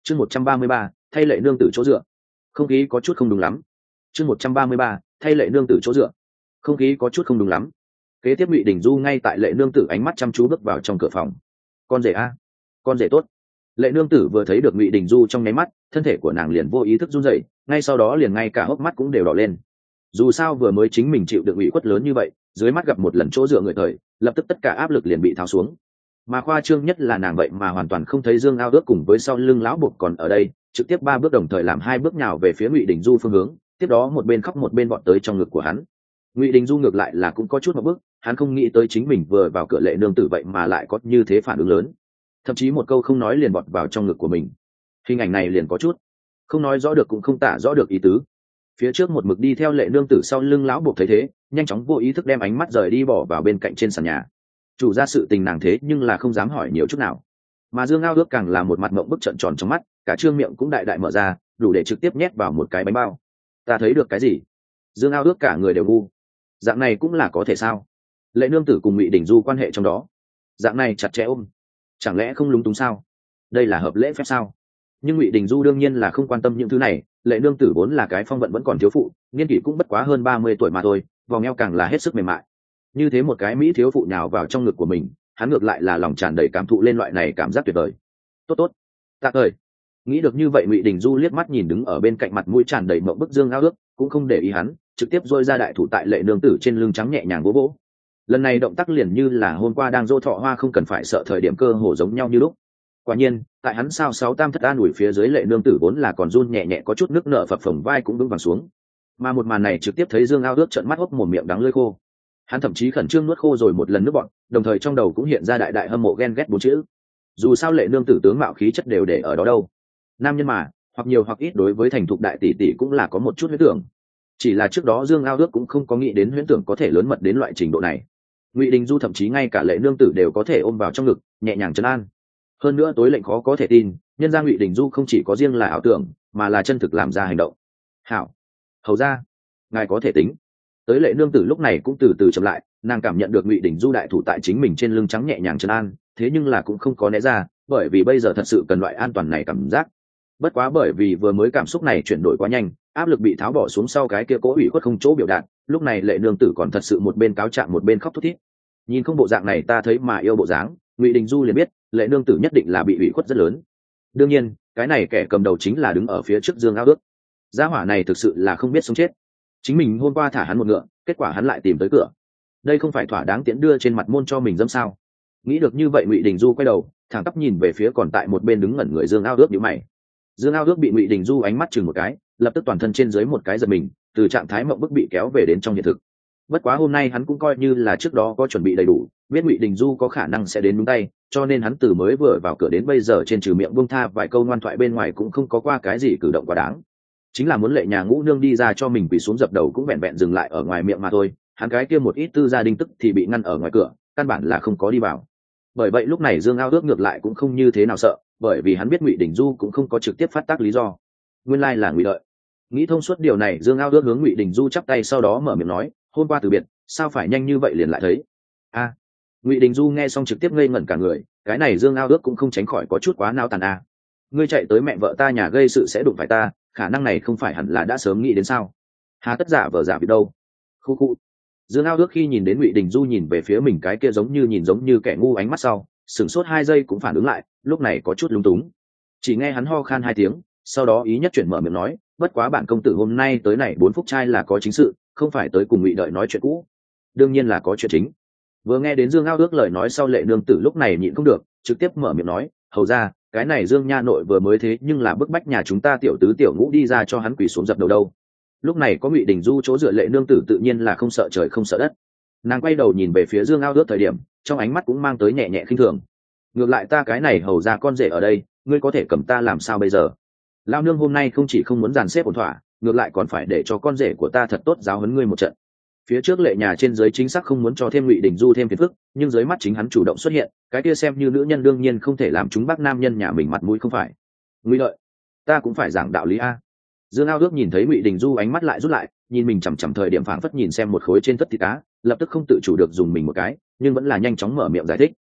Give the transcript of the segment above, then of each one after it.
chương 133, thay lệ nương tử chỗ dựa. Không khí có chút không đúng lắm. chương 133, thay lệ nương tử chỗ dựa. Không khí có chút không đúng lắm. Kế tiếp Ngụy Đình Du ngay tại lệ nương tử ánh mắt chăm chú bước vào trong cửa phòng. Con rể a, con rể tốt. Lệ nương tử vừa thấy được Ngụy Đình Du trong nháy mắt, thân thể của nàng liền vô ý thức run rẩy, ngay sau đó liền ngay cả hốc mắt cũng đều đỏ lên. Dù sao vừa mới chính mình chịu được ủy khuất lớn như vậy, dưới mắt gặp một lần chỗ dựa người thời, lập tức tất cả áp lực liền bị tháo xuống. Mà khoa trương nhất là nàng vậy mà hoàn toàn không thấy Dương Ao Ước cùng với sau lưng lão buộc còn ở đây, trực tiếp 3 bước đồng thời làm 2 bước nhào về phía Ngụy Đình Du phương hướng, tiếp đó một bên khóc một bên vọt tới trong ngực của hắn. Ngụy Đình Du ngược lại là cũng có chút một bước, hắn không nghĩ tới chính mình vừa vào cửa lệ nương tử vậy mà lại có như thế phản ứng lớn, thậm chí một câu không nói liền vọt vào trong ngực của mình. Hình ảnh này liền có chút không nói rõ được cũng không tả rõ được ý tứ. Phía trước một mực đi theo lệ nương tử sau lưng lão buộc thấy thế, nhanh chóng vô ý thức đem ánh mắt rời đi bỏ vào bên cạnh trên sàn nhà. Chủ ra sự tình nàng thế nhưng là không dám hỏi nhiều chút nào, mà Dương Ao Ước càng là một mặt mộng bức trợn tròn trong mắt, cả trương miệng cũng đại đại mở ra, đủ để trực tiếp nhét vào một cái bánh bao. Ta thấy được cái gì? Dương Ao Ước cả người đều ngu. Dạng này cũng là có thể sao? Lệ nương tử cùng Ngụy Đình Du quan hệ trong đó, dạng này chặt chẽ ôm, chẳng lẽ không lúng túng sao? Đây là hợp lễ phép sao? Nhưng Ngụy Đình Du đương nhiên là không quan tâm những thứ này, lệ nương tử vốn là cái phong vận vẫn còn thiếu phụ, niên kỷ cũng bất quá hơn 30 tuổi mà thôi, vòng eo càng là hết sức mềm mại. Như thế một cái mỹ thiếu phụ nhào vào trong ngực của mình, hắn ngược lại là lòng tràn đầy cảm thụ lên loại này cảm giác tuyệt vời. Tốt tốt, tạ ơi. Nghĩ được như vậy Ngụy Đình Du liếc mắt nhìn đứng ở bên cạnh mặt mũi tràn đầy mộng bức Dương Ao Ước, cũng không để ý hắn, trực tiếp dôi ra đại thủ tại lệ nương tử trên lưng trắng nhẹ nhàng vỗ vỗ. Lần này động tác liền như là hôm qua đang dỗ thọ hoa không cần phải sợ thời điểm cơ hồ giống nhau như lúc. Quả nhiên, tại hắn sao sáu tam thất an ủi phía dưới lệ nương tử vốn là còn run nhẹ nhẹ có chút nước nợ phập phồng vai cũng vững vàng xuống. Mà một màn này trực tiếp thấy Dương Ao Ước trợn mắt hốc mồm miệng đắng lưỡi khô. Hắn thậm chí khẩn trương nuốt khô rồi một lần nước bọt, đồng thời trong đầu cũng hiện ra đại đại hâm mộ ghen ghét 4 chữ. Dù sao lệ nương tử tướng mạo khí chất đều để ở đó đâu. Nam nhân mà, hoặc nhiều hoặc ít đối với thành thục đại tỷ tỷ cũng là có một chút huyễn tưởng. Chỉ là trước đó Dương Ao Ước cũng không có nghĩ đến huyễn tưởng có thể lớn mật đến loại trình độ này. Ngụy Đình Du thậm chí ngay cả lệ nương tử đều có thể ôm vào trong ngực, nhẹ nhàng trấn an. Hơn nữa tối lệnh khó có thể tin, nhân ra Ngụy Đình Du không chỉ có riêng là ảo tưởng, mà là chân thực làm ra hành động. Hảo, hầu ra, ngài có thể tính. Tới lệ nương tử lúc này cũng từ từ chậm lại, nàng cảm nhận được Ngụy Đình Du đại thủ tại chính mình trên lưng trắng nhẹ nhàng trấn an, thế nhưng là cũng không có né ra, bởi vì bây giờ thật sự cần loại an toàn này cảm giác. Bất quá bởi vì vừa mới cảm xúc này chuyển đổi quá nhanh, áp lực bị tháo bỏ xuống sau cái kia cố ủy khuất không chỗ biểu đạt, lúc này lệ nương tử còn thật sự một bên cáo trạng một bên khóc thút thít. Nhìn không bộ dạng này ta thấy mà yêu bộ dáng, Ngụy Đình Du liền biết lệ nương tử nhất định là bị ủy khuất rất lớn. Đương nhiên cái này kẻ cầm đầu chính là đứng ở phía trước Dương Ao Ước. Gia hỏa này thực sự là không biết sống chết, chính mình hôm qua thả hắn một ngựa, kết quả hắn lại tìm tới cửa, đây không phải thỏa đáng tiễn đưa trên mặt môn cho mình dâm sao? Nghĩ được như vậy Ngụy Đình Du quay đầu thẳng tắp nhìn về phía còn tại một bên đứng ngẩn người Dương Ao Ước nhíu mày. Dương Ao Ước bị Ngụy Đình Du ánh mắt chừng một cái, lập tức toàn thân trên dưới một cái giật mình, từ trạng thái mộng bức bị kéo về đến trong hiện thực. Bất quá hôm nay hắn cũng coi như là trước đó có chuẩn bị đầy đủ, biết Ngụy Đình Du có khả năng sẽ đến đúng tay, cho nên hắn từ mới vừa vào cửa đến bây giờ trên trừ miệng buông tha vài câu ngoan thoại bên ngoài cũng không có qua cái gì cử động quá đáng. Chính là muốn lệ nhà Ngũ nương đi ra cho mình quỳ xuống dập đầu cũng vẹn vẹn dừng lại ở ngoài miệng mà thôi, hắn cái kia một ít tư gia đinh tức thì bị ngăn ở ngoài cửa, căn bản là không có đi vào. Bởi vậy lúc này Dương Ao Ước ngược lại cũng không như thế nào sợ, bởi vì hắn biết Ngụy Đình Du cũng không có trực tiếp phát tác lý do. Nguyên lai là Ngụy Lợi. Nghĩ thông suốt điều này, Dương Ao Ước hướng Ngụy Đình Du chắp tay sau đó mở miệng nói, hôm qua từ biệt, sao phải nhanh như vậy liền lại thấy? A. Ngụy Đình Du nghe xong trực tiếp ngây ngẩn cả người, cái này Dương Ao Ước cũng không tránh khỏi có chút quá nao tàn a. Ngươi chạy tới mẹ vợ ta nhà gây sự sẽ đụng phải ta, khả năng này không phải hẳn là đã sớm nghĩ đến sao? Hà tất giả vờ giả vịt đâu? Khu khu. Dương Ao Ước khi nhìn đến Ngụy Đình Du nhìn về phía mình cái kia giống như kẻ ngu ánh mắt sau, sửng sốt 2 giây cũng phản ứng lại, lúc này có chút lúng túng. Chỉ nghe hắn ho khan 2 tiếng, sau đó ý nhất chuyển mở miệng nói, bất quá bạn công tử hôm nay tới này 4 phút trai là có chính sự, không phải tới cùng Ngụy Đợi nói chuyện cũ. Đương nhiên là có chuyện chính. Vừa nghe đến Dương Ao Ước lời nói sau lệ nương tử lúc này nhịn không được, trực tiếp mở miệng nói, hầu ra, cái này Dương nha nội vừa mới thế nhưng là bức bách nhà chúng ta tiểu tứ tiểu ngũ đi ra cho hắn quỳ xuống dập đầu đâu. Lúc này có Ngụy Đình Du chỗ dựa lệ nương tử tự nhiên là không sợ trời không sợ đất. Nàng quay đầu nhìn về phía Dương Ao Ước thời điểm, trong ánh mắt cũng mang tới nhẹ nhẹ khinh thường. Ngược lại ta cái này hầu ra con rể ở đây, ngươi có thể cầm ta làm sao bây giờ? Lao nương hôm nay không chỉ không muốn dàn xếp ổn thỏa, ngược lại còn phải để cho con rể của ta thật tốt giáo huấn ngươi một trận. Phía trước lệ nhà trên dưới chính xác không muốn cho thêm Ngụy Đình Du thêm phiền phức, nhưng dưới mắt chính hắn chủ động xuất hiện, cái kia xem như nữ nhân đương nhiên không thể làm chúng bác nam nhân nhà mình mặt mũi không phải. Ngụy Lợi, ta cũng phải giảng đạo lý a. Dương Ao Ước nhìn thấy Ngụy Đình Du ánh mắt lại rút lại, nhìn mình chằm chằm thời điểm phảng phất nhìn xem một khối trên tất thịt cá, lập tức không tự chủ được dùng mình một cái, nhưng vẫn là nhanh chóng mở miệng giải thích.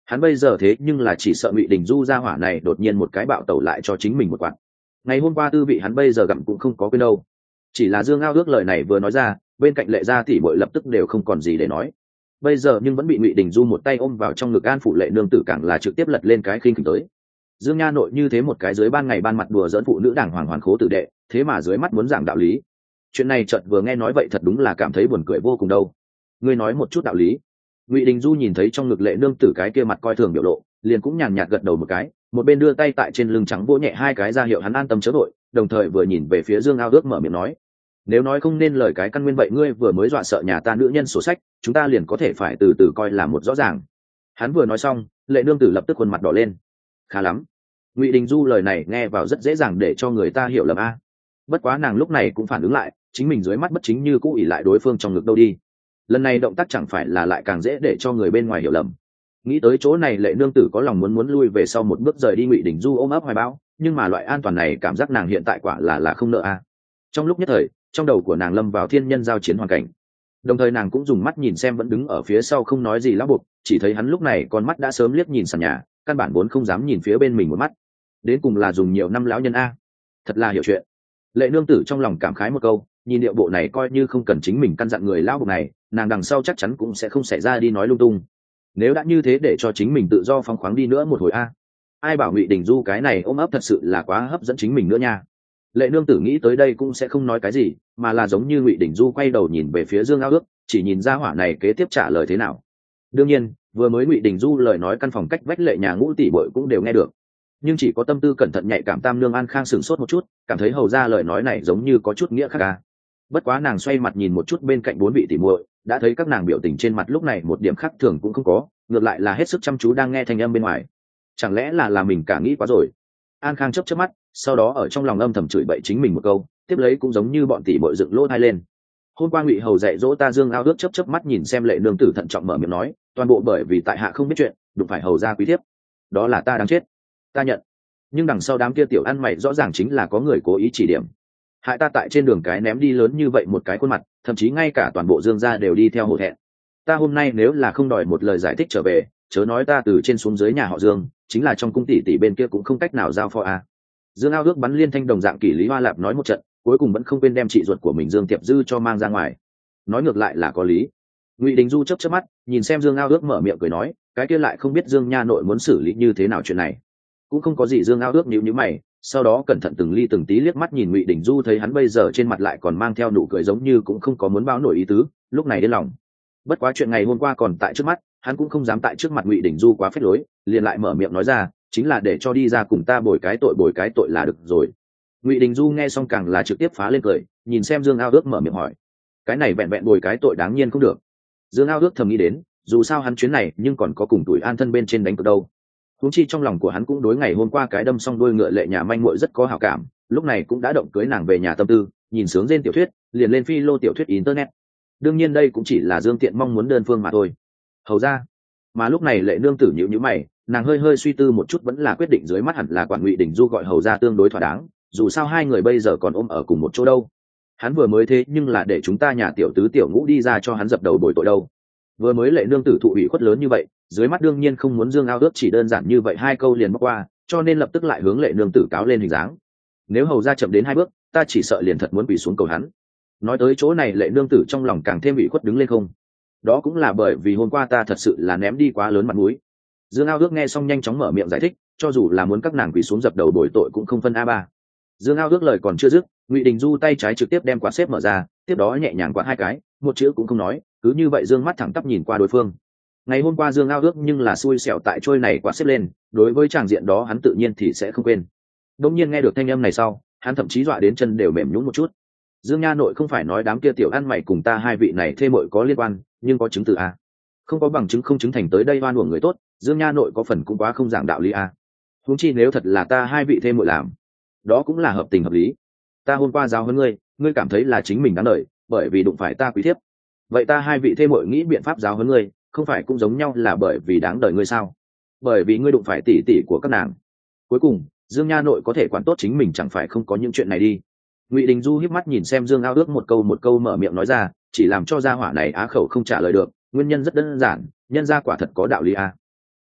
Hắn bây giờ thế nhưng là chỉ sợ Ngụy Đình Du ra hỏa này đột nhiên một cái bạo tẩu lại cho chính mình một quạt. Ngày hôm qua tư vị hắn bây giờ gặm cũng không có quên đâu. Chỉ là Dương Ao Ước lời này vừa nói ra, bên cạnh Lệ Gia tỷ muội lập tức đều không còn gì để nói. Bây giờ nhưng vẫn bị Ngụy Đình Du một tay ôm vào trong ngực an phủ Lệ nương tử càng là trực tiếp lật lên cái khinh khỉnh tới. Dương Nha nội như thế một cái dưới ban ngày ban mặt đùa giỡn phụ nữ đảng hoàng hoàn khố tử đệ, thế mà dưới mắt muốn giảng đạo lý. Chuyện này chợt vừa nghe nói vậy thật đúng là cảm thấy buồn cười vô cùng đâu. Ngươi nói một chút đạo lý. Ngụy Đình Du nhìn thấy trong ngực Lệ nương tử cái kia mặt coi thường biểu lộ, liền cũng nhàn nhạt gật đầu một cái, một bên đưa tay tại trên lưng trắng vỗ nhẹ hai cái ra hiệu hắn an tâm chớ vội, đồng thời vừa nhìn về phía Dương Ao Ước mở miệng nói: nếu nói không nên lời cái căn nguyên vậy ngươi vừa mới dọa sợ nhà ta nữ nhân sổ sách, chúng ta liền có thể phải từ từ coi là một rõ ràng. Hắn vừa nói xong, Lệ nương tử lập tức khuôn mặt đỏ lên. Khá lắm. Ngụy Đình Du lời này nghe vào rất dễ dàng để cho người ta hiểu lầm a. Bất quá nàng lúc này cũng phản ứng lại, chính mình dưới mắt bất chính như cũ ỉ lại đối phương trong ngực đâu đi. Lần này động tác chẳng phải là lại càng dễ để cho người bên ngoài hiểu lầm. Nghĩ tới chỗ này Lệ nương tử có lòng muốn lui về sau một bước rời đi Ngụy Đình Du ôm ấp hoài bão, nhưng mà loại an toàn này cảm giác nàng hiện tại quả là không nợ a. Trong lúc nhất thời, trong đầu của nàng lâm vào thiên nhân giao chiến hoàn cảnh, đồng thời nàng cũng dùng mắt nhìn xem vẫn đứng ở phía sau không nói gì lão buộc, chỉ thấy hắn lúc này con mắt đã sớm liếc nhìn sàn nhà, căn bản vốn không dám nhìn phía bên mình một mắt. Đến cùng là dùng nhiều năm lão nhân a, thật là hiểu chuyện. Lệ nương tử trong lòng cảm khái một câu, nhìn điệu bộ này coi như không cần chính mình căn dặn người lão buộc này, nàng đằng sau chắc chắn cũng sẽ không xảy ra đi nói lung tung. Nếu đã như thế để cho chính mình tự do phóng khoáng đi nữa một hồi a. Ai bảo Ngụy Đình Du cái này ôm ấp thật sự là quá hấp dẫn chính mình nữa nha. Lệ nương tử nghĩ tới đây cũng sẽ không nói cái gì, mà là giống như Ngụy Đình Du quay đầu nhìn về phía Dương Ao Ước, chỉ nhìn ra hỏa này kế tiếp trả lời thế nào. Đương nhiên, vừa mới Ngụy Đình Du lời nói căn phòng cách vách Lệ nhà Ngũ tỷ bội cũng đều nghe được, nhưng chỉ có tâm tư cẩn thận nhạy cảm Tam Nương An Khang sửng sốt một chút, cảm thấy hầu ra lời nói này giống như có chút nghĩa khác ca. Bất quá nàng xoay mặt nhìn một chút bên cạnh bốn vị tỷ muội, đã thấy các nàng biểu tình trên mặt lúc này một điểm khác thường cũng không có, ngược lại là hết sức chăm chú đang nghe thanh âm bên ngoài. Chẳng lẽ là mình cả nghĩ quá rồi? An Khang chớp chớp mắt, sau đó ở trong lòng âm thầm chửi bậy chính mình một câu, tiếp lấy cũng giống như bọn tỷ bội dựng lỗ tai lên. Hôm qua Ngụy hầu dạy dỗ ta Dương Ao Ước chớp mắt nhìn xem Lệ nương tử thận trọng mở miệng nói, toàn bộ bởi vì tại hạ không biết chuyện, đụng phải hầu gia quý thiếp, đó là ta đáng chết, ta nhận. Nhưng đằng sau đám kia tiểu ăn mày rõ ràng chính là có người cố ý chỉ điểm, hại ta tại trên đường cái ném đi lớn như vậy một cái khuôn mặt, thậm chí ngay cả toàn bộ Dương gia đều đi theo hổ thẹn. Ta hôm nay nếu là không đòi một lời giải thích trở về, chớ nói ta từ trên xuống dưới nhà họ Dương, chính là trong cung tỷ tỷ bên kia cũng không cách nào giao phó a. Dương Ao Ước bắn liên thanh đồng dạng kỷ lý hoa lạp nói một trận, cuối cùng vẫn không quên đem chị ruột của mình Dương Tiệp Dư cho mang ra ngoài. Nói ngược lại là có lý. Ngụy Đình Du chớp chớp mắt, nhìn xem Dương Ao Ước mở miệng cười nói, cái kia lại không biết Dương nha nội muốn xử lý như thế nào chuyện này. Cũng không có gì. Dương Ao Ước nhíu nhíu mày, sau đó cẩn thận từng ly từng tí liếc mắt nhìn Ngụy Đình Du, thấy hắn bây giờ trên mặt lại còn mang theo nụ cười giống như cũng không có muốn báo nổi ý tứ, lúc này đến lòng. Bất quá chuyện ngày hôm qua còn tại trước mắt, hắn cũng không dám tại trước mặt Ngụy Đình Du quá phết lối, liền lại mở miệng nói ra, chính là để cho đi ra cùng ta bồi cái tội là được rồi. Ngụy Đình Du nghe xong càng là trực tiếp phá lên cười, nhìn xem Dương Ao Ước mở miệng hỏi, cái này vẹn vẹn bồi cái tội đáng nhiên không được. Dương Ao Ước thầm nghĩ đến, dù sao hắn chuyến này nhưng còn có cùng tuổi an thân bên trên đánh cược đâu. Huống chi trong lòng của hắn cũng đối ngày hôm qua cái đâm xong đuôi ngựa Lệ nhà manh muội rất có hảo cảm, lúc này cũng đã động cưới nàng về nhà tâm tư, nhìn sướng trên tiểu thuyết, liền lên phi lô tiểu thuyết internet. Đương nhiên đây cũng chỉ là Dương Tiện mong muốn đơn phương mà thôi. Hầu ra, mà lúc này Lệ nương tử nhíu nhíu mày, nàng hơi suy tư một chút vẫn là quyết định dưới mắt hẳn là quản Ngụy Đình Du gọi hầu ra tương đối thỏa đáng, dù sao hai người bây giờ còn ôm ở cùng một chỗ đâu. Hắn vừa mới thế nhưng là để chúng ta nhà tiểu tứ tiểu ngũ đi ra cho hắn dập đầu bồi tội đâu. Vừa mới Lệ nương tử thụ ủy khuất lớn như vậy, dưới mắt đương nhiên không muốn Dương Ao Ước chỉ đơn giản như vậy hai câu liền bỏ qua, cho nên lập tức lại hướng Lệ nương tử cáo lên hình dáng. Nếu hầu ra chậm đến hai bước, ta chỉ sợ liền thật muốn quỳ xuống cầu hắn. Nói tới chỗ này Lệ nương tử trong lòng càng thêm ủy khuất đứng lên không. Đó cũng là bởi vì hôm qua ta thật sự là ném đi quá lớn mặt mũi. Dương Ao Ước nghe xong nhanh chóng mở miệng giải thích, cho dù là muốn các nàng quỳ xuống dập đầu bồi tội cũng không phân a ba. Dương Ao Ước lời còn chưa dứt, Ngụy Đình Du tay trái trực tiếp đem quạt xếp mở ra, tiếp đó nhẹ nhàng quạt hai cái, một chữ cũng không nói, cứ như vậy Dương mắt thẳng tắp nhìn qua đối phương. Ngày hôm qua Dương Ao Ước nhưng là xui xẻo tại trôi này quạt xếp lên, đối với tràng diện đó hắn tự nhiên thì sẽ không quên. Đống nhiên nghe được thanh âm này sau, hắn thậm chí dọa đến chân đều mềm nhũn một chút. Dương nha nội không phải nói đám kia tiểu ăn mày cùng ta hai vị này thê muội có liên quan, nhưng có chứng từ a. Không có bằng chứng không chứng thành tới đây oan uổng người tốt, Dương nha nội có phần cũng quá không giảng đạo lý a. Huống chi nếu thật là ta hai vị thê muội làm, đó cũng là hợp tình hợp lý. Ta hôm qua giáo huấn ngươi, ngươi cảm thấy là chính mình đáng đời, bởi vì đụng phải ta quý thiếp. Vậy ta hai vị thê muội nghĩ biện pháp giáo huấn ngươi, không phải cũng giống nhau là bởi vì đáng đời ngươi sao? Bởi vì ngươi đụng phải tỷ tỷ của các nàng. Cuối cùng, Dương nha nội có thể quản tốt chính mình chẳng phải không có những chuyện này đi. Ngụy Đình Du híp mắt nhìn xem Dương Ao Ước một câu mở miệng nói ra, chỉ làm cho gia hỏa này á khẩu không trả lời được, nguyên nhân rất đơn giản, nhân gia quả thật có đạo lý a.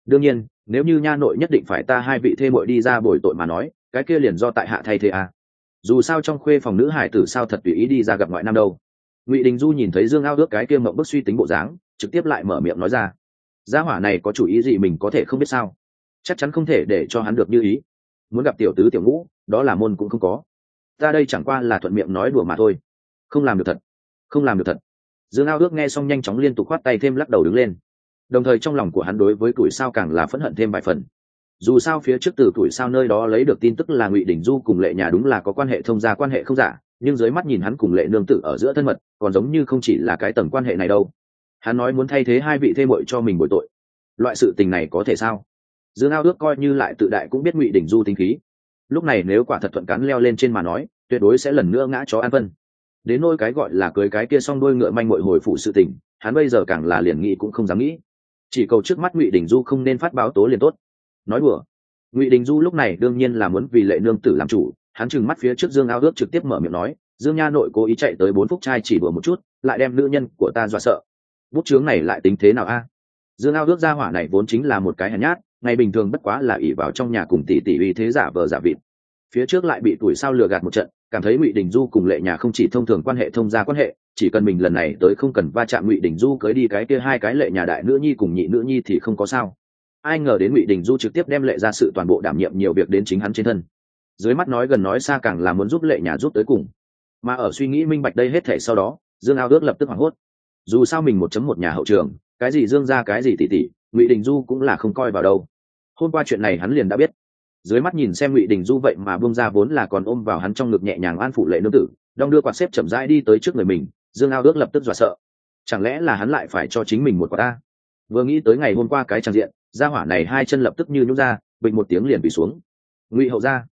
đương nhiên nếu như nha nội nhất định phải ta hai vị thê muội đi ra bồi tội mà nói, cái kia liền do tại hạ thay thế à. Dù sao trong khuê phòng nữ hải tử sao thật tùy ý đi ra gặp ngoại nam đâu. Ngụy Đình Du nhìn thấy Dương Ao Ước cái kia mộng bức suy tính bộ dáng, trực tiếp lại mở miệng nói ra. Gia hỏa này có chủ ý gì mình có thể không biết sao? Chắc chắn không thể để cho hắn được như ý. Muốn gặp tiểu tứ tiểu ngũ, đó là môn cũng không có. Ta đây chẳng qua là thuận miệng nói đùa mà thôi. Không làm được thật, không làm được thật. Dương Ao Ước nghe xong nhanh chóng liên tục khoát tay thêm lắc đầu đứng lên. Đồng thời trong lòng của hắn đối với tuổi sao càng là phẫn hận thêm vài phần. Dù sao phía trước từ tuổi sao nơi đó lấy được tin tức là Ngụy Đình Du cùng Lệ Nhà đúng là có quan hệ thông gia quan hệ không giả, nhưng dưới mắt nhìn hắn cùng Lệ nương tử ở giữa thân mật, còn giống như không chỉ là cái tầng quan hệ này đâu. Hắn nói muốn thay thế hai vị thê muội cho mình bồi tội, loại sự tình này có thể sao? Dương Ao Ước coi như lại tự đại cũng biết Ngụy Đình Du tính khí, lúc này nếu quả thật thuận cắn leo lên trên mà nói, tuyệt đối sẽ lần nữa ngã chó ăn phân. Đến nôi cái gọi là cưới cái kia xong đôi ngựa manh muội hồi phụ sự tình, hắn bây giờ càng là liền nghĩ cũng không dám nghĩ, chỉ cầu trước mắt Ngụy Đình Du không nên phát báo tố liền tốt. Nói đùa, Ngụy Đình Du lúc này đương nhiên là muốn vì Lệ nương tử làm chủ, hắn trừng mắt phía trước Dương Ao Ước trực tiếp mở miệng nói, Dương nha nội cố ý chạy tới 4 phúc trai chỉ đùa một chút, lại đem nữ nhân của ta dọa sợ, bút chướng này lại tính thế nào a? Dương Ao Ước gia hỏa này vốn chính là một cái hèn nhát, ngày bình thường bất quá là ỷ vào trong nhà cùng tỷ tỷ uy thế giả vờ giả vịt, phía trước lại bị tuổi sao lừa gạt một trận, cảm thấy Ngụy Đình Du cùng Lệ Nhà không chỉ thông thường quan hệ thông gia quan hệ, chỉ cần mình lần này tới không cần va chạm Ngụy Đình Du cưới đi cái kia hai cái Lệ Nhà đại nữ nhi cùng nhị nữ nhi thì không có sao. Ai ngờ đến Ngụy Đình Du trực tiếp đem Lệ ra sự toàn bộ đảm nhiệm nhiều việc đến chính hắn trên thân, dưới mắt nói gần nói xa càng là muốn giúp Lệ Nhà giúp tới cùng. Mà ở suy nghĩ minh bạch đây hết thể sau đó, Dương Ao Ước lập tức hoảng hốt. Dù sao mình 1.1 nhà hậu trường, cái gì Dương gia cái gì tỷ tỷ, Ngụy Đình Du cũng là không coi vào đâu. Hôm qua chuyện này hắn liền đã biết. Dưới mắt nhìn xem Ngụy Đình Du vậy mà buông ra vốn là còn ôm vào hắn trong ngực nhẹ nhàng an phụ Lệ nương tử, đong đưa quạt xếp chậm rãi đi tới trước người mình, Dương Ao Ước lập tức dọa sợ. Chẳng lẽ là hắn lại phải cho chính mình một quả ta? Vừa nghĩ tới ngày hôm qua cái tràng diện, gia hỏa này hai chân lập tức như nhũn ra, bình một tiếng liền bị xuống. Ngụy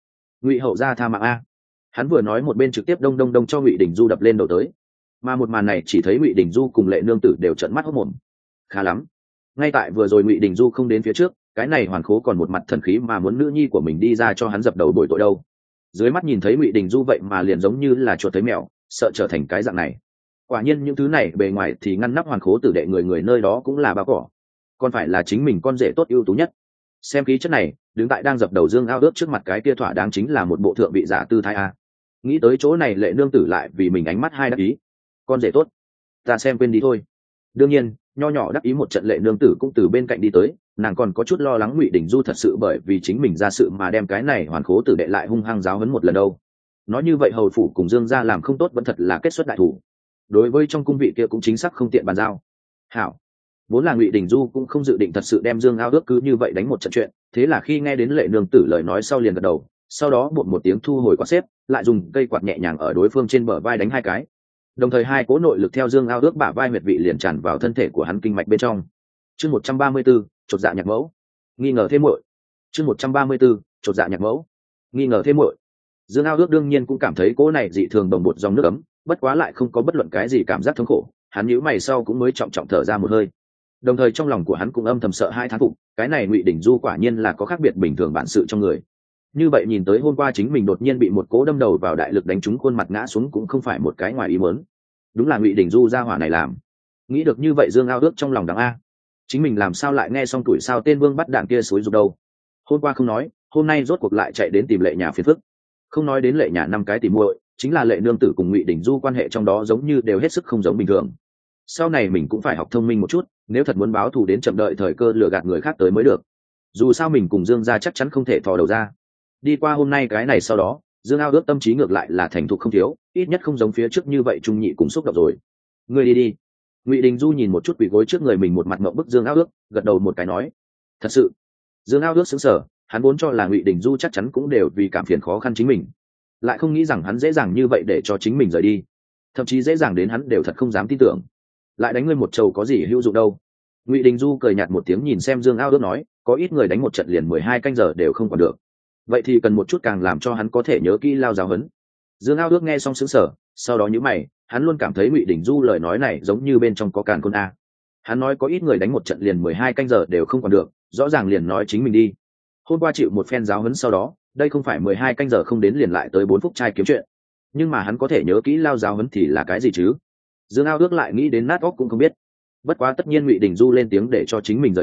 hậu gia tha mạng a. Hắn vừa nói một bên trực tiếp đông đông đông cho Ngụy Đình Du đập lên đầu tới. Mà một màn này chỉ thấy Ngụy Đình Du cùng Lệ nương tử đều trợn mắt hốt mồm. Khá lắm. Ngay tại vừa rồi Ngụy Đình Du không đến phía trước, cái này Hoàn Khố còn một mặt thần khí mà muốn nữ nhi của mình đi ra cho hắn dập đầu bồi tội đâu. Dưới mắt nhìn thấy Ngụy Đình Du vậy mà liền giống như là chuột thấy mèo, sợ trở thành cái dạng này. Quả nhiên những thứ này bề ngoài thì ngăn nắp Hoàn Khố tử đệ người người nơi đó cũng là bao cỏ, còn phải là chính mình con rể tốt ưu tú nhất. Xem khí chất này, đứng tại đang dập đầu Dương Ao Ước trước mặt cái kia thỏa đáng chính là một bộ thượng vị giả tư thái a. Nghĩ tới chỗ này Lệ nương tử lại vì mình ánh mắt hai đắc ý. Con rể tốt, ta xem quên đi thôi. Đương nhiên, nho nhỏ đắc ý một trận Lệ nương tử cũng từ bên cạnh đi tới, nàng còn có chút lo lắng Ngụy Đình Du thật sự bởi vì chính mình ra sự mà đem cái này Hoàn Khố tử đệ lại hung hăng giáo huấn một lần đâu. Nói như vậy hầu phủ cùng Dương gia làm không tốt vẫn thật là kết xuất đại thủ. Đối với trong cung vị kia cũng chính xác không tiện bàn giao. Hảo, vốn là Ngụy Đình Du cũng không dự định thật sự đem Dương Ao Ước cứ như vậy đánh một trận chuyện, thế là khi nghe đến Lệ nương tử lời nói sau liền gật đầu, sau đó bột một tiếng thu hồi quạt xếp, lại dùng cây quạt nhẹ nhàng ở đối phương trên bờ vai đánh hai cái. Đồng thời hai cỗ nội lực theo Dương Ao Ước bả vai huyệt vị liền tràn vào thân thể của hắn kinh mạch bên trong. Chương 134, chột dạ nhạc mẫu. Nghi ngờ thêm muội. Chương 134, chột dạ nhạc mẫu. Nghi ngờ thêm muội. Dương Ao Ước đương nhiên cũng cảm thấy cỗ này dị thường đồng bột dòng nước ấm, bất quá lại không có bất luận cái gì cảm giác thống khổ, hắn nhíu mày sau cũng mới trọng trọng thở ra một hơi. Đồng thời trong lòng của hắn cũng âm thầm sợ hai thán phục, cái này Ngụy Đình Du quả nhiên là có khác biệt bình thường bản sự trong người. Như vậy nhìn tới hôm qua chính mình đột nhiên bị một cỗ đâm đầu vào đại lực đánh trúng khuôn mặt ngã xuống cũng không phải một cái ngoài ý muốn. Đúng là Ngụy Đình Du gia hỏa này làm. Nghĩ được như vậy Dương Ao Ước trong lòng đắng a. Chính mình làm sao lại nghe xong tuổi sao tên Vương bắt đạn kia xúi giục đâu. Hôm qua không nói, hôm nay rốt cuộc lại chạy đến tìm Lệ Nhà phiền phức. Không nói đến Lệ Nhà năm cái tìm muội, chính là Lệ nương tử cùng Ngụy Đình Du quan hệ trong đó giống như đều hết sức không giống bình thường. Sau này mình cũng phải học thông minh một chút, nếu thật muốn báo thù đến chậm đợi thời cơ lừa gạt người khác tới mới được. Dù sao mình cùng Dương gia chắc chắn không thể thò đầu ra. Đi qua hôm nay cái này sau đó, Dương Ao Ước tâm trí ngược lại là thành thục không thiếu, ít nhất không giống phía trước như vậy trung nhị cùng xúc động rồi. Ngươi đi đi. Ngụy Đình Du nhìn một chút quỳ gối trước người mình một mặt ngậm bức Dương Ao Ước, gật đầu một cái nói. Thật sự. Dương Ao Ước sững sờ, hắn vốn cho là Ngụy Đình Du chắc chắn cũng đều vì cảm phiền khó khăn chính mình, lại không nghĩ rằng hắn dễ dàng như vậy để cho chính mình rời đi, thậm chí dễ dàng đến hắn đều thật không dám tin tưởng. Lại đánh ngươi một trầu có gì hữu dụng đâu. Ngụy Đình Du cười nhạt một tiếng nhìn xem Dương Ao Ước nói, có ít người đánh một trận liền 12 canh giờ đều không còn được, vậy thì cần một chút càng làm cho hắn có thể nhớ kỹ lao giáo huấn. Dương Ao Ước nghe xong sững sờ, sau đó nhíu mày, hắn luôn cảm thấy Ngụy Đình Du lời nói này giống như bên trong có càn khôn a. Hắn nói có ít người đánh một trận liền 12 canh giờ đều không còn được, rõ ràng liền nói chính mình đi. Hôm qua chịu một phen giáo huấn sau đó, đây không phải 12 canh giờ không đến liền lại tới 4 phút trai kiếm chuyện. Nhưng mà hắn có thể nhớ kỹ lao giáo huấn thì là cái gì chứ? Dương Ao Ước lại nghĩ đến nát óc cũng không biết. Bất quá tất nhiên Ngụy Đình Du lên tiếng để cho chính mình rời đi,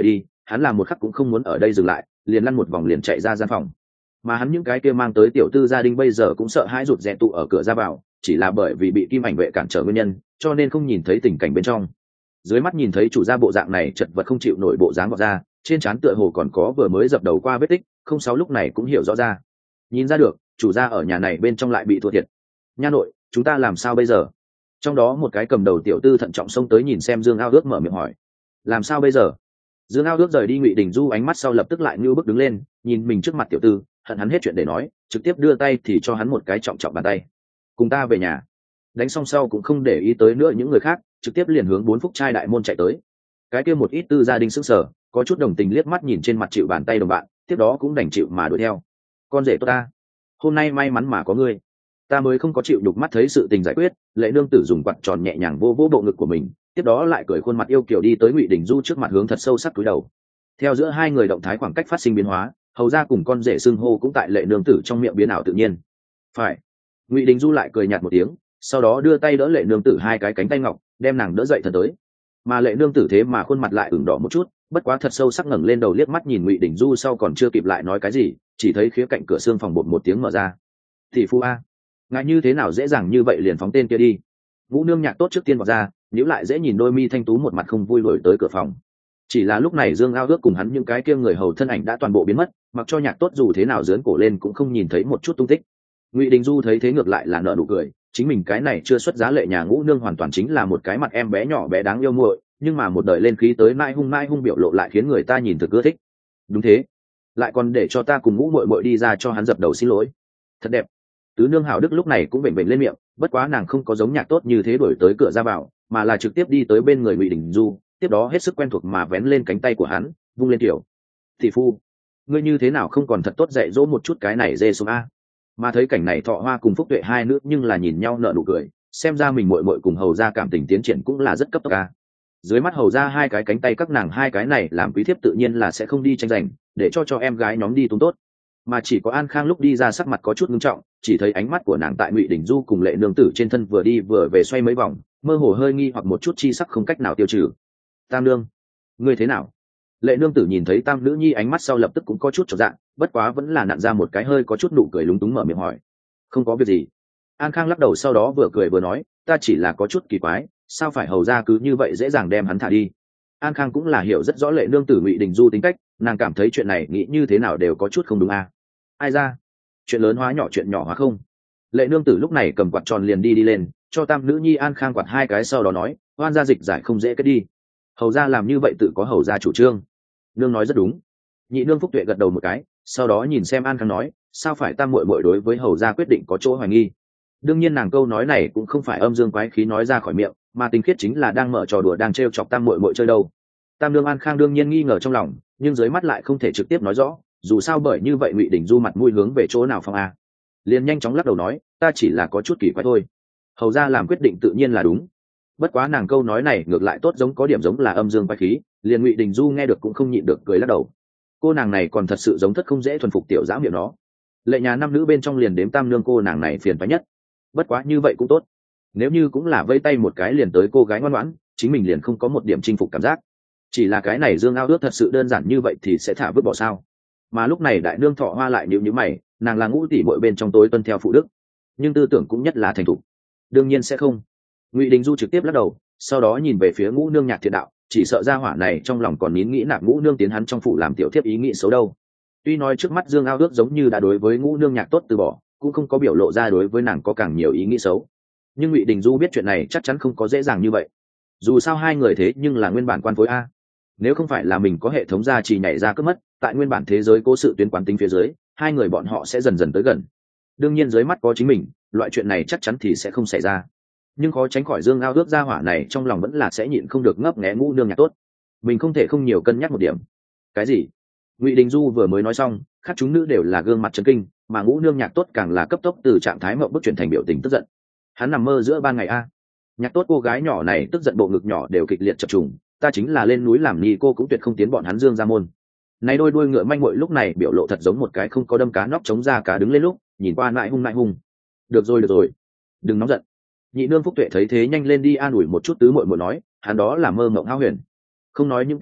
hắn làm một khắc cũng không muốn ở đây dừng lại, liền lăn một vòng liền chạy ra gian phòng. Mà hắn những cái kia mang tới tiểu tư gia đình bây giờ cũng sợ hãi rụt rè tụ ở cửa ra vào, chỉ là bởi vì bị kim ảnh vệ cản trở nguyên nhân, cho nên không nhìn thấy tình cảnh bên trong. Dưới mắt nhìn thấy chủ gia bộ dạng này chật vật không chịu nổi bộ dáng vọt ra, trên trán tựa hồ còn có vừa mới dập đầu qua vết tích, không sáu lúc này cũng hiểu rõ ra. Nhìn ra được, chủ gia ở nhà này bên trong lại bị thua thiệt. Nha nội, chúng ta làm sao bây giờ? Trong đó một cái cầm đầu tiểu tư thận trọng xông tới nhìn xem Dương Ao Ước mở miệng hỏi. Làm sao bây giờ? Dương Ao Ước rời đi Ngụy Đình Du ánh mắt sau lập tức lại như bước đứng lên, nhìn mình trước mặt tiểu tư, hận hắn hết chuyện để nói, trực tiếp đưa tay thì cho hắn một cái trọng trọng bàn tay. Cùng ta về nhà. Đánh xong sau cũng không để ý tới nữa những người khác, trực tiếp liền hướng 4 phúc trai đại môn chạy tới. Cái kia một ít tư gia đình sững sờ, có chút đồng tình liếc mắt nhìn trên mặt chịu bàn tay đồng bạn, tiếp đó cũng đành chịu mà đuổi theo. Con rể tốt ta, hôm nay may mắn mà có ngươi, ta mới không có chịu đục mắt thấy sự tình giải quyết. Lệ nương tử dùng quạt tròn nhẹ nhàng vô bộ ngực của mình, tiếp đó lại cười khuôn mặt yêu kiều đi tới Ngụy Đình Du trước mặt hướng thật sâu sắc cúi đầu. Theo giữa hai người động thái khoảng cách phát sinh biến hóa, hầu ra cùng con rể xưng hô cũng tại lệ nương tử trong miệng biến ảo tự nhiên. Phải. Ngụy Đình Du lại cười nhạt một tiếng, sau đó đưa tay đỡ lệ nương tử hai cái cánh tay ngọc, đem nàng đỡ dậy thật tới. Mà lệ nương tử thế mà khuôn mặt lại ửng đỏ một chút, bất quá thật sâu sắc ngẩng lên đầu liếc mắt nhìn Ngụy Đình Du sau còn chưa kịp lại nói cái gì, chỉ thấy khía cạnh cửa xương phòng bột một tiếng mở ra. Thị phu a, ngại như thế nào dễ dàng như vậy liền phóng tên kia đi. Vũ nương nhạc tốt trước tiên vào ra, nhíu lại dễ nhìn đôi mi thanh tú một mặt không vui đổi tới cửa phòng. Chỉ là lúc này Dương Ao Ước cùng hắn những cái kia người hầu thân ảnh đã toàn bộ biến mất, mặc cho nhạc tốt dù thế nào dướn cổ lên cũng không nhìn thấy một chút tung tích. Ngụy Đình Du thấy thế ngược lại là nở nụ cười, chính mình cái này chưa xuất giá lệ nhà ngũ nương hoàn toàn chính là một cái mặt em bé nhỏ bé đáng yêu muội, nhưng mà một đời lên khí tới mai hung biểu lộ lại khiến người ta nhìn thực ưa thích. Đúng thế, lại còn để cho ta cùng ngũ muội muội đi ra cho hắn dập đầu xin lỗi, thật đẹp. Tứ nương Hảo Đức lúc này cũng vểnh vểnh lên miệng, bất quá nàng không có giống nhạc tốt như thế đuổi tới cửa ra vào, mà là trực tiếp đi tới bên người Ngụy Đình Du, tiếp đó hết sức quen thuộc mà vén lên cánh tay của hắn, vung lên tiểu. Thị phu, ngươi như thế nào không còn thật tốt dạy dỗ một chút cái này dê xuống a? Mà thấy cảnh này Thọ Hoa cùng Phúc Tuệ hai nữ nhưng là nhìn nhau nở nụ cười, xem ra mình muội muội cùng hầu ra cảm tình tiến triển cũng là rất cấp tốc a. Dưới mắt hầu ra hai cái cánh tay các nàng hai cái này làm quý thiếp tự nhiên là sẽ không đi tranh giành, để cho em gái nhóm đi tung tốt. Mà chỉ có An Khang lúc đi ra sắc mặt có chút ngưng trọng, chỉ thấy ánh mắt của nàng tại Ngụy Đình Du cùng lệ nương tử trên thân vừa đi vừa về xoay mấy vòng, mơ hồ hơi nghi hoặc một chút chi sắc không cách nào tiêu trừ. Tam nương, ngươi thế nào? Lệ nương tử nhìn thấy tam nữ nhi ánh mắt sau lập tức cũng có chút chột dạ, bất quá vẫn là nặn ra một cái hơi có chút nụ cười lúng túng mở miệng hỏi. Không có việc gì. An Khang lắc đầu sau đó vừa cười vừa nói, ta chỉ là có chút kỳ quái, sao phải hầu ra cứ như vậy dễ dàng đem hắn thả đi. An Khang cũng là hiểu rất rõ lệ nương tử Ngụy Đình Du tính cách, nàng cảm thấy chuyện này nghĩ như thế nào đều có chút không đúng à. Ai ra? Chuyện lớn hóa nhỏ chuyện nhỏ hóa không. Lệ nương tử lúc này cầm quạt tròn liền đi lên, cho tam nữ nhi An Khang quạt hai cái sau đó nói, oan gia dịch giải không dễ kết đi. Hầu ra làm như vậy tự có hầu ra chủ trương. Nương nói rất đúng. Nhị nương Phúc Tuệ gật đầu một cái, sau đó nhìn xem An Khang nói, sao phải tam muội muội đối với hầu ra quyết định có chỗ hoài nghi. Đương nhiên nàng câu nói này cũng không phải âm dương quái khí nói ra khỏi miệng, mà tinh khiết chính là đang mở trò đùa đang trêu chọc tam muội muội chơi đâu. Tam nương An Khang đương nhiên nghi ngờ trong lòng, nhưng dưới mắt lại không thể trực tiếp nói rõ, dù sao bởi như vậy Ngụy Đình Du mặt mũi hướng về chỗ nào phong a. Liền nhanh chóng lắc đầu nói, ta chỉ là có chút kỳ quái thôi. Hầu ra làm quyết định tự nhiên là đúng. Bất quá nàng câu nói này ngược lại tốt giống có điểm giống là âm dương quái khí, liền Ngụy Đình Du nghe được cũng không nhịn được cười lắc đầu. Cô nàng này còn thật sự giống thất không dễ thuần phục tiểu dã miệng nó. Lệ nhà năm nữ bên trong liền đếm tam nương cô nàng này phiền phái nhất. Bất quá như vậy cũng tốt, nếu như cũng là vây tay một cái liền tới cô gái ngoan ngoãn, chính mình liền không có một điểm chinh phục cảm giác. Chỉ là cái này Dương Ao Ước thật sự đơn giản như vậy thì sẽ thả vứt bỏ sao? Mà lúc này đại nương Thọ Hoa lại nhíu nhíu mày, nàng là ngũ tỷ muội bên trong tối tuân theo phụ đức, nhưng tư tưởng cũng nhất là thành thục. Đương nhiên sẽ không. Ngụy Đình Du trực tiếp lắc đầu, sau đó nhìn về phía ngũ nương Nhạc Thiện Đạo, chỉ sợ gia hỏa này trong lòng còn nín nghĩ nạp ngũ nương tiến hắn trong phủ làm tiểu thiếp ý nghĩ xấu đâu. Tuy nói trước mắt Dương Ao Ước giống như đã đối với ngũ nương Nhạc tốt từ bỏ, cũng không có biểu lộ ra đối với nàng có càng nhiều ý nghĩ xấu, nhưng Ngụy Đình Du biết chuyện này chắc chắn không có dễ dàng như vậy. Dù sao hai người thế nhưng là nguyên bản quan phối a, nếu không phải là mình có hệ thống gia trì nhảy ra cướp mất, tại nguyên bản thế giới cố sự tuyến quán tính phía dưới, hai người bọn họ sẽ dần dần tới gần. Đương nhiên dưới mắt có chính mình, loại chuyện này chắc chắn thì sẽ không xảy ra. Nhưng khó tránh khỏi Dương Ao Ước gia hỏa này trong lòng vẫn là sẽ nhịn không được ngấp nghé ngũ nương Nhạc tốt. Mình không thể không nhiều cân nhắc một điểm. Cái gì? Ngụy Đình Du vừa mới nói xong, khác chúng nữ đều là gương mặt chấn kinh, mà ngũ nương Nhạc tốt càng là cấp tốc từ trạng thái mộng bức chuyển thành biểu tình tức giận. Hắn nằm mơ giữa ban ngày a. Nhạc tốt cô gái nhỏ này tức giận bộ ngực nhỏ đều kịch liệt chập trùng, ta chính là lên núi làm ni cô cũng tuyệt không tiến bọn hắn Dương ra môn. Này đôi đuôi ngựa manh muội lúc này biểu lộ thật giống một cái không có đâm cá nóc chống ra cá đứng lên lúc, nhìn qua nại hung. Được rồi, đừng nóng giận. Nhị nương Phúc Tuệ thấy thế nhanh lên đi an ủi một chút tứ muội muội nói, hắn đó là mơ mộng hão huyền. Không nói những cái khác,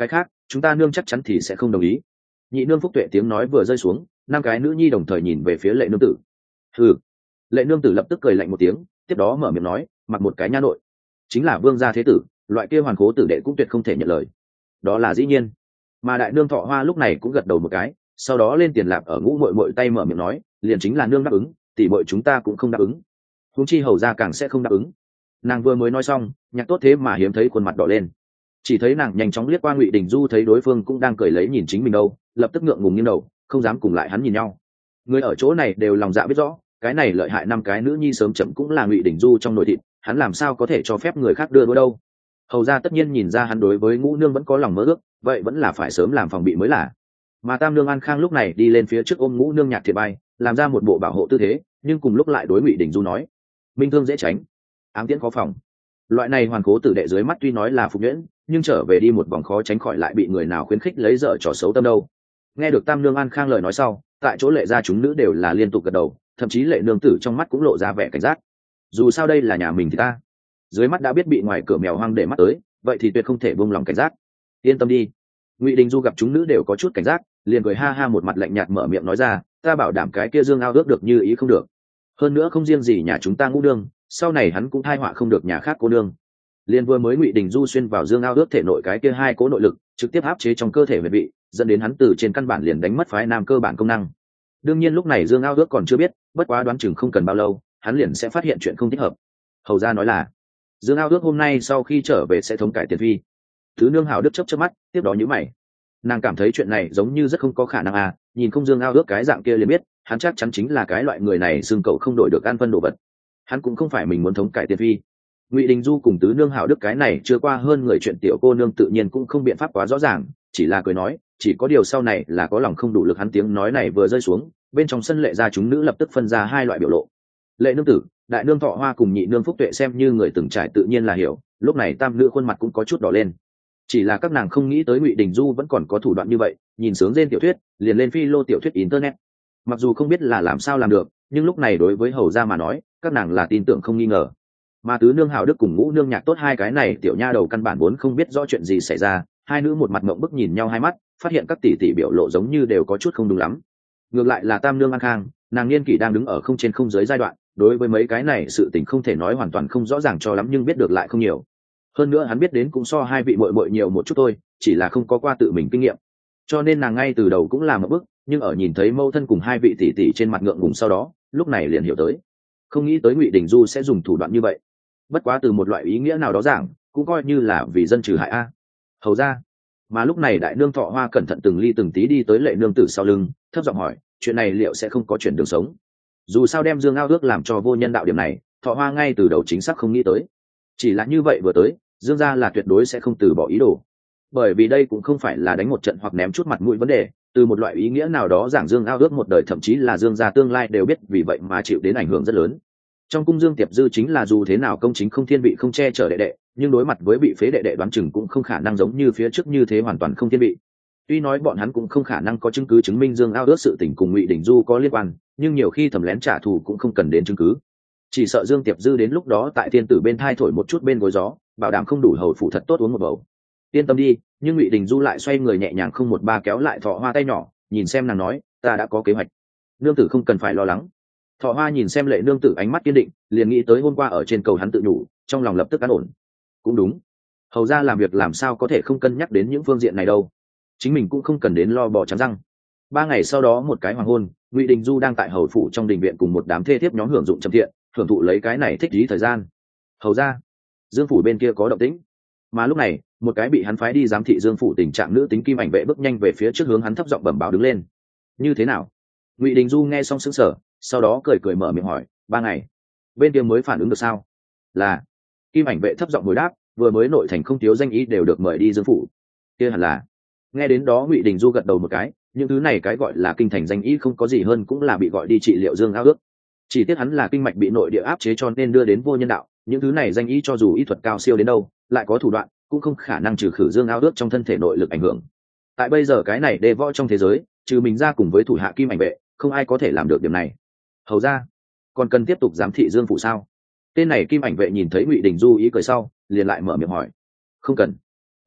chúng ta nương chắc chắn thì sẽ không đồng ý. Nhị nương Phúc Tuệ tiếng nói vừa rơi xuống, năm cái nữ nhi đồng thời nhìn về phía lệ nương tử. Ừ. Lệ nương tử lập tức cười lạnh một tiếng, tiếp đó mở miệng nói, mặc một cái nha nội, chính là vương gia thế tử, loại kia hoàn cố tử đệ cũng tuyệt không thể nhận lời. Đó là dĩ nhiên. Mà đại nương Thọ Hoa lúc này cũng gật đầu một cái, sau đó lên tiền lạp ở Ngũ muội muội tay mở miệng nói, liền chính là nương đáp ứng, tỷ muội chúng ta cũng không đáp ứng. Huống chi hầu gia càng sẽ không đáp ứng. Nàng vừa mới nói xong, Nhạc Tốt thế mà hiếm thấy khuôn mặt đỏ lên. Chỉ thấy nàng nhanh chóng liếc qua Ngụy Đình Du, thấy đối phương cũng đang cười lấy nhìn chính mình đâu, lập tức ngượng ngùng nghiêng đầu, không dám cùng lại hắn nhìn nhau. Người ở chỗ này đều lòng dạ biết rõ, cái này lợi hại năm cái nữ nhi sớm chậm cũng là Ngụy Đình Du trong nội thịt, hắn làm sao có thể cho phép người khác đưa đũa đâu. Hầu ra tất nhiên nhìn ra hắn đối với Ngũ nương vẫn có lòng mơ ước, vậy vẫn là phải sớm làm phòng bị mới là. Mà Tam nương An Khang lúc này đi lên phía trước ôm Ngũ nương Nhạc Thiệt Bay, làm ra một bộ bảo hộ tư thế, nhưng cùng lúc lại đối Ngụy Đình Du nói, minh thương dễ tránh, ám tiễn khó phòng. Loại này hoàn cố tử đệ dưới mắt tuy nói là phục nhuyễn, nhưng trở về đi một vòng khó tránh khỏi lại bị người nào khuyến khích lấy dở trò xấu tâm đâu. Nghe được Tam nương An Khang lời nói sau, tại chỗ Lệ gia chúng nữ đều là liên tục gật đầu, thậm chí Lệ nương tử trong mắt cũng lộ ra vẻ cảnh giác. Dù sao đây là nhà mình thì ta, dưới mắt đã biết bị ngoài cửa mèo hoang để mắt tới, vậy thì tuyệt không thể buông lòng cảnh giác. Yên tâm đi. Ngụy Đình Du gặp chúng nữ đều có chút cảnh giác, liền cười ha ha một mặt lạnh nhạt mở miệng nói ra, ta bảo đảm cái kia Dương Ao ước được như ý không được. Hơn nữa không riêng gì nhà chúng ta Ngũ đương, sau này hắn cũng thai họa không được nhà khác cô đương. Liên vừa mới Ngụy Đình Du xuyên vào Dương Ao ước thể nội cái kia hai cố nội lực, trực tiếp áp chế trong cơ thể huyệt vị, dẫn đến hắn từ trên căn bản liền đánh mất phái nam cơ bản công năng. Đương nhiên lúc này Dương Ao ước còn chưa biết, bất quá đoán chừng không cần bao lâu, hắn liền sẽ phát hiện chuyện không thích hợp. Hầu gia nói là Dương Ao ước hôm nay sau khi trở về sẽ thống cải tiền phi. Thứ nương Hảo Đức chớp chớp mắt, tiếp đó nhíu mày. Nàng cảm thấy chuyện này giống như rất không có khả năng à, nhìn không Dương Ao ước cái dạng kia liền biết, hắn chắc chắn chính là cái loại người này xương cậu không đổi được ăn phân đồ vật. Hắn cũng không phải mình muốn thống cải tiền phi. Ngụy Đình Du cùng tứ nương Hảo Đức cái này chưa qua hơn người chuyện tiểu cô nương tự nhiên cũng không biện pháp quá rõ ràng, chỉ là cười nói, chỉ có điều sau này là có lòng không đủ lực. Hắn tiếng nói này vừa rơi xuống, bên trong sân Lệ gia chúng nữ lập tức phân ra hai loại biểu lộ. Lệ nương tử, đại nương Thọ Hoa cùng nhị nương Phúc Tuệ xem như người từng trải tự nhiên là hiểu, lúc này tam nữ khuôn mặt cũng có chút đỏ lên. Chỉ là các nàng không nghĩ tới Ngụy Đình Du vẫn còn có thủ đoạn như vậy, nhìn sướng trên tiểu thuyết, liền lên phi lô tiểu thuyết internet. Mặc dù không biết là làm sao làm được, nhưng lúc này đối với hầu gia mà nói, các nàng là tin tưởng không nghi ngờ. Mà tứ nương Hảo Đức cùng Ngũ nương Nhạc Tốt hai cái này tiểu nha đầu căn bản vốn không biết rõ chuyện gì xảy ra, hai nữ một mặt ngậm bức nhìn nhau hai mắt, phát hiện các tỷ tỷ biểu lộ giống như đều có chút không đúng lắm. Ngược lại là Tam nương An Khang, nàng niên kỷ đang đứng ở không trên không dưới giai đoạn, đối với mấy cái này sự tình không thể nói hoàn toàn không rõ ràng cho lắm, nhưng biết được lại không nhiều. Hơn nữa hắn biết đến cũng so hai vị muội muội nhiều một chút thôi, chỉ là không có qua tự mình kinh nghiệm, cho nên nàng ngay từ đầu cũng làm một bước, nhưng ở nhìn thấy mâu thân cùng hai vị tỷ tỷ trên mặt ngượng ngùng sau đó, lúc này liền hiểu tới, không nghĩ tới Ngụy Đình Du sẽ dùng thủ đoạn như vậy. Bất quá từ một loại ý nghĩa nào đó giảng, cũng coi như là vì dân trừ hại a. Hầu ra. Mà lúc này đại nương Thọ Hoa cẩn thận từng ly từng tí đi tới Lệ nương tử sau lưng, thấp giọng hỏi, chuyện này liệu sẽ không có chuyển đường sống? Dù sao đem Dương Ao ước làm cho vô nhân đạo điểm này, Thọ Hoa ngay từ đầu chính xác không nghĩ tới. Chỉ là như vậy vừa tới, Dương gia là tuyệt đối sẽ không từ bỏ ý đồ. Bởi vì đây cũng không phải là đánh một trận hoặc ném chút mặt mũi vấn đề, từ một loại ý nghĩa nào đó giảng Dương Ao ước một đời thậm chí là Dương gia tương lai đều biết vì vậy mà chịu đến ảnh hưởng rất lớn. Trong cung Dương Tiệp Dư chính là dù thế nào công chính không thiên vị không che chở đệ đệ, nhưng đối mặt với bị phế đệ đệ đoán chừng cũng không khả năng giống như phía trước như thế hoàn toàn không thiên vị. Tuy nói bọn hắn cũng không khả năng có chứng cứ chứng minh Dương Ao ước sự tình cùng Ngụy Đình Du có liên quan, nhưng nhiều khi thầm lén trả thù cũng không cần đến chứng cứ. Chỉ sợ Dương Tiệp Dư đến lúc đó tại thiên tử bên thai thổi một chút bên gối gió, bảo đảm không đủ hầu phủ thật tốt uống một bầu. Yên tâm đi. Nhưng Ngụy Đình Du lại xoay người nhẹ nhàng không một ba kéo lại Thọ Hoa tay nhỏ, nhìn xem nàng nói, ta đã có kế hoạch, nương tử không cần phải lo lắng. Thọ Hoa nhìn xem Lệ nương tử ánh mắt kiên định, liền nghĩ tới hôm qua ở trên cầu hắn tự nhủ, trong lòng lập tức an ổn. Cũng đúng, hầu ra làm việc làm sao có thể không cân nhắc đến những phương diện này đâu, chính mình cũng không cần đến lo bò trắng răng. 3 ngày sau đó một cái hoàng hôn, Ngụy Đình Du đang tại hầu phủ trong đình viện cùng một đám thê thiếp nhóm hưởng dụng trầm thiện, hưởng thụ lấy cái này thích lý thời gian. Hầu ra, Dương phủ bên kia có động tĩnh. Mà lúc này, một cái bị hắn phái đi giám thị Dương phủ tình trạng nữ tính Kim Ảnh Vệ bước nhanh về phía trước hướng hắn thấp giọng bẩm báo đứng lên. Như thế nào? Ngụy Đình Du nghe xong sững sờ, sau đó cười cười mở miệng hỏi, 3 ngày bên kia mới phản ứng được sao? Là. Kim Ảnh Vệ thấp giọng hồi đáp, vừa mới nội thành không thiếu danh ý đều được mời đi Dương phủ. Kia hẳn là. Nghe đến đó Ngụy Đình Du gật đầu một cái, những thứ này cái gọi là kinh thành danh ý không có gì hơn cũng là bị gọi đi trị liệu Dương Ao ước. Chỉ tiếc hắn là kinh mạch bị nội địa áp chế cho nên đưa đến vô nhân đạo, những thứ này danh ý cho dù y thuật cao siêu đến đâu, lại có thủ đoạn, cũng không khả năng trừ khử Dương Ao ước trong thân thể nội lực ảnh hưởng. Tại bây giờ cái này đê võ trong thế giới, trừ mình ra cùng với thủ hạ Kim Ảnh Vệ, không ai có thể làm được điểm này. Hầu ra, còn cần tiếp tục giám thị Dương phủ sao? Tên này Kim Ảnh Vệ nhìn thấy Ngụy Đình Du ý cười sau, liền lại mở miệng hỏi. Không cần.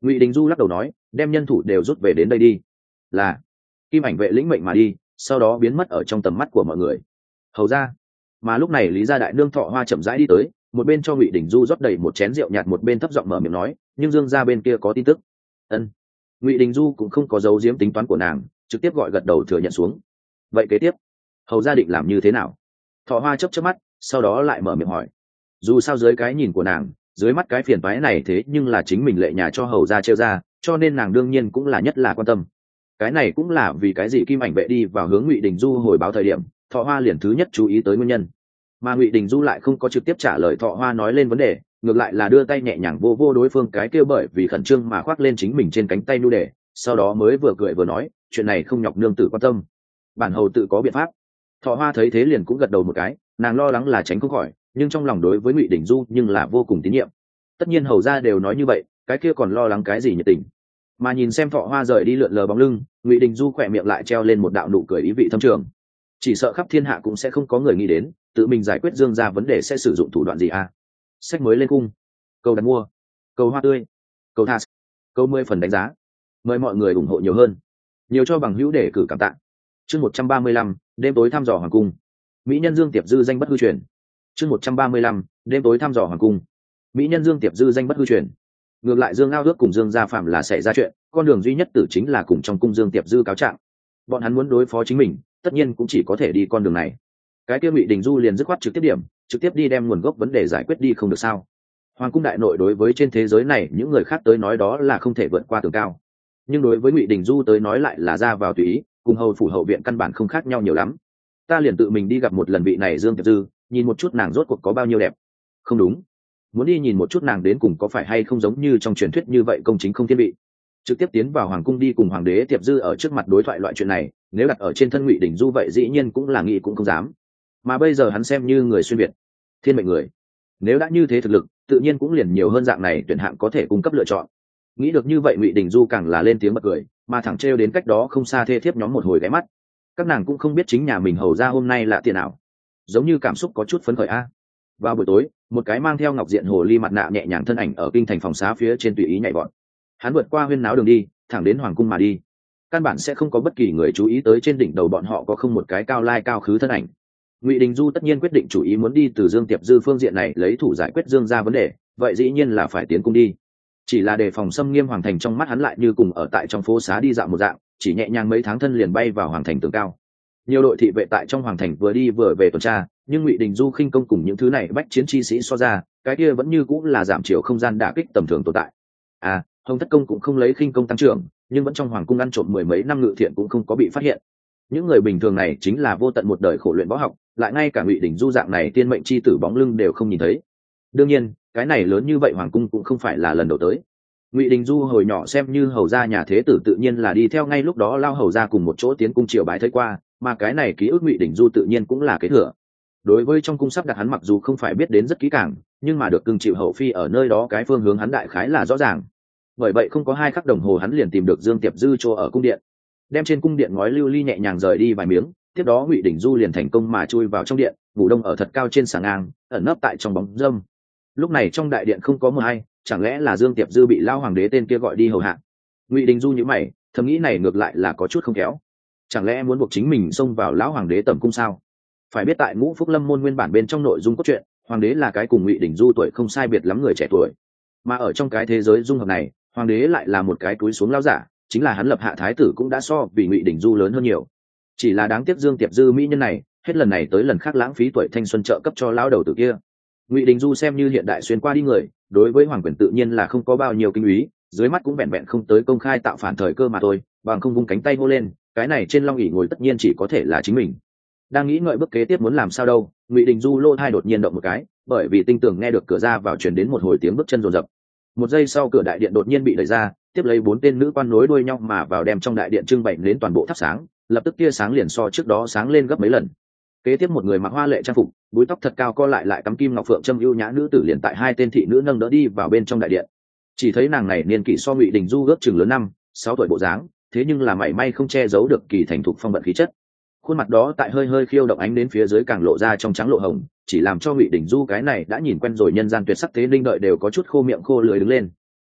Ngụy Đình Du lắc đầu nói, đem nhân thủ đều rút về đến đây đi. Là. Kim Ảnh vệ lĩnh mệnh mà đi, sau đó biến mất ở trong tầm mắt của mọi người. Hầu ra. Mà lúc này Lý gia đại nương Thọ Hoa chậm rãi đi tới, một bên cho Ngụy Đình Du rót đầy một chén rượu nhạt, một bên thấp giọng mở miệng nói, nhưng Dương gia bên kia có tin tức. Ân. Ngụy Đình Du cũng không có giấu giếm tính toán của nàng, trực tiếp gọi gật đầu thừa nhận xuống. Vậy kế tiếp, hầu gia định làm như thế nào? Thọ Hoa chớp chớp mắt, sau đó lại mở miệng hỏi. Dù sao dưới cái nhìn của nàng, dưới mắt cái phiền toái này thế nhưng là chính mình lệ nhà cho hầu gia trêu ra, cho nên nàng đương nhiên cũng là nhất là quan tâm. Cái này cũng là vì cái gì Kim Ảnh vệ đi vào hướng Ngụy Đình Du hồi báo thời điểm, Thọ Hoa liền thứ nhất chú ý tới nguyên nhân. Mà Ngụy Đình Du lại không có trực tiếp trả lời Thọ Hoa nói lên vấn đề, ngược lại là đưa tay nhẹ nhàng vô vô đối phương cái kia bởi vì khẩn trương mà khoác lên chính mình trên cánh tay nu đề, sau đó mới vừa cười vừa nói, chuyện này không nhọc nương tử quan tâm, bản hầu tự có biện pháp. Thọ Hoa thấy thế liền cũng gật đầu một cái, nàng lo lắng là tránh không khỏi, nhưng trong lòng đối với Ngụy Đình Du nhưng là vô cùng tín nhiệm. Tất nhiên hầu gia đều nói như vậy, cái kia còn lo lắng cái gì nhiệt tình. Mà nhìn xem Thọ Hoa rời đi lượn lờ bóng lưng, Ngụy Đình Du khỏe miệng lại treo lên một đạo nụ cười ý vị thâm trường. Chỉ sợ khắp thiên hạ cũng sẽ không có người nghĩ đến, tự mình giải quyết Dương gia vấn đề sẽ sử dụng thủ đoạn gì à? Sách mới lên cung, câu đặt mua, câu hoa tươi, câu thas, câu 10 phần đánh giá. Mời mọi người ủng hộ nhiều hơn, nhiều cho bằng hữu để cử cảm tạ. Chương 135, đêm tối thăm dò hoàng cung. Mỹ nhân Dương Tiệp Dư danh bất hư truyền. Chương 135, đêm tối thăm dò hoàng cung. Mỹ nhân Dương Tiệp Dư danh bất hư truyền. Ngược lại Dương Ao Ước cùng Dương Gia Phạm là xảy ra chuyện, con đường duy nhất tử chính là cùng trong cung Dương Tiệp Dư cáo trạng. Bọn hắn muốn đối phó chính mình, tất nhiên cũng chỉ có thể đi con đường này. Cái kia Ngụy Đình Du liền dứt khoát trực tiếp điểm, trực tiếp đi đem nguồn gốc vấn đề giải quyết đi không được sao? Hoàng cung đại nội đối với trên thế giới này những người khác tới nói đó là không thể vượt qua tường cao, nhưng đối với Ngụy Đình Du tới nói lại là ra vào tùy ý, cùng hầu phủ hậu viện căn bản không khác nhau nhiều lắm. Ta liền tự mình đi gặp một lần vị này Dương Tiệp Dư, nhìn một chút nàng rốt cuộc có bao nhiêu đẹp. Không đúng, muốn đi nhìn một chút nàng đến cùng có phải hay không giống như trong truyền thuyết như vậy công chính không thiên vị. Trực tiếp tiến vào hoàng cung đi cùng hoàng đế Tiệp Dư ở trước mặt đối thoại loại chuyện này, nếu đặt ở trên thân Ngụy Đình Du vậy dĩ nhiên cũng là nghĩ cũng không dám. Mà bây giờ hắn xem như người xuyên việt, thiên mệnh người, nếu đã như thế thực lực, tự nhiên cũng liền nhiều hơn dạng này tuyển hạng có thể cung cấp lựa chọn. Nghĩ được như vậy Ngụy Đình Du càng là lên tiếng bật cười, mà thẳng trêu đến cách đó không xa thê thiếp nhóm một hồi ghé mắt. Các nàng cũng không biết chính nhà mình hầu ra hôm nay là tiền nào, giống như cảm xúc có chút phấn khởi a. Vào buổi tối, một cái mang theo ngọc diện hồ ly mặt nạ nhẹ nhàng thân ảnh ở kinh thành phòng xá phía trên tùy ý nhảy vọt. Hắn vượt qua huyên náo đường đi, thẳng đến hoàng cung mà đi. Căn bản sẽ không có bất kỳ người chú ý tới trên đỉnh đầu bọn họ có không một cái cao lai cao khứ thân ảnh. Ngụy Đình Du tất nhiên quyết định chủ ý muốn đi từ Dương Tiệp Dư phương diện này lấy thủ giải quyết Dương gia vấn đề, vậy dĩ nhiên là phải tiến cung đi. Chỉ là đề phòng xâm nghiêm hoàng thành trong mắt hắn lại như cùng ở tại trong phố xá đi dạo một dạng, chỉ nhẹ nhàng mấy tháng thân liền bay vào hoàng thành tường cao. Nhiều đội thị vệ tại trong hoàng thành vừa đi vừa về tuần tra, nhưng Ngụy Đình Du khinh công cùng những thứ này bách chiến chi sĩ so ra, cái kia vẫn như cũng là giảm chiều không gian đả kích tầm thường tồn tại. À, Hồng Thất Công cũng không lấy khinh công tăng trưởng, nhưng vẫn trong hoàng cung ăn trộm mười mấy năm ngự thiện cũng không có bị phát hiện. Những người bình thường này chính là vô tận một đời khổ luyện võ học, lại ngay cả Ngụy Đình Du dạng này tiên mệnh chi tử bóng lưng đều không nhìn thấy. Đương nhiên, cái này lớn như vậy hoàng cung cũng không phải là lần đầu tới. Ngụy Đình Du hồi nhỏ xem như hầu gia nhà thế tử tự nhiên là đi theo ngay lúc đó lao hầu gia cùng một chỗ tiến cung triều bái thấy qua, mà cái này ký ức Ngụy Đình Du tự nhiên cũng là kế thừa. Đối với trong cung sắp đặt hắn mặc dù không phải biết đến rất kỹ càng, nhưng mà được cưng chịu hậu phi ở nơi đó cái phương hướng hắn đại khái là rõ ràng. Bởi vậy không có 2 khắc đồng hồ hắn liền tìm được Dương Tiệp Dư chỗ ở cung điện, đem trên cung điện ngói lưu ly nhẹ nhàng rời đi vài miếng, tiếp đó Ngụy Đình Du liền thành công mà chui vào trong điện, ngủ đông ở thật cao trên sàng ngang, ẩn nấp tại trong bóng râm. Lúc này trong đại điện không có mờ hay, chẳng lẽ là Dương Tiệp Dư bị lao hoàng đế tên kia gọi đi hầu hạ? Ngụy Đình Du nhíu mày, thầm nghĩ này ngược lại là có chút không khéo. Chẳng lẽ muốn buộc chính mình xông vào lão hoàng đế tẩm cung sao? Phải biết tại Ngũ Phúc Lâm môn nguyên bản bên trong nội dung cốt truyện, hoàng đế là cái cùng Ngụy Đình Du tuổi không sai biệt lắm người trẻ tuổi, mà ở trong cái thế giới dung hợp này, hoàng đế lại là một cái túi xuống lão giả, chính là hắn lập hạ thái tử cũng đã so vì Ngụy Đình Du lớn hơn nhiều. Chỉ là đáng tiếc Dương Tiệp Dư mỹ nhân này, hết lần này tới lần khác lãng phí tuổi thanh xuân trợ cấp cho lão đầu tử kia. Ngụy Đình Du xem như hiện đại xuyên qua đi người, đối với hoàng quyền tự nhiên là không có bao nhiêu kinh úy, dưới mắt cũng vẹn vẹn không tới công khai tạo phản thời cơ mà thôi, bằng không vung cánh tay hô lên, cái này trên long ỷ ngồi tất nhiên chỉ có thể là chính mình. Đang nghĩ ngợi bước kế tiếp muốn làm sao đâu, Ngụy Đình Du lô thai đột nhiên động một cái, bởi vì tinh tường nghe được cửa ra vào truyền đến một hồi tiếng bước chân rồn rập. Một giây sau cửa đại điện đột nhiên bị đẩy ra, tiếp lấy 4 tên nữ quan nối đuôi nhau mà vào đem trong đại điện trưng bày đến toàn bộ thắp sáng, lập tức tia sáng liền so trước đó sáng lên gấp mấy lần. Kế tiếp một người mặc hoa lệ trang phục, búi tóc thật cao co lại cắm kim ngọc phượng châm ưu nhã nữ tử liền tại 2 tên thị nữ nâng đỡ đi vào bên trong đại điện. Chỉ thấy nàng này niên kỷ so Ngụy Đình Du ước chừng lớn 5-6 tuổi bộ dáng, thế nhưng là mảy may không che giấu được kỳ thành thục phong vận khí chất. Khuôn mặt đó tại hơi hơi khiêu động ánh đến phía dưới càng lộ ra trong trắng lộ hồng, chỉ làm cho Ngụy Đình Du cái này đã nhìn quen rồi nhân gian tuyệt sắc thế linh đợi đều có chút khô miệng khô lưỡi đứng lên.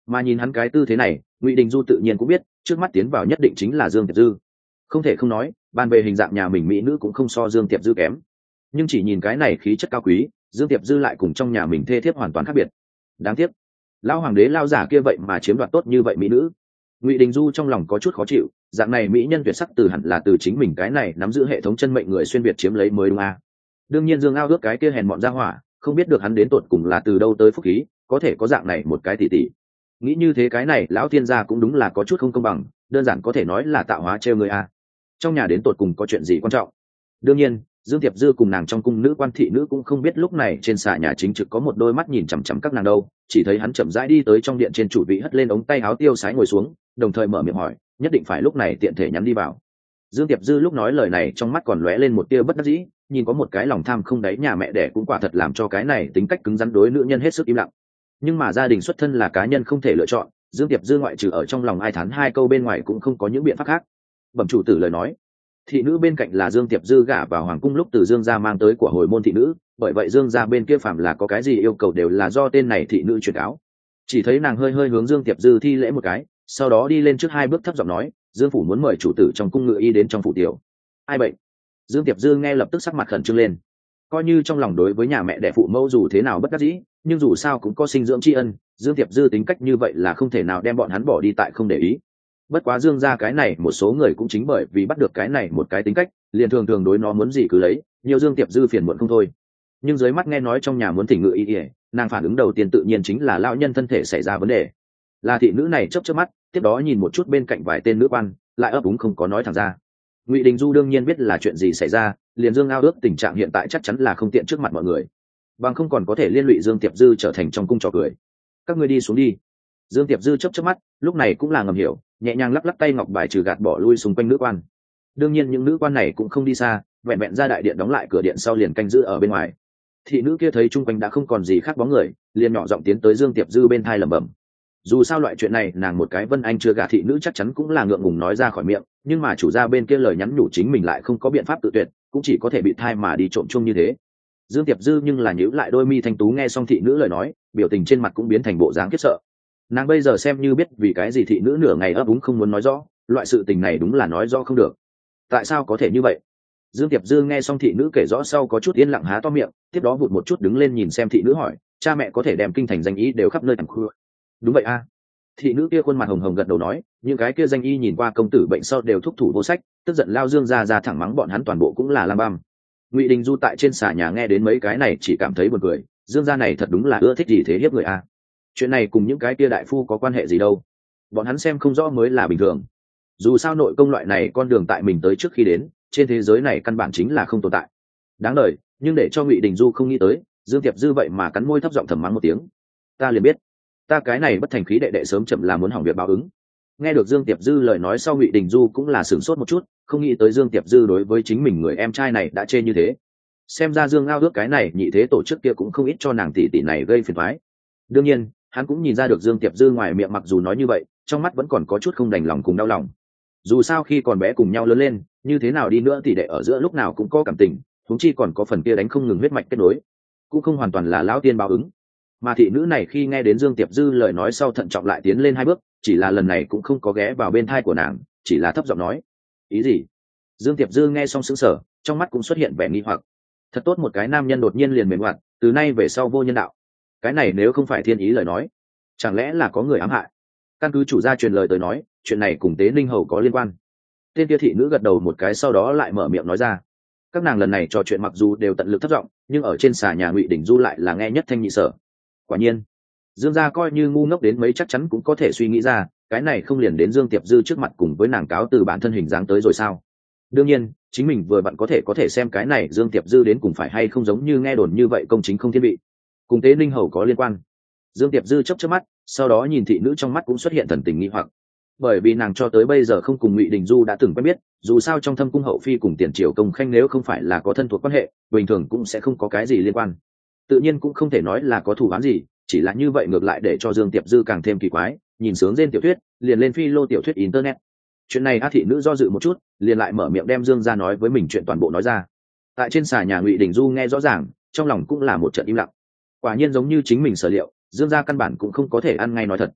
Mà nhìn hắn cái tư thế này, Ngụy Đình Du tự nhiên cũng biết trước mắt tiến vào nhất định chính là Dương Tiệp Dư. Không thể không nói, bàn về hình dạng nhà mình mỹ nữ cũng không so Dương Tiệp Dư kém, nhưng chỉ nhìn cái này khí chất cao quý, Dương Tiệp Dư lại cùng trong nhà mình thê thiếp hoàn toàn khác biệt. Đáng tiếc lão hoàng đế lao giả kia vậy mà chiếm đoạt tốt như vậy mỹ nữ. Ngụy Đình Du trong lòng có chút khó chịu, dạng này mỹ nhân tuyệt sắc từ hẳn là từ chính mình cái này nắm giữ hệ thống chân mệnh người xuyên việt chiếm lấy mới đúng à. Đương nhiên Dương Ao ước cái kia hèn mọn ra hỏa, không biết được hắn đến tột cùng là từ đâu tới phúc khí, có thể có dạng này một cái tỷ tỷ. Nghĩ như thế cái này lão thiên gia cũng đúng là có chút không công bằng, đơn giản có thể nói là tạo hóa trêu người à. Trong nhà đến tột cùng có chuyện gì quan trọng? Đương nhiên Dương Tiệp Dư cùng nàng trong cung nữ quan thị nữ cũng không biết lúc này trên xà nhà chính trực có một đôi mắt nhìn chằm chằm các nàng đâu, chỉ thấy hắn chậm rãi đi tới trong điện trên chủ vị hất lên ống tay áo tiêu sái ngồi xuống, đồng thời mở miệng hỏi, nhất định phải lúc này tiện thể nhắn đi vào. Dương Tiệp Dư lúc nói lời này trong mắt còn lóe lên một tia bất đắc dĩ, nhìn có một cái lòng tham không đáy nhà mẹ đẻ cũng quả thật làm cho cái này tính cách cứng rắn đối nữ nhân hết sức im lặng. Nhưng mà gia đình xuất thân là cá nhân không thể lựa chọn, Dương Tiệp Dư ngoại trừ ở trong lòng ai thán hai câu bên ngoài cũng không có những biện pháp khác. Bẩm chủ tử lời nói, thị nữ bên cạnh là Dương Tiệp Dư gả vào hoàng cung lúc từ Dương gia mang tới của hồi môn thị nữ, bởi vậy Dương gia bên kia phạm là có cái gì yêu cầu đều là do tên này thị nữ truyền áo. Chỉ thấy nàng hơi hơi hướng Dương Tiệp Dư thi lễ một cái, sau đó đi lên trước hai bước thấp giọng nói, Dương phủ muốn mời chủ tử trong cung ngự y đến trong phủ tiểu. Ai bệnh? Dương Tiệp Dư nghe lập tức sắc mặt khẩn trương lên. Coi như trong lòng đối với nhà mẹ đẻ phụ mẫu dù thế nào bất đắc dĩ, nhưng dù sao cũng có sinh dưỡng tri ân, Dương Tiệp Dư tính cách như vậy là không thể nào đem bọn hắn bỏ đi tại không để ý. Bất quá Dương gia cái này một số người cũng chính bởi vì bắt được cái này một cái tính cách, liền thường thường đối nó muốn gì cứ lấy, nhiều Dương Tiệp Dư phiền muộn không thôi. Nhưng dưới mắt nghe nói trong nhà muốn thỉnh ngự y, nàng phản ứng đầu tiên tự nhiên chính là lão nhân thân thể xảy ra vấn đề. Là thị nữ này chớp chớp mắt, tiếp đó nhìn một chút bên cạnh vài tên nữ quan, lại ấp úng không có nói thẳng ra. Ngụy Đình Du đương nhiên biết là chuyện gì xảy ra, liền Dương Ao ước tình trạng hiện tại chắc chắn là không tiện trước mặt mọi người, bằng không còn có thể liên lụy Dương Tiệp Dư trở thành trong cung trò cười. Các ngươi đi xuống đi. Dương Tiệp Dư chớp chớp mắt, lúc này cũng là ngầm hiểu, nhẹ nhàng lắc lắc tay ngọc bài trừ gạt bỏ lui xung quanh nữ quan. Đương nhiên những nữ quan này cũng không đi xa, vẹn vẹn ra đại điện đóng lại cửa điện sau liền canh giữ ở bên ngoài. Thị nữ kia thấy chung quanh đã không còn gì khác bóng người, liền nhỏ giọng tiến tới Dương Tiệp Dư bên thai lẩm bẩm. Dù sao loại chuyện này nàng một cái Vân Anh chưa gả thị nữ chắc chắn cũng là ngượng ngùng nói ra khỏi miệng, nhưng mà chủ gia bên kia lời nhắn nhủ chính mình lại không có biện pháp tự tuyệt, cũng chỉ có thể bị thai mà đi trộm chung như thế. Dương Tiệp Dư nhưng là nhíu lại đôi mi thanh tú nghe xong thị nữ lời nói, biểu tình trên mặt cũng biến thành bộ dáng khiếp sợ. Nàng bây giờ xem như biết vì cái gì thị nữ nửa ngày ấp úng không muốn nói rõ, loại sự tình này đúng là nói rõ không được. Tại sao có thể như vậy? Dương Tiệp Dư nghe xong thị nữ kể rõ sau có chút yên lặng há to miệng, tiếp đó vụt một chút đứng lên nhìn xem thị nữ hỏi, cha mẹ có thể đem kinh thành danh ý đều khắp nơi tầm khua. Đúng vậy a. Thị nữ kia khuôn mặt hồng hồng gật đầu nói, những cái kia danh y nhìn qua công tử bệnh sau đều thúc thủ vô sách, tức giận lao Dương ra thẳng mắng bọn hắn toàn bộ cũng là lam băm. Ngụy Đình Du tại trên xà nhà nghe đến mấy cái này chỉ cảm thấy buồn cười, Dương gia này thật đúng là ưa thích gì thế hiếp người a. Chuyện này cùng những cái kia đại phu có quan hệ gì đâu, bọn hắn xem không rõ mới là bình thường. Dù sao nội công loại này con đường tại mình tới trước khi đến, trên thế giới này căn bản chính là không tồn tại. Đáng đời, nhưng để cho Ngụy Đình Du không nghĩ tới, Dương Tiệp Dư vậy mà cắn môi thấp giọng thầm mắng một tiếng. Ta liền biết, ta cái này bất thành khí đệ đệ sớm chậm là muốn hỏng việc báo ứng. Nghe được Dương Tiệp Dư lời nói sau, Ngụy Đình Du cũng là sửng sốt một chút, không nghĩ tới Dương Tiệp Dư đối với chính mình người em trai này đã chê như thế. Xem ra Dương Ao ước cái này nhị thế tổ chức kia cũng không ít cho nàng tỷ tỷ này gây phiền toái. Đương nhiên hắn cũng nhìn ra được Dương Tiệp Dư ngoài miệng mặc dù nói như vậy, trong mắt vẫn còn có chút không đành lòng cùng đau lòng. Dù sao khi còn bé cùng nhau lớn lên, như thế nào đi nữa tỷ đệ ở giữa lúc nào cũng có cảm tình, huống chi còn có phần kia đánh không ngừng huyết mạch kết nối, cũng không hoàn toàn là lão tiên báo ứng. Mà thị nữ này khi nghe đến Dương Tiệp Dư lời nói sau thận trọng lại tiến lên hai bước, chỉ là lần này cũng không có ghé vào bên thai của nàng, chỉ là thấp giọng nói, ý gì? Dương Tiệp Dư nghe xong sững sờ, trong mắt cũng xuất hiện vẻ nghi hoặc. Thật tốt một cái nam nhân đột nhiên liền mềm hoạt, từ nay về sau vô nhân đạo. Cái này nếu không phải thiên ý lời nói, chẳng lẽ là có người ám hại? Căn cứ chủ gia truyền lời tới nói, chuyện này cùng Tế Ninh Hầu có liên quan. Tên kia thị nữ gật đầu một cái sau đó lại mở miệng nói ra. Các nàng lần này trò chuyện mặc dù đều tận lực thấp giọng, nhưng ở trên xà nhà Ngụy Đình Du lại là nghe nhất thanh nhị sở. Quả nhiên, Dương gia coi như ngu ngốc đến mấy chắc chắn cũng có thể suy nghĩ ra, cái này không liền đến Dương Tiệp Dư trước mặt cùng với nàng cáo từ bản thân hình dáng tới rồi sao? Đương nhiên, chính mình vừa vặn có thể xem cái này Dương Tiệp Dư đến cùng phải hay không giống như nghe đồn như vậy công chính không thiên vị, cùng Tế Ninh Hầu có liên quan. Dương Tiệp Dư chớp chớp mắt, sau đó nhìn thị nữ trong mắt cũng xuất hiện thần tình nghi hoặc, bởi vì nàng cho tới bây giờ không cùng Ngụy Đình Du đã từng quen biết, dù sao trong thâm cung hậu phi cùng tiền triều công khanh nếu không phải là có thân thuộc quan hệ, bình thường cũng sẽ không có cái gì liên quan, tự nhiên cũng không thể nói là có thù oán gì, chỉ là như vậy ngược lại để cho Dương Tiệp Dư càng thêm kỳ quái, nhìn sướng trên tiểu thuyết, liền lên phi lô tiểu thuyết internet. Chuyện này A thị nữ do dự một chút, liền lại mở miệng đem Dương gia nói với mình chuyện toàn bộ nói ra. Tại trên xà nhà Ngụy Đình Du nghe rõ ràng, trong lòng cũng là một trận im lặng. Quả nhiên giống như chính mình sở liệu, Dương gia căn bản cũng không có thể ăn ngay nói thật.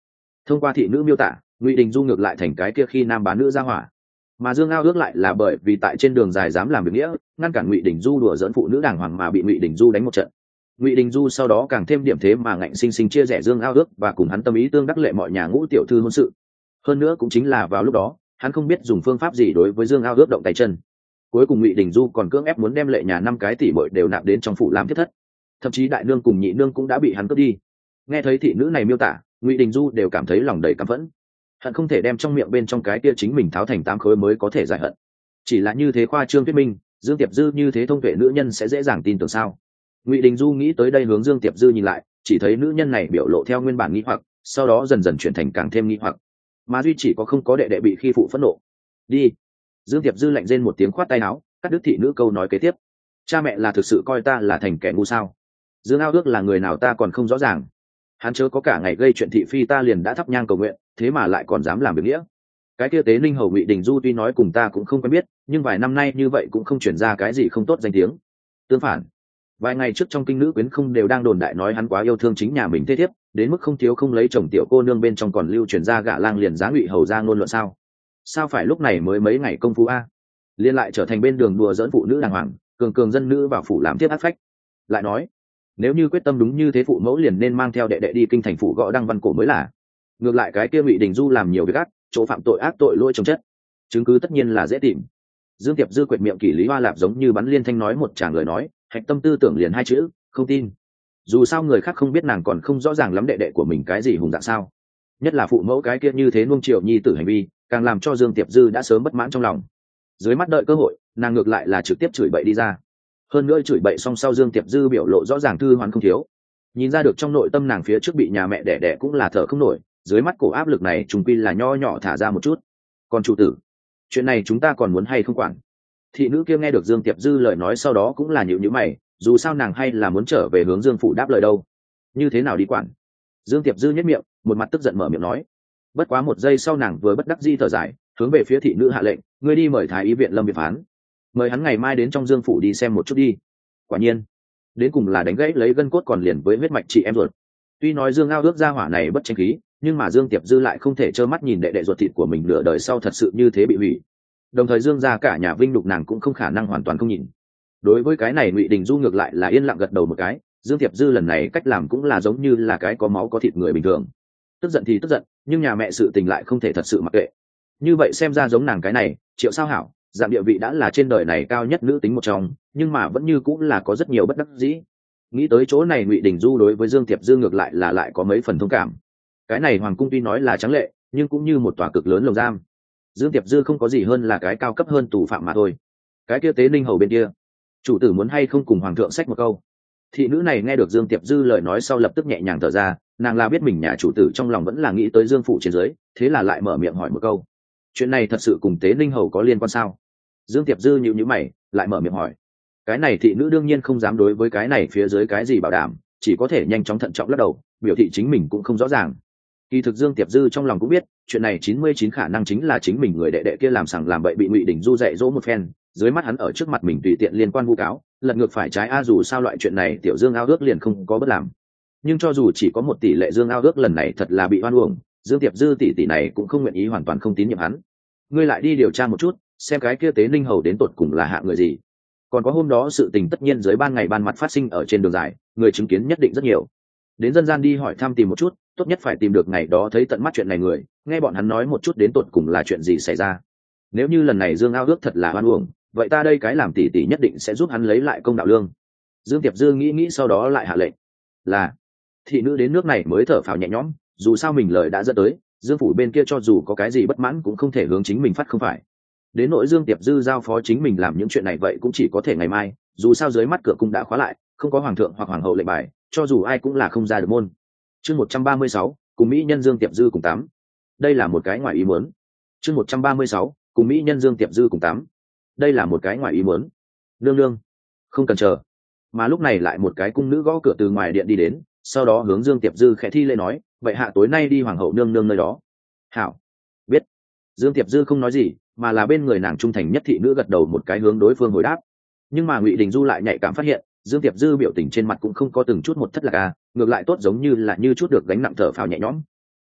Thông qua thị nữ miêu tả, Ngụy Đình Du ngược lại thành cái kia khi nam bán nữ ra hỏa, mà Dương Ao ước lại là bởi vì tại trên đường dài dám làm việc nghĩa, ngăn cản Ngụy Đình Du đùa dẫn phụ nữ đàng hoàng mà bị Ngụy Đình Du đánh một trận. Ngụy Đình Du sau đó càng thêm điểm thế mà ngạnh sinh sinh chia rẽ Dương Ao ước và cùng hắn tâm ý tương đắc lệ mọi nhà ngũ tiểu thư hôn sự. Hơn nữa cũng chính là vào lúc đó, hắn không biết dùng phương pháp gì đối với Dương Ao ước động tay chân. Cuối cùng Ngụy Đình Du còn cưỡng ép muốn đem lệ nhà 5 cái tỷ bội đều nạp đến trong phủ làm thiết thất, thậm chí đại nương cùng nhị nương cũng đã bị hắn cướp đi. Nghe thấy thị nữ này miêu tả, Ngụy Đình Du đều cảm thấy lòng đầy căm phẫn, hận không thể đem trong miệng bên trong cái kia chính mình tháo thành 8 khối mới có thể giải hận. Chỉ là như thế khoa trương thuyết minh, Dương Tiệp Dư như thế thông tuệ nữ nhân sẽ dễ dàng tin tưởng sao? Ngụy Đình Du nghĩ tới đây hướng Dương Tiệp Dư nhìn lại, chỉ thấy nữ nhân này biểu lộ theo nguyên bản nghi hoặc, sau đó dần dần chuyển thành càng thêm nghi hoặc. Mà duy chỉ có không có đệ đệ bị khi phụ phẫn nộ. Đi. Dương Tiệp Dư lạnh rên một tiếng khoát tay áo, cắt đứt thị nữ câu nói kế tiếp. Cha mẹ là thực sự coi ta là thành kẻ ngu sao? Dương Ao ước là người nào ta còn không rõ ràng. Hắn chớ có cả ngày gây chuyện thị phi ta liền đã thắp nhang cầu nguyện, thế mà lại còn dám làm việc nghĩa. Cái kia Tế Ninh hầu Ngụy Đình Du tuy nói cùng ta cũng không quen biết, nhưng vài năm nay như vậy cũng không chuyển ra cái gì không tốt danh tiếng. Tương phản, vài ngày trước trong kinh nữ quyến không đều đang đồn đại nói hắn quá yêu thương chính nhà mình thế thiếp, đến mức không thiếu không lấy chồng tiểu cô nương bên trong còn lưu truyền ra gả lang liền giá Ngụy hầu ra ngôn luận sao? Sao phải lúc này mới mấy ngày công phu a, liên lại trở thành bên đường đùa dỡn phụ nữ đàng hoàng, cường cường dân nữ vào phủ làm tiếp áp phách. Lại nói, nếu như quyết tâm đúng như thế phụ mẫu liền nên mang theo đệ đệ đi kinh thành phủ gõ đăng văn cổ mới là. Ngược lại cái kia Ngụy Đình Du làm nhiều việc ác, chỗ phạm tội ác tội lỗi trồng chất, chứng cứ tất nhiên là dễ tìm. Dương Tiệp Dư quệt miệng kỷ lý hoa lạp giống như bắn liên thanh nói một tràng lời nói, hạch tâm tư tưởng liền 2 chữ, không tin. Dù sao người khác không biết nàng còn không rõ ràng lắm đệ đệ của mình cái gì hùng dạng sao, nhất là phụ mẫu cái kia như thế nuông chiều nhi tử hành vi, càng làm cho Dương Tiệp Dư đã sớm bất mãn trong lòng. Dưới mắt đợi cơ hội, nàng ngược lại là trực tiếp chửi bậy đi ra. Hơn nữa chửi bậy xong sau Dương Tiệp Dư biểu lộ rõ ràng thư hoán không thiếu, nhìn ra được trong nội tâm nàng phía trước bị nhà mẹ đẻ cũng là thở không nổi, dưới mắt cổ áp lực này trùng quy là nho nhỏ thả ra một chút. Còn chủ tử, chuyện này chúng ta còn muốn hay không quản? Thị nữ kia nghe được Dương Tiệp Dư lời nói sau đó cũng là nhíu nhíu mày, dù sao nàng hay là muốn trở về hướng Dương phủ đáp lời đâu. Như thế nào đi quản? Dương Tiệp Dư nhếch miệng, một mặt tức giận mở miệng nói. Bất quá một giây sau nàng vừa bất đắc dĩ thở dài, hướng về phía thị nữ hạ lệnh, ngươi đi mời thái y viện Lâm Việt Phán, mời hắn ngày mai đến trong Dương phủ đi xem một chút đi. Quả nhiên, đến cùng là đánh gãy lấy gân cốt còn liền với huyết mạch chị em ruột. Tuy nói Dương Ao ước ra hỏa này bất tranh khí, nhưng mà Dương Tiệp Dư lại không thể trơ mắt nhìn đệ đệ ruột thịt của mình nửa đời sau thật sự như thế bị hủy. Đồng thời Dương gia cả nhà vinh đục nàng cũng không khả năng hoàn toàn không nhìn. Đối với cái này Ngụy Đình Du ngược lại là yên lặng gật đầu một cái, Dương Tiệp Dư lần này cách làm cũng là giống như là cái có máu có thịt người bình thường. Tức giận thì tức giận, nhưng nhà mẹ sự tình lại không thể thật sự mặc kệ. Như vậy xem ra giống nàng cái này, Triệu Sao Hảo, dạng địa vị đã là trên đời này cao nhất nữ tính một trong, nhưng mà vẫn như cũng là có rất nhiều bất đắc dĩ. Nghĩ tới chỗ này Ngụy Đình Du đối với Dương Tiệp Dư ngược lại là lại có mấy phần thông cảm. Cái này hoàng cung tuy nói là trắng lệ, nhưng cũng như một tòa cực lớn lồng giam. Dương Tiệp Dư không có gì hơn là cái cao cấp hơn tù phạm mà thôi. Cái kia Tế Ninh hầu bên kia, chủ tử muốn hay không cùng hoàng thượng xách một câu? Thị nữ này nghe được Dương Tiệp Dư lời nói sau lập tức nhẹ nhàng thở ra, nàng là biết mình nhà chủ tử trong lòng vẫn là nghĩ tới Dương phủ trên dưới, thế là lại mở miệng hỏi một câu. Chuyện này thật sự cùng Tế Ninh hầu có liên quan sao? Dương Tiệp Dư nhíu nhíu mày, lại mở miệng hỏi. Cái này thị nữ đương nhiên không dám đối với cái này phía dưới cái gì bảo đảm, chỉ có thể nhanh chóng thận trọng lắc đầu, biểu thị chính mình cũng không rõ ràng. Kỳ thực Dương Tiệp Dư trong lòng cũng biết, chuyện này 99 khả năng chính là chính mình người đệ đệ kia làm sằng làm bậy bị Ngụy Đình Du dạy dỗ một phen, dưới mắt hắn ở trước mặt mình tùy tiện liên quan vu cáo, lật ngược phải trái a, dù sao loại chuyện này tiểu Dương Ao ước liền không có bất làm. Nhưng cho dù chỉ có 1 tỷ lệ Dương Ao ước lần này thật là bị oan uổng, Dương Tiệp Dư tỷ này cũng không nguyện ý hoàn toàn không tín nhiệm hắn. Ngươi lại đi điều tra một chút, xem cái kia Tế Ninh hầu đến tột cùng là hạ người gì. Còn có hôm đó sự tình tất nhiên dưới ban ngày ban mặt phát sinh ở trên đường dài, người chứng kiến nhất định rất nhiều. Đến dân gian đi hỏi thăm tìm một chút, tốt nhất phải tìm được ngày đó thấy tận mắt chuyện này người, nghe bọn hắn nói một chút đến tột cùng là chuyện gì xảy ra. Nếu như lần này Dương Ao ước thật là oan uổng, vậy ta đây cái làm tỷ tỷ nhất định sẽ giúp hắn lấy lại công đạo lương. Dương Tiệp Dư nghĩ nghĩ sau đó lại hạ lệnh. Là. Thị nữ đến nước này mới thở phào nhẹ nhõm, dù sao mình lời đã dẫn tới, Dương phủ bên kia cho dù có cái gì bất mãn cũng không thể hướng chính mình phát không phải. Đến nỗi Dương Tiệp Dư giao phó chính mình làm những chuyện này vậy cũng chỉ có thể ngày mai, dù sao dưới mắt cửa cung đã khóa lại, không có hoàng thượng hoặc hoàng hậu lệnh bài, cho dù ai cũng là không ra được môn. Chương 136, cùng mỹ nhân Dương Tiệp Dư cùng tắm. Đây là một cái ngoài ý muốn. Chương 136, cùng mỹ nhân Dương Tiệp Dư cùng tắm. Đây là một cái ngoài ý muốn. Nương nương, không cần chờ. Mà lúc này lại một cái cung nữ gõ cửa từ ngoài điện đi đến, sau đó hướng Dương Tiệp Dư khẽ thi lễ nói, vậy hạ tối nay đi hoàng hậu nương nương nơi đó. Hảo, biết. Dương Tiệp Dư không nói gì, mà là bên người nàng trung thành nhất thị nữ gật đầu một cái hướng đối phương hồi đáp. Nhưng mà Ngụy Đình Du lại nhạy cảm phát hiện, Dương Tiệp Dư biểu tình trên mặt cũng không có từng chút một thất lạc ngược lại tốt giống như là như chút được gánh nặng thở phào nhẹ nhõm.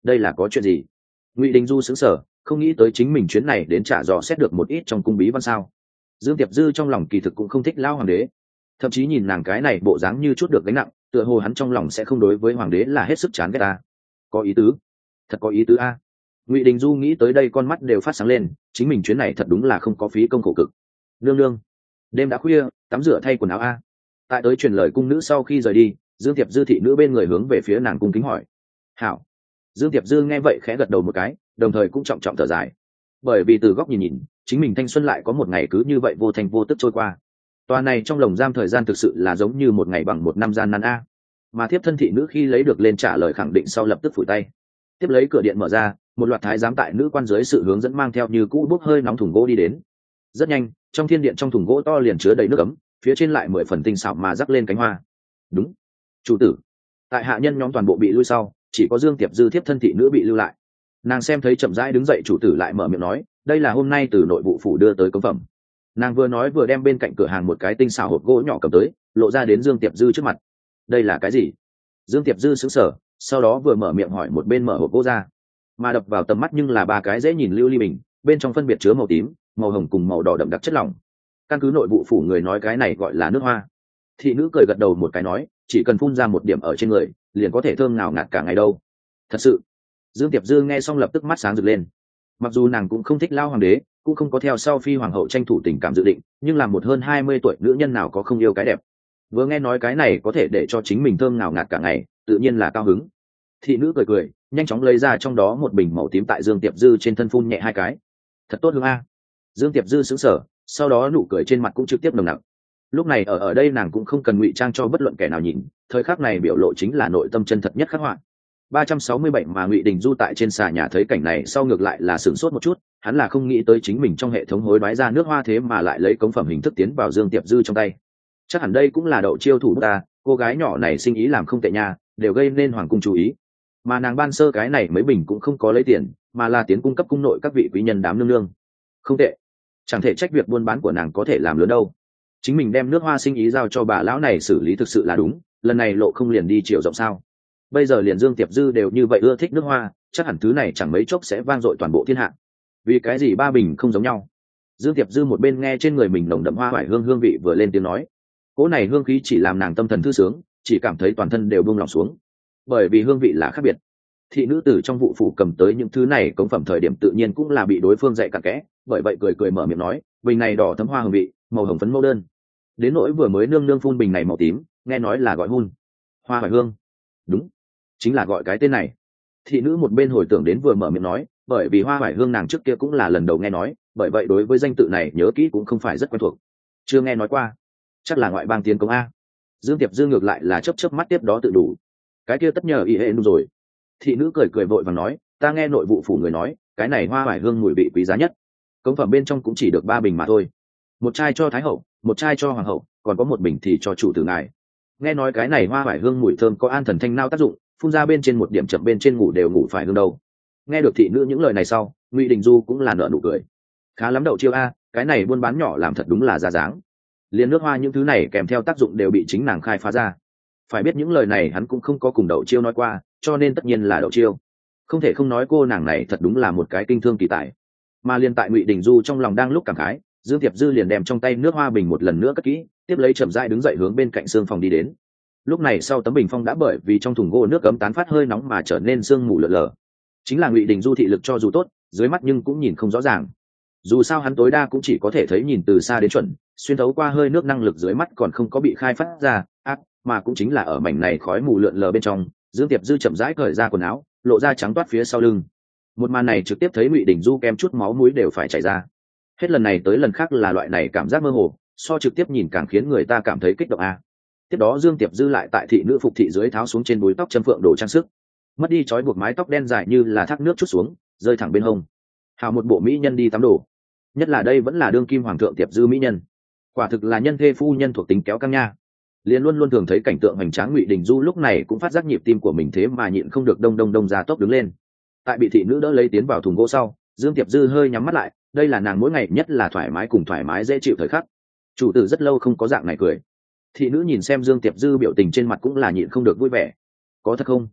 đây là có chuyện gì? Ngụy Đình Du sững sờ, không nghĩ tới chính mình chuyến này đến trả dò xét được một ít trong cung bí văn sao. Dương Tiệp Dư trong lòng kỳ thực cũng không thích Lão hoàng đế, thậm chí nhìn nàng cái này bộ dáng như chút được gánh nặng, tựa hồ hắn trong lòng sẽ không đối với hoàng đế là hết sức chán ghét ta. Có ý tứ, thật có ý tứ a. Ngụy Đình Du nghĩ tới đây con mắt đều phát sáng lên, chính mình chuyến này thật đúng là không có phí công khổ cực. Nương nương, đêm đã khuya, tắm rửa thay quần áo a. Tại tới truyền lời cung nữ sau khi rời đi, Dương Tiệp Dư thị nữ bên người hướng về phía nàng cung kính hỏi. Hảo. Dương Tiệp Dư nghe vậy khẽ gật đầu một cái, đồng thời cũng trọng trọng thở dài, bởi vì từ góc nhìn nhìn, chính mình thanh xuân lại có một ngày cứ như vậy vô thành vô tức trôi qua. Tòa này trong lồng giam thời gian thực sự là giống như một ngày bằng một năm gian nan a. Mà thiếp thân thị nữ khi lấy được lên trả lời khẳng định sau lập tức phủi tay. Tiếp lấy cửa điện mở ra, một loạt thái giám tại nữ quan dưới sự hướng dẫn mang theo như cũ bốc hơi nóng thùng gỗ đi đến. Rất nhanh, trong thiên điện trong thùng gỗ to liền chứa đầy nước ấm, phía trên lại 10 phần tinh xảo mà rắc lên cánh hoa. Đúng, chủ tử. Tại hạ nhân nhóm toàn bộ bị lui sau, chỉ có Dương Tiệp Dư thiếp thân thị nữ bị lưu lại. Nàng xem thấy chậm rãi đứng dậy chủ tử lại mở miệng nói, đây là hôm nay từ nội vụ phủ đưa tới cống phẩm. Nàng vừa nói vừa đem bên cạnh cửa hàng một cái tinh xảo hộp gỗ nhỏ cầm tới, lộ ra đến Dương Tiệp Dư trước mặt. Đây là cái gì? Dương Tiệp Dư sững sờ, sau đó vừa mở miệng hỏi một bên mở hộp gỗ ra, mà đập vào tầm mắt nhưng là ba cái dễ nhìn lưu ly bình, bên trong phân biệt chứa màu tím, màu hồng cùng màu đỏ đậm đặc chất lỏng. Căn cứ nội vụ phủ người nói cái này gọi là nước hoa. Thị nữ cười gật đầu một cái nói, chỉ cần phun ra một điểm ở trên người, liền có thể thơm ngào ngạt cả ngày đâu. Thật sự? Dương Tiệp Dư nghe xong lập tức mắt sáng rực lên. Mặc dù nàng cũng không thích Lao hoàng đế, cũng không có theo sau phi hoàng hậu tranh thủ tình cảm dự định, nhưng là một hơn 20 tuổi nữ nhân nào có không yêu cái đẹp. Vừa nghe nói cái này có thể để cho chính mình thơm ngào ngạt cả ngày, tự nhiên là cao hứng. Thị nữ cười cười, nhanh chóng lấy ra trong đó một bình màu tím tại Dương Tiệp Dư trên thân phun nhẹ 2 cái. Thật tốt hương a. Dương Tiệp Dư sững sờ, sau đó nụ cười trên mặt cũng trực tiếp nồng nặc. Lúc này ở đây nàng cũng không cần ngụy trang cho bất luận kẻ nào nhìn, thời khắc này biểu lộ chính là nội tâm chân thật nhất khắc họa. 367 mà Ngụy Đình Du tại trên xà nhà thấy cảnh này sau ngược lại là sửng sốt một chút, hắn là không nghĩ tới chính mình trong hệ thống hối đoái ra nước hoa thế mà lại lấy cống phẩm hình thức tiến vào Dương Tiệp Dư trong tay. Chắc hẳn đây cũng là đậu chiêu thủ ta, cô gái nhỏ này sinh ý làm không tệ nha, đều gây nên hoàng cung chú ý. Mà nàng ban sơ cái này mấy bình cũng không có lấy tiền, mà là tiến cung cấp cung nội các vị quý nhân đám nương nương. Không tệ, chẳng thể trách việc buôn bán của nàng có thể làm lớn đâu. Chính mình đem nước hoa sinh ý giao cho bà lão này xử lý thực sự là đúng, lần này lộ không liền đi chiều rộng sao? Bây giờ liền Dương Tiệp Dư đều như vậy ưa thích nước hoa, chắc hẳn thứ này chẳng mấy chốc sẽ vang dội toàn bộ thiên hạ. Vì cái gì ba bình không giống nhau? Dương Tiệp Dư một bên nghe trên người mình nồng đậm hoa hoài hương vị vừa lên tiếng nói, cỗ này hương khí chỉ làm nàng tâm thần thư sướng, chỉ cảm thấy toàn thân đều buông lòng xuống, bởi vì hương vị là khác biệt. Thị nữ tử trong vụ phủ cầm tới những thứ này cống phẩm thời điểm tự nhiên cũng là bị đối phương dạy cặn kẽ, bởi vậy cười cười mở miệng nói, bình này đỏ thấm hoa hương vị, màu hồng phấn mẫu đơn. Đến nỗi vừa mới nương nương phun bình này màu tím, nghe nói là gọi hun hoa hoài hương. Đúng, chính là gọi cái tên này. Thị nữ một bên hồi tưởng đến vừa mở miệng nói, bởi vì hoa hoài hương nàng trước kia cũng là lần đầu nghe nói, bởi vậy đối với danh tự này nhớ kỹ cũng không phải rất quen thuộc. Chưa nghe nói qua, chắc là ngoại bang tiến công a. Dương Tiệp Dư ngược lại là chớp mắt tiếp đó tự đủ, cái kia tất nhờ ý hệ nu rồi. Thị nữ cười cười vội vàng nói, ta nghe nội vụ phủ người nói, cái này hoa hoài hương mùi vị quý giá nhất, cống phẩm bên trong cũng chỉ được 3 bình mà thôi, một chai cho thái hậu, một chai cho hoàng hậu, còn có một bình thì cho chủ tử ngài. Nghe nói cái này hoa hoài hương mùi thơm có an thần thanh nao tác dụng, phun ra bên trên một điểm chậm bên trên ngủ đều ngủ phải hương đâu. Nghe được thị nữ những lời này sau, Ngụy Đình Du cũng là nở nụ cười, khá lắm đậu chiêu a, cái này buôn bán nhỏ làm thật đúng là ra dáng. Liên nước hoa những thứ này kèm theo tác dụng đều bị chính nàng khai phá ra. Phải biết những lời này hắn cũng không có cùng đậu chiêu nói qua, cho nên tất nhiên là đậu chiêu. Không thể không nói cô nàng này thật đúng là một cái kinh thương kỳ tài. Mà liên tại Ngụy Đình Du trong lòng đang lúc cảm khái, Dương Tiệp Dư liền đem trong tay nước hoa bình một lần nữa cất kỹ, tiếp lấy chậm rãi đứng dậy hướng bên cạnh sương phòng đi đến. Lúc này sau tấm bình phong đã bởi vì trong thùng gỗ nước cấm tán phát hơi nóng mà trở nên sương mù lờ lờ. Chính là Ngụy Đình Du thị lực cho dù tốt, dưới mắt nhưng cũng nhìn không rõ ràng. Dù sao hắn tối đa cũng chỉ có thể thấy nhìn từ xa đến chuẩn, xuyên thấu qua hơi nước năng lực dưới mắt còn không có bị khai phát ra, mà cũng chính là ở mảnh này khói mù lượn lờ bên trong, Dương Tiệp Dư chậm rãi cởi ra quần áo, lộ ra trắng toát phía sau lưng. Một màn này trực tiếp thấy Ngụy Đình Du kem chút máu mũi đều phải chảy ra. Hết lần này tới lần khác là loại này cảm giác mơ hồ, so trực tiếp nhìn càng khiến người ta cảm thấy kích động a. Tiếp đó Dương Tiệp Dư lại tại thị nữ phục thị dưới tháo xuống trên búi tóc châm phượng đồ trang sức, mất đi trói buộc mái tóc đen dài như là thác nước chút xuống, rơi thẳng bên hông. Hào một bộ mỹ nhân đi tắm đồ, nhất là đây vẫn là đương kim hoàng thượng Tiệp Dư mỹ nhân, quả thực là nhân thê phu nhân thuộc tính kéo căng nha. Liên luôn luôn thường thấy cảnh tượng hoành tráng Ngụy Đình Du lúc này cũng phát giác nhịp tim của mình thế mà nhịn không được đông ra tốc đứng lên. Tại bị thị nữ đỡ lấy tiến vào thùng gỗ sau, Dương Tiệp Dư hơi nhắm mắt lại, đây là nàng mỗi ngày nhất là thoải mái dễ chịu thời khắc. Chủ tử rất lâu không có dạng này cười. Thị nữ nhìn xem Dương Tiệp Dư biểu tình trên mặt cũng là nhịn không được vui vẻ. Có thật không?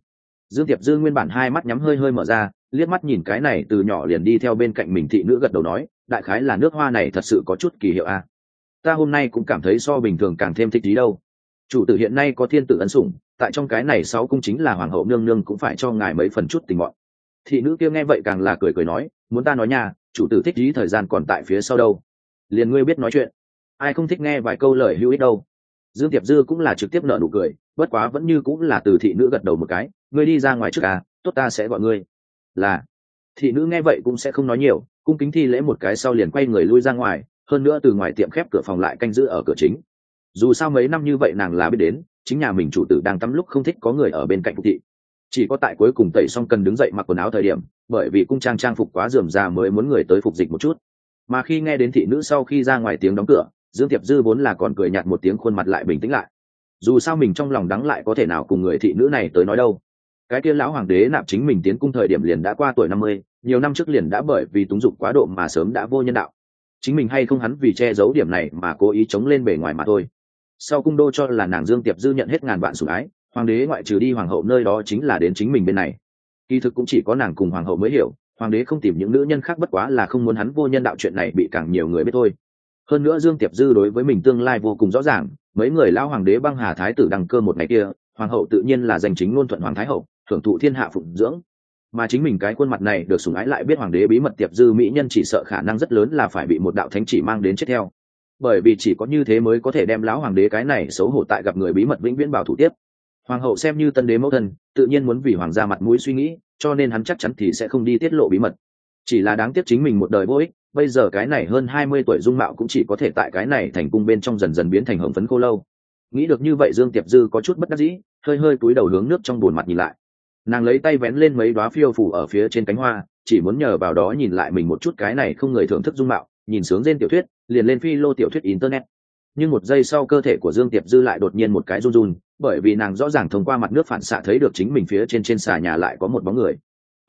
Dương Tiệp Dư nguyên bản hai mắt nhắm hơi hơi mở ra, liếc mắt nhìn cái này từ nhỏ liền đi theo bên cạnh mình thị nữ, gật đầu nói, đại khái là nước hoa này thật sự có chút kỳ hiệu a. Ta hôm nay cũng cảm thấy so bình thường càng thêm thích ý đâu. Chủ tử hiện nay có thiên tử ân sủng, tại trong cái này 6 cung chính là hoàng hậu nương nương cũng phải cho ngài mấy phần chút tình mọn. Thị nữ kia nghe vậy càng là cười cười nói, muốn ta nói nha, chủ tử thích ý thời gian còn tại phía sau đâu. Liền ngươi biết nói chuyện, ai không thích nghe vài câu lời hữu ích đâu. Dương Tiệp Dư cũng là trực tiếp nở nụ cười, bất quá vẫn như cũng là từ thị nữ gật đầu một cái, ngươi đi ra ngoài trước à, tốt ta sẽ gọi ngươi. Là. Thị nữ nghe vậy cũng sẽ không nói nhiều, cung kính thi lễ một cái sau liền quay người lui ra ngoài, hơn nữa từ ngoài tiệm khép cửa phòng lại canh giữ ở cửa chính. Dù sao mấy năm như vậy nàng là biết đến, chính nhà mình chủ tử đang tắm lúc không thích có người ở bên cạnh phục thị, chỉ có tại cuối cùng tẩy xong cần đứng dậy mặc quần áo thời điểm, bởi vì cung trang trang phục quá rườm rà mới muốn người tới phục dịch một chút. Mà khi nghe đến thị nữ sau khi ra ngoài tiếng đóng cửa, Dương Tiệp Dư vốn là còn cười nhạt một tiếng, khuôn mặt lại bình tĩnh lại. Dù sao mình trong lòng đắng lại có thể nào cùng người thị nữ này tới nói đâu. Cái kia lão hoàng đế nạp chính mình tiến cung thời điểm liền đã qua tuổi 50, nhiều năm trước liền đã bởi vì túng dục quá độ mà sớm đã vô nhân đạo. Chính mình hay không hắn vì che giấu điểm này mà cố ý chống lên bề ngoài mà thôi. Sau cung đô cho là nàng Dương Tiệp Dư nhận hết ngàn vạn sủng ái, hoàng đế ngoại trừ đi hoàng hậu nơi đó chính là đến chính mình bên này. Kỳ thực cũng chỉ có nàng cùng hoàng hậu mới hiểu, hoàng đế không tìm những nữ nhân khác bất quá là không muốn hắn vô nhân đạo chuyện này bị càng nhiều người biết thôi. Hơn nữa Dương Tiệp Dư đối với mình tương lai vô cùng rõ ràng, mấy người lão hoàng đế băng hà thái tử đăng cơ một ngày kia, hoàng hậu tự nhiên là giành chính ngôn thuận hoàng thái hậu, thưởng thụ thiên hạ phụng dưỡng. Mà chính mình cái khuôn mặt này được sủng ái lại biết hoàng đế bí mật Tiệp Dư mỹ nhân chỉ sợ khả năng rất lớn là phải bị một đạo thánh chỉ mang đến chết theo. Bởi vì chỉ có như thế mới có thể đem lão hoàng đế cái này xấu hổ tại gặp người bí mật vĩnh viễn bảo thủ tiếp. Hoàng hậu xem như tân đế mẫu thân, tự nhiên muốn vì hoàng gia mặt mũi suy nghĩ, cho nên hắn chắc chắn thì sẽ không đi tiết lộ bí mật. Chỉ là đáng tiếc chính mình một đời vô ích, bây giờ cái này hơn 20 tuổi dung mạo cũng chỉ có thể tại cái này thành cung bên trong dần dần biến thành hồng phấn khô lâu. Nghĩ được như vậy Dương Tiệp Dư có chút bất đắc dĩ, hơi hơi cúi đầu hướng nước trong bồn mặt nhìn lại. Nàng lấy tay vén lên mấy đóa phiêu phù ở phía trên cánh hoa, chỉ muốn nhờ vào đó nhìn lại mình một chút cái này không người thưởng thức dung mạo, nhìn sướng trên tiểu thuyết, liền lên phi lô tiểu thuyết internet. Nhưng một giây sau cơ thể của Dương Tiệp Dư lại đột nhiên một cái run run, bởi vì nàng rõ ràng thông qua mặt nước phản xạ thấy được chính mình phía trên xà nhà lại có một bóng người.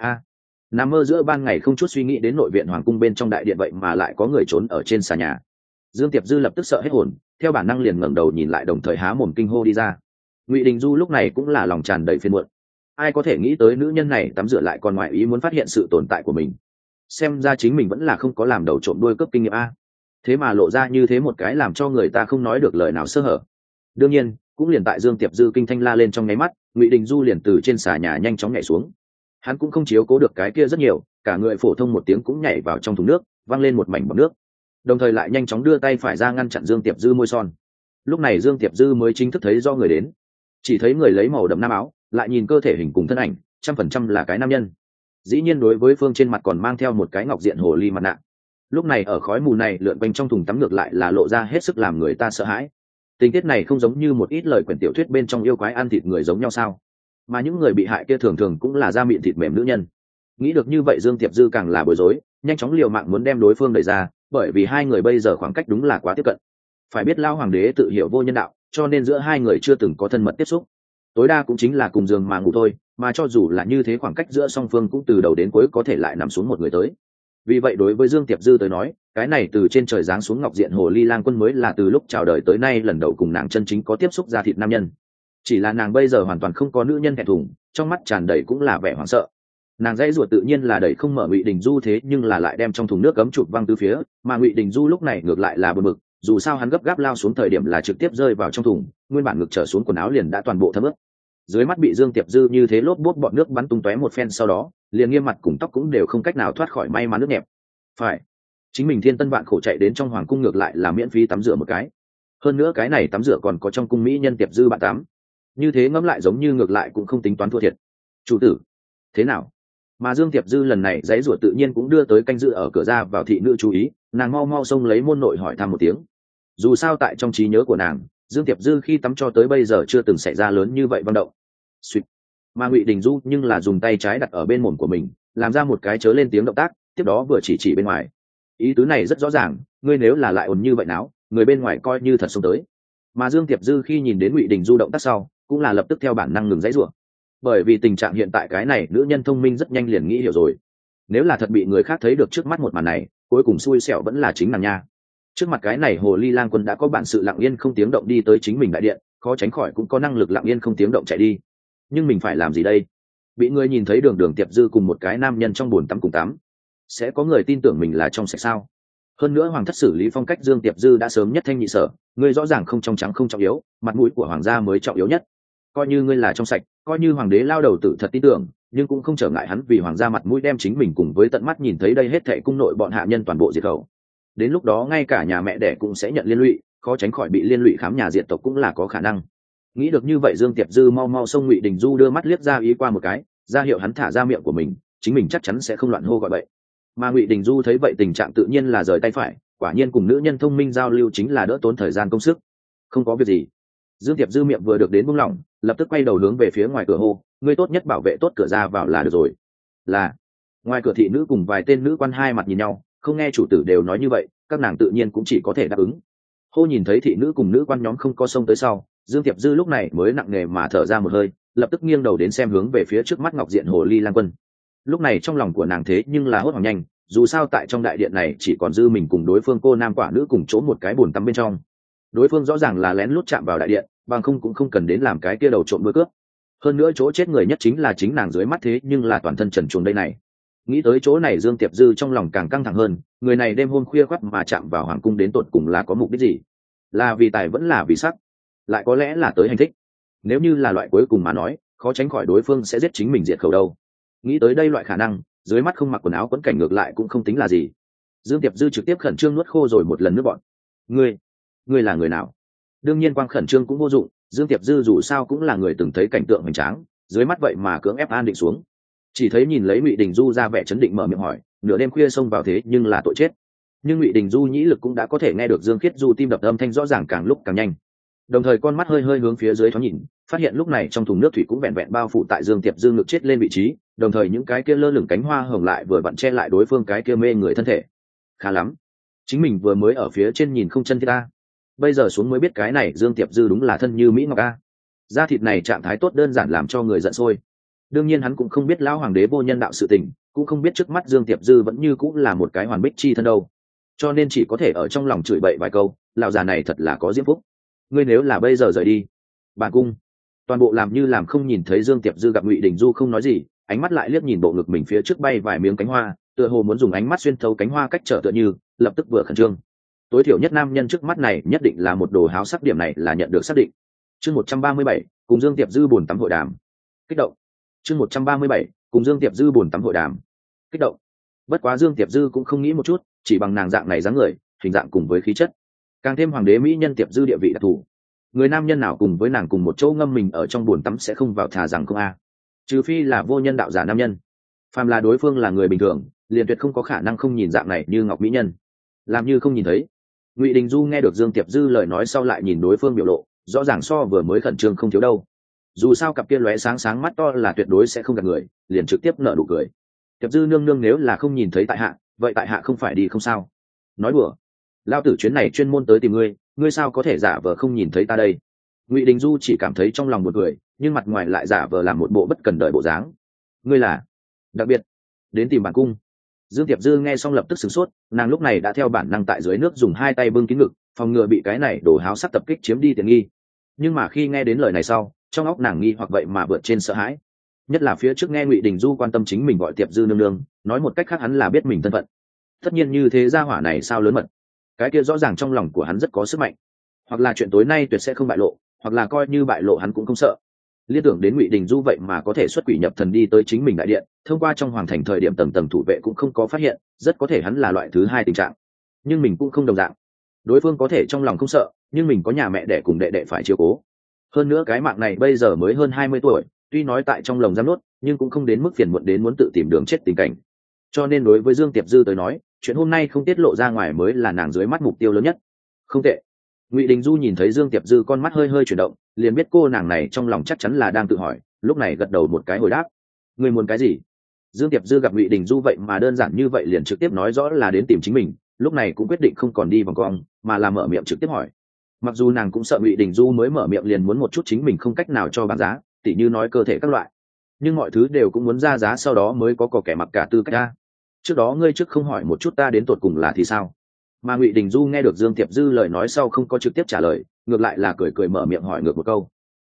Nằm mơ giữa ban ngày không chút suy nghĩ đến nội viện hoàng cung bên trong đại điện vậy mà lại có người trốn ở trên xà nhà. Dương Tiệp Dư lập tức sợ hết hồn, theo bản năng liền ngẩng đầu nhìn lại, đồng thời há mồm kinh hô đi ra. Ngụy Đình Du lúc này cũng là lòng tràn đầy phiền muộn. Ai có thể nghĩ tới nữ nhân này tắm rửa lại còn ngoại ý muốn phát hiện sự tồn tại của mình. Xem ra chính mình vẫn là không có làm đầu trộm đuôi cướp kinh nghiệm a. Thế mà lộ ra như thế một cái làm cho người ta không nói được lời nào sơ hở. Đương nhiên, cũng liền tại Dương Tiệp Dư kinh thanh la lên trong nháy mắt, Ngụy Đình Du liền từ trên xà nhà nhanh chóng nhảy xuống. Hắn cũng không chiếu cố được cái kia rất nhiều, cả người phổ thông một tiếng cũng nhảy vào trong thùng nước, văng lên một mảnh bọt nước, đồng thời lại nhanh chóng đưa tay phải ra ngăn chặn Dương Tiệp Dư môi son. Lúc này Dương Tiệp Dư mới chính thức thấy do người đến, chỉ thấy người lấy màu đậm nam áo, lại nhìn cơ thể hình cùng thân ảnh, 100% là cái nam nhân. Dĩ nhiên đối với phương trên mặt còn mang theo một cái ngọc diện hồ ly mặt nạ. Lúc này ở khói mù này lượn quanh trong thùng tắm ngược lại là lộ ra hết sức làm người ta sợ hãi. Tình tiết này không giống như một ít lời quyển tiểu thuyết bên trong yêu quái ăn thịt người giống nhau sao? Mà những người bị hại kia thường thường cũng là da mịn thịt mềm nữ nhân. Nghĩ được như vậy Dương Tiệp Dư càng là bối rối, nhanh chóng liều mạng muốn đem đối phương đẩy ra, bởi vì hai người bây giờ khoảng cách đúng là quá tiếp cận. Phải biết lao hoàng đế tự hiểu vô nhân đạo, cho nên giữa hai người chưa từng có thân mật tiếp xúc, tối đa cũng chính là cùng giường mà ngủ thôi, mà cho dù là như thế khoảng cách giữa song phương cũng từ đầu đến cuối có thể lại nằm xuống một người tới. Vì vậy đối với Dương Tiệp Dư tới nói, cái này từ trên trời giáng xuống ngọc diện hồ ly lang quân mới là từ lúc chào đời tới nay lần đầu cùng nàng chân chính có tiếp xúc da thịt nam nhân. Chỉ là nàng bây giờ hoàn toàn không có nữ nhân thẹn thùng, trong mắt tràn đầy cũng là vẻ hoảng sợ. Nàng dãy ruột tự nhiên là đẩy không mở Ngụy Đình Du, thế nhưng là lại đem trong thùng nước cấm chụp văng tứ phía, mà Ngụy Đình Du lúc này ngược lại là bực bực, dù sao hắn gấp gáp lao xuống thời điểm là trực tiếp rơi vào trong thùng, nguyên bản ngực trở xuống quần áo liền đã toàn bộ thấm ướt. Dưới mắt bị Dương Tiệp Dư như thế lốp bốt bọt nước bắn tung tóe một phen, sau đó liền nghiêm mặt cùng tóc cũng đều không cách nào thoát khỏi may mắn nước nhẹp. Phải, chính mình thiên tân vạn khổ chạy đến trong hoàng cung ngược lại là miễn phí tắm rửa một cái, hơn nữa cái này tắm rửa còn có trong cung mỹ nhân Tiệp Dư bạn tắm, như thế ngẫm lại giống như ngược lại cũng không tính toán thua thiệt. Chủ tử, thế nào? Mà Dương Tiệp Dư lần này giãy giụa tự nhiên cũng đưa tới canh giữ ở cửa ra vào thị nữ chú ý, nàng mau mau xông lấy môn nội hỏi thăm một tiếng. Dù sao tại trong trí nhớ của nàng, Dương Tiệp Dư khi tắm cho tới bây giờ chưa từng xảy ra lớn như vậy vận động. Sweet. Mà Ngụy Đình Du nhưng là dùng tay trái đặt ở bên mồm của mình, làm ra một cái chớ lên tiếng động tác, tiếp đó vừa chỉ bên ngoài. Ý tứ này rất rõ ràng, ngươi nếu là lại ồn như vậy náo, người bên ngoài coi như thật xông tới. Mà Dương Tiệp Dư khi nhìn đến Ngụy Đình Du động tác sau, cũng là lập tức theo bản năng ngừng giãy giụa. Bởi vì tình trạng hiện tại cái này nữ nhân thông minh rất nhanh liền nghĩ hiểu rồi. Nếu là thật bị người khác thấy được trước mắt một màn này, cuối cùng xui xẻo vẫn là chính nàng nha. Trước mặt cái này hồ ly lang quân đã có bản sự lặng yên không tiếng động đi tới chính mình đại điện, khó tránh khỏi cũng có năng lực lặng yên không tiếng động chạy đi. Nhưng mình phải làm gì đây? bị người nhìn thấy đường đường tiệp dư cùng một cái nam nhân trong bồn tắm cùng tắm, sẽ có người tin tưởng mình là trong sạch sao? Hơn nữa hoàng thất xử lý phong cách Dương Tiệp Dư đã sớm nhất thanh nhị sở, ngươi rõ ràng không trong trắng không trọng yếu, mặt mũi của hoàng gia mới trọng yếu nhất. Coi như ngươi là trong sạch, coi như hoàng đế lao đầu tử thật tin tưởng, nhưng cũng không trở ngại hắn vì hoàng gia mặt mũi đem chính mình cùng với tận mắt nhìn thấy đây hết thảy cung nội bọn hạ nhân toàn bộ diệt khẩu. Đến lúc đó ngay cả nhà mẹ đẻ cũng sẽ nhận liên lụy, khó tránh khỏi bị liên lụy khám nhà diệt tộc cũng là có khả năng. Nghĩ được như vậy Dương Tiệp Dư mau mau xông Ngụy Đình Du đưa mắt liếc ra ý qua một cái, ra hiệu hắn thả ra miệng của mình, chính mình chắc chắn sẽ không loạn hô gọi bậy. Mà Ngụy Đình Du thấy vậy tình trạng tự nhiên là rời tay phải, quả nhiên cùng nữ nhân thông minh giao lưu chính là đỡ tốn thời gian công sức. Không có việc gì. Dương Tiệp Dư miệng vừa được đến buông lỏng, lập tức quay đầu hướng về phía ngoài cửa hô, ngươi tốt nhất bảo vệ tốt cửa ra vào là được rồi. Là. Ngoài cửa thị nữ cùng vài tên nữ quan hai mặt nhìn nhau, không nghe chủ tử đều nói như vậy, các nàng tự nhiên cũng chỉ có thể đáp ứng. Hô nhìn thấy thị nữ cùng nữ quan nhóm không có xông tới sau, Dương Tiệp Dư lúc này mới nặng nề mà thở ra một hơi, lập tức nghiêng đầu đến xem hướng về phía trước mắt Ngọc Diện Hồ Ly Lang Quân. Lúc này trong lòng của nàng thế nhưng là hốt hoảng nhanh, dù sao tại trong đại điện này chỉ còn dư mình cùng đối phương cô nam quả nữ cùng chỗ một cái bồn tắm bên trong. Đối phương rõ ràng là lén lút chạm vào đại điện, bằng không cũng không cần đến làm cái kia đầu trộm đuôi cướp. Hơn nữa chỗ chết người nhất chính là chính nàng dưới mắt thế nhưng là toàn thân trần truồng đây này. Nghĩ tới chỗ này Dương Tiệp Dư trong lòng càng căng thẳng hơn, người này đêm hôm khuya khoắt mà chạm vào hoàng cung đến tột cùng là có mục đích gì? Là vì tài vẫn là vì sắc, lại có lẽ là tới hành thích. Nếu như là loại cuối cùng mà nói, khó tránh khỏi đối phương sẽ giết chính mình diệt khẩu đâu. Nghĩ tới đây loại khả năng, dưới mắt không mặc quần áo quấn cảnh ngược lại cũng không tính là gì. Dương Tiệp Dư trực tiếp khẩn trương nuốt khô rồi một lần nước bọn. Ngươi là người nào? Đương nhiên quang khẩn trương cũng vô dụng, Dương Tiệp Dư dù sao cũng là người từng thấy cảnh tượng hoành tráng, dưới mắt vậy mà cưỡng ép an định xuống. Chỉ thấy nhìn lấy Ngụy Đình Du ra vẻ chấn định mở miệng hỏi, nửa đêm khuya xông vào thế nhưng là tội chết. Nhưng Ngụy Đình Du nhĩ lực cũng đã có thể nghe được Dương Khiết Du tim đập âm thanh rõ ràng càng lúc càng nhanh. Đồng thời con mắt hơi hơi hướng phía dưới thoáng nhìn, phát hiện lúc này trong thùng nước thủy cũng vẹn vẹn bao phủ tại Dương Tiệp Dư ngực chết lên vị trí, đồng thời những cái kia lơ lửng cánh hoa hồng lại vừa vặn che lại đối phương cái kia mê người thân thể. Khá lắm, chính mình vừa mới ở phía trên nhìn không chân thiết ta, bây giờ xuống mới biết cái này Dương Tiệp Dư đúng là thân như mỹ ngọc a. Da thịt này trạng thái tốt đơn giản làm cho người giận sôi. Đương nhiên hắn cũng không biết lão hoàng đế vô nhân đạo sự tình, cũng không biết trước mắt Dương Tiệp Dư vẫn như cũng là một cái hoàn bích chi thân đâu, cho nên chỉ có thể ở trong lòng chửi bậy vài câu, lão già này thật là có diễm phúc. Ngươi nếu là bây giờ rời đi bản cung, toàn bộ làm như làm không nhìn thấy. Dương Tiệp Dư gặp Ngụy Đình Du không nói gì, ánh mắt lại liếc nhìn bộ ngực mình phía trước bay vài miếng cánh hoa, tựa hồ muốn dùng ánh mắt xuyên thấu cánh hoa cách trở tựa như, lập tức vừa khẩn trương. Tối thiểu nhất nam nhân trước mắt này nhất định là một đồ háo sắc, điểm này là nhận được xác định. Chương 137, cùng Dương Tiệp Dư buồn tắm hội đàm. Kích động. Chương 137, cùng Dương Tiệp Dư buồn tắm hội đàm. Kích động. Bất quá Dương Tiệp Dư cũng không nghĩ một chút, chỉ bằng nàng dạng này dáng người, hình dạng cùng với khí chất, càng thêm hoàng đế mỹ nhân Tiệp Dư địa vị đặc thù, người nam nhân nào cùng với nàng cùng một chỗ ngâm mình ở trong bồn tắm sẽ không vào thà rằng không a. Trừ phi là vô nhân đạo giả nam nhân, phàm là đối phương là người bình thường, liền tuyệt không có khả năng không nhìn dạng này như ngọc mỹ nhân, làm như không nhìn thấy. Ngụy Đình Du nghe được Dương Tiệp Dư lời nói sau lại nhìn đối phương biểu lộ, rõ ràng so vừa mới khẩn trương không thiếu đâu. Dù sao cặp kia lóe sáng sáng mắt to là tuyệt đối sẽ không gạt người, liền trực tiếp nở nụ cười. Tiệp Dư nương nương nếu là không nhìn thấy tại hạ, vậy tại hạ không phải đi không sao? Nói đùa, lao tử chuyến này chuyên môn tới tìm ngươi, ngươi sao có thể giả vờ không nhìn thấy ta đây? Ngụy Đình Du chỉ cảm thấy trong lòng một cười, nhưng mặt ngoài lại giả vờ làm một bộ bất cần đời bộ dáng. Ngươi là đặc biệt đến tìm bản cung? Dương Tiệp Dư nghe xong lập tức sửng sốt, nàng lúc này đã theo bản năng tại dưới nước dùng hai tay bưng kín ngực, phòng ngừa bị cái này đồ háo sắc tập kích chiếm đi tiện nghi. Nhưng mà khi nghe đến lời này sau, trong óc nàng nghi hoặc vậy mà vượt trên sợ hãi. Nhất là phía trước nghe Ngụy Đình Du quan tâm chính mình gọi Tiệp Dư nương nương, nói một cách khác hắn là biết mình thân phận. Tất nhiên như thế gia hỏa này sao lớn mật, cái kia rõ ràng trong lòng của hắn rất có sức mạnh, hoặc là chuyện tối nay tuyệt sẽ không bại lộ, hoặc là coi như bại lộ hắn cũng không sợ. Liên tưởng đến Ngụy Đình Du vậy mà có thể xuất quỷ nhập thần đi tới chính mình đại điện, thông qua trong hoàng thành thời điểm tầng tầng thủ vệ cũng không có phát hiện, rất có thể hắn là loại thứ hai tình trạng. Nhưng mình cũng không đồng dạng, đối phương có thể trong lòng không sợ, nhưng mình có nhà mẹ đẻ cùng đệ đệ phải chiếu cố. Hơn nữa cái mạng này bây giờ mới hơn 20 tuổi, tuy nói tại trong lồng giam nuốt, nhưng cũng không đến mức phiền muộn đến muốn tự tìm đường chết tình cảnh. Cho nên đối với Dương Tiệp Dư tới nói, chuyện hôm nay không tiết lộ ra ngoài mới là nàng dưới mắt mục tiêu lớn nhất. Không tệ. Ngụy Đình Du nhìn thấy Dương Tiệp Dư con mắt hơi hơi chuyển động, liền biết cô nàng này trong lòng chắc chắn là đang tự hỏi, lúc này gật đầu một cái hồi đáp. Người muốn cái gì? Dương Tiệp Dư gặp Ngụy Đình Du vậy mà đơn giản như vậy liền trực tiếp nói rõ là đến tìm chính mình, lúc này cũng quyết định không còn đi vòng cong, mà là mở miệng trực tiếp hỏi. Mặc dù nàng cũng sợ Ngụy Đình Du mới mở miệng liền muốn một chút chính mình không cách nào cho bán giá, tỉ như nói cơ thể các loại, nhưng mọi thứ đều cũng muốn ra giá sau đó mới có kẻ mặc cả tư cách ra. Trước đó ngươi trước không hỏi một chút ta đến tột cùng là thì sao? Mà Ngụy Đình Du nghe được Dương Tiệp Dư lời nói sau không có trực tiếp trả lời, ngược lại là cười cười mở miệng hỏi ngược một câu.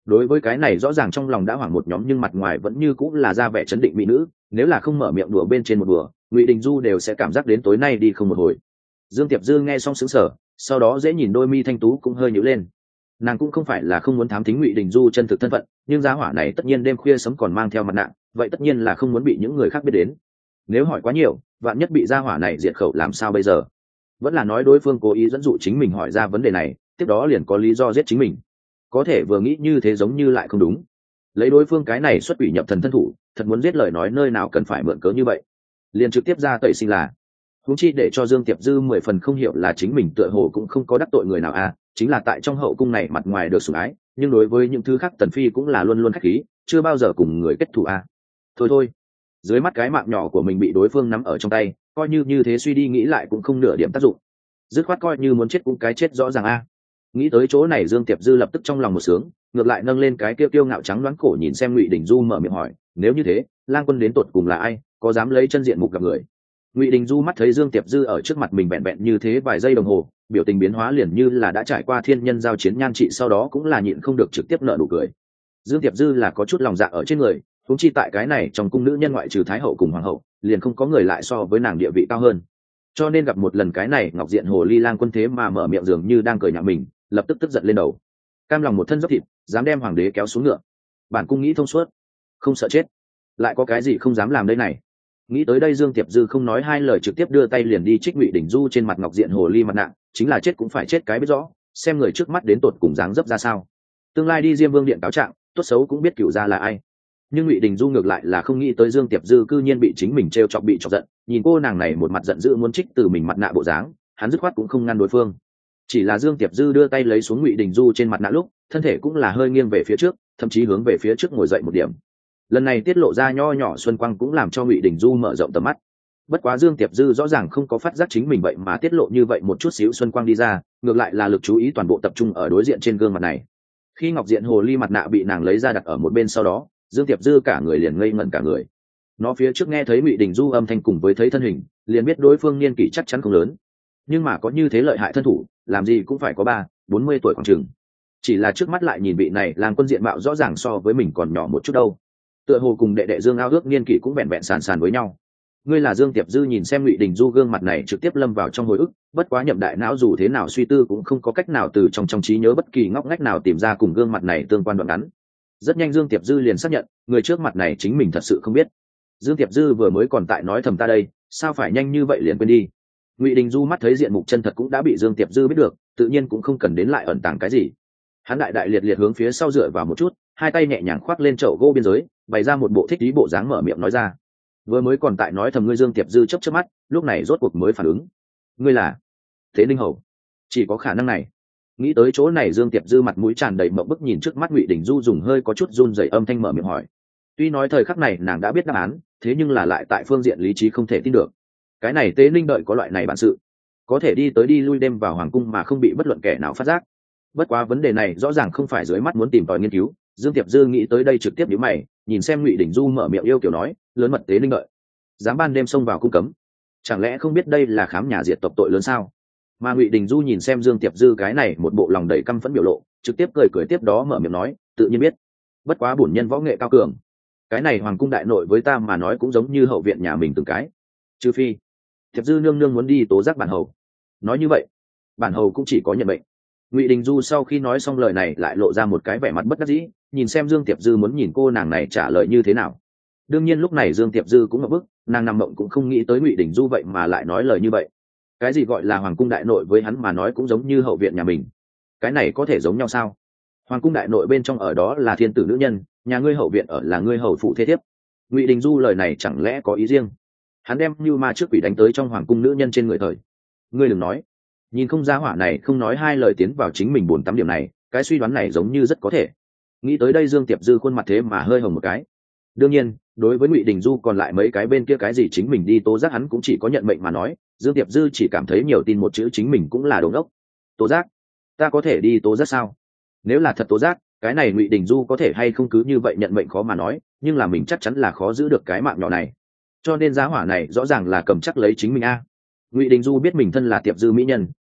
đối với cái này rõ ràng trong lòng đã hoảng một nhóm nhưng mặt ngoài vẫn như cũng là ra vẻ chấn định mỹ nữ, nếu là không mở miệng đùa bên trên một đùa, Ngụy Đình Du đều sẽ cảm giác đến tối nay đi không một hồi. Dương Tiệp Dư nghe xong sững sờ, sau đó dễ nhìn đôi mi thanh tú cũng hơi nhíu lên. Nàng cũng không phải là không muốn thám thính Ngụy Đình Du chân thực thân phận, nhưng gia hỏa này tất nhiên đêm khuya sớm còn mang theo mặt nạ, vậy tất nhiên là không muốn bị những người khác biết đến. Nếu hỏi quá nhiều, vạn nhất bị gia hỏa này diệt khẩu làm sao bây giờ? Vẫn là nói đối phương cố ý dẫn dụ chính mình hỏi ra vấn đề này, tiếp đó liền có lý do giết chính mình. Có thể vừa nghĩ như thế giống như lại không đúng. Lấy đối phương cái này xuất quỷ nhập thần thân thủ, thật muốn giết lời nói nơi nào cần phải mượn cớ như vậy, liền trực tiếp ra tẩy sinh là. Huống chi để cho Dương Tiệp Dư 10 phần không hiểu là chính mình tựa hồ cũng không có đắc tội người nào à, chính là tại trong hậu cung này mặt ngoài được sủng ái, nhưng đối với những thứ khác Tần Phi cũng là luôn luôn khách khí, chưa bao giờ cùng người kết thù à. Thôi, dưới mắt cái mạng nhỏ của mình bị đối phương nắm ở trong tay, coi như thế suy đi nghĩ lại cũng không nửa điểm tác dụng. Dứt khoát coi như muốn chết cũng cái chết rõ ràng a. Nghĩ tới chỗ này Dương Tiệp Dư lập tức trong lòng một sướng, ngược lại nâng lên cái kiêu ngạo trắng đoán cổ nhìn xem Ngụy Đình Du mở miệng hỏi, nếu như thế, Lang Quân đến tột cùng là ai, có dám lấy chân diện mục gặp người? Ngụy Đình Du mắt thấy Dương Tiệp Dư ở trước mặt mình vẹn vẹn như thế vài giây đồng hồ, biểu tình biến hóa liền như là đã trải qua thiên nhân giao chiến nhan trị, sau đó cũng là nhịn không được trực tiếp nở nụ cười. Dương Tiệp Dư là có chút lòng dạ ở trên người, huống chi tại cái này trong cung nữ nhân ngoại trừ thái hậu cùng hoàng hậu, liền không có người lại so với nàng địa vị cao hơn. Cho nên gặp một lần cái này Ngọc Diện Hồ Ly Lang Quân thế mà mở miệng dường như đang cười nhạo mình, lập tức tức giận lên đầu. Cam lòng một thân dốc thịt, dám đem hoàng đế kéo xuống ngựa. Bản cung nghĩ thông suốt, không sợ chết, lại có cái gì không dám làm đây này. Nghĩ tới đây Dương Tiệp Dư không nói hai lời trực tiếp đưa tay liền đi trích Ngụy Đình Du trên mặt Ngọc Diện Hồ Ly mặt nạ, chính là chết cũng phải chết cái biết rõ, xem người trước mắt đến tột cùng dáng dấp ra sao. Tương lai đi Diêm Vương điện cáo trạng, tốt xấu cũng biết cửu gia là ai. Nhưng Ngụy Đình Du ngược lại là không nghĩ tới Dương Tiệp Dư cư nhiên bị chính mình trêu chọc bị chọc giận, nhìn cô nàng này một mặt giận dữ muốn trích từ mình mặt nạ bộ dáng, hắn dứt khoát cũng không ngăn đối phương. Chỉ là Dương Tiệp Dư đưa tay lấy xuống Ngụy Đình Du trên mặt nạ lúc, thân thể cũng là hơi nghiêng về phía trước, thậm chí hướng về phía trước ngồi dậy một điểm. Lần này tiết lộ ra nho nhỏ xuân quang cũng làm cho Ngụy Đình Du mở rộng tầm mắt. Bất quá Dương Tiệp Dư rõ ràng không có phát giác chính mình vậy mà tiết lộ như vậy một chút xíu xuân quang đi ra, ngược lại là lực chú ý toàn bộ tập trung ở đối diện trên gương mặt này. Khi Ngọc Diện Hồ Ly mặt nạ bị nàng lấy ra đặt ở một bên sau đó, Dương Tiệp Dư cả người liền ngây ngẩn cả người. Nó phía trước nghe thấy Ngụy Đình Du âm thanh cùng với thấy thân hình, liền biết đối phương niên kỷ chắc chắn không lớn, nhưng mà có như thế lợi hại thân thủ, làm gì cũng phải có 30-40 tuổi khoảng chừng. Chỉ là trước mắt lại nhìn vị này Lang Quân diện mạo rõ ràng so với mình còn nhỏ một chút đâu. Tựa hồ cùng đệ đệ Dương Ao Ước niên kỷ cũng vẹn vẹn sàn sàn với nhau. Ngươi là Dương Tiệp Dư nhìn xem Ngụy Đình Du gương mặt này trực tiếp lâm vào trong hồi ức, bất quá Nhậm đại não dù thế nào suy tư cũng không có cách nào từ trong trí nhớ bất kỳ ngóc ngách nào tìm ra cùng gương mặt này tương quan đoạn ngắn. Rất nhanh Dương Tiệp Dư liền xác nhận, người trước mặt này chính mình thật sự không biết. Dương Tiệp Dư vừa mới còn tại nói thầm ta đây, sao phải nhanh như vậy liền quên đi. Ngụy Đình Du mắt thấy diện mục chân thật cũng đã bị Dương Tiệp Dư biết được, tự nhiên cũng không cần đến lại ẩn tàng cái gì. Hắn đại liệt liệt hướng phía sau dựa vào một chút, hai tay nhẹ nhàng khoác lên chậu gỗ biên giới, bày ra một bộ thích ý bộ dáng mở miệng nói ra. Vừa mới còn tại nói thầm ngươi Dương Tiệp Dư chớp mắt, lúc này rốt cuộc mới phản ứng. Ngươi là Thế Ninh Hầu? Chỉ có khả năng này. Nghĩ tới chỗ này Dương Tiệp Dư mặt mũi tràn đầy mộng bức nhìn trước mắt Ngụy Đình Du dùng hơi có chút run rẩy âm thanh mở miệng hỏi. Tuy nói thời khắc này nàng đã biết đáp án, thế nhưng là lại tại phương diện lý trí không thể tin được. Cái này Tế Ninh đợi có loại này bản sự, có thể đi tới đi lui đêm vào hoàng cung mà không bị bất luận kẻ nào phát giác. Bất quá vấn đề này rõ ràng không phải dưới mắt muốn tìm tòi nghiên cứu. Dương Tiệp Dư nghĩ tới đây trực tiếp nhíu mày, nhìn xem Ngụy Đình Du mở miệng yêu kiểu nói, lớn mật Tế Ninh đợi, dám ban đêm xông vào cung cấm, chẳng lẽ không biết đây là khám nhà diệt tộc tội lớn sao? Mà Ngụy Đình Du nhìn xem Dương Tiệp Dư cái này một bộ lòng đầy căm phẫn biểu lộ, trực tiếp cười tiếp đó mở miệng nói, tự nhiên biết, bất quá bổn nhân võ nghệ cao cường, cái này hoàng cung đại nội với ta mà nói cũng giống như hậu viện nhà mình từng cái, trừ phi Tiệp Dư nương nương muốn đi tố giác bản hầu. Nói như vậy bản hầu cũng chỉ có nhận mệnh. Ngụy Đình Du sau khi nói xong lời này lại lộ ra một cái vẻ mặt bất đắc dĩ, nhìn xem Dương Tiệp Dư muốn nhìn cô nàng này trả lời như thế nào. Đương nhiên lúc này Dương Tiệp Dư cũng ngập bức, nàng nằm mộng cũng không nghĩ tới Ngụy Đình Du vậy mà lại nói lời như vậy. Cái gì gọi là hoàng cung đại nội với hắn mà nói cũng giống như hậu viện nhà mình, cái này có thể giống nhau sao? Hoàng cung đại nội bên trong ở đó là thiên tử nữ nhân, nhà ngươi hậu viện ở là ngươi hầu phụ thế thiếp. Ngụy Đình Du lời này chẳng lẽ có ý riêng? Hắn đem như ma trước quỷ đánh tới trong hoàng cung nữ nhân trên người thời. Ngươi đừng nói, nhìn không ra hỏa này không nói hai lời tiến vào chính mình buồn tắm điểm này, cái suy đoán này giống như rất có thể. Nghĩ tới đây Dương Tiệp Dư khuôn mặt thế mà hơi hồng một cái. Đương nhiên đối với Ngụy Đình Du còn lại mấy cái bên kia cái gì chính mình đi tố giác hắn cũng chỉ có nhận mệnh mà nói, Dương Tiệp Dư chỉ cảm thấy nhiều tin một chữ chính mình cũng là đồ ngốc. Tố giác? Ta có thể đi tố giác sao? Nếu là thật tố giác, cái này Ngụy Đình Du có thể hay không cứ như vậy nhận mệnh khó mà nói, nhưng là mình chắc chắn là khó giữ được cái mạng nhỏ này. Cho nên giá hỏa này rõ ràng là cầm chắc lấy chính mình a. Ngụy Đình Du biết mình thân là Tiệp Dư mỹ nhân,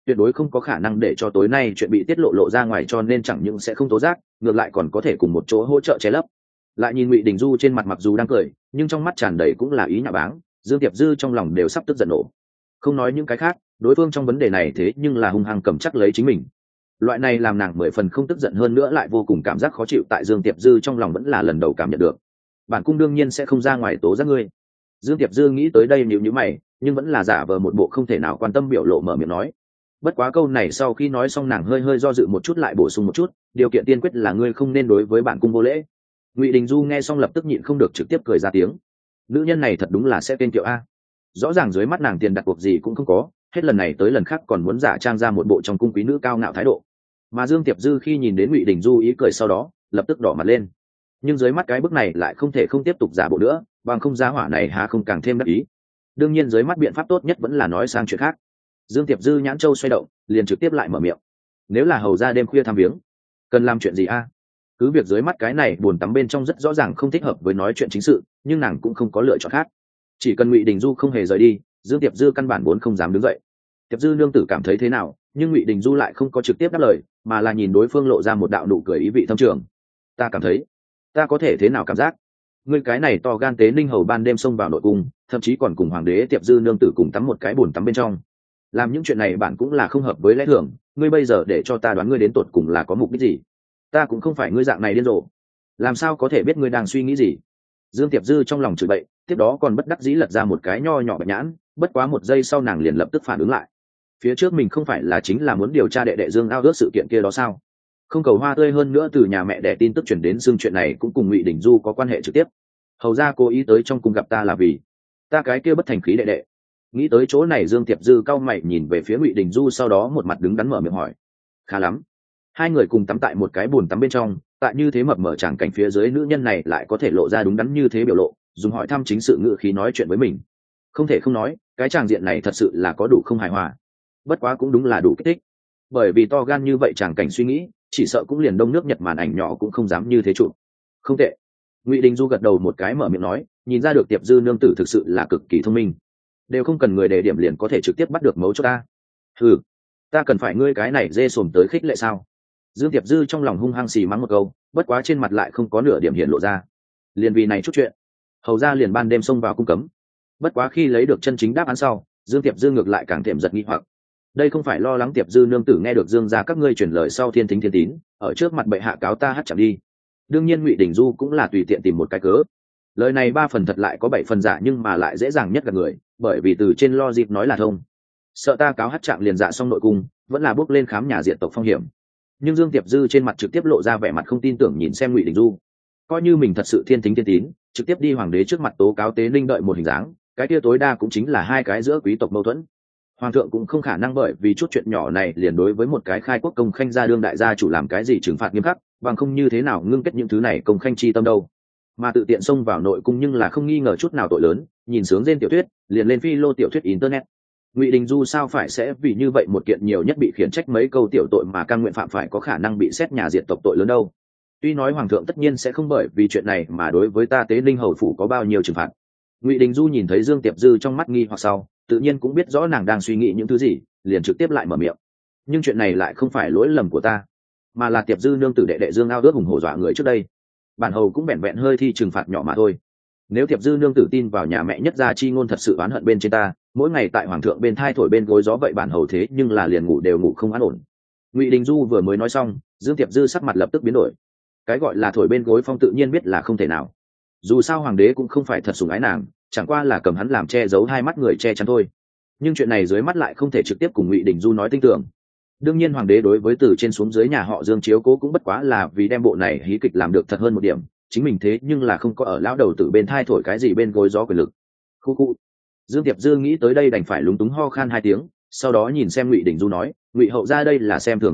tuyệt đối không có khả năng để cho tối nay chuyện bị tiết lộ ra ngoài, cho nên chẳng những sẽ không tố giác, ngược lại còn có thể cùng một chỗ hỗ trợ che lấp. Lại nhìn Ngụy Đình Du trên mặt mặc dù đang cười, nhưng trong mắt tràn đầy cũng là ý nhạo báng, Dương Tiệp Dư trong lòng đều sắp tức giận nổ. Không nói những cái khác, đối phương trong vấn đề này thế nhưng là hung hăng cầm chắc lấy chính mình. Loại này làm nàng 10 phần không tức giận hơn nữa lại vô cùng cảm giác khó chịu tại Dương Tiệp Dư trong lòng vẫn là lần đầu cảm nhận được. Bản cung đương nhiên sẽ không ra ngoài tố giác ngươi. Dương Tiệp Dư nghĩ tới đây nhíu mày, nhưng vẫn là giả vờ một bộ không thể nào quan tâm biểu lộ mở miệng nói. Bất quá câu này sau khi nói xong nàng hơi do dự một chút lại bổ sung một chút, điều kiện tiên quyết là ngươi không nên đối với bản cung vô lễ. Ngụy Đình Du nghe xong lập tức nhịn không được trực tiếp cười ra tiếng. Nữ nhân này thật đúng là sẽ tên kiệu a. Rõ ràng dưới mắt nàng tiền đặt cuộc gì cũng không có, hết lần này tới lần khác còn muốn giả trang ra một bộ trong cung quý nữ cao ngạo thái độ. Mà Dương Tiệp Dư khi nhìn đến Ngụy Đình Du ý cười sau đó lập tức đỏ mặt lên, nhưng dưới mắt cái bức này lại không thể không tiếp tục giả bộ nữa, bằng không giá hỏa này há không càng thêm đắc ý. Đương nhiên dưới mắt biện pháp tốt nhất vẫn là nói sang chuyện khác. Dương Tiệp Dư nhãn châu xoay động, liền trực tiếp lại mở miệng. Nếu là hầu ra đêm khuya thăm viếng, cần làm chuyện gì a? Cứ việc dưới mắt cái này buồn tắm bên trong rất rõ ràng không thích hợp với nói chuyện chính sự, nhưng nàng cũng không có lựa chọn khác. Chỉ cần Ngụy Đình Du không hề rời đi, Dương Tiệp Dư căn bản vốn không dám đứng dậy. Tiệp Dư nương tử cảm thấy thế nào, nhưng Ngụy Đình Du lại không có trực tiếp đáp lời, mà là nhìn đối phương lộ ra một đạo nụ cười ý vị thâm trường. Ta cảm thấy, ta có thể thế nào cảm giác? Ngươi cái này to gan tế ninh hầu ban đêm xông vào nội cung, thậm chí còn cùng hoàng đế Tiệp Dư nương tử cùng tắm một cái bồn tắm bên trong. Làm những chuyện này bạn cũng là không hợp với lẽ thường, ngươi bây giờ để cho ta đoán ngươi đến tột cùng là có mục đích gì? Ta cũng không phải ngươi dạng này điên rồ, làm sao có thể biết ngươi đang suy nghĩ gì? Dương Tiệp Dư trong lòng chửi bậy, tiếp đó còn bất đắc dĩ lật ra một cái nho nhỏ bạch nhãn, bất quá một giây sau nàng liền lập tức phản ứng lại. Phía trước mình không phải là chính là muốn điều tra đệ đệ Dương Ao ước sự kiện kia đó sao? Không cầu hoa tươi hơn nữa từ nhà mẹ đẻ tin tức chuyển đến xương chuyện này cũng cùng Ngụy Đình Du có quan hệ trực tiếp. Hầu ra cố ý tới trong cung gặp ta là vì ta cái kia bất thành khí đệ đệ. Nghĩ tới chỗ này Dương Tiệp Dư cau mày nhìn về phía Ngụy Đình Du, sau đó một mặt đứng đắn mở miệng hỏi. Khá lắm. Hai người cùng tắm tại một cái bồn tắm bên trong, tại như thế mập mờ tràng cảnh phía dưới nữ nhân này lại có thể lộ ra đúng đắn như thế biểu lộ, dùng hỏi thăm chính sự ngữ khí nói chuyện với mình. Không thể không nói, cái tràng diện này thật sự là có đủ không hài hòa. Bất quá cũng đúng là đủ kích thích. Bởi vì to gan như vậy tràng cảnh suy nghĩ, chỉ sợ cũng liền đông nước Nhật màn ảnh nhỏ cũng không dám như thế chụp. Không tệ. Ngụy Đình Du gật đầu một cái mở miệng nói, nhìn ra được Tiệp Dư nương tử thực sự là cực kỳ thông minh, đều không cần người đề điểm liền có thể trực tiếp bắt được mấu chốt ta. Ừ, ta cần phải ngươi cái này dê sồm tới khích lệ sao? Dương Tiệp Dư trong lòng hung hăng xì mắng một câu, bất quá trên mặt lại không có nửa điểm hiện lộ ra. Liền vì này chút chuyện, hầu ra liền ban đêm xông vào cung cấm. Bất quá khi lấy được chân chính đáp án sau, Dương Tiệp Dư ngược lại càng thêm giật nghi hoặc. Đây không phải lo lắng Tiệp Dư nương tử nghe được Dương gia các ngươi truyền lời sau thiên thính thiên tín, ở trước mặt bệ hạ cáo ta hát chẳng đi. Đương nhiên Ngụy Đình Du cũng là tùy tiện tìm một cái cớ. Lời này 3 phần thật lại có 7 phần giả, nhưng mà lại dễ dàng nhất gặp người, bởi vì từ trên logic nói là thông. Sợ ta cáo hát trạng liền dạ xong nội cung, vẫn là bước lên khám nhà diện tộc phong hiểm. Nhưng Dương Tiệp Dư trên mặt trực tiếp lộ ra vẻ mặt không tin tưởng nhìn xem Ngụy Đình Du, coi như mình thật sự thiên thính thiên tín, trực tiếp đi hoàng đế trước mặt tố cáo tế linh đợi một hình dáng, cái kia tối đa cũng chính là hai cái giữa quý tộc mâu thuẫn. Hoàng thượng cũng không khả năng bởi vì chút chuyện nhỏ này liền đối với một cái khai quốc công khanh gia đương đại gia chủ làm cái gì trừng phạt nghiêm khắc, bằng không như thế nào ngưng kết những thứ này công khanh chi tâm đâu. Mà tự tiện xông vào nội cung nhưng là không nghi ngờ chút nào tội lớn, nhìn sướng trên tiểu thuyết liền lên phi lô tiểu thuyết internet. Ngụy Đình Du sao phải sẽ vì như vậy một kiện nhiều nhất bị khiển trách mấy câu tiểu tội mà cam nguyện phạm phải có khả năng bị xét nhà diệt tộc tội lớn đâu. Tuy nói hoàng thượng tất nhiên sẽ không bởi vì chuyện này mà đối với ta tế linh hầu phủ có bao nhiêu trừng phạt. Ngụy Đình Du nhìn thấy Dương Tiệp Dư trong mắt nghi hoặc sau, tự nhiên cũng biết rõ nàng đang suy nghĩ những thứ gì, liền trực tiếp lại mở miệng. Nhưng chuyện này lại không phải lỗi lầm của ta, mà là Tiệp Dư nương tử đệ đệ Dương Ao ước hùng hổ dọa người trước đây. Bản hầu cũng vẹn vẹn hơi thi trừng phạt nhỏ mà thôi. Nếu Tiệp Dư nương tử tin vào nhà mẹ nhất gia chi ngôn thật sự oán hận bên trên ta, mỗi ngày tại hoàng thượng bên thai thổi bên gối gió vậy bản hầu thế nhưng là liền ngủ đều ngủ không an ổn. Ngụy Đình Du vừa mới nói xong, Dương Tiệp Dư sắc mặt lập tức biến đổi. Cái gọi là thổi bên gối phong tự nhiên biết là không thể nào. Dù sao hoàng đế cũng không phải thật sủng ái nàng, chẳng qua là cầm hắn làm che giấu hai mắt người che chắn thôi. Nhưng chuyện này dưới mắt lại không thể trực tiếp cùng Ngụy Đình Du nói tin tưởng. Đương nhiên hoàng đế đối với từ trên xuống dưới nhà họ Dương chiếu cố cũng bất quá là vì đem bộ này hí kịch làm được thật hơn một điểm, chính mình thế nhưng là không có ở lão đầu tử bên thai thổi cái gì bên gối gió quyền lực. Khu khu. Dương Tiệp Dư nghĩ tới đây đành phải lúng túng ho khan 2 tiếng, sau đó nhìn xem Ngụy Đình Du nói, Ngụy hậu ra đây là xem thường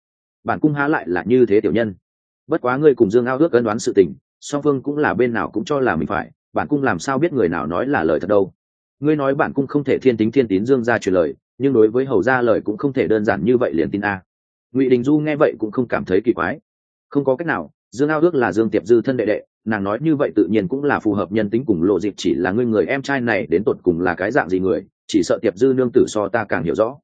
bản cung há lại là như thế tiểu nhân. Bất quá ngươi cùng Dương Ao ước ân đoán sự tình, song phương cũng là bên nào cũng cho là mình phải, bản cung làm sao biết người nào nói là lời thật đâu. Ngươi nói bản cung không thể thiên tính thiên tín Dương gia truyền lời, nhưng đối với hầu gia lời cũng không thể đơn giản như vậy liền tin a. Ngụy Đình Du nghe vậy cũng không cảm thấy kỳ quái. Không có cách nào, Dương Ao ước là Dương Tiệp Dư thân đệ đệ, nàng nói như vậy tự nhiên cũng là phù hợp nhân tính cùng lộ dịp, chỉ là ngươi người em trai này đến tột cùng là cái dạng gì người, chỉ sợ Tiệp Dư nương tử so ta càng hiểu rõ.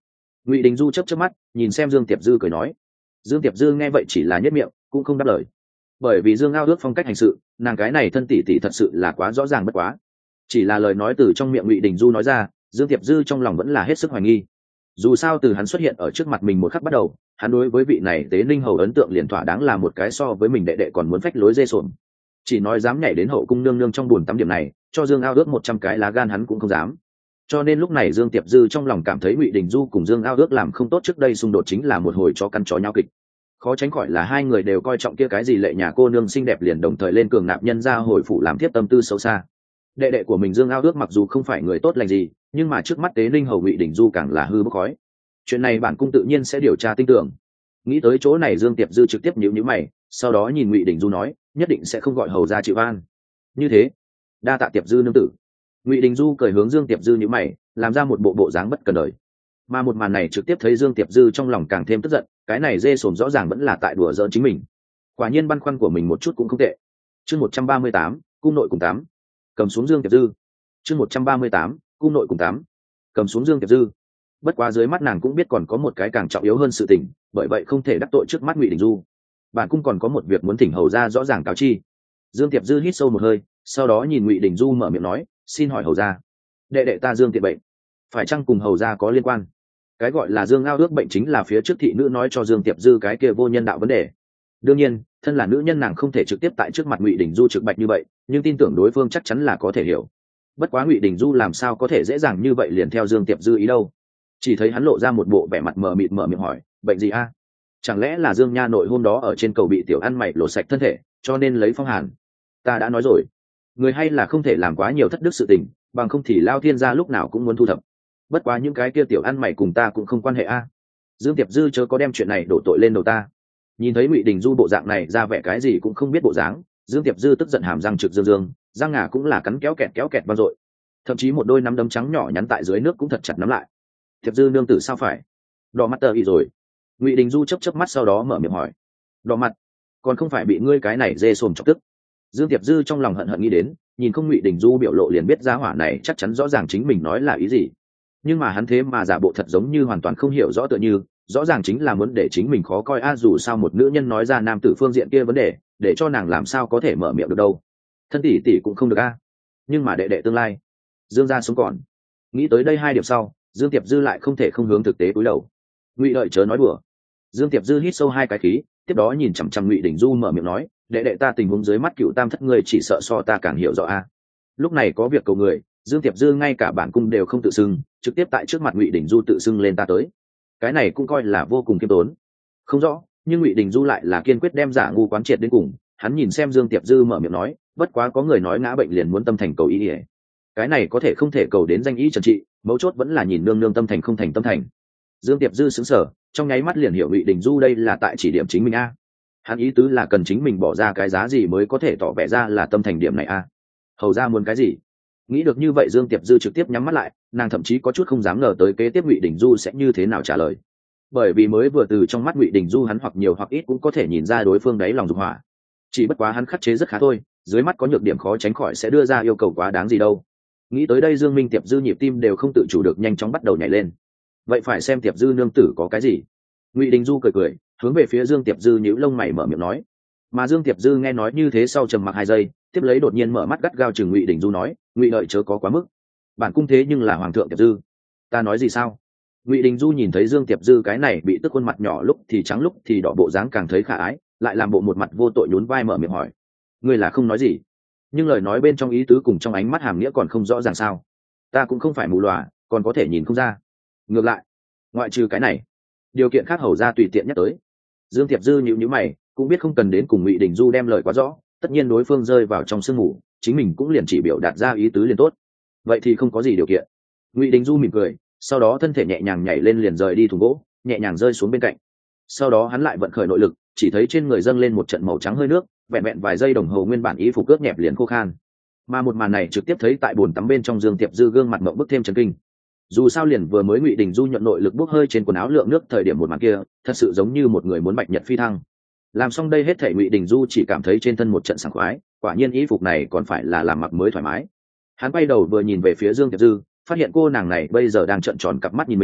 Ngụy Đình Du chớp chớp mắt nhìn xem Dương Tiệp Dư cười nói. Dương Tiệp Dư nghe vậy chỉ là nhất miệng cũng không đáp lời, bởi vì Dương Ao Ước phong cách hành sự nàng cái này thân tỷ tỷ thật sự là quá rõ ràng bất quá. Chỉ là lời nói từ trong miệng Ngụy Đình Du nói ra, Dương Tiệp Dư trong lòng vẫn là hết sức hoài nghi. Dù sao từ hắn xuất hiện ở trước mặt mình một khắc bắt đầu, hắn đối với vị này Tế Ninh hầu ấn tượng liền thỏa đáng là một cái so với mình đệ đệ còn muốn phách lối dê sồn. Chỉ nói dám nhảy đến hậu cung nương nương trong buồn tắm điểm này, cho Dương Ao Ước 100 cái lá gan hắn cũng không dám. Cho nên lúc này Dương Tiệp Dư trong lòng cảm thấy Ngụy Đình Du cùng Dương Ao Ước làm không tốt trước đây xung đột chính là một hồi chó căn chó nhau kịch. Khó tránh khỏi là hai người đều coi trọng kia cái gì lệ nhà cô nương xinh đẹp liền đồng thời lên cường nạp nhân ra hồi phủ làm tiếp tâm tư xấu xa. Đệ đệ của mình Dương Ao Ước mặc dù không phải người tốt lành gì, nhưng mà trước mắt Tế Ninh hầu Ngụy Đình Du càng là hư bốc khói. Chuyện này bản cung tự nhiên sẽ điều tra tinh tưởng. Nghĩ tới chỗ này Dương Tiệp Dư trực tiếp nhíu nhíu mày, sau đó nhìn Ngụy Đình Du nói, nhất định sẽ không gọi hầu ra chịu an. Như thế, đa tạ Tiệp Dư nương tử. Ngụy Đình Du cười hướng Dương Tiệp Dư nhíu mày, làm ra một bộ dáng bất cần đời. Mà một màn này trực tiếp thấy Dương Tiệp Dư trong lòng càng thêm tức giận, cái này dê sồn rõ ràng vẫn là tại đùa giỡn chính mình. Quả nhiên băn khoăn của mình một chút cũng không tệ. Chương 138, cung nội cùng tám. Cầm xuống Dương Tiệp Dư. Chương 138, cung nội cùng tám. Cầm xuống Dương Tiệp Dư. Bất quá dưới mắt nàng cũng biết còn có một cái càng trọng yếu hơn sự tình, bởi vậy không thể đắc tội trước mắt Ngụy Đình Du. Bản cung còn có một việc muốn thỉnh hầu ra rõ ràng cáo chi. Dương Tiệp Dư hít sâu một hơi, sau đó nhìn Ngụy Đình Du mở miệng nói, xin hỏi hầu ra, đệ đệ ta Dương Tiệp bệnh phải chăng cùng hầu ra có liên quan? Cái gọi là Dương Ao Ước bệnh chính là phía trước thị nữ nói cho Dương Tiệp Dư cái kia vô nhân đạo vấn đề. Đương nhiên thân là nữ nhân nàng không thể trực tiếp tại trước mặt Ngụy Đình Du trực bạch như vậy, nhưng tin tưởng đối phương chắc chắn là có thể hiểu. Bất quá Ngụy Đình Du làm sao có thể dễ dàng như vậy liền theo Dương Tiệp Dư ý đâu. Chỉ thấy hắn lộ ra một bộ vẻ mặt mờ mịt mở miệng hỏi, bệnh gì a? Chẳng lẽ là Dương nha nội hôm đó ở trên cầu bị tiểu ăn mày lột sạch thân thể cho nên lấy phong hàn? Ta đã nói rồi, người hay là không thể làm quá nhiều thất đức sự tình, bằng không thì Lao Thiên gia lúc nào cũng muốn thu thập. Bất quá những cái kia tiểu ăn mày cùng ta cũng không quan hệ a. Dương Tiệp Dư chớ có đem chuyện này đổ tội lên đầu ta. Nhìn thấy Ngụy Đình Du bộ dạng này ra vẻ cái gì cũng không biết bộ dáng, Dương Tiệp Dư tức giận hàm răng trực dương, răng ngà cũng là cắn kéo kẹt vang dội, thậm chí một đôi nắm đấm trắng nhỏ nhắn tại dưới nước cũng thật chặt nắm lại. Tiệp Dư nương tử sao phải đỏ mặt tờ ý rồi? Ngụy Đình Du chớp mắt sau đó mở miệng hỏi. Đỏ mặt? Còn không phải bị ngươi cái này dê sồm chọc tức? Dương Tiệp Dư trong lòng hận hận nghĩ đến, nhìn không Ngụy Đình Du biểu lộ liền biết giá hỏa này chắc chắn rõ ràng chính mình nói là ý gì. Nhưng mà hắn thế mà giả bộ thật giống như hoàn toàn không hiểu rõ, tựa như rõ ràng chính là muốn để chính mình khó coi a. Dù sao một nữ nhân nói ra nam tử phương diện kia vấn đề, để cho nàng làm sao có thể mở miệng được đâu. Thân tỷ tỷ cũng không được a, nhưng mà đệ đệ tương lai Dương gia sống còn. Nghĩ tới đây hai điểm sau, Dương Tiệp Dư lại không thể không hướng thực tế cúi đầu. Ngụy đợi chớ nói đùa. Dương Tiệp Dư hít sâu hai cái khí, tiếp đó nhìn chằm chằm Ngụy Đình Du mở miệng nói, đệ đệ ta tình huống dưới mắt Cựu Tam thất ngươi chỉ sợ so ta càng hiểu rõ a. Lúc này có việc cầu người, Dương Tiệp Dư ngay cả bản cung đều không tự xưng, trực tiếp tại trước mặt Ngụy Đình Du tự xưng lên ta tới. Cái này cũng coi là vô cùng khiêm tốn. Không rõ, nhưng Ngụy Đình Du lại là kiên quyết đem giả ngu quán triệt đến cùng. Hắn nhìn xem Dương Tiệp Dư mở miệng nói, bất quá có người nói ngã bệnh liền muốn tâm thành cầu ý ỉa. Cái này có thể không thể cầu đến danh ý trần trị, mấu chốt vẫn là nhìn nương nương tâm thành không thành tâm thành. Dương Tiệp Dư sững sờ, trong nháy mắt liền hiểu Ngụy Đình Du đây là tại chỉ điểm chính mình a. Hắn ý tứ là cần chính mình bỏ ra cái giá gì mới có thể tỏ vẻ ra là tâm thành điểm này a. Hầu ra muốn cái gì? Nghĩ được như vậy Dương Tiệp Dư trực tiếp nhắm mắt lại, nàng thậm chí có chút không dám ngờ tới kế tiếp Ngụy Đình Du sẽ như thế nào trả lời. Bởi vì mới vừa từ trong mắt Ngụy Đình Du hắn hoặc nhiều hoặc ít cũng có thể nhìn ra đối phương đáy lòng dục hỏa. Chỉ bất quá hắn khắc chế rất khá thôi, dưới mắt có nhược điểm khó tránh khỏi sẽ đưa ra yêu cầu quá đáng gì đâu. Nghĩ tới đây Dương Minh Tiệp Dư nhịp tim đều không tự chủ được nhanh chóng bắt đầu nhảy lên. Vậy phải xem Tiệp Dư nương tử có cái gì. Ngụy Đình Du cười hướng về phía Dương Tiệp Dư nhíu lông mày mở miệng nói. Mà Dương Tiệp Dư nghe nói như thế sau trầm mặc 2 giây, tiếp lấy đột nhiên mở mắt gắt gao chừng Ngụy Đình Du nói, Ngụy đợi chớ có quá mức, bản cung thế nhưng là hoàng thượng Tiệp Dư. Ta nói gì sao? Ngụy Đình Du nhìn thấy Dương Tiệp Dư cái này bị tức khuôn mặt nhỏ lúc thì trắng lúc thì đỏ bộ dáng càng thấy khả ái, lại làm bộ một mặt vô tội nhún vai mở miệng hỏi, ngươi là không nói gì, nhưng lời nói bên trong ý tứ cùng trong ánh mắt hàm nghĩa còn không rõ ràng sao? Ta cũng không phải mù lòa, còn có thể nhìn không ra. Ngược lại, ngoại trừ cái này, điều kiện khác hầu ra tùy tiện nhắc tới. Dương Tiệp Dư nhíu mày, cũng biết không cần đến cùng Ngụy Đình Du đem lời quá rõ, tất nhiên đối phương rơi vào trong sương mù, chính mình cũng liền chỉ biểu đạt ra ý tứ liền tốt. Vậy thì không có gì điều kiện. Ngụy Đình Du mỉm cười, sau đó thân thể nhẹ nhàng nhảy lên liền rời đi thùng gỗ, nhẹ nhàng rơi xuống bên cạnh. Sau đó hắn lại vận khởi nội lực, chỉ thấy trên người dâng lên một trận màu trắng hơi nước, vẹn vẹn vài giây đồng hồ nguyên bản y phục cướp nhẹp liền khô khan. Mà một màn này trực tiếp thấy tại bồn tắm bên trong Dương Tiệp Dư gương mặt mộng bức thêm chấn kinh. Dù sao liền vừa mới Ngụy Đình Du nhuận nội lực bốc hơi trên quần áo lượng nước thời điểm một màn kia, thật sự giống như một người muốn bạch nhật phi thăng. Làm xong đây hết thảy Ngụy Đình Du chỉ cảm thấy trên thân một trận sảng khoái, quả nhiên y phục này còn phải là làm mặc mới thoải mái. Hắn quay đầu vừa nhìn về phía Dương Tiệp Dư, phát hiện cô nàng này bây giờ đang trợn tròn cặp mắt nhìn mình,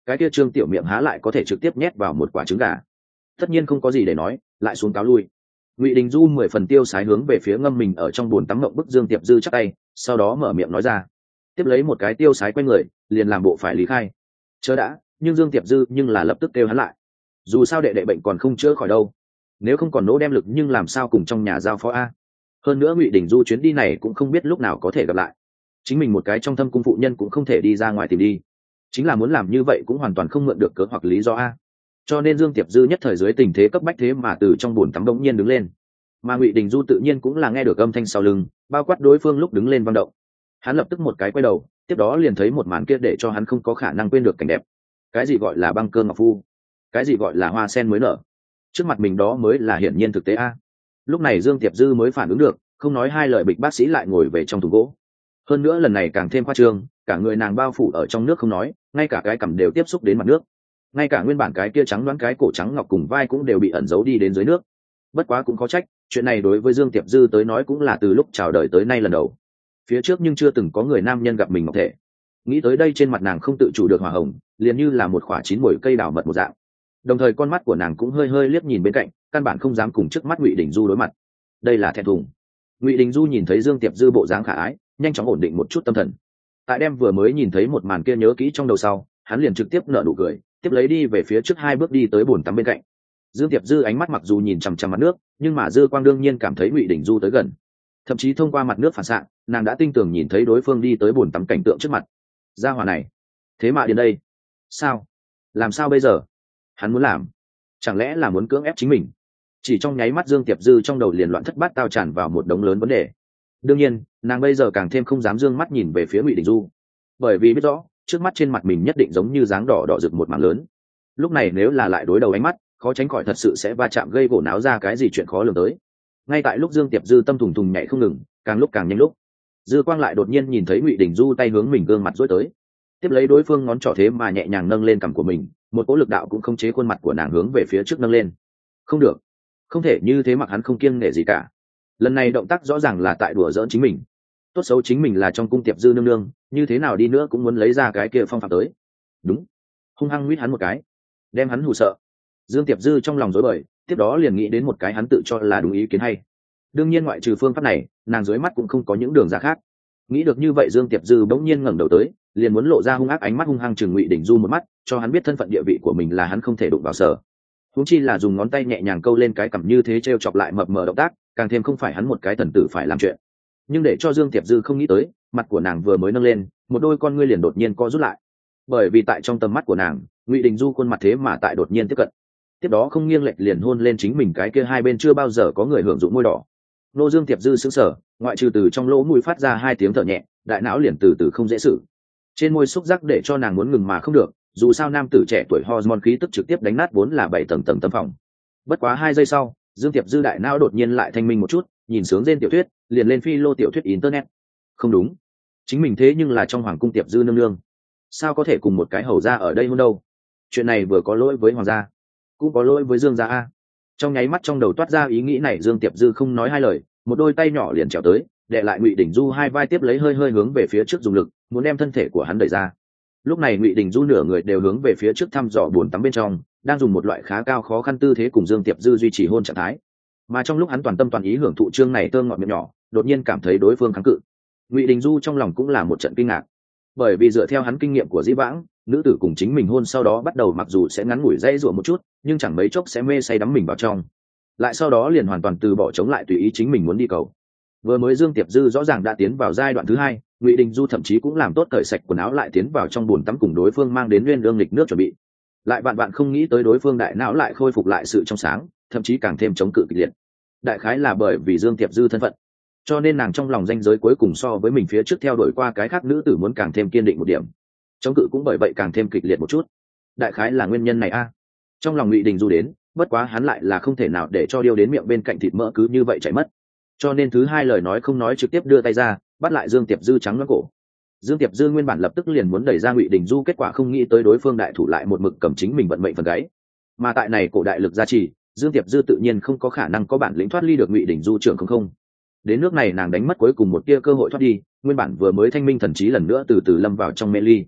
cái kia trương tiểu miệng há lại có thể trực tiếp nhét vào một quả trứng gà. Tất nhiên không có gì để nói, lại xuống cáo lui. Ngụy Đình Du 10 phần tiêu sái hướng về phía ngâm mình ở trong bồn tắm ngậm bức Dương Tiệp Dư chắp tay, sau đó mở miệng nói ra, tiếp lấy một cái tiêu sái quay người, liền làm bộ phải lý khai. Chớ đã, nhưng Dương Tiệp Dư nhưng là lập tức kêu hắn lại. Dù sao đệ đệ bệnh còn không chữa khỏi đâu, nếu không còn nỗ đem lực nhưng làm sao cùng trong nhà giao phó a. Hơn nữa Ngụy Đình Du chuyến đi này cũng không biết lúc nào có thể gặp lại, chính mình một cái trong thâm cung phụ nhân cũng không thể đi ra ngoài tìm đi, chính là muốn làm như vậy cũng hoàn toàn không mượn được cớ hoặc lý do a. Cho nên Dương Tiệp Dư nhất thời dưới tình thế cấp bách thế mà từ trong bồn tắm đống nhiên đứng lên, mà Ngụy Đình Du tự nhiên cũng là nghe được âm thanh sau lưng, bao quát đối phương lúc đứng lên vang động. Hắn lập tức một cái quay đầu, tiếp đó liền thấy một màn kia để cho hắn không có khả năng quên được cảnh đẹp. Cái gì gọi là băng cơ ngọc phu, cái gì gọi là hoa sen mới nở, trước mặt mình đó mới là hiển nhiên thực tế a. Lúc này Dương Tiệp Dư mới phản ứng được, không nói hai lời bịch bác sĩ lại ngồi về trong thùng gỗ. Hơn nữa lần này càng thêm khoa trương, cả người nàng bao phủ ở trong nước không nói, ngay cả cái cằm đều tiếp xúc đến mặt nước, ngay cả nguyên bản cái kia trắng đoán cái cổ trắng ngọc cùng vai cũng đều bị ẩn giấu đi đến dưới nước. Bất quá cũng có trách, chuyện này đối với Dương Tiệp Dư tới nói cũng là từ lúc chào đời tới nay lần đầu. Phía trước nhưng chưa từng có người nam nhân gặp mình ngọc thể. Nghĩ tới đây trên mặt nàng không tự chủ được hỏa hồng, liền như là một quả chín muồi cây đào mật một dạng. Đồng thời con mắt của nàng cũng hơi hơi liếc nhìn bên cạnh, căn bản không dám cùng trước mắt Ngụy Đình Du đối mặt. Đây là thẹn thùng. Ngụy Đình Du nhìn thấy Dương Tiệp Dư bộ dáng khả ái, nhanh chóng ổn định một chút tâm thần. Tại đem vừa mới nhìn thấy một màn kia nhớ kỹ trong đầu sau, hắn liền trực tiếp nở nụ cười, tiếp lấy đi về phía trước 2 bước đi tới bồn tắm bên cạnh. Dương Tiệp Dư ánh mắt mặc dù nhìn chằm chằm mặt nước, nhưng mà dư quang đương nhiên cảm thấy Ngụy Đình Du tới gần. Thậm chí thông qua mặt nước phản xạ, nàng đã tinh tường nhìn thấy đối phương đi tới bồn tắm cảnh tượng trước mặt. Gia hỏa này, thế mà đến đây? Sao? Làm sao bây giờ? Hắn muốn làm? Chẳng lẽ là muốn cưỡng ép chính mình? Chỉ trong nháy mắt Dương Tiệp Dư trong đầu liền loạn thất bát tao tràn vào một đống lớn vấn đề. Đương nhiên, nàng bây giờ càng thêm không dám dương mắt nhìn về phía Ngụy Đình Du, bởi vì biết rõ, trước mắt trên mặt mình nhất định giống như dáng đỏ đỏ rực một mảng lớn. Lúc này nếu là lại đối đầu ánh mắt, khó tránh khỏi thật sự sẽ va chạm gây gổ náo ra cái gì chuyện khó lường tới. Ngay tại lúc Dương Tiệp Dư tâm thùng thùng nhảy không ngừng, càng lúc càng nhanh lúc, dư quang lại đột nhiên nhìn thấy Ngụy Đình Du tay hướng mình gương mặt dối tới, tiếp lấy đối phương ngón trỏ thế mà nhẹ nhàng nâng lên cằm của mình, một cỗ lực đạo cũng không chế khuôn mặt của nàng hướng về phía trước nâng lên. Không được, không thể như thế, mặc hắn không kiêng nể gì cả. Lần này động tác rõ ràng là tại đùa giỡn chính mình. Tốt xấu chính mình là trong cung Tiệp Dư nương nương, như thế nào đi nữa cũng muốn lấy ra cái kia phong phạm tới. Đúng, hung hăng huýt hắn một cái, đem hắn hù sợ. Dương Tiệp Dư trong lòng rối bời, tiếp đó liền nghĩ đến một cái hắn tự cho là đúng ý kiến hay. Đương nhiên ngoại trừ phương pháp này, nàng dưới mắt cũng không có những đường ra khác. Nghĩ được như vậy, Dương Tiệp Dư bỗng nhiên ngẩng đầu tới, liền muốn lộ ra hung ác ánh mắt hung hăng chừng Ngụy Đình Du một mắt, cho hắn biết thân phận địa vị của mình là hắn không thể đụng vào sở. Huống chi là dùng ngón tay nhẹ nhàng câu lên cái cằm như thế trêu chọc lại mập mờ động tác, càng thêm không phải hắn một cái thần tử phải làm chuyện. Nhưng để cho Dương Tiệp Dư không nghĩ tới, mặt của nàng vừa mới nâng lên, một đôi con ngươi liền đột nhiên co rút lại. Bởi vì tại trong tầm mắt của nàng, Ngụy Đình Du khuôn mặt thế mà tại đột nhiên tiếp cận. Tiếp đó không nghiêng lệch liền hôn lên chính mình cái kia hai bên chưa bao giờ có người hưởng dụng môi đỏ. Nô Dương Tiệp Dư sững sờ, ngoại trừ từ trong lỗ mũi phát ra 2 tiếng thở nhẹ, đại não liền từ từ không dễ xử. Trên môi xúc giác để cho nàng muốn ngừng mà không được, dù sao nam tử trẻ tuổi hormone khí tức trực tiếp đánh nát vốn là 7 tầng tầng tâm phòng. Bất quá 2 giây sau, Dương Tiệp Dư đại não đột nhiên lại thanh minh một chút, nhìn sướng trên tiểu thuyết, liền lên phi lô tiểu thuyết internet. Không đúng, chính mình thế nhưng là trong hoàng cung Tiệp Dư nương nương, sao có thể cùng một cái hầu gia ở đây hôn đâu? Chuyện này vừa có lỗi với hoàng gia, cũng có lỗi với Dương gia a. Trong nháy mắt trong đầu toát ra ý nghĩ này, Dương Tiệp Dư không nói 2 lời, một đôi tay nhỏ liền trèo tới, đè lại Ngụy Đình Du 2 vai, tiếp lấy hơi hơi hướng về phía trước dùng lực, muốn đem thân thể của hắn đẩy ra. Lúc này Ngụy Đình Du nửa người đều hướng về phía trước thăm dò bồn tắm bên trong, đang dùng một loại khá cao khó khăn tư thế cùng Dương Tiệp Dư duy trì hôn trạng thái. Mà trong lúc hắn toàn tâm toàn ý hưởng thụ chương này thơm ngọt miệng nhỏ, đột nhiên cảm thấy đối phương kháng cự. Ngụy Đình Du trong lòng cũng là một trận kinh ngạc, bởi vì dựa theo hắn kinh nghiệm của dĩ vãng, nữ tử cùng chính mình hôn sau đó bắt đầu mặc dù sẽ ngắn ngủi dây dụa một chút, nhưng chẳng mấy chốc sẽ mê say đắm mình vào trong, lại sau đó liền hoàn toàn từ bỏ chống lại tùy ý chính mình muốn đi cầu. Vừa mới Dương Tiệp Dư rõ ràng đã tiến vào giai đoạn thứ 2, Ngụy Đình Du thậm chí cũng làm tốt cởi sạch quần áo lại tiến vào trong bồn tắm cùng đối phương mang đến nguyên lương lịch nước chuẩn bị. Lại bạn không nghĩ tới đối phương đại não lại khôi phục lại sự trong sáng, thậm chí càng thêm chống cự kịch liệt. Đại khái là bởi vì Dương Tiệp Dư thân phận, cho nên nàng trong lòng ranh giới cuối cùng so với mình phía trước theo đuổi qua cái khác nữ tử muốn càng thêm kiên định một điểm, chống cự cũng bởi vậy càng thêm kịch liệt một chút. Đại khái là nguyên nhân này a. Trong lòng Ngụy Đình Du đến, bất quá hắn lại là không thể nào để cho điêu đến miệng bên cạnh thịt mỡ cứ như vậy chảy mất, cho nên thứ 2 lời nói không nói, trực tiếp đưa tay ra bắt lại Dương Tiệp Dư trắng nõn cổ. Dương Tiệp Dư nguyên bản lập tức liền muốn đẩy ra Ngụy Đình Du, kết quả không nghĩ tới đối phương đại thủ lại một mực cầm chính mình vận mệnh phần gáy, mà tại này cổ đại lực gia trì, Dương Tiệp Dư tự nhiên không có khả năng có bản lĩnh thoát ly được Ngụy Đình Du trưởng không. Đến nước này nàng đánh mất cuối cùng một tia cơ hội thoát đi, nguyên bản vừa mới thanh minh thần trí lần nữa từ từ lâm vào trong mê ly.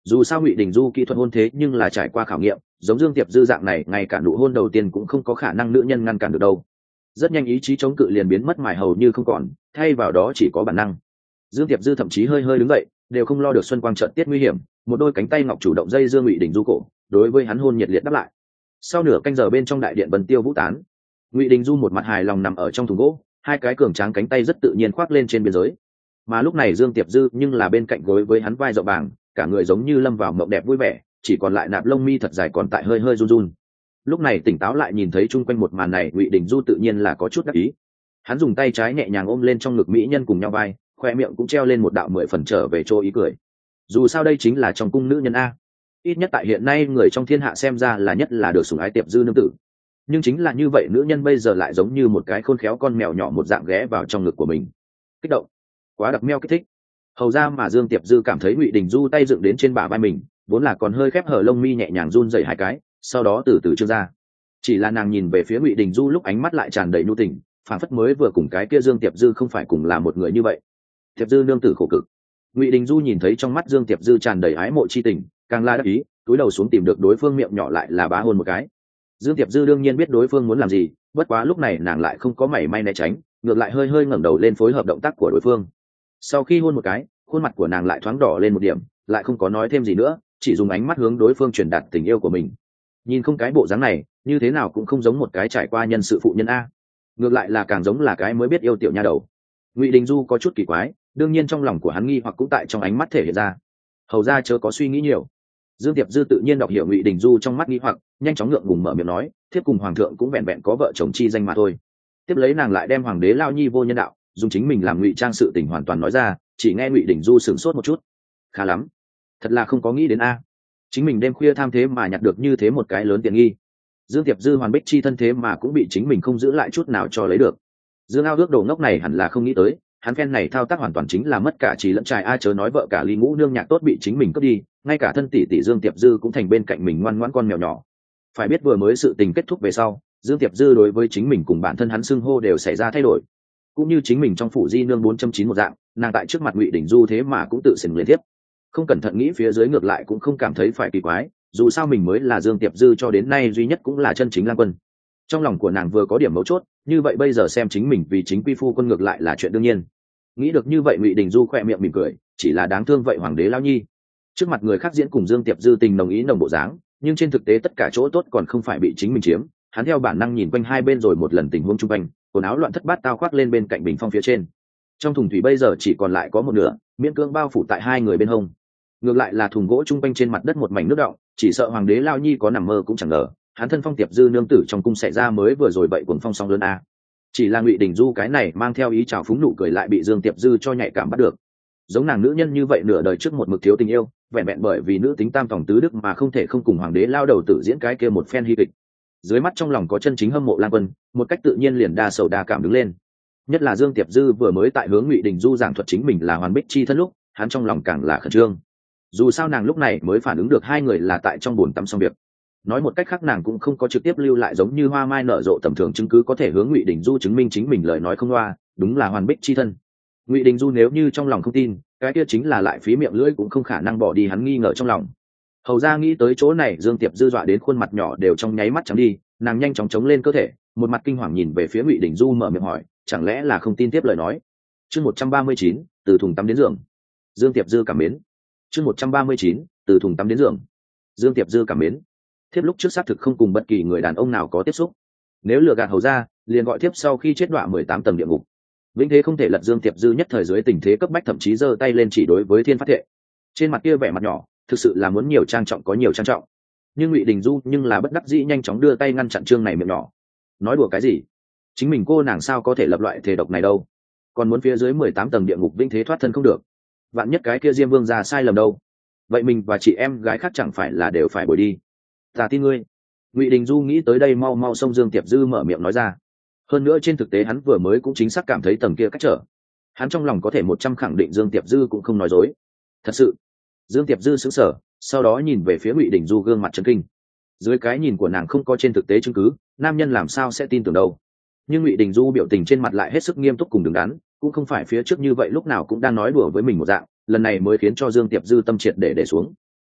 Dù sao Ngụy Đình Du kỹ thuật hôn thế nhưng là trải qua khảo nghiệm, giống Dương Tiệp Dư dạng này ngay cả nụ hôn đầu tiên cũng không có khả năng nữ nhân ngăn cản được đâu. Rất nhanh ý chí chống cự liền biến mất mài hầu như không còn, thay vào đó chỉ có bản năng. Dương Tiệp Dư thậm chí hơi hơi đứng dậy, đều không lo được xuân quang trận tiết nguy hiểm, một đôi cánh tay ngọc chủ động dây Dương Ngụy Đình Du cổ, đối với hắn hôn nhiệt liệt đáp lại. Sau nửa canh giờ bên trong đại điện vân tiêu vũ tán, Ngụy Đình Du một mặt hài lòng nằm ở trong thùng gỗ, hai cái cường tráng cánh tay rất tự nhiên khoác lên trên biên giới. Mà lúc này Dương Tiệp Dư nhưng là bên cạnh gối với hắn vai rộng bàng, cả người giống như lâm vào mộng đẹp vui vẻ, chỉ còn lại nạp lông mi thật dài còn tại hơi hơi run run. Lúc này tỉnh táo lại nhìn thấy chung quanh một màn này, Ngụy Đình Du tự nhiên là có chút đắc ý. Hắn dùng tay trái nhẹ nhàng ôm lên trong ngực mỹ nhân cùng nhau vai, khoe miệng cũng treo lên một đạo 10 phần trở về chỗ ý cười. Dù sao đây chính là trong cung nữ nhân a, ít nhất tại hiện nay người trong thiên hạ xem ra là nhất là được sủng ái Tiệp Dư nương tử. Nhưng chính là như vậy nữ nhân bây giờ lại giống như một cái khôn khéo con mèo nhỏ một dạng ghé vào trong ngực của mình. Kích động, quá đặc meo kích thích. Hầu ra mà Dương Tiệp Dư cảm thấy Ngụy Đình Du tay dựng đến trên bả vai mình, vốn là còn hơi khép hở lông mi nhẹ nhàng run rẩy hai cái, sau đó từ từ trương ra. Chỉ là nàng nhìn về phía Ngụy Đình Du lúc ánh mắt lại tràn đầy nhu tình, phản phất mới vừa cùng cái kia Dương Tiệp Dư không phải cùng là một người như vậy. Tiệp Dư nương tử khổ cực. Ngụy Đình Du nhìn thấy trong mắt Dương Tiệp Dư tràn đầy ái mộ chi tình, càng la đắc ý, túi đầu xuống tìm được đối phương miệng nhỏ lại là bá hôn một cái. Dương Tiệp Dư đương nhiên biết đối phương muốn làm gì, bất quá lúc này nàng lại không có mảy may né tránh, ngược lại hơi hơi ngẩng đầu lên phối hợp động tác của đối phương. Sau khi hôn một cái, khuôn mặt của nàng lại thoáng đỏ lên một điểm, lại không có nói thêm gì nữa, chỉ dùng ánh mắt hướng đối phương truyền đạt tình yêu của mình. Nhìn không cái bộ dáng này, như thế nào cũng không giống một cái trải qua nhân sự phụ nhân a, ngược lại là càng giống là cái mới biết yêu tiểu nha đầu. Ngụy Đình Du có chút kỳ quái, đương nhiên trong lòng của hắn nghi hoặc cũng tại trong ánh mắt thể hiện ra. Hầu ra chớ có suy nghĩ nhiều. Dương Tiệp Dư tự nhiên đọc hiểu Ngụy Đình Du trong mắt nghi hoặc, nhanh chóng ngượng ngùng mở miệng nói, thiếp cùng hoàng thượng cũng vẹn vẹn có vợ chồng chi danh mà thôi. Tiếp lấy nàng lại đem hoàng đế lao nhi vô nhân đạo, dùng chính mình làm ngụy trang sự tình hoàn toàn nói ra, chỉ nghe Ngụy Đình Du sửng sốt một chút. Khá lắm, thật là không có nghĩ đến a, chính mình đêm khuya tham thế mà nhặt được như thế một cái lớn tiện nghi. Dương Tiệp Dư hoàn bích chi thân thế mà cũng bị chính mình không giữ lại chút nào cho lấy được. Dương Ao ước đồ ngốc này hẳn là không nghĩ tới, hắn phen này thao tác hoàn toàn chính là mất cả trí lẫn trai, a chớ nói vợ cả Lý Ngũ nương nhạc tốt bị chính mình cướp đi, ngay cả thân tỷ tỷ Dương Tiệp Dư cũng thành bên cạnh mình ngoan ngoãn con mèo nhỏ. Phải biết vừa mới sự tình kết thúc về sau, Dương Tiệp Dư đối với chính mình cùng bản thân hắn xưng hô đều xảy ra thay đổi, cũng như chính mình trong phủ di nương 4.9 một dạng, nàng tại trước mặt Ngụy Đình Du thế mà cũng tự xỉn liên tiếp. Không cẩn thận nghĩ phía dưới ngược lại cũng không cảm thấy phải kỳ quái, dù sao mình mới là Dương Tiệp Dư cho đến nay duy nhất cũng là chân chính lang quân. Trong lòng của nàng vừa có điểm mấu chốt, như vậy bây giờ xem chính mình vì chính quy phu quân ngược lại là chuyện đương nhiên. Nghĩ được như vậy Ngụy Đình Du khỏe miệng mỉm cười, chỉ là đáng thương vậy hoàng đế lao nhi. Trước mặt người khác diễn cùng Dương Tiệp Dư tình đồng ý nồng bộ dáng, nhưng trên thực tế tất cả chỗ tốt còn không phải bị chính mình chiếm. Hắn theo bản năng nhìn quanh hai bên rồi một lần tình huống chung quanh, quần áo loạn thất bát tao khoác lên bên cạnh bình phong phía trên. Trong thùng thủy bây giờ chỉ còn lại có một nửa, miễn cưỡng bao phủ tại hai người bên hông. Ngược lại là thùng gỗ chung quanh trên mặt đất một mảnh nước đọng, chỉ sợ hoàng đế lao nhi có nằm mơ cũng chẳng ngờ, hắn thân phong Tiệp Dư nương tử trong cung xảy ra mới vừa rồi bậy cuồng phong sóng lớn a. Chỉ là Ngụy Đình Du cái này mang theo ý trào phúng nụ cười lại bị Dương Tiệp Dư cho nhạy cảm bắt được. Giống nàng nữ nhân như vậy nửa đời trước một mực thiếu tình yêu, vẹn vẹn bởi vì nữ tính tam tòng tứ đức mà không thể không cùng hoàng đế lao đầu tử diễn cái kia một phen hy kịch. Dưới mắt trong lòng có chân chính hâm mộ Lang Quân, một cách tự nhiên liền đa sầu đa cảm đứng lên. Nhất là Dương Tiệp Dư vừa mới tại hướng Ngụy Đình Du giảng thuật chính mình là hoàn bích chi thân lúc, hắn trong lòng càng là khẩn trương. Dù sao nàng lúc này mới phản ứng được hai người là tại trong bồn tắm xong việc. Nói một cách khác nàng cũng không có trực tiếp lưu lại giống như hoa mai nở rộ tầm thường chứng cứ có thể hướng Ngụy Đình Du chứng minh chính mình lời nói không loa, đúng là hoàn bích chi thân. Ngụy Đình Du nếu như trong lòng không tin, cái kia chính là lại phí miệng lưỡi cũng không khả năng bỏ đi hắn nghi ngờ trong lòng. Hầu ra nghĩ tới chỗ này, Dương Tiệp Dư dọa đến khuôn mặt nhỏ đều trong nháy mắt trắng đi, nàng nhanh chóng chống lên cơ thể, một mặt kinh hoàng nhìn về phía Ngụy Đình Du mở miệng hỏi, chẳng lẽ là không tin tiếp lời nói. Chương 139, từ thùng tắm đến giường. Dương Tiệp Dư cảm mến. Chương 139, từ thùng tắm đến giường. Dương Tiệp Dư cảm mến. Thiếp lúc trước xác thực không cùng bất kỳ người đàn ông nào có tiếp xúc, nếu lừa gạt hầu ra liền gọi thiếp sau khi chết đọa 18 tầng địa ngục. Vĩnh thế không thể lật. Dương Tiệp Dư nhất thời dưới tình thế cấp bách thậm chí giơ tay lên chỉ đối với Thiên phát thệ, trên mặt kia vẻ mặt nhỏ thực sự là muốn nhiều trang trọng có nhiều trang trọng. Nhưng Ngụy Đình Du nhưng là bất đắc dĩ nhanh chóng đưa tay ngăn chặn chương này miệng nhỏ. Nói đùa cái gì, chính mình cô nàng sao có thể lập loại thể độc này đâu, còn muốn phía dưới 18 tầng địa ngục vĩnh thế thoát thân không được. Vạn nhất cái kia Diêm Vương ra sai lầm đâu, vậy mình và chị em gái khác chẳng phải là đều phải bồi đi. Ta tin ngươi. Ngụy Đình Du nghĩ tới đây mau mau xông Dương Tiệp Dư mở miệng nói ra. Hơn nữa trên thực tế hắn vừa mới cũng chính xác cảm thấy tầng kia cách trở, hắn trong lòng có thể 100 khẳng định Dương Tiệp Dư cũng không nói dối. Thật sự. Dương Tiệp Dư sững sờ, sau đó nhìn về phía Ngụy Đình Du gương mặt chấn kinh. Dưới cái nhìn của nàng không có trên thực tế chứng cứ, nam nhân làm sao sẽ tin tưởng đâu. Nhưng Ngụy Đình Du biểu tình trên mặt lại hết sức nghiêm túc cùng đứng đắn, cũng không phải phía trước như vậy lúc nào cũng đang nói đùa với mình một dạng, lần này mới khiến cho Dương Tiệp Dư tâm triệt để xuống.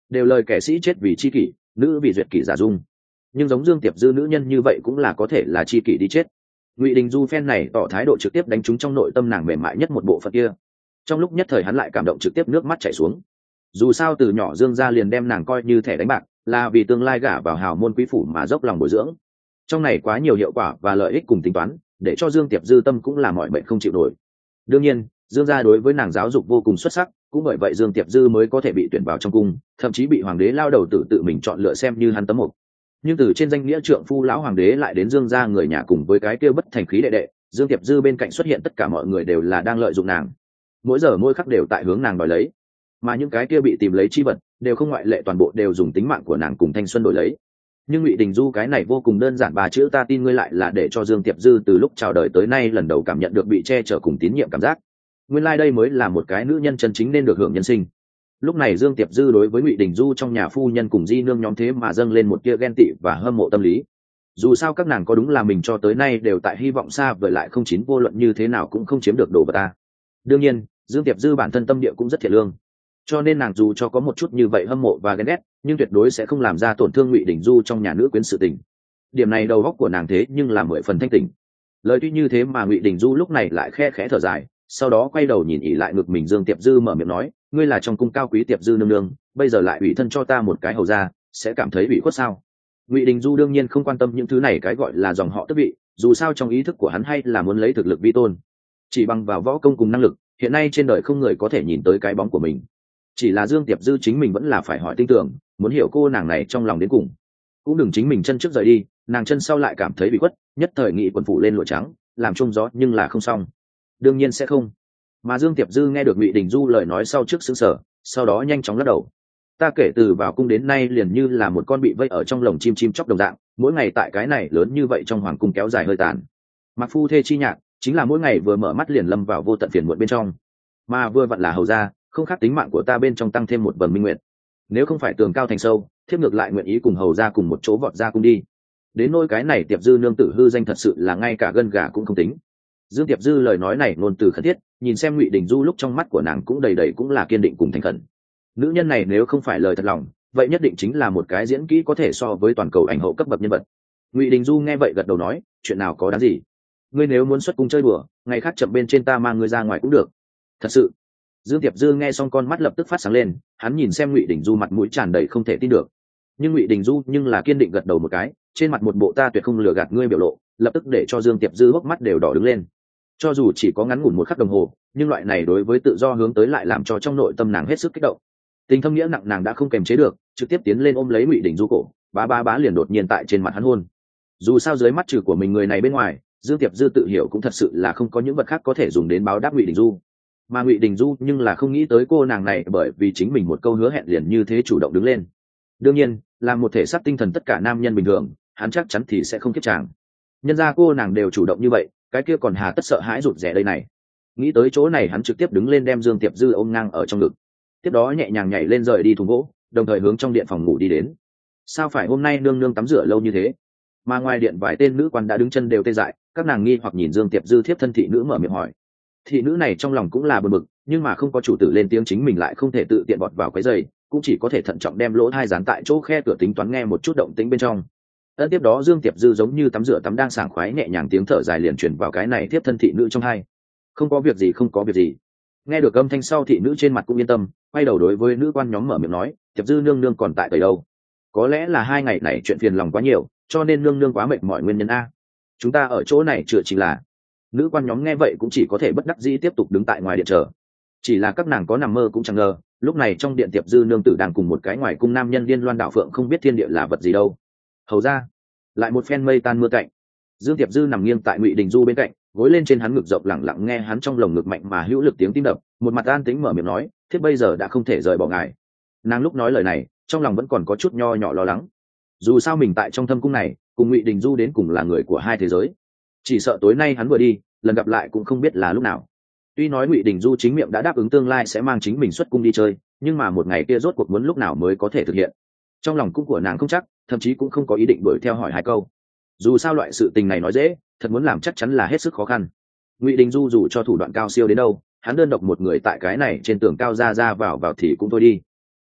đều lời kẻ sĩ chết vì chi kỷ, nữ vì duyệt kỷ giả dung. Nhưng giống Dương Tiệp Dư nữ nhân như vậy cũng là có thể là chi kỷ đi chết. Ngụy Đình Du phen này tỏ thái độ trực tiếp đánh trúng trong nội tâm nàng mềm mại nhất một bộ phận kia. Trong lúc nhất thời hắn lại cảm động trực tiếp nước mắt chảy xuống. Dù sao từ nhỏ Dương gia liền đem nàng coi như thẻ đánh bạc, là vì tương lai gả vào hào môn quý phủ mà dốc lòng bồi dưỡng. Trong này quá nhiều hiệu quả và lợi ích cùng tính toán, để cho Dương Tiệp Dư tâm cũng là mọi mệnh không chịu nổi. Đương nhiên, Dương gia đối với nàng giáo dục vô cùng xuất sắc, cũng bởi vậy Dương Tiệp Dư mới có thể bị tuyển vào trong cung, thậm chí bị hoàng đế lao đầu tử tự mình chọn lựa xem như hắn tấm mục. Nhưng từ trên danh nghĩa trượng phu lão hoàng đế lại đến Dương gia người nhà cùng với cái kia bất thành khí đệ đệ, Dương Tiệp Dư bên cạnh xuất hiện tất cả mọi người đều là đang lợi dụng nàng, mỗi giờ mỗi khắc đều tại hướng nàng đòi lấy. Mà những cái kia bị tìm lấy chi vật đều không ngoại lệ toàn bộ đều dùng tính mạng của nàng cùng thanh xuân đổi lấy. Nhưng Ngụy Đình Du cái này vô cùng đơn giản ba chữ ta tin ngươi lại là để cho Dương Tiệp Dư từ lúc chào đời tới nay lần đầu cảm nhận được bị che chở cùng tín nhiệm cảm giác. Nguyên lai đây mới là một cái nữ nhân chân chính nên được hưởng nhân sinh. Lúc này Dương Tiệp Dư đối với Ngụy Đình Du trong nhà phu nhân cùng di nương nhóm thế mà dâng lên một tia ghen tị và hâm mộ tâm lý. Dù sao các nàng có đúng là mình cho tới nay đều tại hy vọng xa vời lại không chín vô luận như thế nào cũng không chiếm được đồ vật ta. Đương nhiên, Dương Tiệp Dư bản thân tâm địa cũng rất thiện lương, cho nên nàng dù cho có một chút như vậy hâm mộ và ghen ghét, nhưng tuyệt đối sẽ không làm ra tổn thương Ngụy Đình Du trong nhà nữ quyến sự tình. Điểm này đầu óc của nàng thế nhưng là 10 phần thanh tỉnh. Lời tuy như thế mà Ngụy Đình Du lúc này lại khe khẽ thở dài, sau đó quay đầu nhìn ỉ lại ngực mình Dương Tiệp Dư mở miệng nói, ngươi là trong cung cao quý Tiệp Dư nương nương, bây giờ lại ủy thân cho ta một cái hầu gia, sẽ cảm thấy bị khuất sao? Ngụy Đình Du đương nhiên không quan tâm những thứ này cái gọi là dòng họ tước vị, dù sao trong ý thức của hắn hay là muốn lấy thực lực vi tôn. Chỉ bằng vào võ công cùng năng lực, hiện nay trên đời không người có thể nhìn tới cái bóng của mình. Chỉ là Dương Tiệp Dư chính mình vẫn là phải hỏi tin tưởng, muốn hiểu cô nàng này trong lòng đến cùng. Cũng đừng chính mình chân trước rời đi, nàng chân sau lại cảm thấy bị khuất, nhất thời nghị quần phủ lên lụa trắng, làm chung gió nhưng là không xong. Đương nhiên sẽ không. Mà Dương Tiệp Dư nghe được Ngụy Đình Du lời nói sau trước sững sờ, sau đó nhanh chóng lắc đầu. Ta kể từ vào cung đến nay liền như là một con bị vây ở trong lồng chim chim chóc đồng dạng, mỗi ngày tại cái này lớn như vậy trong hoàng cung kéo dài hơi tàn. Mặc phu thê chi nhạc, chính là mỗi ngày vừa mở mắt liền lâm vào vô tận phiền muộn bên trong. Mà vừa vặn là hầu gia, không khác tính mạng của ta bên trong tăng thêm một vầng minh nguyện. Nếu không phải tường cao thành sâu, thiếp ngược lại nguyện ý cùng hầu gia cùng một chỗ vọt ra cung đi. Đến nỗi cái này Tiệp Dư nương tử hư danh thật sự là ngay cả gân gà cũng không tính. Dương Tiệp Dư lời nói này ngôn từ khẩn thiết, nhìn xem Ngụy Đình Du lúc trong mắt của nàng cũng đầy đầy cũng là kiên định cùng thành khẩn. Nữ nhân này nếu không phải lời thật lòng, vậy nhất định chính là một cái diễn kỹ có thể so với toàn cầu ảnh hậu cấp bậc nhân vật. Ngụy Đình Du nghe vậy gật đầu nói, chuyện nào có đáng gì, ngươi nếu muốn xuất cung chơi đùa, ngày khác chậm bên trên ta mang ngươi ra ngoài cũng được. Thật sự? Dương Tiệp Dư nghe xong con mắt lập tức phát sáng lên, hắn nhìn xem Ngụy Đình Du mặt mũi tràn đầy không thể tin được. Nhưng Ngụy Đình Du nhưng là kiên định gật đầu một cái, trên mặt một bộ ta tuyệt không lừa gạt ngươi biểu lộ, lập tức để cho Dương Tiệp Dư hốc mắt đều đỏ đứng lên. Cho dù chỉ có ngắn ngủn một khắc đồng hồ, nhưng loại này đối với tự do hướng tới lại làm cho trong nội tâm nàng hết sức kích động. Tình thâm nghĩa nặng nàng đã không kềm chế được, trực tiếp tiến lên ôm lấy Ngụy Đình Du cổ, bá liền đột nhiên tại trên mặt hắn hôn. Dù sao dưới mắt trừ của mình người này bên ngoài, Dương Tiệp Dư tự hiểu cũng thật sự là không có những vật khác có thể dùng đến báo đáp Ngụy Đình Du. Mà Ngụy Đình Du nhưng là không nghĩ tới cô nàng này bởi vì chính mình một câu hứa hẹn liền như thế chủ động đứng lên. Đương nhiên, là một thể xác tinh thần tất cả nam nhân bình thường, hắn chắc chắn thì sẽ không kiếp chàng. Nhân ra cô nàng đều chủ động như vậy, cái kia còn hà tất sợ hãi rụt rè đây này. Nghĩ tới chỗ này hắn trực tiếp đứng lên đem Dương Tiệp Dư ôm ngang ở trong ngực, tiếp đó nhẹ nhàng nhảy lên rời đi thùng gỗ, đồng thời hướng trong điện phòng ngủ đi đến. Sao phải hôm nay nương nương tắm rửa lâu như thế? Mà ngoài điện vài tên nữ quan đã đứng chân đều tê dại, các nàng nghi hoặc nhìn Dương Tiệp Dư thiếp thân thị nữ mở miệng hỏi. Thị nữ này trong lòng cũng là bực bực, nhưng mà không có chủ tử lên tiếng chính mình lại không thể tự tiện bọt vào cái giày, cũng chỉ có thể thận trọng đem lỗ thai dán tại chỗ khe cửa tính toán nghe một chút động tĩnh bên trong. Ấn tiếp đó Dương Tiệp Dư giống như tắm rửa tắm đang sảng khoái nhẹ nhàng tiếng thở dài liền truyền vào cái này tiếp thân thị nữ trong hai. Không có việc gì, không có việc gì. Nghe được âm thanh sau thị nữ trên mặt cũng yên tâm, quay đầu đối với nữ quan nhóm mở miệng nói, Tiệp Dư nương nương còn tại tây đâu? Có lẽ là 2 ngày này chuyện phiền lòng quá nhiều, cho nên nương nương quá mệt mỏi nguyên nhân a. Chúng ta ở chỗ này chữa chỉ là. Nữ quan nhóm nghe vậy cũng chỉ có thể bất đắc dĩ tiếp tục đứng tại ngoài điện chờ. Chỉ là các nàng có nằm mơ cũng chẳng ngờ, lúc này trong điện Tiệp Dư nương tử đang cùng một cái ngoài cung nam nhân liên loan đạo phượng không biết thiên địa là vật gì đâu. Hầu ra, lại một phen mây tan mưa cạnh. Dương Tiệp Dư nằm nghiêng tại Ngụy Đình Du bên cạnh, gối lên trên hắn ngực rộng lẳng lặng nghe hắn trong lồng ngực mạnh mà hữu lực tiếng tim đập, một mặt an tĩnh mở miệng nói, thiếp bây giờ đã không thể rời bỏ ngài. Nàng lúc nói lời này, trong lòng vẫn còn có chút nho nhỏ lo lắng. Dù sao mình tại trong thâm cung này, cùng Ngụy Đình Du đến cùng là người của hai thế giới, chỉ sợ tối nay hắn vừa đi, lần gặp lại cũng không biết là lúc nào. Tuy nói Ngụy Đình Du chính miệng đã đáp ứng tương lai sẽ mang chính mình xuất cung đi chơi, nhưng mà một ngày kia rốt cuộc muốn lúc nào mới có thể thực hiện. Trong lòng cung của nàng không chắc, thậm chí cũng không có ý định đuổi theo hỏi 2 câu. Dù sao loại sự tình này nói dễ, thật muốn làm chắc chắn là hết sức khó khăn. Ngụy Đình Du dù cho thủ đoạn cao siêu đến đâu, hắn đơn độc một người tại cái này trên tường cao ra vào thì cũng thôi đi.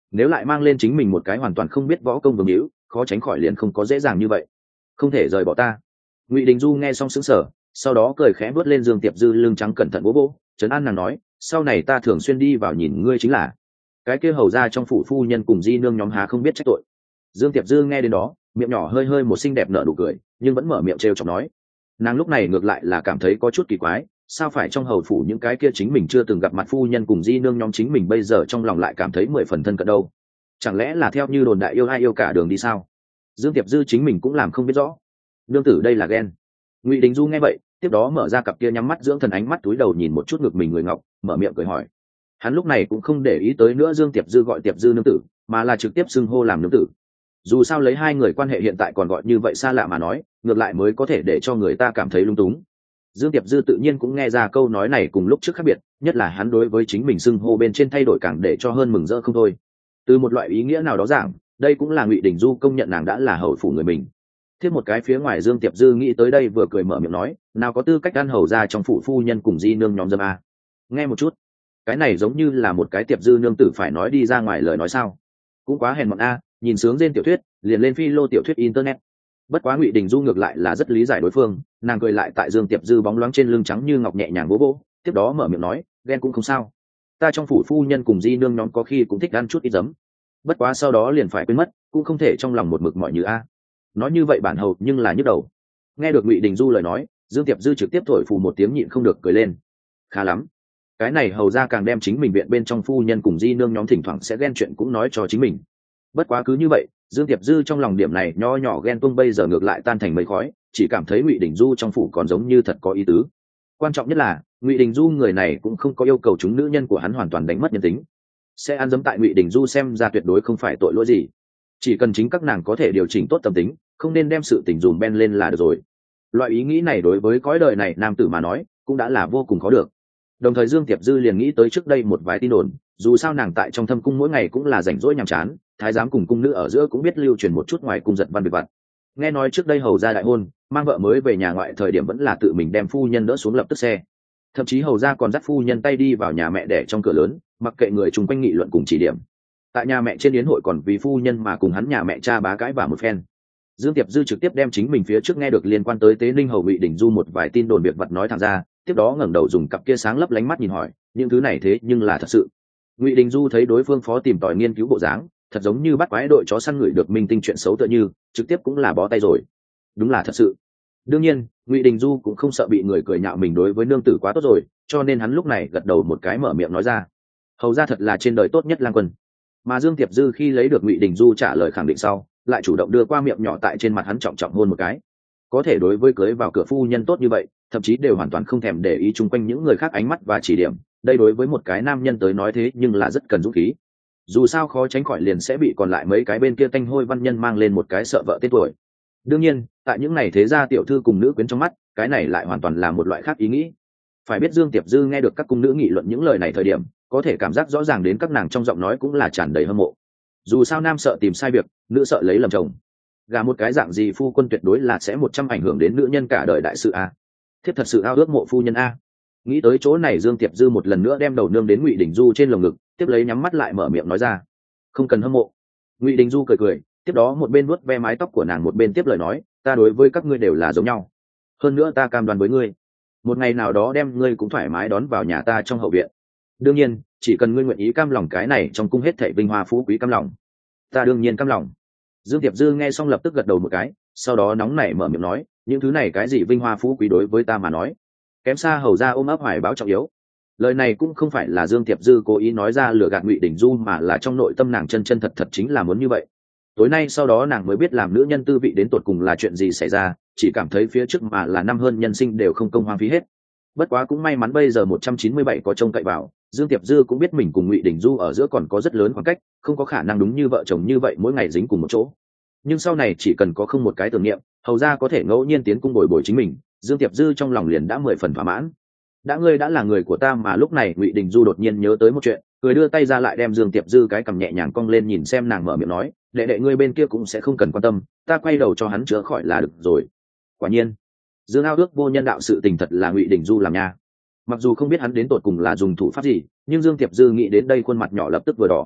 nếu lại mang lên chính mình một cái hoàn toàn không biết võ công vương hữu, khó tránh khỏi liền không có dễ dàng như vậy. Không thể rời bỏ ta. Ngụy Đình Du nghe xong sững sờ, sau đó cười khẽ vuốt lên Dương Tiệp Dư lưng trắng cẩn thận bố bố, trấn an nàng nói, sau này ta thường xuyên đi vào nhìn ngươi chính là. Cái kia hầu ra trong phủ phu nhân cùng di nương nhóm há không biết trách tội. Dương Tiệp Dư nghe đến đó, miệng nhỏ hơi hơi một xinh đẹp nở nụ cười, nhưng vẫn mở miệng trêu chọc nói. Nàng lúc này ngược lại là cảm thấy có chút kỳ quái, sao phải trong hầu phủ những cái kia chính mình chưa từng gặp mặt phu nhân cùng di nương nhóm chính mình bây giờ trong lòng lại cảm thấy 10 phần thân cận đâu. Chẳng lẽ là theo như đồn đại yêu ai yêu cả đường đi sao? Dương Tiệp Dư chính mình cũng làm không biết rõ. Nương tử đây là ghen. Ngụy Đình Du nghe vậy, tiếp đó mở ra cặp kia nhắm mắt dưỡng thần ánh mắt túi đầu nhìn một chút ngực mình người ngọc, mở miệng cười hỏi. Hắn lúc này cũng không để ý tới nữa Dương Tiệp Dư gọi Tiệp Dư nương tử, mà là trực tiếp xưng hô làm nương tử. Dù sao lấy hai người quan hệ hiện tại còn gọi như vậy xa lạ mà nói, ngược lại mới có thể để cho người ta cảm thấy lung túng. Dương Tiệp Dư tự nhiên cũng nghe ra câu nói này cùng lúc trước khác biệt, nhất là hắn đối với chính mình xưng hô bên trên thay đổi càng để cho hơn mừng rỡ không thôi. Từ một loại ý nghĩa nào đó giảng, đây cũng là Ngụy Đình Du công nhận nàng đã là hầu phủ người mình. Thiết một cái phía ngoài, Dương Tiệp Dư nghĩ tới đây vừa cười mở miệng nói, nào có tư cách ăn hầu ra trong phủ phu nhân cùng di nương nhóm dâm a. Nghe một chút, cái này giống như là một cái Tiệp Dư nương tử phải nói đi ra ngoài lời nói sao? Cũng quá hèn mọn a, nhìn sướng trên tiểu thuyết, liền lên phi lô tiểu thuyết internet. Bất quá Ngụy Đình Du ngược lại là rất lý giải đối phương, nàng cười lại tại Dương Tiệp Dư bóng loáng trên lưng trắng như ngọc nhẹ nhàng vỗ vỗ, tiếp đó mở miệng nói, ghen cũng không sao. Ta trong phủ phu nhân cùng di nương nhóm có khi cũng thích ăn chút ít giấm. Bất quá sau đó liền phải quên mất, cũng không thể trong lòng một mực mọi như a. Nói như vậy bản hầu nhưng là nhức đầu. Nghe được Ngụy Đình Du lời nói, Dương Tiệp Dư trực tiếp thổi phù một tiếng nhịn không được cười lên. Khá lắm, cái này hầu ra càng đem chính mình viện bên trong phu nhân cùng di nương nhóm thỉnh thoảng sẽ ghen chuyện cũng nói cho chính mình. Bất quá cứ như vậy, Dương Tiệp Dư trong lòng điểm này nho nhỏ ghen tuông bây giờ ngược lại tan thành mây khói, chỉ cảm thấy Ngụy Đình Du trong phủ còn giống như thật có ý tứ. Quan trọng nhất là Ngụy Đình Du người này cũng không có yêu cầu chúng nữ nhân của hắn hoàn toàn đánh mất nhân tính, sẽ ăn dấm tại Ngụy Đình Du xem ra tuyệt đối không phải tội lỗi gì. Chỉ cần chính các nàng có thể điều chỉnh tốt tâm tính, không nên đem sự tình dùm ben lên là được rồi. Loại ý nghĩ này đối với cõi đời này nam tử mà nói cũng đã là vô cùng khó được. Đồng thời Dương Tiệp Dư liền nghĩ tới trước đây một vài tin đồn, dù sao nàng tại trong thâm cung mỗi ngày cũng là rảnh rỗi nhàm chán, thái giám cùng cung nữ ở giữa cũng biết lưu truyền một chút ngoài cung giật văn việc vặt. Nghe nói trước đây hầu gia đại hôn, mang vợ mới về nhà ngoại thời điểm vẫn là tự mình đem phu nhân đỡ xuống lập tức xe. Thậm chí hầu gia còn dắt phu nhân tay đi vào nhà mẹ đẻ trong cửa lớn, mặc kệ người chung quanh nghị luận cùng chỉ điểm. Tại nhà mẹ trên yến hội còn vì phu nhân mà cùng hắn nhà mẹ cha bá cãi vả một phen. Dương Tiệp Dư trực tiếp đem chính mình phía trước nghe được liên quan tới Tế Ninh hầu Ngụy Đình Du một vài tin đồn việc vật nói thẳng ra, tiếp đó ngẩng đầu dùng cặp kia sáng lấp lánh mắt nhìn hỏi, những thứ này thế nhưng là thật sự? Ngụy Đình Du thấy đối phương phó tìm tòi nghiên cứu bộ dáng, thật giống như bắt quái đội chó săn người được minh tinh chuyện xấu tựa như, trực tiếp cũng là bó tay rồi. Đúng là thật sự. Đương nhiên, Ngụy Đình Du cũng không sợ bị người cười nhạo mình đối với nương tử quá tốt rồi, cho nên hắn lúc này gật đầu một cái mở miệng nói ra, hầu ra thật là trên đời tốt nhất lang quân. Mà Dương Tiệp Dư khi lấy được Ngụy Đình Du trả lời khẳng định sau, lại chủ động đưa qua miệng nhỏ tại trên mặt hắn trọng trọng hôn một cái. Có thể đối với cưới vào cửa phu nhân tốt như vậy, thậm chí đều hoàn toàn không thèm để ý chung quanh những người khác ánh mắt và chỉ điểm, đây đối với một cái nam nhân tới nói thế nhưng là rất cần dũng khí. Dù sao khó tránh khỏi liền sẽ bị còn lại mấy cái bên kia tanh hôi văn nhân mang lên một cái sợ vợ tên tuổi. Đương nhiên, tại những này thế gia tiểu thư cùng nữ quyến trong mắt, cái này lại hoàn toàn là một loại khác ý nghĩ. Phải biết Dương Tiệp Dư nghe được các cung nữ nghị luận những lời này thời điểm, có thể cảm giác rõ ràng đến các nàng trong giọng nói cũng là tràn đầy hâm mộ. Dù sao nam sợ tìm sai việc, nữ sợ lấy lầm chồng. Gả một cái dạng gì phu quân tuyệt đối là sẽ 100 ảnh hưởng đến nữ nhân cả đời đại sự a. Thiếp thật sự ao ước mộ phu nhân a. Nghĩ tới chỗ này Dương Tiệp Dư một lần nữa đem đầu nương đến Ngụy Đình Du trên lồng ngực, tiếp lấy nhắm mắt lại mở miệng nói ra, không cần hâm mộ. Ngụy Đình Du cười cười, tiếp đó một bên vuốt ve mái tóc của nàng một bên tiếp lời nói, ta đối với các ngươi đều là giống nhau. Hơn nữa ta cam đoan với ngươi, một ngày nào đó đem ngươi cũng thoải mái đón vào nhà ta trong hậu viện. Đương nhiên, chỉ cần ngươi nguyện ý cam lòng cái này trong cung hết thảy vinh hoa phú quý cam lòng. Ta đương nhiên cam lòng. Dương Tiệp Dư nghe xong lập tức gật đầu một cái, sau đó nóng nảy mở miệng nói, những thứ này cái gì vinh hoa phú quý đối với ta mà nói, kém xa hầu ra ôm ấp hoài báo trọng yếu. Lời này cũng không phải là Dương Tiệp Dư cố ý nói ra lừa gạt Ngụy Đình Du, mà là trong nội tâm nàng chân chân thật thật chính là muốn như vậy. Tối nay sau đó nàng mới biết làm nữ nhân tư vị đến tột cùng là chuyện gì xảy ra, chỉ cảm thấy phía trước mà là năm hơn nhân sinh đều không công hoang phí hết. Bất quá cũng may mắn bây giờ 197 có trông cậy vào, Dương Tiệp Dư cũng biết mình cùng Ngụy Đình Du ở giữa còn có rất lớn khoảng cách, không có khả năng đúng như vợ chồng như vậy mỗi ngày dính cùng một chỗ. Nhưng sau này chỉ cần có không một cái tưởng niệm, hầu ra có thể ngẫu nhiên tiến cung bồi bồi chính mình, Dương Tiệp Dư trong lòng liền đã 10 phần thỏa mãn. Ngươi đã là người của ta. Mà lúc này Ngụy Đình Du đột nhiên nhớ tới một chuyện, cười đưa tay ra lại đem Dương Tiệp Dư cái cầm nhẹ nhàng cong lên nhìn xem nàng mở miệng nói, đệ đệ ngươi bên kia cũng sẽ không cần quan tâm, ta quay đầu cho hắn chữa khỏi là được rồi. Quả nhiên Dương ao ước vô nhân đạo sự tình thật là Ngụy Đình Du làm nha. Mặc dù không biết hắn đến tột cùng là dùng thủ pháp gì, nhưng Dương Tiệp Dư nghĩ đến đây khuôn mặt nhỏ lập tức vừa đỏ.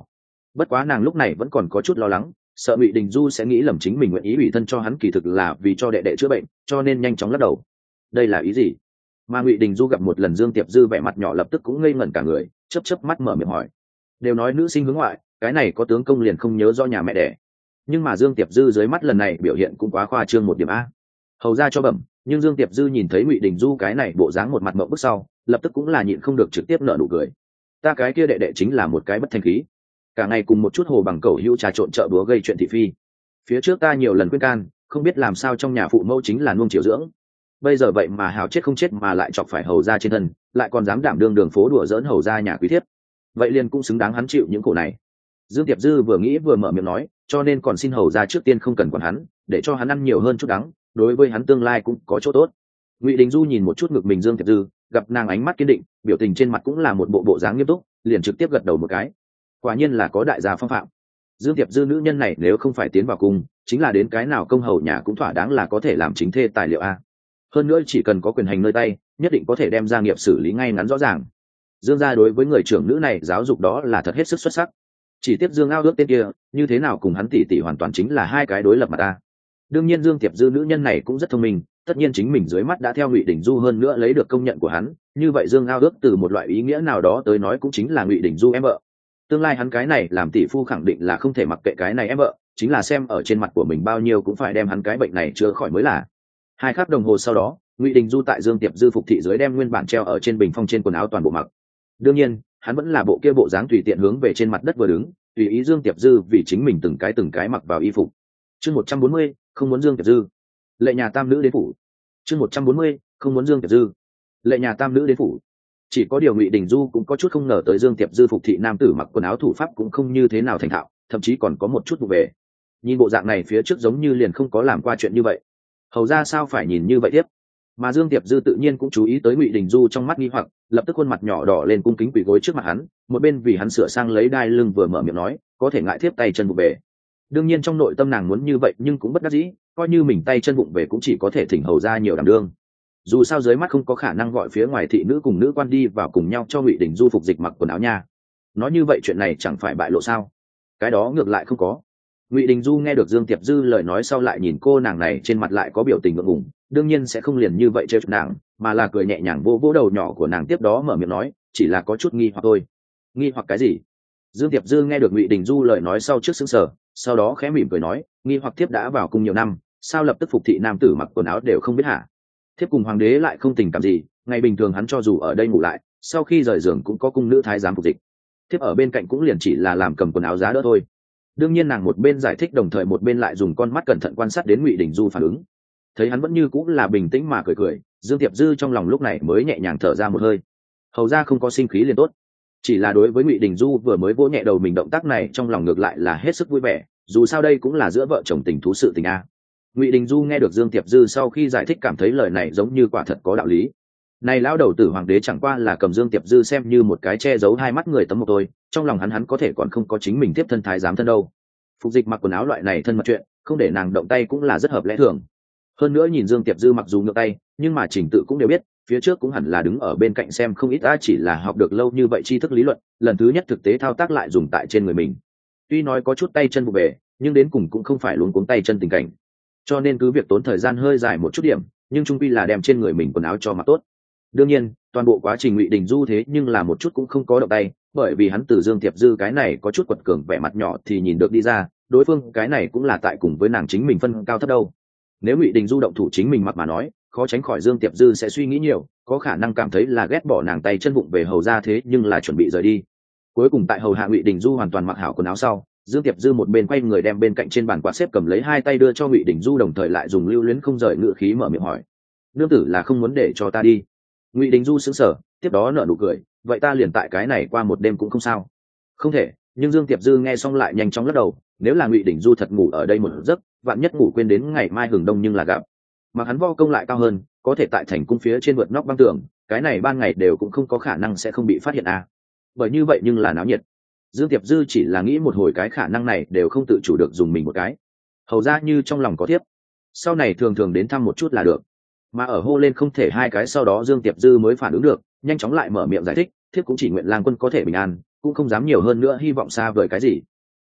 bất quá nàng lúc này vẫn còn có chút lo lắng, sợ Ngụy Đình Du sẽ nghĩ lầm chính mình nguyện ý ủy thân cho hắn kỳ thực là vì cho đệ đệ chữa bệnh, cho nên nhanh chóng lắc đầu. Đây là ý gì? Mà Ngụy Đình Du gặp một lần Dương Tiệp Dư vẻ mặt nhỏ lập tức cũng ngây ngẩn cả người, chớp mắt mở miệng hỏi. Đều nói nữ sinh hướng ngoại, cái này có tướng công liền không nhớ do nhà mẹ đẻ. Nhưng mà Dương Tiệp Dư dưới mắt lần này biểu hiện cũng quá khoa trương một điểm a. Hầu ra cho bẩm, nhưng Dương Tiệp Dư nhìn thấy Ngụy Đình Du cái này bộ dáng một mặt mộng bức sau, lập tức cũng là nhịn không được trực tiếp nở nụ cười. Ta cái kia đệ đệ chính là một cái bất thành khí, cả ngày cùng một chút hồ bằng cẩu hữu trà trộn chợ búa gây chuyện thị phi. Phía trước ta nhiều lần khuyên can, không biết làm sao trong nhà phụ mẫu chính là nuông chiều dưỡng. Bây giờ vậy mà hào chết không chết mà lại chọc phải hầu ra trên thân, lại còn dám đảm đương đường phố đùa giỡn hầu ra nhà quý thiếp. Vậy liền cũng xứng đáng hắn chịu những khổ này. Dương Tiệp Dư vừa nghĩ vừa mở miệng nói, cho nên còn xin hầu ra trước tiên không cần quản hắn, để cho hắn ăn nhiều hơn chút đắng, đối với hắn tương lai cũng có chỗ tốt. Ngụy Đình Du nhìn một chút ngực mình Dương Tiệp Dư, gặp nàng ánh mắt kiên định, biểu tình trên mặt cũng là một bộ dáng nghiêm túc, liền trực tiếp gật đầu một cái. Quả nhiên là có đại gia phong phạm. Dương Tiệp Dư nữ nhân này nếu không phải tiến vào cung, chính là đến cái nào công hầu nhà cũng thỏa đáng là có thể làm chính thê tài liệu a. Hơn nữa chỉ cần có quyền hành nơi tay, nhất định có thể đem gia nghiệp xử lý ngay ngắn rõ ràng. Dương gia đối với người trưởng nữ này giáo dục đó là thật hết sức xuất sắc. Chỉ tiếc Dương Ao ước tên kia, như thế nào cùng hắn tỷ tỷ hoàn toàn chính là hai cái đối lập mà ta. Đương nhiên Dương Tiệp Dư nữ nhân này cũng rất thông minh, tất nhiên chính mình dưới mắt đã theo Ngụy Đình Du hơn nữa lấy được công nhận của hắn, như vậy Dương Ao ước từ một loại ý nghĩa nào đó tới nói cũng chính là Ngụy Đình Du em vợ. Tương lai hắn cái này làm tỷ phu khẳng định là không thể mặc kệ cái này em vợ, chính là xem ở trên mặt của mình bao nhiêu cũng phải đem hắn cái bệnh này chữa khỏi mới là. 2 khắc đồng hồ sau đó, Ngụy Đình Du tại Dương Tiệp Dư phục thị dưới đem nguyên bản treo ở trên bình phong trên quần áo toàn bộ mặc. Đương nhiên, hắn vẫn là bộ kia bộ dáng tùy tiện hướng về trên mặt đất vừa đứng, tùy ý Dương Tiệp Dư vì chính mình từng cái mặc vào y phục. Chương 140, không muốn Dương Tiệp Dư. Lệ nhà tam nữ đến phủ. Chương 140, không muốn Dương Tiệp Dư. Lệ nhà tam nữ đến phủ. Chỉ có điều Ngụy Đình Du cũng có chút không ngờ tới Dương Tiệp Dư phục thị nam tử mặc quần áo thủ pháp cũng không như thế nào thành thạo, thậm chí còn có một chút vụ về. Nhìn bộ dạng này phía trước giống như liền không có làm qua chuyện như vậy. Hầu ra sao phải nhìn như vậy tiếp? Mà Dương Tiệp Dư tự nhiên cũng chú ý tới Ngụy Đình Du trong mắt nghi hoặc, lập tức khuôn mặt nhỏ đỏ lên cung kính quỳ gối trước mặt hắn, một bên vì hắn sửa sang lấy đai lưng vừa mở miệng nói, có thể ngại thiếp tay chân vụ về. Đương nhiên trong nội tâm nàng muốn như vậy nhưng cũng bất đắc dĩ, coi như mình tay chân vụng về cũng chỉ có thể thỉnh hầu ra nhiều đảm đương. Dù sao dưới mắt không có khả năng gọi phía ngoài thị nữ cùng nữ quan đi vào cùng nhau cho Ngụy Đình Du phục dịch mặc quần áo nha. Nói như vậy chuyện này chẳng phải bại lộ sao? Cái đó ngược lại không có. Ngụy Đình Du nghe được Dương Tiệp Dư lời nói sau lại nhìn cô nàng này trên mặt lại có biểu tình ngượng ngùng, đương nhiên sẽ không liền như vậy trêu chọc nàng, mà là cười nhẹ nhàng vỗ vỗ đầu nhỏ của nàng, tiếp đó mở miệng nói, chỉ là có chút nghi hoặc thôi. Nghi hoặc cái gì? Dương Tiệp Dư nghe được Ngụy Đình Du lời nói sau trước sững sờ, sau đó khẽ mỉm cười nói, nghi hoặc thiếp đã vào cung nhiều năm, sao lập tức phục thị nam tử mặc quần áo đều không biết hả? Thiếp cùng hoàng đế lại không tình cảm gì, ngày bình thường hắn cho dù ở đây ngủ lại, sau khi rời giường cũng có cung nữ thái giám phục dịch. Thiếp ở bên cạnh cũng liền chỉ là làm cầm quần áo giá đỡ thôi. Đương nhiên nàng một bên giải thích đồng thời một bên lại dùng con mắt cẩn thận quan sát đến Ngụy Đình Du phản ứng. Thấy hắn vẫn như cũng là bình tĩnh mà cười cười, Dương Tiệp Dư trong lòng lúc này mới nhẹ nhàng thở ra một hơi. Hầu ra không có sinh khí liền tốt. Chỉ là đối với Ngụy Đình Du vừa mới vỗ nhẹ đầu mình động tác này trong lòng ngược lại là hết sức vui vẻ, dù sao đây cũng là giữa vợ chồng tình thú sự tình a. Ngụy Đình Du nghe được Dương Tiệp Dư sau khi giải thích cảm thấy lời này giống như quả thật có đạo lý. Này lão đầu tử hoàng đế chẳng qua là cầm Dương Tiệp Dư xem như một cái che giấu hai mắt người tấm một thôi, trong lòng hắn có thể còn không có chính mình tiếp thân thái giám thân đâu. Phục dịch mặc quần áo loại này thân mật chuyện, không để nàng động tay cũng là rất hợp lẽ thường. Hơn nữa nhìn Dương Tiệp Dư mặc dù ngược tay, nhưng mà trình tự cũng đều biết, phía trước cũng hẳn là đứng ở bên cạnh xem không ít, chỉ là học được lâu như vậy tri thức lý luận, lần thứ nhất thực tế thao tác lại dùng tại trên người mình. Tuy nói có chút tay chân vụ về, nhưng đến cùng cũng không phải luống cuống tay chân tình cảnh. Cho nên cứ việc tốn thời gian hơi dài một chút điểm, nhưng chung quy là đem trên người mình quần áo cho mặc tốt. Đương nhiên, toàn bộ quá trình Ngụy Đình Du thế nhưng là một chút cũng không có động tay, bởi vì hắn từ Dương Tiệp Dư cái này có chút quật cường vẻ mặt nhỏ thì nhìn được đi ra, đối phương cái này cũng là tại cùng với nàng chính mình phân cao thấp đâu. Nếu Ngụy Đình Du động thủ chính mình mặc mà nói, khó tránh khỏi Dương Tiệp Dư sẽ suy nghĩ nhiều, có khả năng cảm thấy là ghét bỏ nàng tay chân vụng về hầu ra thế nhưng là chuẩn bị rời đi. Cuối cùng tại hầu hạ Ngụy Đình Du hoàn toàn mặc hảo quần áo sau, Dương Tiệp Dư một bên quay người đem bên cạnh trên bàn quạt xếp cầm lấy hai tay đưa cho Ngụy Đình Du, đồng thời lại dùng lưu luyến không rời ngữ khí mở miệng hỏi, nương tử là không muốn để cho ta đi? Ngụy Đình Du sững sờ, tiếp đó nở nụ cười, vậy ta liền tại cái này qua một đêm cũng không sao. Không thể. Nhưng Dương Tiệp Dư nghe xong lại nhanh chóng lắc đầu, nếu là Ngụy Đình Du thật ngủ ở đây một giấc, vạn nhất ngủ quên đến ngày mai hừng đông nhưng là gặp. Mà hắn vo công lại cao hơn, có thể tại thành cung phía trên vượt nóc băng tường, cái này ban ngày đều cũng không có khả năng sẽ không bị phát hiện à. Bởi như vậy nhưng là náo nhiệt. Dương Tiệp Dư chỉ là nghĩ một hồi cái khả năng này đều không tự chủ được dùng mình một cái. Hầu ra như trong lòng có thiếp, sau này thường thường đến thăm một chút là được. Mà ở hô lên không thể hai cái sau đó Dương Tiệp Dư mới phản ứng được, nhanh chóng lại mở miệng giải thích, thiếp cũng chỉ nguyện lang quân có thể bình an, cũng không dám nhiều hơn nữa hy vọng xa vời cái gì.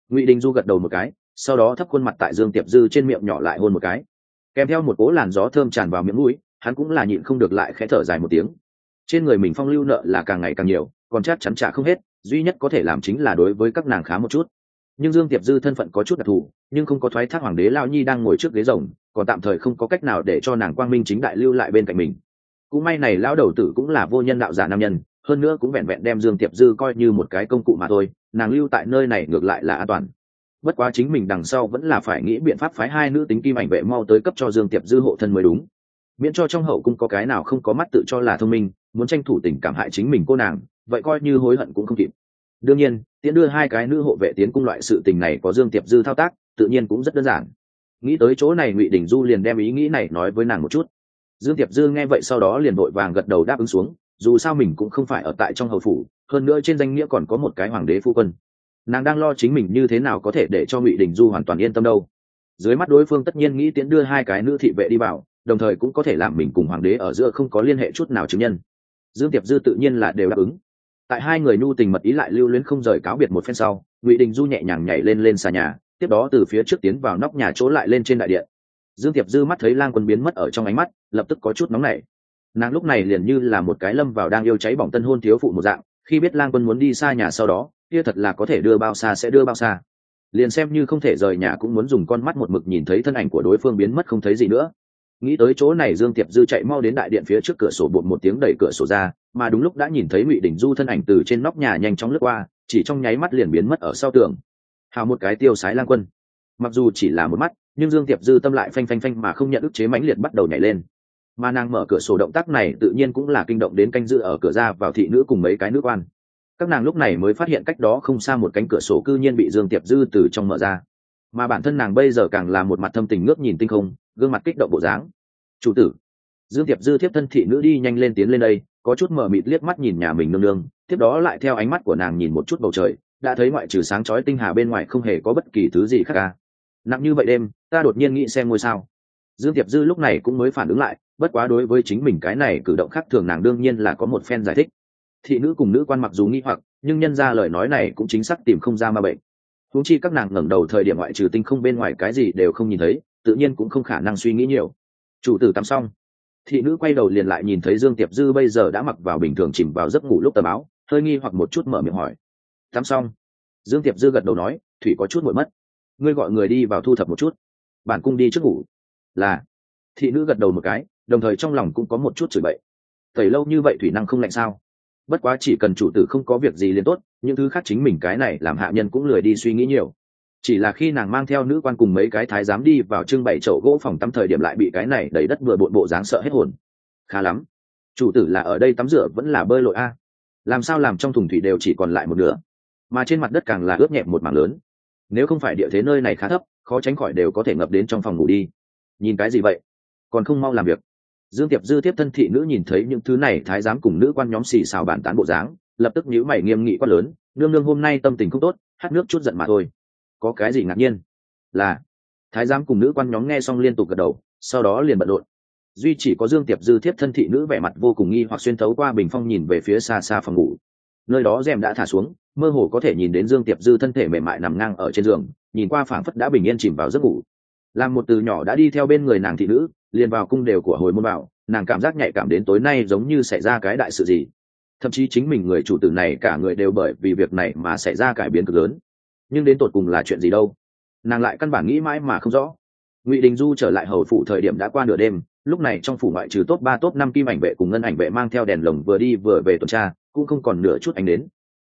Ngụy Đình Du gật đầu một cái, sau đó thấp khuôn mặt tại Dương Tiệp Dư trên miệng nhỏ lại hôn một cái, kèm theo một cỗ làn gió thơm tràn vào miệng mũi, hắn cũng là nhịn không được lại khẽ thở dài một tiếng. Trên người mình phong lưu nợ là càng ngày càng nhiều, còn chắc chắn trả không hết, duy nhất có thể làm chính là đối với các nàng khá một chút. Nhưng Dương Tiệp Dư thân phận có chút đặc thù, nhưng không có thoái thác hoàng đế Lao Nhi đang ngồi trước ghế rồng, còn tạm thời không có cách nào để cho nàng quang minh chính đại lưu lại bên cạnh mình. Cũng may này lão đầu tử cũng là vô nhân đạo giả nam nhân, hơn nữa cũng vẹn vẹn đem Dương Tiệp Dư coi như một cái công cụ mà thôi, nàng lưu tại nơi này ngược lại là an toàn. Bất quá chính mình đằng sau vẫn là phải nghĩ biện pháp phái hai nữ tính kim ảnh vệ mau tới cấp cho Dương Tiệp Dư hộ thân mới đúng, miễn cho trong hậu cung có cái nào không có mắt tự cho là thông minh, muốn tranh thủ tình cảm hại chính mình cô nàng, vậy coi như hối hận cũng không kịp. Đương nhiên tiễn đưa hai cái nữ hộ vệ tiến cung loại sự tình này có Dương Tiệp Dư thao tác, tự nhiên cũng rất đơn giản. Nghĩ tới chỗ này Ngụy Đình Du liền đem ý nghĩ này nói với nàng một chút. Dương Tiệp Dư nghe vậy sau đó liền vội vàng gật đầu đáp ứng xuống, dù sao mình cũng không phải ở tại trong hầu phủ, hơn nữa trên danh nghĩa còn có một cái hoàng đế phu quân, nàng đang lo chính mình như thế nào có thể để cho Ngụy Đình Du hoàn toàn yên tâm đâu. Dưới mắt đối phương tất nhiên nghĩ tiễn đưa hai cái nữ thị vệ đi vào, đồng thời cũng có thể làm mình cùng hoàng đế ở giữa không có liên hệ chút nào chứng nhân. Dương Tiệp Dư tự nhiên là đều đáp ứng. Tại hai người nhu tình mật ý lại lưu luyến không rời cáo biệt một phen sau, Ngụy Đình Du nhẹ nhàng nhảy lên xà nhà, tiếp đó từ phía trước tiến vào nóc nhà chỗ lại lên trên đại điện. Dương Tiệp Dư mắt thấy Lang Quân biến mất ở trong ánh mắt, lập tức có chút nóng nảy. Nàng lúc này liền như là một cái lâm vào đang yêu cháy bỏng tân hôn thiếu phụ một dạng, khi biết Lang Quân muốn đi xa nhà sau đó, kia thật là có thể đưa bao xa sẽ đưa bao xa. Liền xem như không thể rời nhà cũng muốn dùng con mắt một mực nhìn thấy thân ảnh của đối phương biến mất không thấy gì nữa. Nghĩ tới chỗ này Dương Tiệp Dư chạy mau đến đại điện phía trước cửa sổ, bụt một tiếng đẩy cửa sổ ra, mà đúng lúc đã nhìn thấy Ngụy Đình Du thân ảnh từ trên nóc nhà nhanh chóng lướt qua, chỉ trong nháy mắt liền biến mất ở sau tường. Hào một cái tiêu sái Lang Quân. Mặc dù chỉ là một mắt, nhưng Dương Tiệp Dư tâm lại phanh phanh phanh mà không nhận ức chế mãnh liệt bắt đầu nhảy lên. Mà nàng mở cửa sổ động tác này tự nhiên cũng là kinh động đến canh giữ ở cửa ra vào thị nữ cùng mấy cái nữ quan. Các nàng lúc này mới phát hiện cách đó không xa một cánh cửa sổ cư nhiên bị Dương Tiệp Dư từ trong mở ra, mà bản thân nàng bây giờ càng là một mặt thâm tình ngước nhìn tinh không, gương mặt kích động bộ dáng. Chủ tử. Dương Tiệp Dư tiếp thân thị nữ đi nhanh lên tiến lên đây, có chút mờ mịt liếc mắt nhìn nhà mình nương nương, tiếp đó lại theo ánh mắt của nàng nhìn một chút bầu trời, đã thấy ngoại trừ sáng chói tinh hà bên ngoài không hề có bất kỳ thứ gì khác cả. Nặng như vậy đêm, ta đột nhiên nghĩ xem ngôi sao. Dương Tiệp Dư lúc này cũng mới phản ứng lại, bất quá đối với chính mình cái này cử động khác thường nàng đương nhiên là có một phen giải thích. Thị nữ cùng nữ quan mặc dù nghi hoặc, nhưng nhân ra lời nói này cũng chính xác tìm không ra ma bệnh. Huống chi các nàng ngẩng đầu thời điểm ngoại trừ tinh không bên ngoài cái gì đều không nhìn thấy, tự nhiên cũng không khả năng suy nghĩ nhiều. Chủ tử tắm xong. Thị nữ quay đầu liền lại nhìn thấy Dương Tiệp Dư bây giờ đã mặc vào bình thường chìm vào giấc ngủ lúc tờ báo, hơi nghi hoặc một chút mở miệng hỏi. Tắm xong. Dương Tiệp Dư gật đầu nói, thủy có chút muộn mất. Ngươi gọi người đi vào thu thập một chút. Bản cung đi trước ngủ. Là. Thị nữ gật đầu một cái, đồng thời trong lòng cũng có một chút chửi bậy. Tẩy lâu như vậy thủy năng không lạnh sao? Bất quá chỉ cần chủ tử không có việc gì liền tốt, những thứ khác chính mình cái này làm hạ nhân cũng lười đi suy nghĩ nhiều. Chỉ là khi nàng mang theo nữ quan cùng mấy cái thái giám đi vào trưng bày chậu gỗ phòng tắm thời điểm lại bị cái này đầy đất vừa bộn bộ dáng sợ hết hồn. Khá lắm, chủ tử là ở đây tắm rửa vẫn là bơi lội a? Làm sao làm trong thùng thủy đều chỉ còn lại một nửa, mà trên mặt đất càng là ướt nhẹp một mảng lớn. Nếu không phải địa thế nơi này khá thấp, khó tránh khỏi đều có thể ngập đến trong phòng ngủ đi. Nhìn cái gì vậy, còn không mau làm việc. Dương Tiệp Dư tiếp thân thị nữ nhìn thấy những thứ này thái giám cùng nữ quan nhóm xì xào bàn tán bộ dáng, lập tức nhíu mày nghiêm nghị quát lớn, nương nương hôm nay tâm tình không tốt, hát nước chút giận mà thôi. Có cái gì ngạc nhiên? Là. Thái giám cùng nữ quan nhóm nghe xong liên tục gật đầu, sau đó liền bận rộn. Duy chỉ có Dương Tiệp Dư tiếp thân thị nữ vẻ mặt vô cùng nghi hoặc xuyên thấu qua bình phong nhìn về phía xa xa phòng ngủ. Nơi đó rèm đã thả xuống, mơ hồ có thể nhìn đến Dương Tiệp Dư thân thể mềm mại nằm ngang ở trên giường, nhìn qua phảng phất đã bình yên chìm vào giấc ngủ. Làm một từ nhỏ đã đi theo bên người nàng thị nữ, liền vào cung đều của hồi môn bảo, nàng cảm giác nhạy cảm đến tối nay giống như xảy ra cái đại sự gì. Thậm chí chính mình người chủ tử này cả người đều bởi vì việc này mà xảy ra cải biến cực lớn. Nhưng đến tột cùng là chuyện gì đâu, nàng lại căn bản nghĩ mãi mà không rõ. Ngụy Đình Du trở lại hầu phủ thời điểm đã qua nửa đêm, lúc này trong phủ ngoại trừ top 3 top 5 kim ảnh vệ cùng ngân ảnh vệ mang theo đèn lồng vừa đi vừa về tuần tra, cũng không còn nửa chút ánh đến.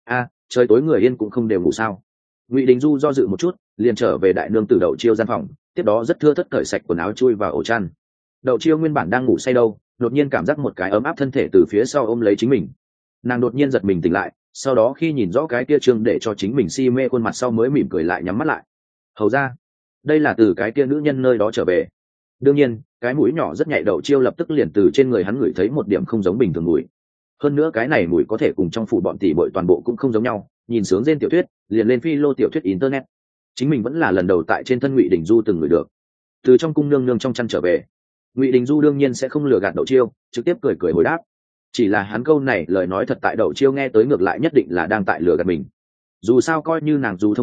Trời tối người yên cũng không đều ngủ sao? Ngụy Đình Du do dự một chút, liền trở về đại nương tử Đậu Chiêu gian phòng, tiếp đó rất thưa thất cởi sạch quần áo chui vào ổ chăn. Đậu Chiêu nguyên bản đang ngủ say đâu, đột nhiên cảm giác một cái ấm áp thân thể từ phía sau ôm lấy chính mình. Nàng đột nhiên giật mình tỉnh lại, sau đó khi nhìn rõ cái kia trương để cho chính mình si mê khuôn mặt sau mới mỉm cười lại nhắm mắt lại. Hầu ra, đây là từ cái kia nữ nhân nơi đó trở về. Đương nhiên, cái mũi nhỏ rất nhạy Đậu Chiêu lập tức liền từ trên người hắn ngửi thấy một điểm không giống bình thường mùi. Hơn nữa cái này mùi có thể cùng trong phủ bọn tỷ bội toàn bộ cũng không giống nhau. Nhìn sướng trên tiểu thuyết, liền lên phi lô tiểu thuyết internet. Chính mình vẫn là lần đầu tại trên thân Ngụy Đình Du từng ngửi được. Từ trong cung nương nương trong chăn trở về, Ngụy Đình Du đương nhiên sẽ không lừa gạt Đậu Chiêu, trực tiếp cười cười hồi đáp. Chỉ là hắn câu này lời nói thật tại Đậu Chiêu nghe tới ngược lại nhất định là đang tại lừa gạt mình. Dù sao coi như nàng dù thông minh,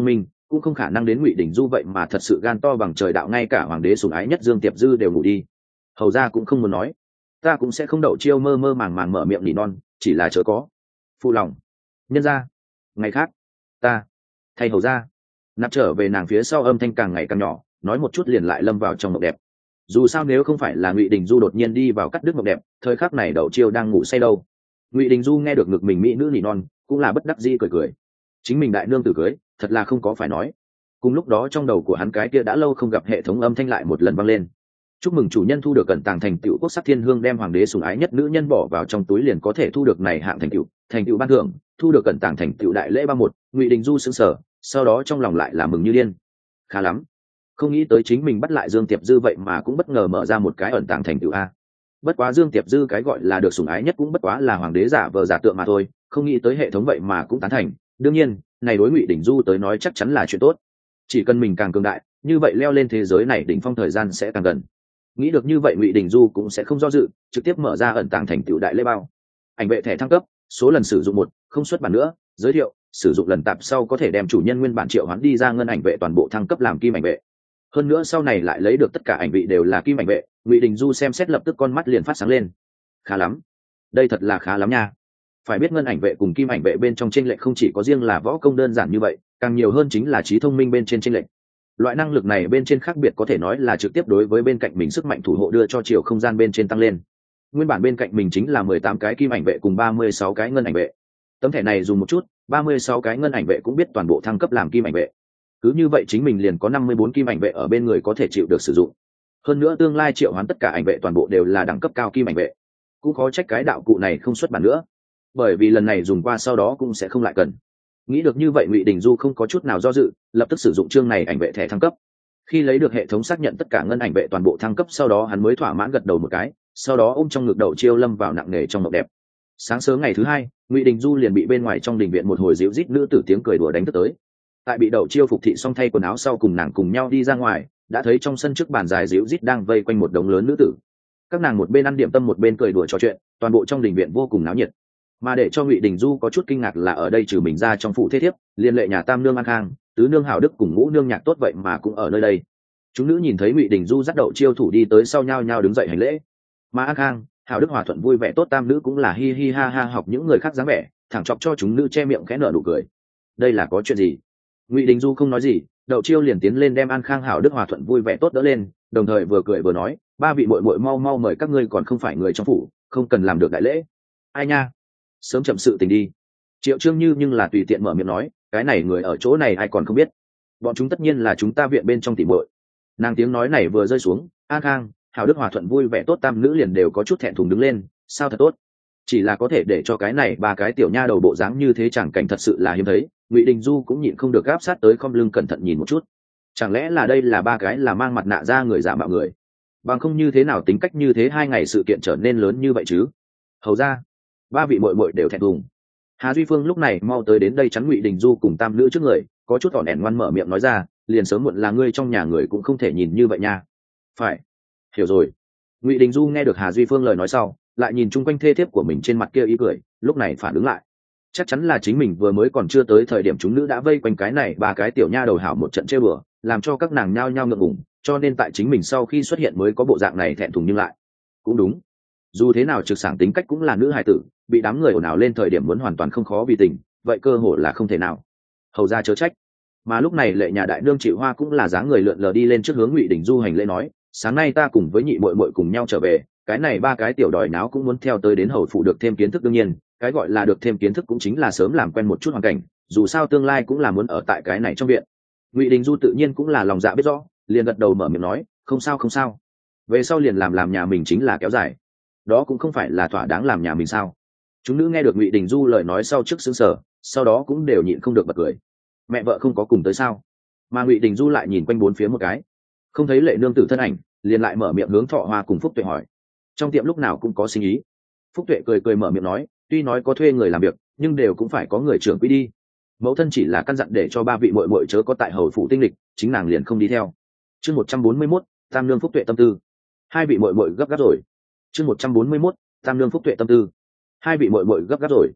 cũng không khả năng đến Ngụy Đình Du vậy mà thật sự gan to bằng trời đạo, ngay cả hoàng đế sủng ái nhất Dương Tiệp Dư đều ngủ đi. Hầu ra cũng không muốn nói, ta cũng sẽ không đậu chiêu mơ mơ màng màng mở miệng nỉ non, chỉ là chớ có phụ lòng. Nhân ra ngày khác ta thay hầu ra. Nạp trở về nàng phía sau âm thanh càng ngày càng nhỏ, nói một chút liền lại lâm vào trong mộng đẹp. Dù sao nếu không phải là Ngụy Đình Du đột nhiên đi vào cắt đứt mộng đẹp, thời khắc này đậu chiêu đang ngủ say đâu. Ngụy Đình Du nghe được ngực mình mỹ nữ nỉ non, cũng là bất đắc dĩ cười cười. Chính mình đại nương tử cưới, thật là không có phải nói. Cùng lúc đó trong đầu của hắn cái kia đã lâu không gặp hệ thống âm thanh lại một lần vang lên. Chúc mừng chủ nhân thu được cẩn tàng thành tựu quốc sắc thiên hương, đem hoàng đế sủng ái nhất nữ nhân bỏ vào trong túi liền có thể thu được này hạng thành tựu ban thưởng, thu được cẩn tàng thành tựu đại lễ 31. Ngụy Đình Du sững sờ, sau đó trong lòng lại là mừng như điên. Khá lắm, không nghĩ tới chính mình bắt lại Dương Tiệp Dư vậy mà cũng bất ngờ mở ra một cái ẩn tàng thành tựu a. Bất quá Dương Tiệp Dư cái gọi là được sủng ái nhất cũng bất quá là hoàng đế giả vờ giả tượng mà thôi, không nghĩ tới hệ thống vậy mà cũng tán thành. Đương nhiên này đối Ngụy Đình Du tới nói chắc chắn là chuyện tốt, chỉ cần mình càng cường đại, như vậy leo lên thế giới này đỉnh phong thời gian sẽ càng gần. Nghĩ được như vậy Ngụy Đình Du cũng sẽ không do dự, trực tiếp mở ra ẩn tàng thành tựu đại lễ bao. Ảnh vệ thẻ thăng cấp, số lần sử dụng 1, không xuất bản nữa. Giới thiệu, sử dụng lần tạp sau có thể đem chủ nhân nguyên bản triệu hoán đi ra ngân ảnh vệ toàn bộ thăng cấp làm kim ảnh vệ. Hơn nữa sau này lại lấy được tất cả ảnh vị đều là kim ảnh vệ. Ngụy Đình Du xem xét lập tức con mắt liền phát sáng lên. Khá lắm, đây thật là khá lắm nha. Phải biết ngân ảnh vệ cùng kim ảnh vệ bên trong chênh lệch không chỉ có riêng là võ công đơn giản như vậy, càng nhiều hơn chính là trí thông minh bên trên chênh lệch. Loại năng lực này bên trên khác biệt có thể nói là trực tiếp đối với bên cạnh mình sức mạnh thủ hộ đưa cho chiều không gian bên trên tăng lên. Nguyên bản bên cạnh mình chính là 18 cái kim ảnh vệ cùng 36 cái ngân ảnh vệ. Tấm thẻ này dùng một chút, 36 cái ngân ảnh vệ cũng biết toàn bộ thăng cấp làm kim ảnh vệ. Cứ như vậy chính mình liền có 54 kim ảnh vệ ở bên người có thể chịu được sử dụng. Hơn nữa tương lai triệu hoán tất cả ảnh vệ toàn bộ đều là đẳng cấp cao kim ảnh vệ. Cũng khó trách cái đạo cụ này không xuất bản nữa, bởi vì lần này dùng qua sau đó cũng sẽ không lại cần. Nghĩ được như vậy Ngụy Đình Du không có chút nào do dự, lập tức sử dụng chương này ảnh vệ thẻ thăng cấp. Khi lấy được hệ thống xác nhận tất cả ngân ảnh vệ toàn bộ thăng cấp sau đó hắn mới thỏa mãn gật đầu một cái, sau đó ôm trong ngực đậu chiêu lâm vào nặng nề trong mộng đẹp. Sáng sớm ngày thứ hai, Ngụy Đình Du liền bị bên ngoài trong đình viện một hồi dịu rít nữ tử tiếng cười đùa đánh thức tới. Tại bị đậu chiêu phục thị xong thay quần áo sau cùng nàng cùng nhau đi ra ngoài, đã thấy trong sân trước bàn dài dịu rít đang vây quanh một đống lớn nữ tử. Các nàng một bên ăn điểm tâm một bên cười đùa trò chuyện, toàn bộ trong đình viện vô cùng náo nhiệt. Mà để cho Ngụy Đình Du có chút kinh ngạc là ở đây trừ mình ra trong phủ thế thiếp, liên lệ nhà tam nương An Khang, tứ nương Hảo Đức cùng ngũ nương Nhạc Tốt vậy mà cũng ở nơi đây. Chúng nữ nhìn thấy Ngụy Đình Du dắt đậu chiêu thủ đi tới sau nhau nhau đứng dậy hành lễ. Mà An Khang, Hảo Đức hòa thuận vui vẻ tốt tam nữ cũng là hi hi ha ha học những người khác dáng vẻ, thẳng chọc cho chúng nữ che miệng khẽ nở nụ cười. Đây là có chuyện gì? Ngụy Đình Du không nói gì, đậu chiêu liền tiến lên đem An Khang Hảo Đức hòa thuận vui vẻ tốt đỡ lên, đồng thời vừa cười vừa nói, ba vị muội muội mau mau mời các ngươi còn không phải người trong phủ, không cần làm được đại lễ. Ai nha, sớm chậm sự tình đi. Triệu Trương Như nhưng là tùy tiện mở miệng nói, cái này người ở chỗ này ai còn không biết, bọn chúng tất nhiên là chúng ta viện bên trong tỉ muội. Nàng tiếng nói này vừa rơi xuống, An Khang, Hảo Đức hòa thuận vui vẻ tốt tam nữ liền đều có chút thẹn thùng đứng lên, sao thật tốt, chỉ là có thể để cho cái này ba cái tiểu nha đầu bộ dáng như thế chẳng cảnh thật sự là hiếm thấy. Ngụy Đình Du cũng nhịn không được gáp sát tới khom lưng cẩn thận nhìn một chút, chẳng lẽ là đây là ba cái là mang mặt nạ ra người giả mạo người, bằng không như thế nào tính cách như thế 2 ngày sự kiện trở nên lớn như vậy chứ. Hầu ra, ba vị muội muội đều thẹn thùng. Hà Duy Phương lúc này mau tới đến đây chắn Ngụy Đình Du cùng tam nữ trước người, có chút tỏn ẻn ngoan mở miệng nói ra, liền sớm muộn là ngươi trong nhà người cũng không thể nhìn như vậy nha. Phải, hiểu rồi. Ngụy Đình Du nghe được Hà Duy Phương lời nói sau, lại nhìn chung quanh thê thiếp của mình trên mặt kia ý cười, lúc này phản ứng lại, chắc chắn là chính mình vừa mới còn chưa tới thời điểm chúng nữ đã vây quanh cái này ba cái tiểu nha đầu hảo một trận chơi bừa, làm cho các nàng nhao nhao ngượng ngùng, cho nên tại chính mình sau khi xuất hiện mới có bộ dạng này thẹn thùng. Nhưng lại cũng đúng, dù thế nào trực sảng tính cách cũng là nữ hài tử, bị đám người ồn ào lên thời điểm muốn hoàn toàn không khó vì tình, vậy cơ hội là không thể nào. Hầu ra chớ trách. Mà lúc này lệ nhà đại nương Triệu Hoa cũng là dáng người lượn lờ đi lên trước hướng Ngụy Đình Du hành lễ nói, sáng nay ta cùng với nhị muội muội cùng nhau trở về, cái này ba cái tiểu đòi náo cũng muốn theo tới đến hầu phụ được thêm kiến thức. Đương nhiên cái gọi là được thêm kiến thức cũng chính là sớm làm quen một chút hoàn cảnh, dù sao tương lai cũng là muốn ở tại cái này trong viện. Ngụy Đình Du tự nhiên cũng là lòng dạ biết rõ, liền gật đầu mở miệng nói, không sao không sao, về sau liền làm nhà mình chính là kéo dài, đó cũng không phải là thỏa đáng làm nhà mình sao. Chúng nữ nghe được Ngụy Đình Du lời nói sau trước sững sờ, sau đó cũng đều nhịn không được bật cười. Mẹ vợ không có cùng tới sao? Mà Ngụy Đình Du lại nhìn quanh bốn phía một cái, không thấy lệ nương tử thân ảnh, liền lại mở miệng hướng Thọ Hoa cùng Phúc Tuệ hỏi, trong tiệm lúc nào cũng có sinh ý. Phúc Tuệ cười cười mở miệng nói, tuy nói có thuê người làm việc nhưng đều cũng phải có người trưởng quỹ đi, mẫu thân chỉ là căn dặn để cho ba vị muội muội chớ có tại hầu phủ tinh lịch, chính nàng liền không đi theo. Chương 141, tam nương Phúc Tuệ tâm tư. Hai vị muội muội gấp gáp rồi. Chương 141, tam nương Phúc Tuệ tâm tư. Hai vị muội muội gấp gáp rồi.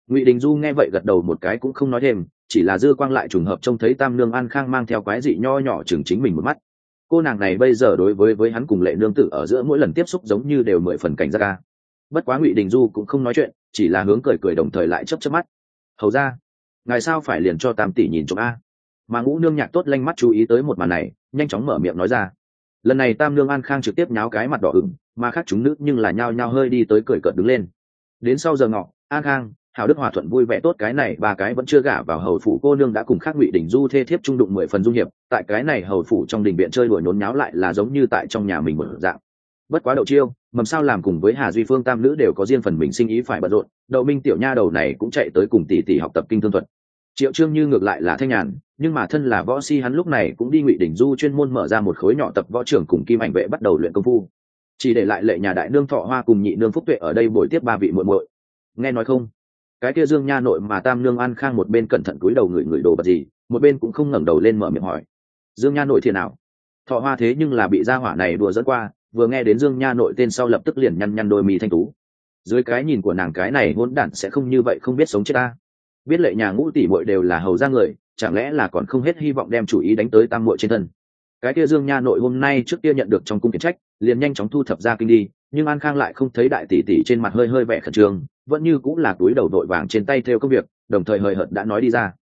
Ngụy Đình Du nghe vậy gật đầu một cái cũng không nói thêm, chỉ là dư quang lại trùng hợp trông thấy tam nương An Khang mang theo quái dị nho nhỏ chừng chính mình một mắt. Cô nàng này bây giờ đối với hắn cùng lệ nương tử ở giữa mỗi lần tiếp xúc giống như đều 10 phần cảnh giác ca. Bất quá Ngụy Đình Du cũng không nói chuyện, chỉ là hướng cười cười đồng thời lại chớp chớp mắt. Hầu ra, ngài sao phải liền cho tam tỷ nhìn trộm a? Mà Ngũ nương Nhạc Tốt lanh mắt chú ý tới một màn này, nhanh chóng mở miệng nói ra. Lần này tam nương An Khang trực tiếp nháo cái mặt đỏ ửng, mà khác chúng nữ nhưng là nhao nhao hơi đi tới cười cợt đứng lên. Đến sau giờ ngọ, An Khang, Hào Đức hòa thuận vui vẻ tốt cái này ba cái vẫn chưa gả vào hầu phủ cô nương đã cùng khác Ngụy Đình Du thê thiếp trung đụng 10 phần dung hiệp, tại cái này hầu phủ trong đình viện chơi đùa nhốn nháo lại là giống như tại trong nhà mình một dạng. Bất quá Đậu Chiêu, Mầm Sao làm cùng với Hà Duy Phương tam nữ đều có riêng phần mình sinh ý phải bận rộn, Đậu Minh tiểu nha đầu này cũng chạy tới cùng tỷ tỷ học tập kinh thương thuật. Triệu Trương Như ngược lại là thanh nhàn, nhưng mà thân là võ si hắn lúc này cũng đi Ngụy Đình Du chuyên môn mở ra một khối nhỏ tập võ trưởng cùng Kim Ảnh vệ bắt đầu luyện công phu. Chỉ để lại Lệ nhà đại nương Thọ Hoa cùng nhị nương Phúc Tuệ ở đây bồi tiếp ba vị muội muội. Nghe nói không? Cái kia Dương nha nội mà tam nương An Khang một bên cẩn thận cúi đầu ngửi đồ vật gì, một bên cũng không ngẩng đầu lên mở miệng hỏi. Dương nha nội thế nào? Thọ Hoa thế nhưng là bị gia hỏa này đùa dẫn qua, vừa nghe đến Dương nha nội tên sau lập tức liền nhăn nhăn đôi mì thanh tú. Dưới cái nhìn của nàng cái này hỗn đản sẽ không như vậy không biết sống chết ta. Biết Lệ nhà Ngũ tỷ muội đều là hầu gia người, chẳng lẽ là còn không hết hy vọng đem chủ ý đánh tới tam muội trên thân. Cái kia Dương nha nội hôm nay trước kia nhận được trong cung khiển trách, liền nhanh chóng thu thập ra kinh đi, nhưng An Khang lại không thấy đại tỷ tỷ trên mặt hơi hơi vẻ khẩn trương, vẫn như cũng là túi đầu đội vàng trên tay theo công việc, đồng thời hời hợt đã nói đi ra.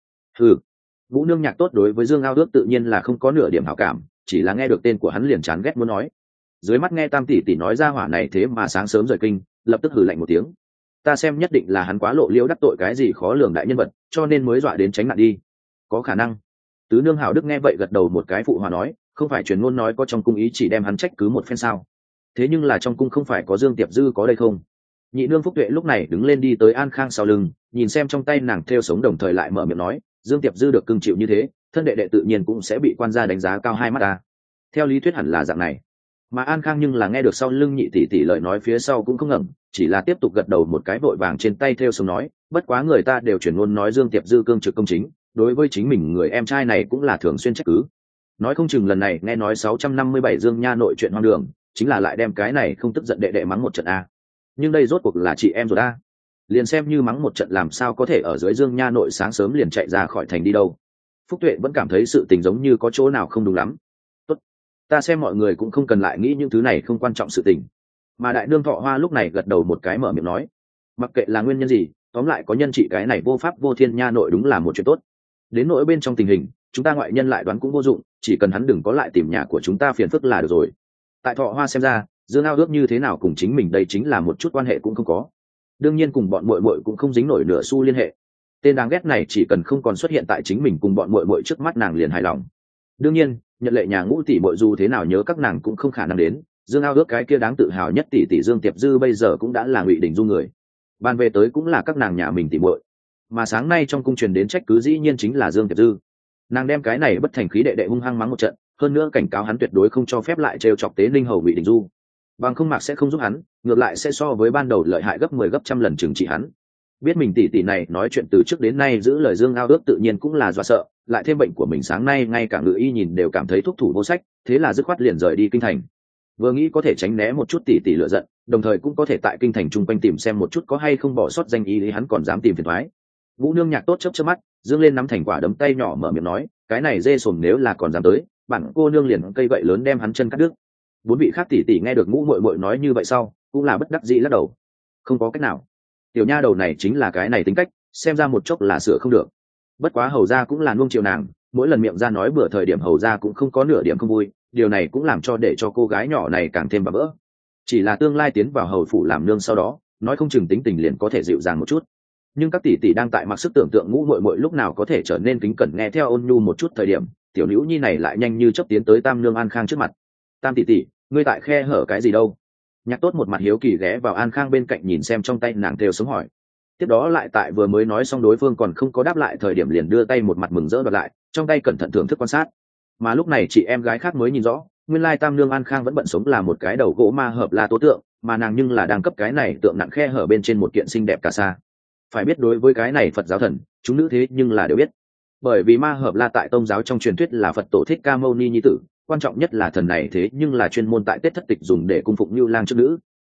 Vũ nương Nhạc Tốt đối với Dương Ao Ước tự nhiên là không có nửa điểm hảo cảm, chỉ là nghe được tên của hắn liền chán ghét muốn nói. Dưới mắt nghe tam tỷ tỷ nói ra hỏa này thế mà sáng sớm rời kinh, lập tức hừ lạnh một tiếng. Ta xem nhất định là hắn quá lộ liễu đắc tội cái gì khó lường đại nhân vật, cho nên mới dọa đến tránh nạn đi. Có khả năng. Tứ nương Hảo Đức nghe vậy gật đầu một cái phụ hòa nói, không phải truyền ngôn nói có trong cung ý chỉ đem hắn trách cứ một phen sao? Thế nhưng là trong cung không phải có Dương Tiệp Dư có đây không? Nhị nương Phúc Tuệ lúc này đứng lên đi tới An Khang sau lưng, nhìn xem trong tay nàng thêu sống đồng thời lại mở miệng nói, Dương Tiệp Dư được cưng chịu như thế, thân đệ đệ tự nhiên cũng sẽ bị quan gia đánh giá cao hai mắt ta. Theo lý thuyết hẳn là dạng này. Mà An Khang nhưng là nghe được sau lưng nhị tỷ tỷ lời nói phía sau cũng không ngẩng, chỉ là tiếp tục gật đầu một cái vội vàng trên tay thêu sống nói, bất quá người ta đều truyền ngôn nói Dương Tiệp Dư cương trực công chính, đối với chính mình người em trai này cũng là thường xuyên trách cứ. Nói không chừng lần này nghe nói 657 Dương nha nội chuyện hoang đường, chính là lại đem cái này không tức giận đệ đệ mắng một trận a. Nhưng đây rốt cuộc là chị em rồi a. Liền xem như mắng một trận làm sao có thể ở dưới Dương nha nội sáng sớm liền chạy ra khỏi thành đi đâu. Phúc Tuệ vẫn cảm thấy sự tình giống như có chỗ nào không đúng lắm. Tốt, ta xem mọi người cũng không cần lại nghĩ những thứ này không quan trọng sự tình. Mà đại nương Thọ Hoa lúc này gật đầu một cái mở miệng nói, mặc kệ là nguyên nhân gì, tóm lại có nhân trị cái này vô pháp vô thiên nha nội đúng là một chuyện tốt. Đến nỗi bên trong tình hình, chúng ta ngoại nhân lại đoán cũng vô dụng, chỉ cần hắn đừng có lại tìm nhà của chúng ta phiền phức là được rồi. Tại Thọ Hoa xem ra, Dương Ao Ước như thế nào cùng chính mình đây chính là một chút quan hệ cũng không có, đương nhiên cùng bọn muội muội cũng không dính nổi nửa xu liên hệ. Tên đáng ghét này chỉ cần không còn xuất hiện tại chính mình cùng bọn muội muội trước mắt nàng liền hài lòng. Đương nhiên, nhận Lệ nhà Ngũ tỷ muội dù thế nào nhớ các nàng cũng không khả năng đến. Dương Ao Ước cái kia đáng tự hào nhất tỷ tỷ Dương Tiệp Dư bây giờ cũng đã là Ngụy Đình Du người, ban về tới cũng là các nàng nhà mình tỷ muội. Mà sáng nay trong cung truyền đến trách cứ dĩ nhiên chính là Dương Tiệp Dư. Nàng đem cái này bất thành khí đệ đệ hung hăng mắng một trận, hơn nữa cảnh cáo hắn tuyệt đối không cho phép lại trêu chọc Tế Ninh hầu Ngụy Đình Du, bằng không Mạc sẽ không giúp hắn, ngược lại sẽ so với ban đầu lợi hại gấp 10 gấp trăm lần trừng trị hắn. Biết mình tỷ tỷ này nói chuyện từ trước đến nay giữ lời Dương Ao Ước tự nhiên cũng là do sợ, lại thêm bệnh của mình sáng nay ngay cả ngự y nhìn đều cảm thấy thúc thủ vô sách, thế là dứt khoát liền rời đi kinh thành. Vừa nghĩ có thể tránh né một chút tỷ tỷ lựa giận, đồng thời cũng có thể tại kinh thành chung quanh tìm xem một chút có hay không bỏ sót danh y lý hắn còn dám tìm phiền toái. Vũ nương Nhạc Tốt chớp chớp mắt, dương lên nắm thành quả đấm tay nhỏ mở miệng nói, cái này dê sồn nếu là còn dám tới, bản cô nương liền cây gậy lớn đem hắn chân cắt đứt. Bốn vị khác tỷ tỷ nghe được Ngũ muội muội nói như vậy sau, cũng là bất đắc dĩ lắc đầu. Không có cách nào, tiểu nha đầu này chính là cái này tính cách, xem ra một chốc là sửa không được. Bất quá hầu gia cũng là nuông chiều nàng, mỗi lần miệng ra nói bữa thời điểm hầu gia cũng không có nửa điểm không vui, điều này cũng làm cho để cho cô gái nhỏ này càng thêm bà vỡ. Chỉ là tương lai tiến vào hầu phủ làm nương sau đó, nói không chừng tính tình liền có thể dịu dàng một chút. Nhưng các tỷ tỷ đang tại mặc sức tưởng tượng Ngũ muội muội lúc nào có thể trở nên kính cẩn nghe theo ôn nhu một chút thời điểm, tiểu nữ nhi này lại nhanh như chớp tiến tới tam nương An Khang trước mặt. Tam tỷ tỷ, ngươi tại khe hở cái gì đâu? Nhạc Tốt một mặt hiếu kỳ ghé vào An Khang bên cạnh nhìn xem trong tay nàng thêu sống hỏi. Tiếp đó lại tại vừa mới nói xong đối phương còn không có đáp lại thời điểm liền đưa tay một mặt mừng rỡ đoạt lại, trong tay cẩn thận thưởng thức quan sát. Mà lúc này chị em gái khác mới nhìn rõ, nguyên lai tam nương An Khang vẫn bận sống là một cái đầu gỗ ma hợp la tố tượng, mà nàng nhưng là đang cấp cái này tượng nặng khe hở bên trên một kiện xinh đẹp cả sa. Phải biết đối với cái này Phật giáo thần, chúng nữ thế nhưng là đều biết. Bởi vì ma hợp la tại tông giáo trong truyền thuyết là Phật tổ Thích Ca Mâu Ni nhi tử, quan trọng nhất là thần này thế nhưng là chuyên môn tại Tết thất tịch dùng để cung phụng Như Lang trước nữ.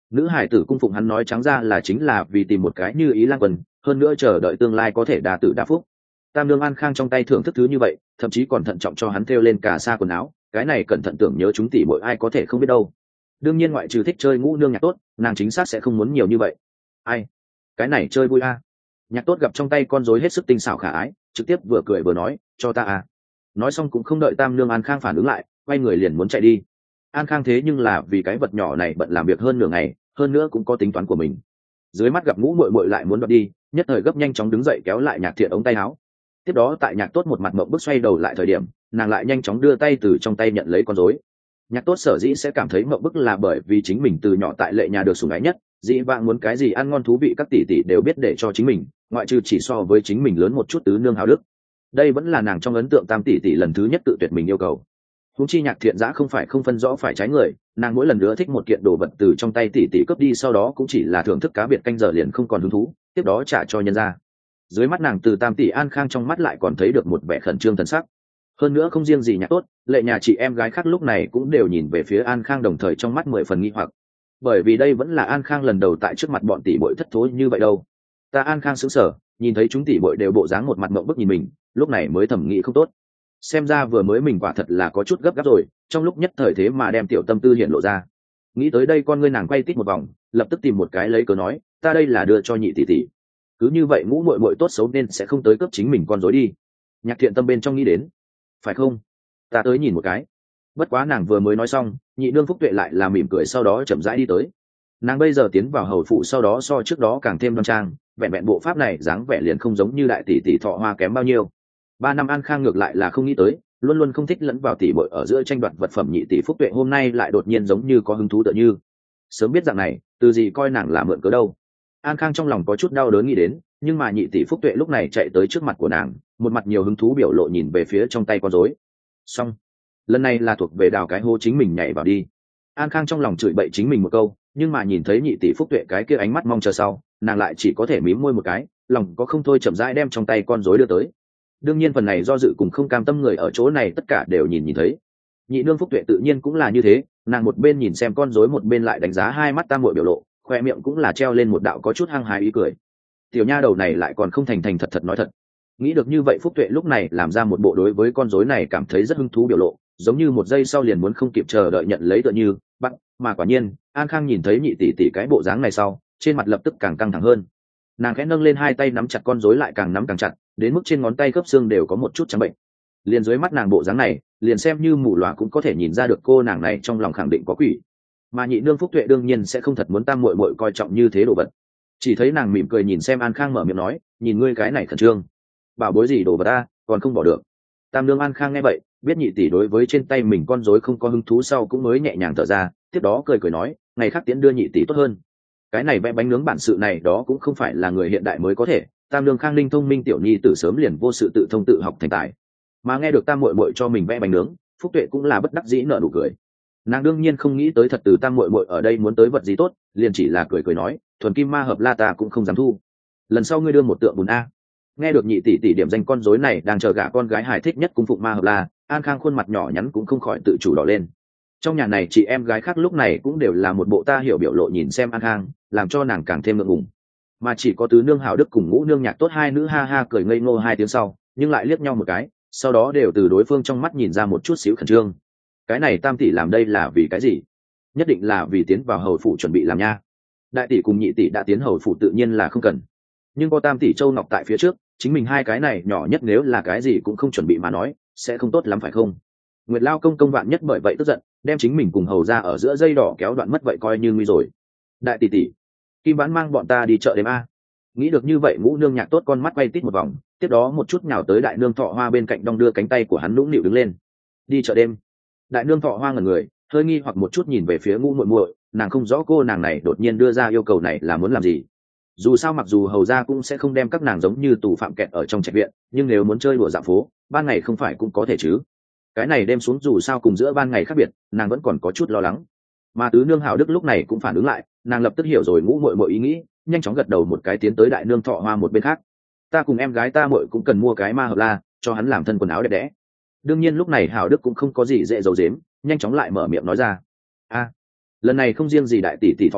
Nữ hải tử cung phụng hắn nói trắng ra là chính là vì tìm một cái như ý lang quần, hơn nữa chờ đợi tương lai có thể đa tử đa phúc. Tam Nương An Khang trong tay thưởng thức thứ như vậy, thậm chí còn thận trọng cho hắn thêu lên cả sa quần áo, cái này cẩn thận tưởng nhớ chúng tỷ muội ai có thể không biết đâu. Đương nhiên ngoại trừ thích chơi ngũ nương nhạc tốt, nàng chính xác sẽ không muốn nhiều như vậy. Ai, cái này chơi vui a. Nhạc tốt gặp trong tay con rối hết sức tinh xảo khả ái, trực tiếp vừa cười vừa nói, cho ta à. Nói xong cũng không đợi Tam Nương An Khang phản ứng lại, quay người liền muốn chạy đi. An Khang thế nhưng là vì cái vật nhỏ này bận làm việc hơn nửa ngày, hơn nữa cũng có tính toán của mình. Dưới mắt gặp ngũ muội muội lại muốn đoạt đi, nhất thời gấp nhanh chóng đứng dậy kéo lại Nhạc Thiện ống tay áo. Tiếp đó tại Nhạc tốt một mặt mộng bức xoay đầu lại thời điểm, nàng lại nhanh chóng đưa tay từ trong tay nhận lấy con rối. Nhạc tốt sở dĩ sẽ cảm thấy mộng bức là bởi vì chính mình từ nhỏ tại Lệ nhà được sủng ái nhất, dĩ vãng muốn cái gì ăn ngon thú vị các tỷ tỷ đều biết để cho chính mình, ngoại trừ chỉ so với chính mình lớn một chút tứ nương hào đức. Đây vẫn là nàng trong ấn tượng tam tỷ tỷ lần thứ nhất tự tuyệt mình yêu cầu. Huống chi Nhạc Thiện Dã không phải không phân rõ phải trái người, nàng mỗi lần nữa thích một kiện đồ vật từ trong tay tỷ tỷ cướp đi sau đó cũng chỉ là thưởng thức cá biệt canh giờ liền không còn hứng thú, tiếp đó trả cho nhân ra. Dưới mắt nàng từ tam tỷ An Khang trong mắt lại còn thấy được một vẻ khẩn trương thần sắc. Hơn nữa không riêng gì Nhạc tốt, Lệ nhà chị em gái khác lúc này cũng đều nhìn về phía An Khang đồng thời trong mắt 10 phần nghi hoặc. Bởi vì đây vẫn là An Khang lần đầu tại trước mặt bọn tỷ muội thất thố như vậy đâu. Ta An Khang sững sờ, nhìn thấy chúng tỷ muội đều bộ dáng một mặt mộng bức nhìn mình, lúc này mới thầm nghĩ không tốt. Xem ra vừa mới mình quả thật là có chút gấp gáp rồi, trong lúc nhất thời thế mà đem tiểu tâm tư hiện lộ ra. Nghĩ tới đây con ngươi nàng quay tít một vòng, lập tức tìm một cái lấy cớ nói, ta đây là đưa cho nhị tỷ tỷ. Cứ như vậy ngũ muội muội tốt xấu nên sẽ không tới cướp chính mình con rối đi. Nhạc Thiện tâm bên trong nghĩ đến, phải không? Ta tới nhìn một cái. Bất quá nàng vừa mới nói xong, nhị nương Phúc Tuệ lại là mỉm cười sau đó chậm rãi đi tới. Nàng bây giờ tiến vào hầu phụ sau đó so trước đó càng thêm đoan trang, vẹn vẹn bộ pháp này dáng vẻ liền không giống như đại tỷ tỷ Thọ Hoa kém bao nhiêu. 3 năm An Khang ngược lại là không nghĩ tới, luôn luôn không thích lẫn vào tỷ muội ở giữa tranh đoạt vật phẩm nhị tỷ Phúc Tuệ hôm nay lại đột nhiên giống như có hứng thú tựa như. Sớm biết dạng này, từ gì coi nàng là mượn cớ đâu. An Khang trong lòng có chút đau đớn nghĩ đến, nhưng mà nhị tỷ Phúc Tuệ lúc này chạy tới trước mặt của nàng, một mặt nhiều hứng thú biểu lộ nhìn về phía trong tay con rối. Xong, lần này là thuộc về đào cái hố chính mình nhảy vào đi. An Khang trong lòng chửi bậy chính mình một câu, nhưng mà nhìn thấy nhị tỷ Phúc Tuệ cái kia ánh mắt mong chờ sau, nàng lại chỉ có thể mím môi một cái, lòng có không thôi chậm rãi đem trong tay con rối đưa tới. Đương nhiên phần này do dự cùng không cam tâm người ở chỗ này tất cả đều nhìn thấy. Nhị nương Phúc Tuệ tự nhiên cũng là như thế, nàng một bên nhìn xem con rối một bên lại đánh giá hai mắt tam muội biểu lộ, khoe miệng cũng là treo lên một đạo có chút hăng hái ý cười. Tiểu nha đầu này lại còn không thành thành thật thật nói thật. Nghĩ được như vậy Phúc Tuệ lúc này làm ra một bộ đối với con rối này cảm thấy rất hứng thú biểu lộ, giống như một giây sau liền muốn không kịp chờ đợi nhận lấy tựa như bắt. Mà quả nhiên An Khang nhìn thấy nhị tỷ tỷ cái bộ dáng này sau, trên mặt lập tức càng căng thẳng hơn. Nàng khẽ nâng lên hai tay nắm chặt con rối lại càng nắm càng chặt, đến mức trên ngón tay khớp xương đều có một chút trắng bệnh. Liền dưới mắt nàng bộ dáng này, liền xem như mù lòa cũng có thể nhìn ra được cô nàng này trong lòng khẳng định có quỷ. Mà nhị nương Phúc Tuệ đương nhiên sẽ không thật muốn tam muội muội coi trọng như thế đồ vật. Chỉ thấy nàng mỉm cười nhìn xem An Khang mở miệng nói, nhìn ngươi cái này khẩn trương, bảo bối gì đồ vật ta còn không bỏ được. Tam nương An Khang nghe vậy, biết nhị tỷ đối với trên tay mình con rối không có hứng thú sau cũng mới nhẹ nhàng thở ra, tiếp đó cười cười nói, ngày khác tiễn đưa nhị tỷ tốt hơn. Cái này vẽ bánh nướng bản sự này đó cũng không phải là người hiện đại mới có thể, tam nương Khang Ninh thông minh tiểu nhi từ sớm liền vô sự tự thông tự học thành tài. Mà nghe được tam muội muội cho mình vẽ bánh nướng, Phúc Tuệ cũng là bất đắc dĩ nở nụ cười. Nàng đương nhiên không nghĩ tới thật từ tam muội muội ở đây muốn tới vật gì tốt, liền chỉ là cười cười nói, thuần kim ma hợp la ta cũng không dám thu, lần sau ngươi đưa một tượng bùn a. Nghe được nhị tỷ tỷ điểm danh con rối này đang chờ gả con gái hài thích nhất cung phụng ma hợp la, An Khang khuôn mặt nhỏ nhắn cũng không khỏi tự chủ đỏ lên. Trong nhà này chị em gái khác lúc này cũng đều là một bộ ta hiểu biểu lộ nhìn xem An Khang, làm cho nàng càng thêm ngượng ngùng. Mà chỉ có tứ nương Hảo Đức cùng ngũ nương Nhạc Tốt hai nữ ha ha cười ngây ngô hai tiếng sau, nhưng lại liếc nhau một cái, sau đó đều từ đối phương trong mắt nhìn ra một chút xíu khẩn trương. Cái này tam tỷ làm đây là vì cái gì? Nhất định là vì tiến vào hầu phủ chuẩn bị làm nha. Đại tỷ cùng nhị tỷ đã tiến hầu phủ tự nhiên là không cần, nhưng có tam tỷ châu ngọc tại phía trước, chính mình hai cái này nhỏ nhất nếu là cái gì cũng không chuẩn bị mà nói sẽ không tốt lắm phải không? Nguyệt Lao công công vạn nhất bởi vậy tức giận, đem chính mình cùng hầu ra ở giữa dây đỏ kéo đoạn mất vậy coi như nguy rồi. Đại tỷ tỷ, Kim Bán mang bọn ta đi chợ đêm a. Nghĩ được như vậy ngũ nương Nhạc Tốt con mắt quay tít một vòng, tiếp đó một chút nhào tới đại nương Thọ Hoa bên cạnh đong đưa cánh tay của hắn nũng nịu đứng lên. Đi chợ đêm. Đại nương Thọ Hoa ngẩn người, hơi nghi hoặc một chút nhìn về phía ngũ muội muội, nàng không rõ cô nàng này đột nhiên đưa ra yêu cầu này là muốn làm gì. Dù sao mặc dù hầu ra cũng sẽ không đem các nàng giống như tù phạm kẹt ở trong trạch viện, nhưng nếu muốn chơi đùa dạo phố ban ngày không phải cũng có thể chứ. Cái này đem xuống dù sao cùng giữa ban ngày khác biệt, nàng vẫn còn có chút lo lắng. Mà tứ nương Hảo Đức lúc này cũng phản ứng lại, nàng lập tức hiểu rồi ngũ muội muội ý nghĩ, nhanh chóng gật đầu một cái tiến tới đại nương Thọ Hoa một bên khác. Ta cùng em gái ta muội cũng cần mua cái ma hợp la cho hắn làm thân quần áo đẹp đẽ. Đương nhiên lúc này Hảo Đức cũng không có gì dễ giấu giếm, nhanh chóng lại mở miệng nói ra. Lần này không riêng gì đại tỷ tỷ Thọ Hoa,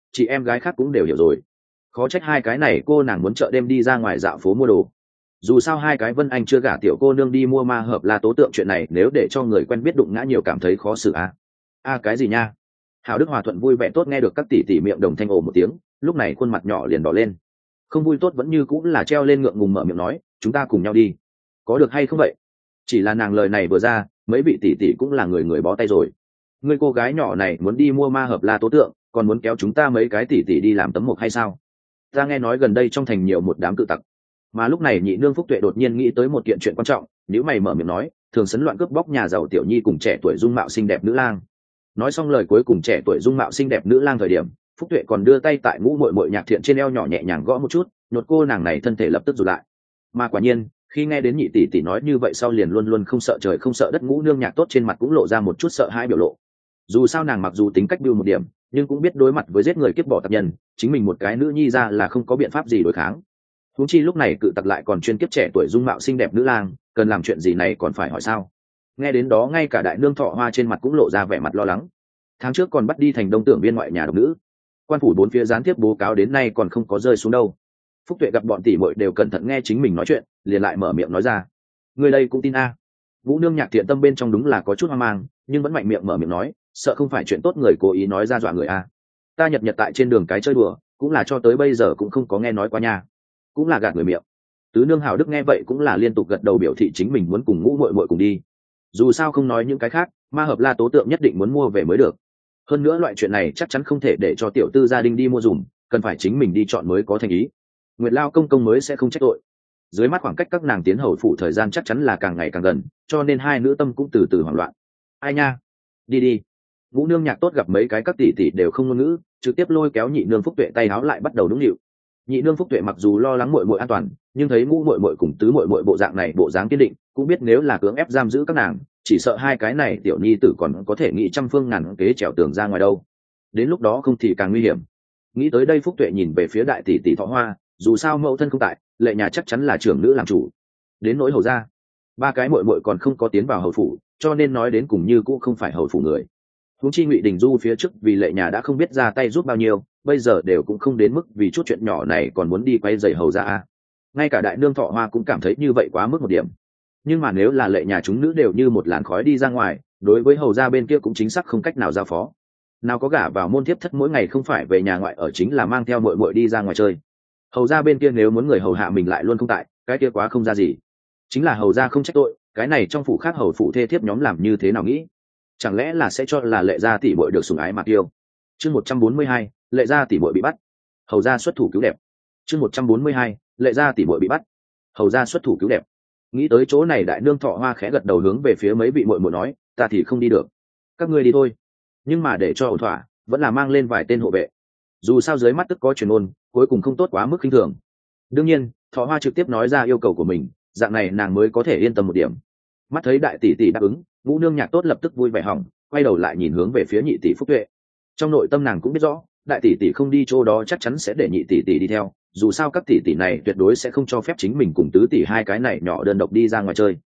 chị em gái khác cũng đều hiểu rồi. Khó trách hai cái này cô nàng muốn chợ đêm đi ra ngoài dạo phố mua đồ. Dù sao hai cái Vân Anh chưa gả tiểu cô nương đi mua ma hợp La Tố Tượng chuyện này nếu để cho người quen biết đụng ngã nhiều cảm thấy khó xử cái gì nha. Hào Đức Hòa thuận vui vẻ tốt nghe được các tỷ tỷ miệng đồng thanh ồ một tiếng, lúc này khuôn mặt nhỏ liền đỏ lên. Không vui tốt vẫn như cũng là treo lên ngượng ngùng mở miệng nói, chúng ta cùng nhau đi, có được hay không vậy? Chỉ là nàng lời này vừa ra, mấy vị tỷ tỷ cũng là người người bó tay rồi. Người cô gái nhỏ này muốn đi mua ma hợp La Tố Tượng, còn muốn kéo chúng ta mấy cái tỷ tỷ đi làm tấm mộc hay sao? Ta nghe nói gần đây trong thành nhiều một đám cự tặc. Mà lúc này nhị nương Phúc Tuệ đột nhiên nghĩ tới một kiện chuyện quan trọng, nếu mày mở miệng nói, thường sấn loạn cướp bóc nhà giàu tiểu nhi cùng trẻ tuổi dung mạo xinh đẹp nữ lang. Nói xong lời cuối cùng trẻ tuổi dung mạo xinh đẹp nữ lang thời điểm, Phúc Tuệ còn đưa tay tại ngũ muội muội Nhạc Thiện trên eo nhỏ nhẹ nhàng gõ một chút, nhột cô nàng này thân thể lập tức rụt lại. Mà quả nhiên, khi nghe đến nhị tỷ tỷ nói như vậy sau liền luôn luôn không sợ trời không sợ đất ngũ nương Nhạc Tốt trên mặt cũng lộ ra một chút sợ hãi biểu lộ. Dù sao nàng mặc dù tính cách biêu một điểm, nhưng cũng biết đối mặt với giết người kiếp bỏ tặc nhân, chính mình một cái nữ nhi ra là không có biện pháp gì đối kháng. Huống chi lúc này cự tặc lại còn chuyên kiếp trẻ tuổi dung mạo xinh đẹp nữ lang, cần làm chuyện gì này còn phải hỏi sao? Nghe đến đó ngay cả đại nương Thọ Hoa trên mặt cũng lộ ra vẻ mặt lo lắng. Tháng trước còn bắt đi thành đông tưởng viên ngoại nhà độc nữ, quan phủ bốn phía gián tiếp bố cáo đến nay còn không có rơi xuống đâu. Phúc Tuệ gặp bọn tỷ muội đều cẩn thận nghe chính mình nói chuyện, liền lại mở miệng nói ra, người đây cũng tin Vũ nương Nhạc Thiện tâm bên trong đúng là có chút hoang mang, nhưng vẫn mạnh miệng mở miệng nói, sợ không phải chuyện tốt người cố ý nói ra dọa người ta nhật tại trên đường cái chơi đùa, cũng là cho tới bây giờ cũng không có nghe nói qua nha, cũng là gạt người miệng. Tứ nương Hào Đức nghe vậy cũng là liên tục gật đầu biểu thị chính mình muốn cùng ngũ muội muội cùng đi. Dù sao không nói những cái khác, ma hợp La Tố Tượng nhất định muốn mua về mới được. Hơn nữa loại chuyện này chắc chắn không thể để cho tiểu tư gia đình đi mua dùm, cần phải chính mình đi chọn mới có thành ý. Nguyệt Lao công công mới sẽ không trách tội. Dưới mắt khoảng cách các nàng tiến hầu phủ thời gian chắc chắn là càng ngày càng gần, cho nên hai nữ tâm cũng từ từ hoảng loạn. Ai nha, đi đi. Vũ nương Nhạc Tốt gặp mấy cái các tỷ tỷ đều không ngôn ngữ, trực tiếp lôi kéo nhị nương Phúc Tuệ tay áo lại bắt đầu đúng nịu. Nhị nương Phúc Tuệ mặc dù lo lắng muội muội an toàn, nhưng thấy ngũ muội muội cùng tứ muội muội bộ dạng này bộ dáng kiên định, cũng biết nếu là cưỡng ép giam giữ các nàng, chỉ sợ hai cái này tiểu nhi tử còn có thể nghĩ trăm phương ngàn kế trèo tường ra ngoài đâu. Đến lúc đó không thì càng nguy hiểm. Nghĩ tới đây Phúc Tuệ nhìn về phía đại tỷ tỷ Thọ Hoa, dù sao mẫu thân không tại, lệ nhà chắc chắn là trưởng nữ làm chủ. Đến nỗi hầu gia, ba cái muội muội còn không có tiến vào hầu phủ, cho nên nói đến cùng như cũng không phải hầu phủ người. Huống chi Ngụy Đình Du phía trước vì lệ nhà đã không biết ra tay giúp bao nhiêu, bây giờ đều cũng không đến mức vì chút chuyện nhỏ này còn muốn đi quay giày hầu gia ngay cả đại nương Thọ Hoa cũng cảm thấy như vậy quá mức một điểm. Nhưng mà nếu là lệ nhà chúng nữ đều như một làn khói đi ra ngoài, đối với hầu gia bên kia cũng chính xác không cách nào giao phó. Nào có gả vào môn thiếp thất mỗi ngày không phải về nhà ngoại ở chính là mang theo muội muội đi ra ngoài chơi. Hầu gia bên kia nếu muốn người hầu hạ mình lại luôn không tại, cái kia quá không ra gì. Chính là hầu gia không trách tội, cái này trong phủ khác hầu phủ thê thiếp nhóm làm như thế nào nghĩ? Chẳng lẽ là sẽ cho là lệ gia tỷ muội được sủng ái mà yêu? Chương 142, lệ gia tỷ muội bị bắt. Hầu gia xuất thủ cứu đẹp. Chương 142, lệ gia tỷ muội bị bắt. Hầu gia xuất thủ cứu đẹp. Nghĩ tới chỗ này đại nương Thọ Hoa khẽ gật đầu hướng về phía mấy vị muội muội nói, ta thì không đi được, các ngươi đi thôi. Nhưng mà để cho ổn thỏa, vẫn là mang lên vài tên hộ vệ. Dù sao dưới mắt tức có truyền ôn, cuối cùng không tốt quá mức khinh thường. Đương nhiên, Thọ Hoa trực tiếp nói ra yêu cầu của mình, dạng này nàng mới có thể yên tâm một điểm. Mắt thấy đại tỷ tỷ đáp ứng, Vũ nương Nhạc Tốt lập tức vui vẻ hỏng, quay đầu lại nhìn hướng về phía nhị tỷ Phúc Tuệ. Trong nội tâm nàng cũng biết rõ, đại tỷ tỷ không đi chỗ đó chắc chắn sẽ để nhị tỷ tỷ đi theo, dù sao các tỷ tỷ này tuyệt đối sẽ không cho phép chính mình cùng tứ tỷ hai cái này nhỏ đơn độc đi ra ngoài chơi.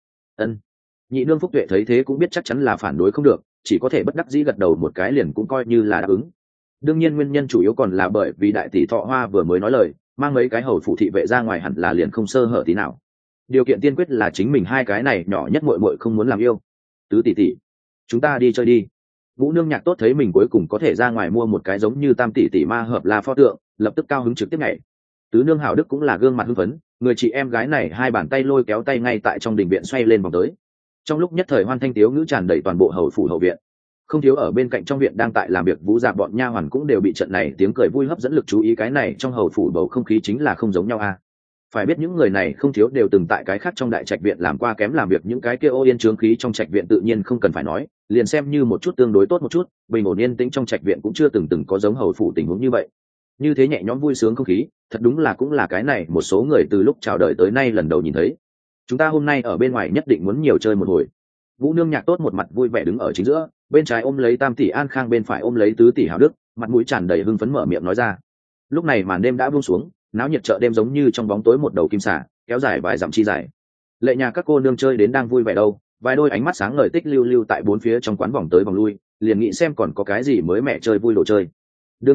Nhị nương Phúc Tuệ thấy thế cũng biết chắc chắn là phản đối không được, chỉ có thể bất đắc dĩ gật đầu một cái liền cũng coi như là đáp ứng. Đương nhiên nguyên nhân chủ yếu còn là bởi vì đại tỷ Thọ Hoa vừa mới nói lời, mang mấy cái hầu phụ thị vệ ra ngoài hẳn là liền không sơ hở tí nào. Điều kiện tiên quyết là chính mình hai cái này nhỏ nhất muội muội không muốn làm yêu. Tứ tỷ tỷ, chúng ta đi chơi đi. Vũ nương Nhạc Tốt thấy mình cuối cùng có thể ra ngoài mua một cái giống như tam tỷ tỷ ma hợp La pho tượng, lập tức cao hứng trực tiếp nhảy. Tứ nương Hảo Đức cũng là gương mặt hưng phấn, người chị em gái này hai bàn tay lôi kéo tay ngay tại trong đình viện xoay lên vòng tới. Trong lúc nhất thời hoan thanh tiếu ngữ tràn đầy toàn bộ hầu phủ hậu viện, không thiếu ở bên cạnh trong viện đang tại làm việc vũ dạ bọn nha hoàn cũng đều bị trận này tiếng cười vui hấp dẫn lực chú ý, cái này trong hầu phủ bầu không khí chính là không giống nhau phải biết những người này không thiếu đều từng tại cái khác trong đại trạch viện làm qua kém làm việc, những cái kia ô yên trướng khí trong trạch viện tự nhiên không cần phải nói, liền xem như một chút tương đối tốt một chút bình ổn yên tĩnh trong trạch viện cũng chưa từng có giống hầu phủ tình huống như vậy. Như thế nhẹ nhõm vui sướng không khí thật đúng là cũng là cái này một số người từ lúc chào đời tới nay lần đầu nhìn thấy. Chúng ta hôm nay ở bên ngoài nhất định muốn nhiều chơi một hồi. Vũ nương Nhạc Tốt một mặt vui vẻ đứng ở chính giữa, bên trái ôm lấy tam tỷ An Khang, bên phải ôm lấy tứ tỷ Hào Đức, mặt mũi tràn đầy hưng phấn mở miệng nói ra. Lúc này màn đêm đã buông xuống, náo nhiệt chợ đêm giống như trong bóng tối một đầu kim xà kéo dài vài dặm chi dài. Lệ nhà các cô nương chơi đến đang vui vẻ đâu, vài đôi ánh mắt sáng ngời tích lưu lưu tại bốn phía trong quán vòng tới vòng lui, liền nghĩ xem còn có cái gì mới mẹ chơi vui đồ chơi. Đương nhiên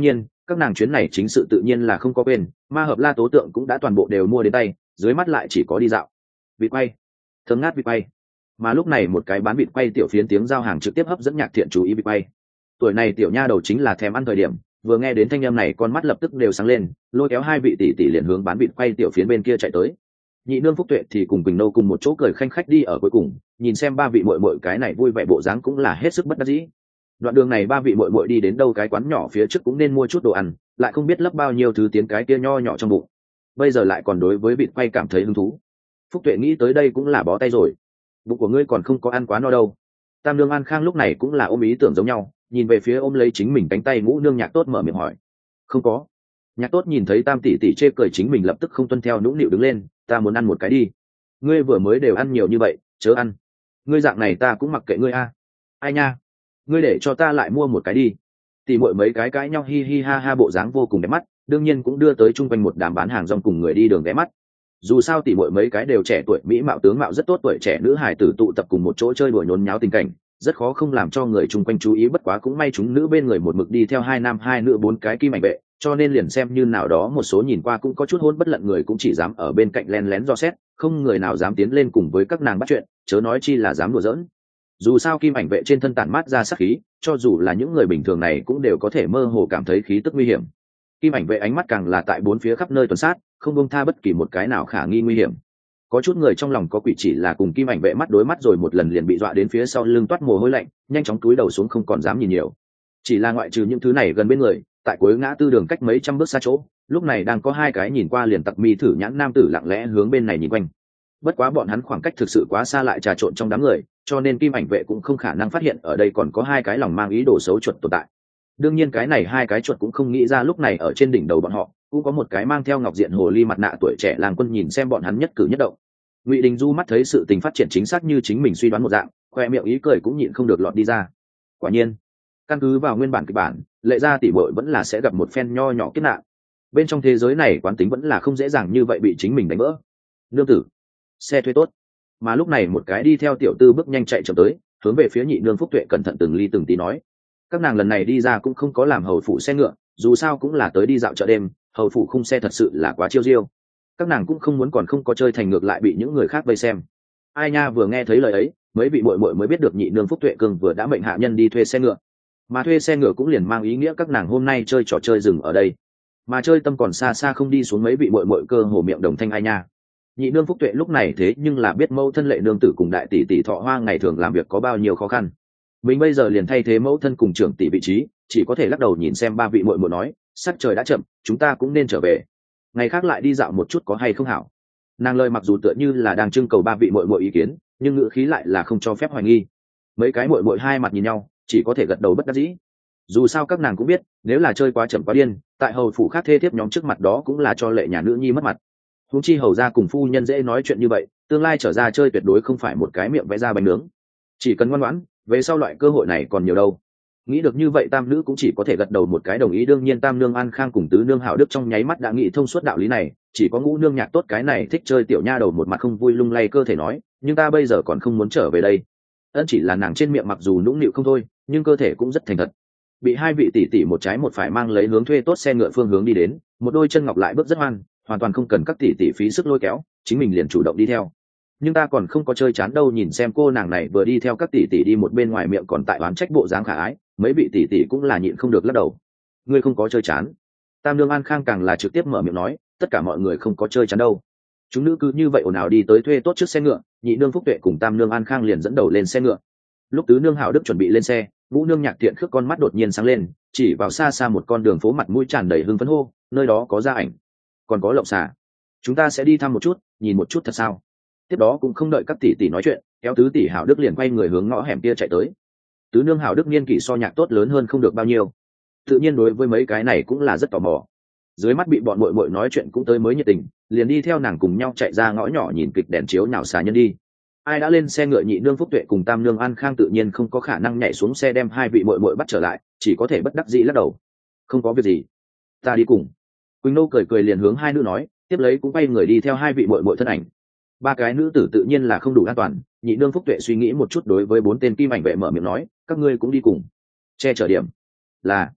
các nàng chuyến này chính sự tự nhiên là không có quên, ma hợp la tố tượng cũng đã toàn bộ đều mua đến tay, dưới mắt lại chỉ có đi dạo. Vịt quay, thơm ngát vịt quay. Mà lúc này một cái bán vịt quay tiểu phiến tiếng giao hàng trực tiếp hấp dẫn Nhạc Thiện chú ý vịt quay. Tuổi này tiểu nha đầu chính là thèm ăn thời điểm, vừa nghe đến thanh âm này con mắt lập tức đều sáng lên, lôi kéo hai vị tỷ tỷ liền hướng bán vịt quay tiểu phiến bên kia chạy tới. Nhị nương Phúc Tuệ thì cùng Quỳnh Nâu cùng một chỗ cười khanh khách đi ở cuối cùng, nhìn xem ba vị muội muội cái này vui vẻ bộ dáng cũng là hết sức bất đắc dĩ. Đoạn đường này ba vị muội muội đi đến đâu cái quán nhỏ phía trước cũng nên mua chút đồ ăn, lại không biết lấp bao nhiêu thứ tiến cái kia nho nhỏ trong bụng. Bây giờ lại còn đối với vịt quay cảm thấy hứng thú. Phúc Tuệ nghĩ tới đây cũng là bó tay rồi. Bụng của ngươi còn không có ăn quá no đâu. Tam nương An Khang lúc này cũng là ôm ý tưởng giống nhau, nhìn về phía ôm lấy chính mình cánh tay Ngũ nương Nhạc Tốt mở miệng hỏi. Không có. Nhạc Tốt nhìn thấy Tam tỷ tỷ chê cười chính mình lập tức không tuân theo nũng nịu đứng lên, ta muốn ăn một cái đi. Ngươi vừa mới đều ăn nhiều như vậy, chớ ăn. Ngươi dạng này ta cũng mặc kệ ngươi a. Ai nha, ngươi để cho ta lại mua một cái đi. Tỷ muội mấy cái cãi nhau hi hi ha ha bộ dáng vô cùng đẹp mắt, đương nhiên cũng đưa tới chung quanh một đám bán hàng rong cùng người đi đường ghé mắt. Dù sao tỷ muội mấy cái đều trẻ tuổi mỹ mạo tướng mạo rất tốt, tuổi trẻ nữ hài tử tụ tập cùng một chỗ chơi đùa nhốn nháo tình cảnh, rất khó không làm cho người chung quanh chú ý, bất quá cũng may chúng nữ bên người một mực đi theo hai nam hai nữ bốn cái kim ảnh vệ, cho nên liền xem như nào đó một số nhìn qua cũng có chút hôn bất lận người cũng chỉ dám ở bên cạnh len lén dò xét, không người nào dám tiến lên cùng với các nàng bắt chuyện, chớ nói chi là dám đùa giỡn. Dù sao kim ảnh vệ trên thân tản mát ra sát khí, cho dù là những người bình thường này cũng đều có thể mơ hồ cảm thấy khí tức nguy hiểm. Kim ảnh vệ ánh mắt càng là tại bốn phía khắp nơi tuần sát, không buông tha bất kỳ một cái nào khả nghi nguy hiểm. Có chút người trong lòng có quỷ chỉ là cùng kim ảnh vệ mắt đối mắt rồi một lần liền bị dọa đến phía sau lưng toát mồ hôi lạnh, nhanh chóng cúi đầu xuống không còn dám nhìn nhiều. Chỉ là ngoại trừ những thứ này gần bên người, tại cuối ngã tư đường cách mấy trăm bước xa chỗ, lúc này đang có hai cái nhìn qua liền tặc mi thử nhãn nam tử lặng lẽ hướng bên này nhìn quanh. Bất quá bọn hắn khoảng cách thực sự quá xa lại trà trộn trong đám người, cho nên kim ảnh vệ cũng không khả năng phát hiện ở đây còn có hai cái lòng mang ý đồ xấu chuột tồn tại. Đương nhiên cái này hai cái chuột cũng không nghĩ ra lúc này ở trên đỉnh đầu bọn họ cũng có một cái mang theo ngọc diện hồ ly mặt nạ tuổi trẻ làng quân nhìn xem bọn hắn nhất cử nhất động. Ngụy Đình Du mắt thấy sự tình phát triển chính xác như chính mình suy đoán một dạng, khoe miệng ý cười cũng nhịn không được lọt đi ra. Quả nhiên, căn cứ vào nguyên bản kịch bản, Lệ Gia tỷ muội vẫn là sẽ gặp một phen nho nhỏ kiếp nạn. Bên trong thế giới này quán tính vẫn là không dễ dàng như vậy bị chính mình đánh vỡ. Nương tử, xe thuê tốt. Mà lúc này một cái đi theo tiểu tư bước nhanh chạy chậm tới, hướng về phía nhị nương Phúc Tuệ cẩn thận từng ly từng tí nói: các nàng lần này đi ra cũng không có làm hầu phụ xe ngựa, dù sao cũng là tới đi dạo chợ đêm, hầu phụ khung xe thật sự là quá chiêu diêu. Các nàng cũng không muốn còn không có chơi thành ngược lại bị những người khác vây xem. Ai nha, vừa nghe thấy lời ấy, mấy vị muội muội mới biết được nhị nương Phúc Tuệ Cương vừa đã mệnh hạ nhân đi thuê xe ngựa, mà thuê xe ngựa cũng liền mang ý nghĩa các nàng hôm nay chơi trò chơi rừng ở đây, mà chơi tâm còn xa xa không đi xuống mấy vị muội muội cơ hồ miệng đồng thanh ai nha. Nhị nương Phúc Tuệ lúc này thế nhưng là biết mẫu thân Lệ nương tử cùng đại tỷ tỷ Thọ Hoa ngày thường làm việc có bao nhiêu khó khăn, mình bây giờ liền thay thế mẫu thân cùng trưởng tỷ vị trí, chỉ có thể lắc đầu nhìn xem ba vị muội muội nói: sắc trời đã chậm, chúng ta cũng nên trở về, ngày khác lại đi dạo một chút có hay không hảo. Nàng lời mặc dù tựa như là đang trưng cầu ba vị muội muội ý kiến, nhưng ngữ khí lại là không cho phép hoài nghi. Mấy cái muội muội hai mặt nhìn nhau, chỉ có thể gật đầu bất đắc dĩ. Dù sao các nàng cũng biết, nếu là chơi quá chậm quá điên, tại hầu phủ khác thê thiếp nhóm trước mặt đó cũng là cho Lệ nhà nữ nhi mất mặt. Huống chi hầu gia cùng phu nhân dễ nói chuyện như vậy, tương lai trở ra chơi tuyệt đối không phải một cái miệng vẽ ra bánh nướng. Chỉ cần ngoan ngoãn, về sau loại cơ hội này còn nhiều đâu. Nghĩ được như vậy tam nữ cũng chỉ có thể gật đầu một cái đồng ý. Đương nhiên tam nương An Khang cùng tứ nương Hạo Đức trong nháy mắt đã nghĩ thông suốt đạo lý này, chỉ có Ngũ nương Nhạc Tốt cái này thích chơi tiểu nha đầu một mặt không vui lung lay cơ thể nói: nhưng ta bây giờ còn không muốn trở về đây. Ân, chỉ là nàng trên miệng mặc dù nũng nịu không thôi, nhưng cơ thể cũng rất thành thật. Bị hai vị tỷ tỷ một trái một phải mang lấy hướng thuê tốt xe ngựa phương hướng đi đến, một đôi chân ngọc lại bước rất hoan, hoàn toàn không cần các tỷ tỷ phí sức lôi kéo, chính mình liền chủ động đi theo. Nhưng ta còn không có chơi chán đâu, nhìn xem cô nàng này vừa đi theo các tỷ tỷ đi một bên ngoài miệng còn tại oán trách bộ dáng khả ái, mấy vị tỷ tỷ cũng là nhịn không được lắc đầu. Ngươi không có chơi chán? Tam nương An Khang càng là trực tiếp mở miệng nói: tất cả mọi người không có chơi chán đâu. Chúng nữ cứ như vậy ồn ào đi tới thuê tốt trước xe ngựa, nhị nương Phúc Tuệ cùng tam nương An Khang liền dẫn đầu lên xe ngựa. Lúc tứ nương Hạo Đức chuẩn bị lên xe, Ngũ nương Nhạc Thiện khước con mắt đột nhiên sáng lên, chỉ vào xa xa một con đường phố mặt mũi tràn đầy hưng phấn hô: nơi đó có gia ảnh, còn có lộng xà, chúng ta sẽ đi thăm một chút, nhìn một chút thật sao? Tiếp đó cũng không đợi các tỷ tỷ nói chuyện, kéo tứ tỷ Hạo Đức liền quay người hướng ngõ hẻm kia chạy tới. Tứ nương Hạo Đức niên kỷ so Nhạc Tốt lớn hơn không được bao nhiêu, tự nhiên đối với mấy cái này cũng là rất tò mò. Dưới mắt bị bọn muội muội nói chuyện cũng tới mới nhiệt tình, liền đi theo nàng cùng nhau chạy ra ngõ nhỏ nhìn kịch đèn chiếu nhào xà nhân đi. Ai đã lên xe ngựa nhị nương Phúc Tuệ cùng tam nương An Khang tự nhiên không có khả năng nhảy xuống xe đem hai vị muội muội bắt trở lại, chỉ có thể bất đắc dĩ lắc đầu. Không có việc gì, ta đi cùng. Quỳnh Nô cười cười liền hướng hai nữ nói, tiếp lấy cũng quay người đi theo hai vị muội muội thân ảnh. Ba cái nữ tử tự nhiên là không đủ an toàn, nhị nương Phúc Tuệ suy nghĩ một chút đối với bốn tên kim ảnh vệ mở miệng nói: các ngươi cũng đi cùng. Che chở điểm. Là.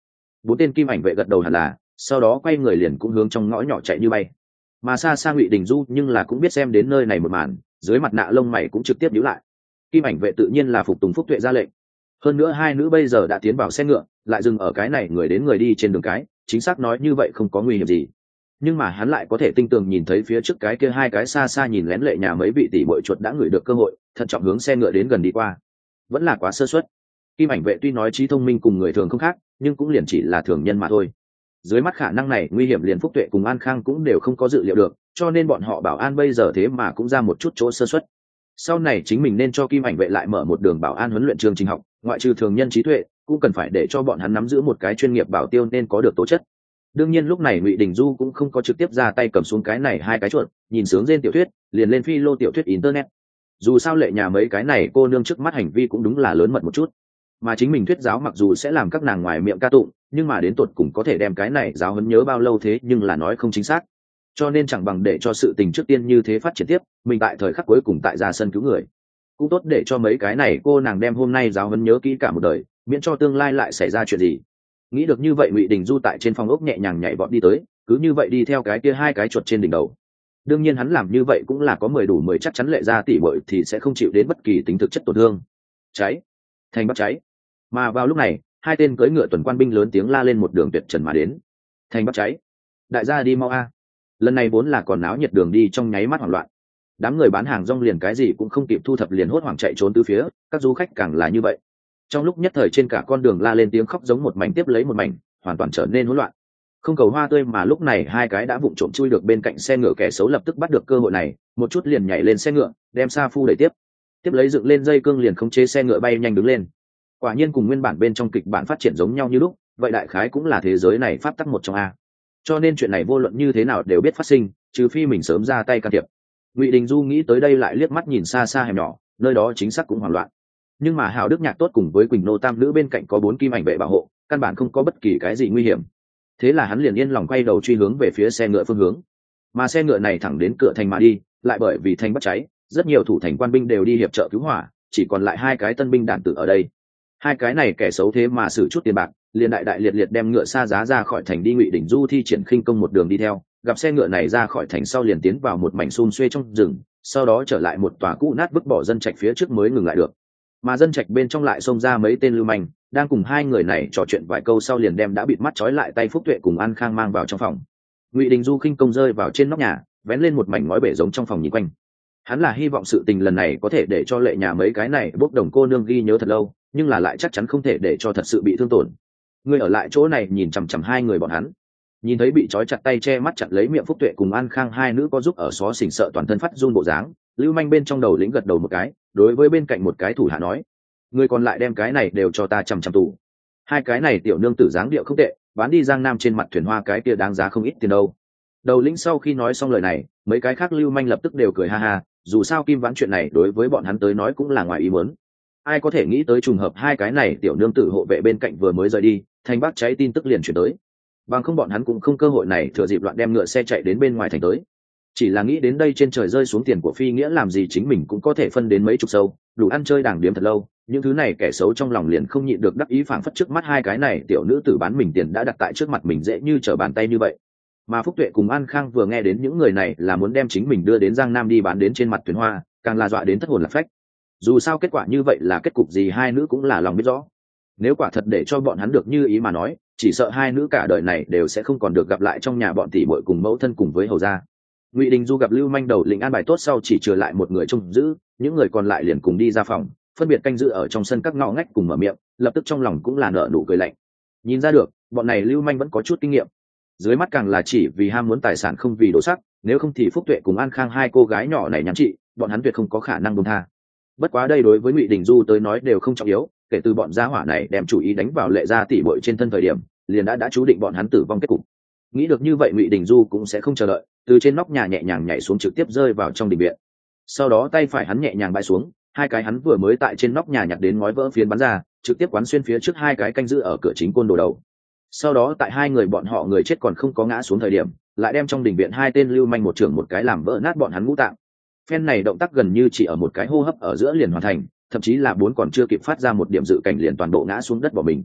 bốn tên kim ảnh vệ gật đầu hẳn là, sau đó quay người liền cũng hướng trong ngõ nhỏ chạy như bay. Mà xa xa Ngụy Đình Du nhưng là cũng biết xem đến nơi này một màn, dưới mặt nạ lông mày cũng trực tiếp nhíu lại. Kim ảnh vệ tự nhiên là phục tùng Phúc Tuệ ra lệnh. Hơn nữa hai nữ bây giờ đã tiến vào xe ngựa, lại dừng ở cái này người đến người đi trên đường cái, chính xác nói như vậy không có nguy hiểm gì. Nhưng mà hắn lại có thể tinh tường nhìn thấy phía trước cái kia hai cái xa xa nhìn lén lệ nhà mấy vị tỷ muội chuột đã ngửi được cơ hội, thận trọng hướng xe ngựa đến gần đi qua. Vẫn là quá sơ suất. Kim ảnh vệ tuy nói trí thông minh cùng người thường không khác, nhưng cũng liền chỉ là thường nhân mà thôi. Dưới mắt khả năng này nguy hiểm liền Phúc Tuệ cùng An Khang cũng đều không có dự liệu được, cho nên bọn họ bảo an bây giờ thế mà cũng ra một chút chỗ sơ suất. Sau này chính mình nên cho Kim ảnh vệ lại mở một đường bảo an huấn luyện chương trình học, ngoại trừ thường nhân trí tuệ, cũng cần phải để cho bọn hắn nắm giữ một cái chuyên nghiệp bảo tiêu nên có được tố chất. Đương nhiên lúc này Ngụy Đình Du cũng không có trực tiếp ra tay cầm xuống cái này hai cái chuột, nhìn sướng trên tiểu thuyết, liền lên phi lô tiểu thuyết internet. Dù sao lệ nhà mấy cái này cô nương trước mắt hành vi cũng đúng là lớn mật một chút. Mà chính mình thuyết giáo mặc dù sẽ làm các nàng ngoài miệng ca tụng, nhưng mà đến tột cùng có thể đem cái này giáo huấn nhớ bao lâu thế nhưng là nói không chính xác. Cho nên chẳng bằng để cho sự tình trước tiên như thế phát triển tiếp, mình tại thời khắc cuối cùng tại ra sân cứu người. Cũng tốt để cho mấy cái này cô nàng đem hôm nay giáo huấn nhớ kỹ cả một đời, miễn cho tương lai lại xảy ra chuyện gì. Nghĩ được như vậy Ngụy Đình Du tại trên phòng ốc nhẹ nhàng nhảy vọt đi tới, cứ như vậy đi theo cái kia hai cái chuột trên đỉnh đầu. Đương nhiên hắn làm như vậy cũng là có 10 đủ 10 chắc chắn lệ ra tỷ muội thì sẽ không chịu đến bất kỳ tính thực chất tổn thương. Cháy, thành bắt cháy. Mà vào lúc này, hai tên cưỡi ngựa tuần quan binh lớn tiếng la lên một đường tuyệt trần mà đến. Thành bắt cháy, đại gia đi mau a. Lần này vốn là còn náo nhiệt đường đi trong nháy mắt hoảng loạn. Đám người bán hàng rong liền cái gì cũng không kịp thu thập liền hốt hoảng chạy trốn tứ phía, các du khách càng là như vậy. Trong lúc nhất thời trên cả con đường la lên tiếng khóc giống một mảnh tiếp lấy một mảnh, hoàn toàn trở nên hỗn loạn. Không cầu hoa tươi mà lúc này hai cái đã vụng trộm chui được bên cạnh xe ngựa kẻ xấu lập tức bắt được cơ hội này, một chút liền nhảy lên xe ngựa, đem Sa Phu đẩy tiếp lấy dựng lên dây cương liền khống chế xe ngựa bay nhanh đứng lên. Quả nhiên cùng nguyên bản bên trong kịch bản phát triển giống nhau như lúc, vậy đại khái cũng là thế giới này pháp tắc một trong a. Cho nên chuyện này vô luận như thế nào đều biết phát sinh, trừ phi mình sớm ra tay can thiệp. Ngụy Đình Du nghĩ tới đây lại liếc mắt nhìn xa xa hẻm nhỏ, nơi đó chính xác cũng hoảng loạn. Nhưng mà Hào Đức Nhạc tốt cùng với Quỳnh Nô tam nữ bên cạnh có 4 kim ảnh vệ bảo hộ, căn bản không có bất kỳ cái gì nguy hiểm. Thế là hắn liền yên lòng quay đầu truy hướng về phía xe ngựa phương hướng. Mà xe ngựa này thẳng đến cửa thành mà đi, lại bởi vì thành bắt cháy, rất nhiều thủ thành quan binh đều đi hiệp trợ cứu hỏa, chỉ còn lại hai cái tân binh đản tử ở đây. Hai cái này kẻ xấu thế mà xử chút tiền bạc, liền đại liệt liệt đem ngựa xa giá ra khỏi thành đi. Ngụy Đình Du thi triển khinh công một đường đi theo, gặp xe ngựa này ra khỏi thành sau liền tiến vào một mảnh xum xuê trong rừng, sau đó trở lại một tòa cũ nát vứt bỏ dân trạch phía trước mới ngừng lại được. Mà dân trạch bên trong lại xông ra mấy tên lưu manh, đang cùng hai người này trò chuyện vài câu sau liền đem đã bịt mắt trói lại tay Phúc Tuệ cùng An Khang mang vào trong phòng. Ngụy Đình Du khinh công rơi vào trên nóc nhà, vén lên một mảnh ngói bể giống trong phòng nhìn quanh. Hắn là hy vọng sự tình lần này có thể để cho lệ nhà mấy cái này bốc đồng cô nương ghi nhớ thật lâu, nhưng là lại chắc chắn không thể để cho thật sự bị thương tổn. Người ở lại chỗ này nhìn chằm chằm hai người bọn hắn, nhìn thấy bị trói chặt tay che mắt chặt lấy miệng Phúc Tuệ cùng An Khang hai nữ có giúp ở xó xỉnh sợ toàn thân phát run bộ dáng, lưu manh bên trong đầu lĩnh gật đầu một cái, đối với bên cạnh một cái thủ hạ nói: người còn lại đem cái này đều cho ta chằm chằm tù. Hai cái này tiểu nương tử dáng điệu không tệ, bán đi Giang Nam trên mặt thuyền hoa cái kia đáng giá không ít tiền đâu. Đầu lĩnh sau khi nói xong lời này, mấy cái khác lưu manh lập tức đều cười ha ha, dù sao Kim Vãn chuyện này đối với bọn hắn tới nói cũng là ngoài ý muốn. Ai có thể nghĩ tới trùng hợp hai cái này tiểu nương tử hộ vệ bên cạnh vừa mới rời đi, thành bác cháy tin tức liền chuyển tới. Bằng không bọn hắn cũng không cơ hội này thừa dịp loạn đem ngựa xe chạy đến bên ngoài thành tới. Chỉ là nghĩ đến đây trên trời rơi xuống tiền của Phi Nghĩa làm gì chính mình cũng có thể phân đến mấy chục sâu, đủ ăn chơi đàng điếm thật lâu. Những thứ này kẻ xấu trong lòng liền không nhịn được đắc ý, phảng phất trước mắt hai cái này tiểu nữ tử bán mình tiền đã đặt tại trước mặt mình dễ như trở bàn tay như vậy. Mà Phúc Tuệ cùng An Khang vừa nghe đến những người này là muốn đem chính mình đưa đến Giang Nam đi bán đến trên mặt thuyền hoa, càng là dọa đến thất hồn lạc phách. Dù sao kết quả như vậy là kết cục gì hai nữ cũng là lòng biết rõ. Nếu quả thật để cho bọn hắn được như ý mà nói, chỉ sợ hai nữ cả đời này đều sẽ không còn được gặp lại trong nhà bọn tỷ muội cùng mẫu thân cùng với hầu gia. Ngụy Đình Du gặp lưu manh đầu lĩnh an bài tốt sau chỉ trừ lại một người trông giữ, những người còn lại liền cùng đi ra phòng, phân biệt canh giữ ở trong sân các ngõ ngách cùng mở miệng, lập tức trong lòng cũng là nở nụ cười lạnh. Nhìn ra được, bọn này lưu manh vẫn có chút kinh nghiệm. Dưới mắt càng là chỉ vì ham muốn tài sản không vì đồ sắc, nếu không thì Phúc Tuệ cùng An Khang hai cô gái nhỏ này nhắn chị, bọn hắn tuyệt không có khả năng buông tha. Bất quá đây đối với Ngụy Đình Du tới nói đều không trọng yếu, kể từ bọn gia hỏa này đem chủ ý đánh vào lệ gia tỷ muội trên thân thời điểm, liền đã chú định bọn hắn tử vong kết cục. Nghĩ được như vậy Ngụy Đình Du cũng sẽ không chờ đợi, từ trên nóc nhà nhẹ nhàng nhảy xuống trực tiếp rơi vào trong đình viện. Sau đó tay phải hắn nhẹ nhàng bãi xuống, hai cái hắn vừa mới tại trên nóc nhà nhặt đến ngói vỡ phiến bắn ra, trực tiếp quán xuyên phía trước hai cái canh giữ ở cửa chính côn đồ đầu. Sau đó tại hai người bọn họ người chết còn không có ngã xuống thời điểm, lại đem trong đình viện hai tên lưu manh một trưởng một cái làm vỡ nát bọn hắn ngũ tạng. Phen này động tác gần như chỉ ở một cái hô hấp ở giữa liền hoàn thành, thậm chí là 4 còn chưa kịp phát ra một điểm dự cảnh liền toàn bộ ngã xuống đất bỏ mình.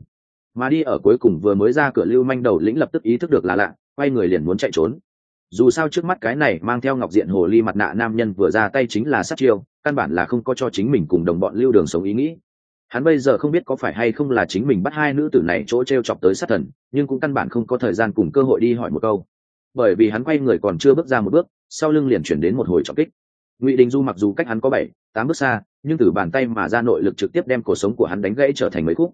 Mà đi ở cuối cùng vừa mới ra cửa lưu manh đầu lĩnh lập tức ý thức được là lạ, quay người liền muốn chạy trốn. Dù sao trước mắt cái này mang theo ngọc diện hồ ly mặt nạ nam nhân vừa ra tay chính là sát chiêu, căn bản là không có cho chính mình cùng đồng bọn lưu đường sống ý nghĩ. Hắn bây giờ không biết có phải hay không là chính mình bắt hai nữ tử này chỗ treo chọc tới sát thần, nhưng cũng căn bản không có thời gian cùng cơ hội đi hỏi một câu, bởi vì hắn quay người còn chưa bước ra một bước, sau lưng liền chuyển đến một hồi trọng kích. Ngụy Đình Du mặc dù cách hắn có 7-8 bước xa, nhưng từ bàn tay mà ra nội lực trực tiếp đem cổ sống của hắn đánh gãy trở thành mấy khúc.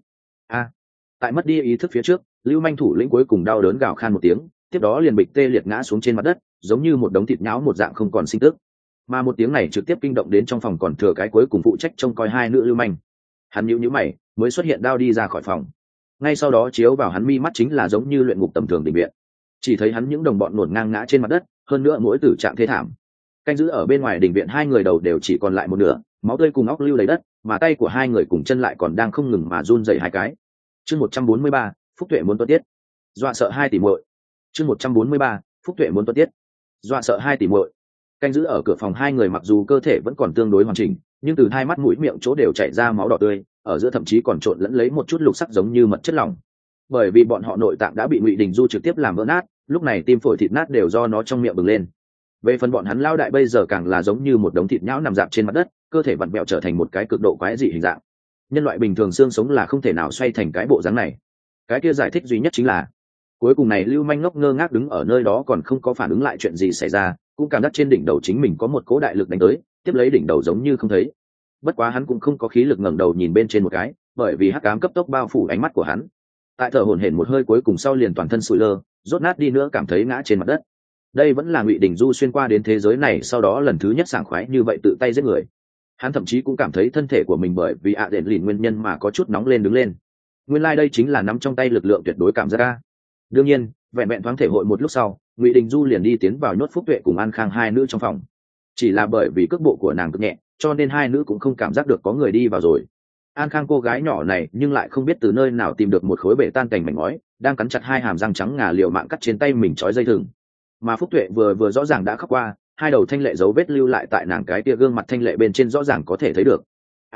Tại mất đi ý thức phía trước, lưu manh thủ lĩnh cuối cùng đau đớn gào khan một tiếng, tiếp đó liền bịch tê liệt ngã xuống trên mặt đất, giống như một đống thịt nhão một dạng không còn sinh tức. Mà một tiếng này trực tiếp kinh động đến trong phòng còn thừa cái cuối cùng phụ trách trông coi hai nữ lưu manh. Hắn nhíu mày, mới xuất hiện đao đi ra khỏi phòng. Ngay sau đó chiếu vào hắn mi mắt chính là giống như luyện ngục tầm thường định viện. Chỉ thấy hắn những đồng bọn nổn ngang ngã trên mặt đất, hơn nữa mỗi tử trạng thê thảm. Canh giữ ở bên ngoài đình viện hai người đầu đều chỉ còn lại một nửa, máu tươi cùng óc lưu đầy đất, mà tay của hai người cùng chân lại còn đang không ngừng mà run rẩy hai cái. Chương 143, Phúc Tuệ muốn tuất tiết. Dọa sợ hai tỷ muội. Chương 143, Phúc Tuệ muốn tuất tiết. Dọa sợ hai tỷ muội. Canh giữ ở cửa phòng hai người mặc dù cơ thể vẫn còn tương đối hoàn chỉnh, nhưng từ hai mắt mũi miệng chỗ đều chảy ra máu đỏ tươi, ở giữa thậm chí còn trộn lẫn lấy một chút lục sắc giống như mật chất lỏng. Bởi vì bọn họ nội tạng đã bị Ngụy Đình Du trực tiếp làm vỡ nát, lúc này tim phổi thịt nát đều do nó trong miệng bừng lên. Về phần bọn hắn lao đại bây giờ càng là giống như một đống thịt nhão nằm dạp trên mặt đất, cơ thể vặn vẹo trở thành một cái cực độ quái dị hình dạng. Nhân loại bình thường xương sống là không thể nào xoay thành cái bộ dáng này. Cái kia giải thích duy nhất chính là cuối cùng này lưu manh ngốc ngơ ngác đứng ở nơi đó còn không có phản ứng lại chuyện gì xảy ra, cũng cảm giác trên đỉnh đầu chính mình có một cỗ đại lực đánh tới, tiếp lấy đỉnh đầu giống như không thấy. Bất quá hắn cũng không có khí lực ngẩng đầu nhìn bên trên một cái, bởi vì hắc ám cấp tốc bao phủ ánh mắt của hắn. Tại thở hổn hển một hơi cuối cùng sau liền toàn thân sụi lơ, rốt nát đi nữa cảm thấy ngã trên mặt đất. Đây vẫn là Ngụy Đình Du xuyên qua đến thế giới này sau đó lần thứ nhất sảng khoái như vậy tự tay giết người. Hắn thậm chí cũng cảm thấy thân thể của mình bởi vì ạ đền lìn nguyên nhân mà có chút nóng lên đứng lên. Nguyên lai đây chính là nắm trong tay lực lượng tuyệt đối cảm giác ca. Đương nhiên, vẹn vẹn thoáng thể hội một lúc sau, Ngụy Đình Du liền đi tiến vào nhốt Phúc Tuệ cùng An Khang hai nữ trong phòng. Chỉ là bởi vì cước bộ của nàng cực nhẹ, cho nên hai nữ cũng không cảm giác được có người đi vào rồi. An Khang cô gái nhỏ này nhưng lại không biết từ nơi nào tìm được một khối bể tan cành mảnh ngói, đang cắn chặt hai hàm răng trắng ngà liều mạng cắt trên tay mình trói dây thừng. Mà Phúc Tuệ vừa rõ ràng đã khóc qua, hai đầu thanh lệ dấu vết lưu lại tại nàng cái tia gương mặt thanh lệ bên trên rõ ràng có thể thấy được.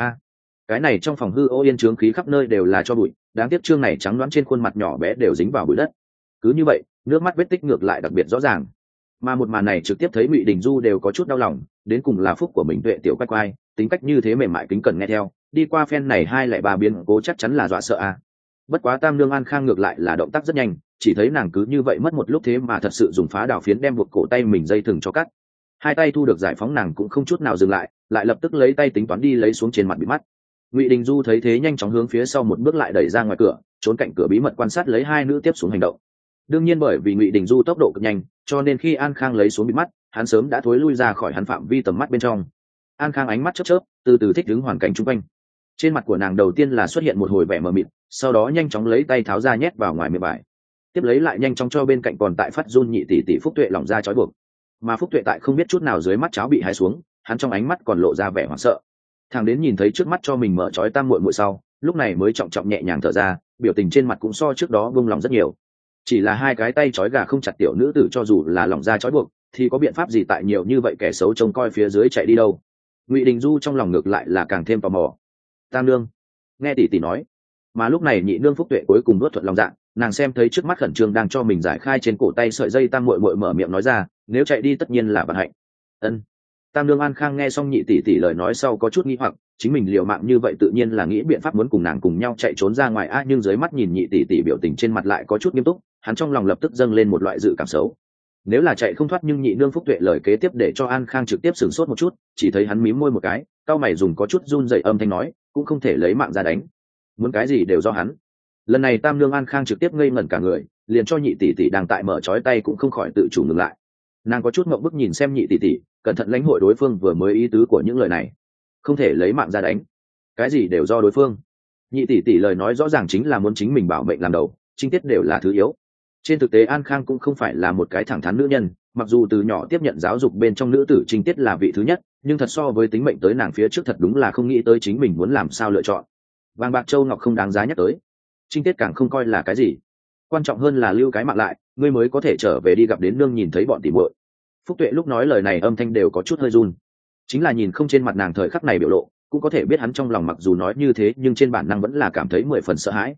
Cái này trong phòng hư ô yên chướng khí khắp nơi đều là cho bụi, đáng tiếc trương này trắng đoán trên khuôn mặt nhỏ bé đều dính vào bụi đất. Cứ như vậy, nước mắt vết tích ngược lại đặc biệt rõ ràng. Mà một màn này trực tiếp thấy Ngụy Đình Du đều có chút đau lòng, đến cùng là phúc của mình Tuệ tiểu quay, tính cách như thế mềm mại kính cẩn nghe theo, đi qua phen này 203 biến cố chắc chắn là dọa sợ a. Bất quá Tam Nương An Khang ngược lại là động tác rất nhanh, chỉ thấy nàng cứ như vậy mất một lúc thế mà thật sự dùng phá đào phiến đem buộc cổ tay mình dây thừng cho cắt. Hai tay thu được giải phóng nàng cũng không chút nào dừng lại, lại lập tức lấy tay tính toán đi lấy xuống trên mặt bị mắt. Ngụy Đình Du thấy thế nhanh chóng hướng phía sau một bước lại đẩy ra ngoài cửa, trốn cạnh cửa bí mật quan sát lấy hai nữ tiếp xuống hành động. Đương nhiên bởi vì Ngụy Đình Du tốc độ cực nhanh, cho nên khi An Khang lấy xuống bị mắt, hắn sớm đã thối lui ra khỏi hắn phạm vi tầm mắt bên trong. An Khang ánh mắt chớp chớp, từ từ thích ứng hoàn cảnh xung quanh. Trên mặt của nàng đầu tiên là xuất hiện một hồi vẻ mờ mịt, sau đó nhanh chóng lấy tay tháo ra nhét vào ngoài miệng bài. Tiếp lấy lại nhanh chóng cho bên cạnh còn tại phát run nhị tỷ tỷ Phúc Tuệ lỏng ra trói buộc. Mà Phúc Tuệ tại không biết chút nào dưới mắt cháo bị hái xuống, hắn trong ánh mắt còn lộ ra vẻ hoảng sợ. Thằng đến nhìn thấy trước mắt cho mình mở trói tam muội muội sau, lúc này mới trọng trọng nhẹ nhàng thở ra, biểu tình trên mặt cũng so trước đó buông lòng rất nhiều. Chỉ là hai cái tay trói gà không chặt tiểu nữ tử cho dù là lỏng ra trói buộc, thì có biện pháp gì tại nhiều như vậy kẻ xấu trông coi phía dưới chạy đi đâu? Ngụy Đình Du trong lòng ngược lại là càng thêm tò mò. Tam nương, nghe tỷ tỷ nói. Mà lúc này nhị nương Phúc Tuệ cuối cùng nuốt thuận lòng dạ, nàng xem thấy trước mắt khẩn trương đang cho mình giải khai trên cổ tay sợi dây tam muội muội mở miệng nói ra, nếu chạy đi tất nhiên là vận hạnh. Ân. Tam nương An Khang nghe xong nhị tỷ tỷ lời nói sau có chút nghi hoặc, chính mình liều mạng như vậy tự nhiên là nghĩ biện pháp muốn cùng nàng cùng nhau chạy trốn ra ngoài a, nhưng dưới mắt nhìn nhị tỷ tỷ biểu tình trên mặt lại có chút nghiêm túc, hắn trong lòng lập tức dâng lên một loại dự cảm xấu. Nếu là chạy không thoát nhưng nhị nương Phúc Tuệ lời kế tiếp để cho An Khang trực tiếp sửng sốt một chút, chỉ thấy hắn mím môi một cái, cau mày dùng có chút run rẩy âm thanh nói, cũng không thể lấy mạng ra đánh, muốn cái gì đều do hắn. Lần này Tam nương An Khang trực tiếp ngây ngẩn cả người, liền cho nhị tỷ tỷ đang tại mở trói tay cũng không khỏi tự chủ ngừng lại. Nàng có chút ngượng bức nhìn xem nhị tỷ tỷ, cẩn thận lãnh hội đối phương vừa mới ý tứ của những lời này. Không thể lấy mạng ra đánh, cái gì đều do đối phương. Nhị tỷ tỷ lời nói rõ ràng chính là muốn chính mình bảo mệnh làm đầu, chính tiết đều là thứ yếu. Trên thực tế An Khang cũng không phải là một cái thẳng thắn nữ nhân, mặc dù từ nhỏ tiếp nhận giáo dục bên trong nữ tử chính tiết là vị thứ nhất, nhưng thật so với tính mệnh tới nàng phía trước thật đúng là không nghĩ tới chính mình muốn làm sao lựa chọn. Vàng bạc châu ngọc không đáng giá nhắc tới, chính tiết càng không coi là cái gì. Quan trọng hơn là lưu cái mạng lại, ngươi mới có thể trở về đi gặp đến nương nhìn thấy bọn tỉ muội. Phúc Tuệ lúc nói lời này âm thanh đều có chút hơi run, chính là nhìn không trên mặt nàng thời khắc này biểu lộ, cũng có thể biết hắn trong lòng mặc dù nói như thế nhưng trên bản năng vẫn là cảm thấy 10 phần sợ hãi.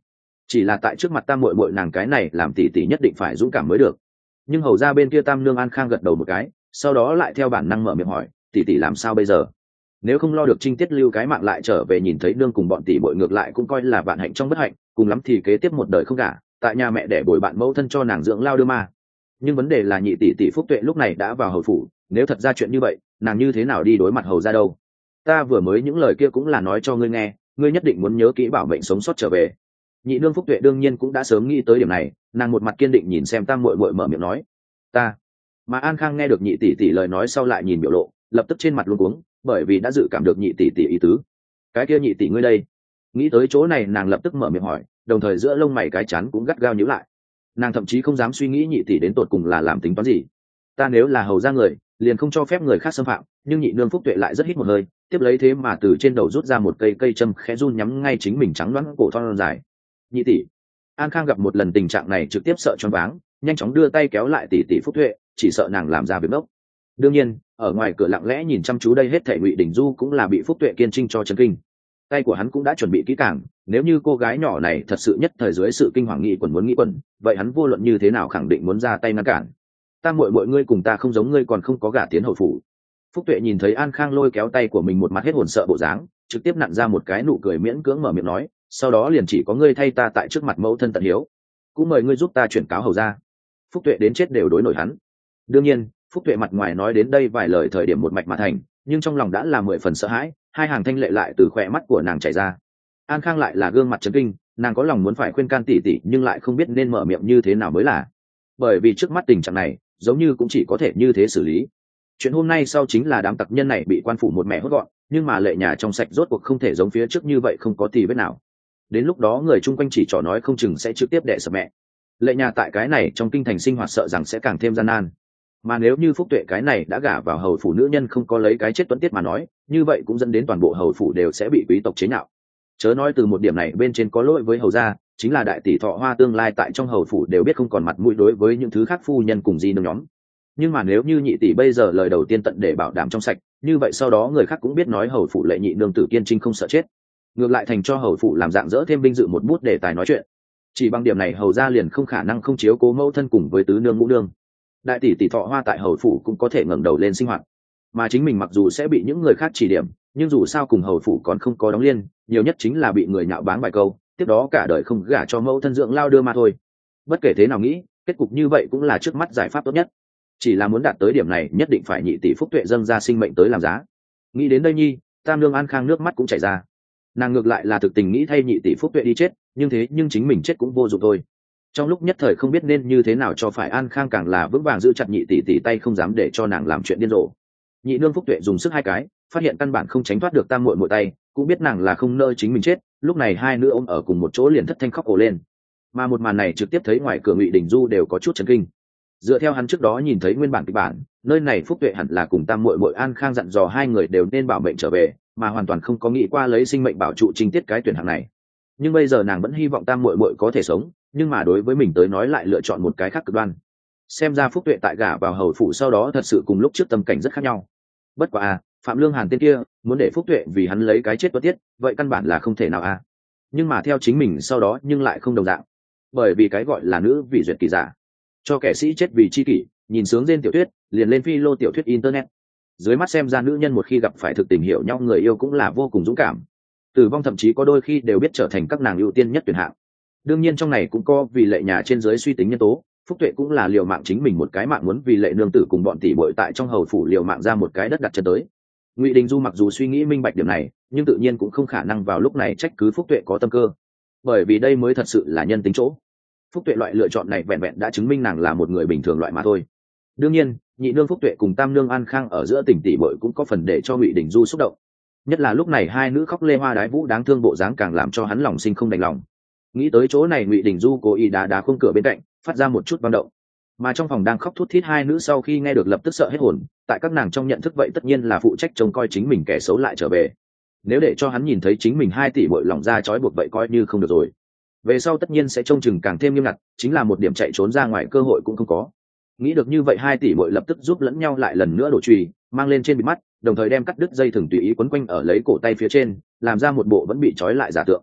chỉ là tại trước mặt tam muội muội nàng cái này làm tỷ tỷ nhất định phải dũng cảm mới được. Nhưng hầu ra bên kia tam nương An Khang gật đầu một cái, sau đó lại theo bản năng mở miệng hỏi, tỷ tỷ làm sao bây giờ? Nếu không lo được trinh tiết lưu cái mạng lại trở về nhìn thấy nương cùng bọn tỷ muội ngược lại cũng coi là vạn hạnh trong bất hạnh, cùng lắm thì kế tiếp một đời không cả, tại nhà mẹ để bồi bạn mẫu thân cho nàng dưỡng lao đưa ma. Nhưng vấn đề là nhị tỷ tỷ Phúc Tuệ lúc này đã vào hầu phủ, nếu thật ra chuyện như vậy, nàng như thế nào đi đối mặt hầu ra đâu? Ta vừa mới những lời kia cũng là nói cho ngươi nghe, ngươi nhất định muốn nhớ kỹ bảo mệnh sống sót trở về. Nhị nương Phúc Tuệ đương nhiên cũng đã sớm nghĩ tới điểm này, nàng một mặt kiên định nhìn xem tam muội muội mở miệng nói, ta. Mà An Khang nghe được nhị tỷ tỷ lời nói sau lại nhìn biểu lộ, lập tức trên mặt luống cuống, bởi vì đã dự cảm được nhị tỷ tỷ ý tứ. Cái kia nhị tỷ ngươi đây? Nghĩ tới chỗ này nàng lập tức mở miệng hỏi, đồng thời giữa lông mày cái chán cũng gắt gao nhíu lại. Nàng thậm chí không dám suy nghĩ nhị tỷ đến tột cùng là làm tính toán gì. Ta nếu là hầu ra người, liền không cho phép người khác xâm phạm, nhưng nhị nương Phúc Tuệ lại rất hít một hơi, tiếp lấy thế mà từ trên đầu rút ra một cây châm khẽ run nhắm ngay chính mình trắng loáng cổ thon dài. Nhị tỷ. An Khang gặp một lần tình trạng này trực tiếp sợ choáng váng, nhanh chóng đưa tay kéo lại tỷ tỷ Phúc Tuệ, chỉ sợ nàng làm ra việc ngốc. Đương nhiên, ở ngoài cửa lặng lẽ nhìn chăm chú đây hết thảy Ngụy Đình Du cũng là bị Phúc Tuệ kiên trinh cho chấn kinh. Tay của hắn cũng đã chuẩn bị kỹ càng, nếu như cô gái nhỏ này thật sự nhất thời dưới sự kinh hoàng nghĩ quẩn, vậy hắn vô luận như thế nào khẳng định muốn ra tay ngăn cản. Ta muội muội ngươi cùng ta không giống, ngươi còn không có gả tiến hầu phủ. Phúc Tuệ nhìn thấy An Khang lôi kéo tay của mình một mặt hết hồn sợ bộ dáng, trực tiếp nặn ra một cái nụ cười miễn cưỡng mở miệng nói, sau đó liền chỉ có ngươi thay ta tại trước mặt mẫu thân tận hiếu, cũng mời ngươi giúp ta chuyển cáo hầu ra. Phúc Tuệ đến chết đều đối nổi hắn. Đương nhiên, Phúc Tuệ mặt ngoài nói đến đây vài lời thời điểm một mạch mà thành, nhưng trong lòng đã là 10 phần sợ hãi, hai hàng thanh lệ lại từ khỏe mắt của nàng chảy ra. An Khang lại là gương mặt chấn kinh, nàng có lòng muốn phải khuyên can tỷ tỷ nhưng lại không biết nên mở miệng như thế nào mới là. Bởi vì trước mắt tình trạng này, giống như cũng chỉ có thể như thế xử lý. Chuyện hôm nay sau chính là đám tặc nhân này bị quan phủ một mẹ hốt gọn, nhưng mà lệ nhà trong sạch rốt cuộc không thể giống phía trước như vậy không có tì vết nào. Đến lúc đó người chung quanh chỉ trỏ nói không chừng sẽ trực tiếp đè sập mẹ. Lệ nhà tại cái này trong kinh thành sinh hoạt sợ rằng sẽ càng thêm gian nan. Mà nếu như Phúc Tuệ cái này đã gả vào hầu phủ nữ nhân không có lấy cái chết tuấn tiết mà nói, như vậy cũng dẫn đến toàn bộ hầu phủ đều sẽ bị quý tộc chế nhạo. Chớ nói từ một điểm này bên trên có lỗi với hầu gia, chính là đại tỷ Thọ Hoa tương lai tại trong hầu phủ đều biết không còn mặt mũi đối với những thứ khác phu nhân cùng di nương nhóm. Nhưng mà nếu như nhị tỷ bây giờ lời đầu tiên tận để bảo đảm trong sạch, như vậy sau đó người khác cũng biết nói hầu phủ lệ nhị nương tử kiên trinh không sợ chết, ngược lại thành cho hầu phủ làm dạng dỡ thêm vinh dự một bút đề tài nói chuyện. Chỉ bằng điểm này hầu gia liền không khả năng không chiếu cố mẫu thân cùng với tứ nương ngũ nương. Đại tỷ tỷ Thọ Hoa tại hầu phủ cũng có thể ngẩng đầu lên sinh hoạt, mà chính mình mặc dù sẽ bị những người khác chỉ điểm, nhưng dù sao cùng hầu phủ còn không có đóng liên, nhiều nhất chính là bị người nhạo báng vài câu, tiếp đó cả đời không gả cho mẫu thân dưỡng lao đưa mà thôi. Bất kể thế nào nghĩ, kết cục như vậy cũng là trước mắt giải pháp tốt nhất. Chỉ là muốn đạt tới điểm này nhất định phải nhị tỷ Phúc Tuệ dâng ra sinh mệnh tới làm giá. Nghĩ đến đây nhi, tam nương An Khang nước mắt cũng chảy ra. Nàng ngược lại là thực tình nghĩ thay nhị tỷ Phúc Tuệ đi chết, nhưng chính mình chết cũng vô dụng thôi. Trong lúc nhất thời không biết nên như thế nào cho phải, An Khang càng là vững vàng giữ chặt nhị tỷ tỷ tay không dám để cho nàng làm chuyện điên rồ. Nhị nương Phúc Tuệ dùng sức hai cái, phát hiện căn bản không tránh thoát được tam muội muội tay, cũng biết nàng là không nơi chính mình chết, lúc này hai nữ ôm ở cùng một chỗ liền thất thanh khóc ồ lên. Mà một màn này trực tiếp thấy ngoài cửa Ngụy Đình Du đều có chút chấn kinh. Dựa theo hắn trước đó nhìn thấy nguyên bản kịch bản, nơi này Phúc Tuệ hẳn là cùng tam muội muội An Khang dặn dò hai người đều nên bảo mệnh trở về, mà hoàn toàn không có nghĩ qua lấy sinh mệnh bảo trụ trinh tiết cái tuyển hạng này. Nhưng bây giờ nàng vẫn hy vọng tam muội muội có thể sống, nhưng mà đối với mình tới nói lại lựa chọn một cái khác cực đoan. Xem ra Phúc Tuệ tại gả vào hầu phủ sau đó thật sự cùng lúc trước tâm cảnh rất khác nhau. Bất quá Phạm Lương Hàn tên kia muốn để Phúc Tuệ vì hắn lấy cái chết bất tiết, vậy căn bản là không thể nào nhưng mà theo chính mình sau đó nhưng lại không đồng dạng, bởi vì cái gọi là nữ vì duyệt kỳ giả, cho kẻ sĩ chết vì chi kỷ, nhìn sướng trên tiểu thuyết liền lên phi lô tiểu thuyết internet. Dưới mắt xem ra nữ nhân một khi gặp phải thực tình hiểu nhau người yêu cũng là vô cùng dũng cảm, tử vong thậm chí có đôi khi đều biết trở thành các nàng ưu tiên nhất tuyển hạng. Đương nhiên trong này cũng có vì lệ nhà trên dưới suy tính nhân tố. Phúc Tuệ cũng là liều mạng chính mình một cái mạng, muốn vì lệ nương tử cùng bọn tỷ muội tại trong hầu phủ liều mạng ra một cái đất đặt chân tới. Ngụy Đình Du mặc dù suy nghĩ minh bạch điểm này, nhưng tự nhiên cũng không khả năng vào lúc này trách cứ Phúc Tuệ có tâm cơ, bởi vì đây mới thật sự là nhân tính chỗ. Phúc Tuệ loại lựa chọn này vẹn vẹn đã chứng minh nàng là một người bình thường loại mà thôi. Đương nhiên, nhị nương Phúc Tuệ cùng tam nương An Khang ở giữa tình tỷ muội cũng có phần để cho Ngụy Đình Du xúc động. Nhất là lúc này hai nữ khóc lê hoa đái vũ đáng thương bộ dáng càng làm cho hắn lòng sinh không đành lòng. Nghĩ tới chỗ này, Ngụy Đình Du cố ý đá khung cửa bên cạnh, phát ra một chút vang động. Mà trong phòng đang khóc thút thít hai nữ sau khi nghe được lập tức sợ hết hồn, tại các nàng trong nhận thức vậy tất nhiên là phụ trách trông coi chính mình kẻ xấu lại trở về. Nếu để cho hắn nhìn thấy chính mình hai tỷ bội lòng ra trói buộc vậy coi như không được rồi. Về sau tất nhiên sẽ trông chừng càng thêm nghiêm ngặt, chính là một điểm chạy trốn ra ngoài cơ hội cũng không có. Nghĩ được như vậy, hai tỷ bội lập tức giúp lẫn nhau lại lần nữa đổ chùy, mang lên trên bịt mắt, đồng thời đem cắt đứt dây thừng tùy ý quấn quanh ở lấy cổ tay phía trên, làm ra một bộ vẫn bị trói lại giả tượng.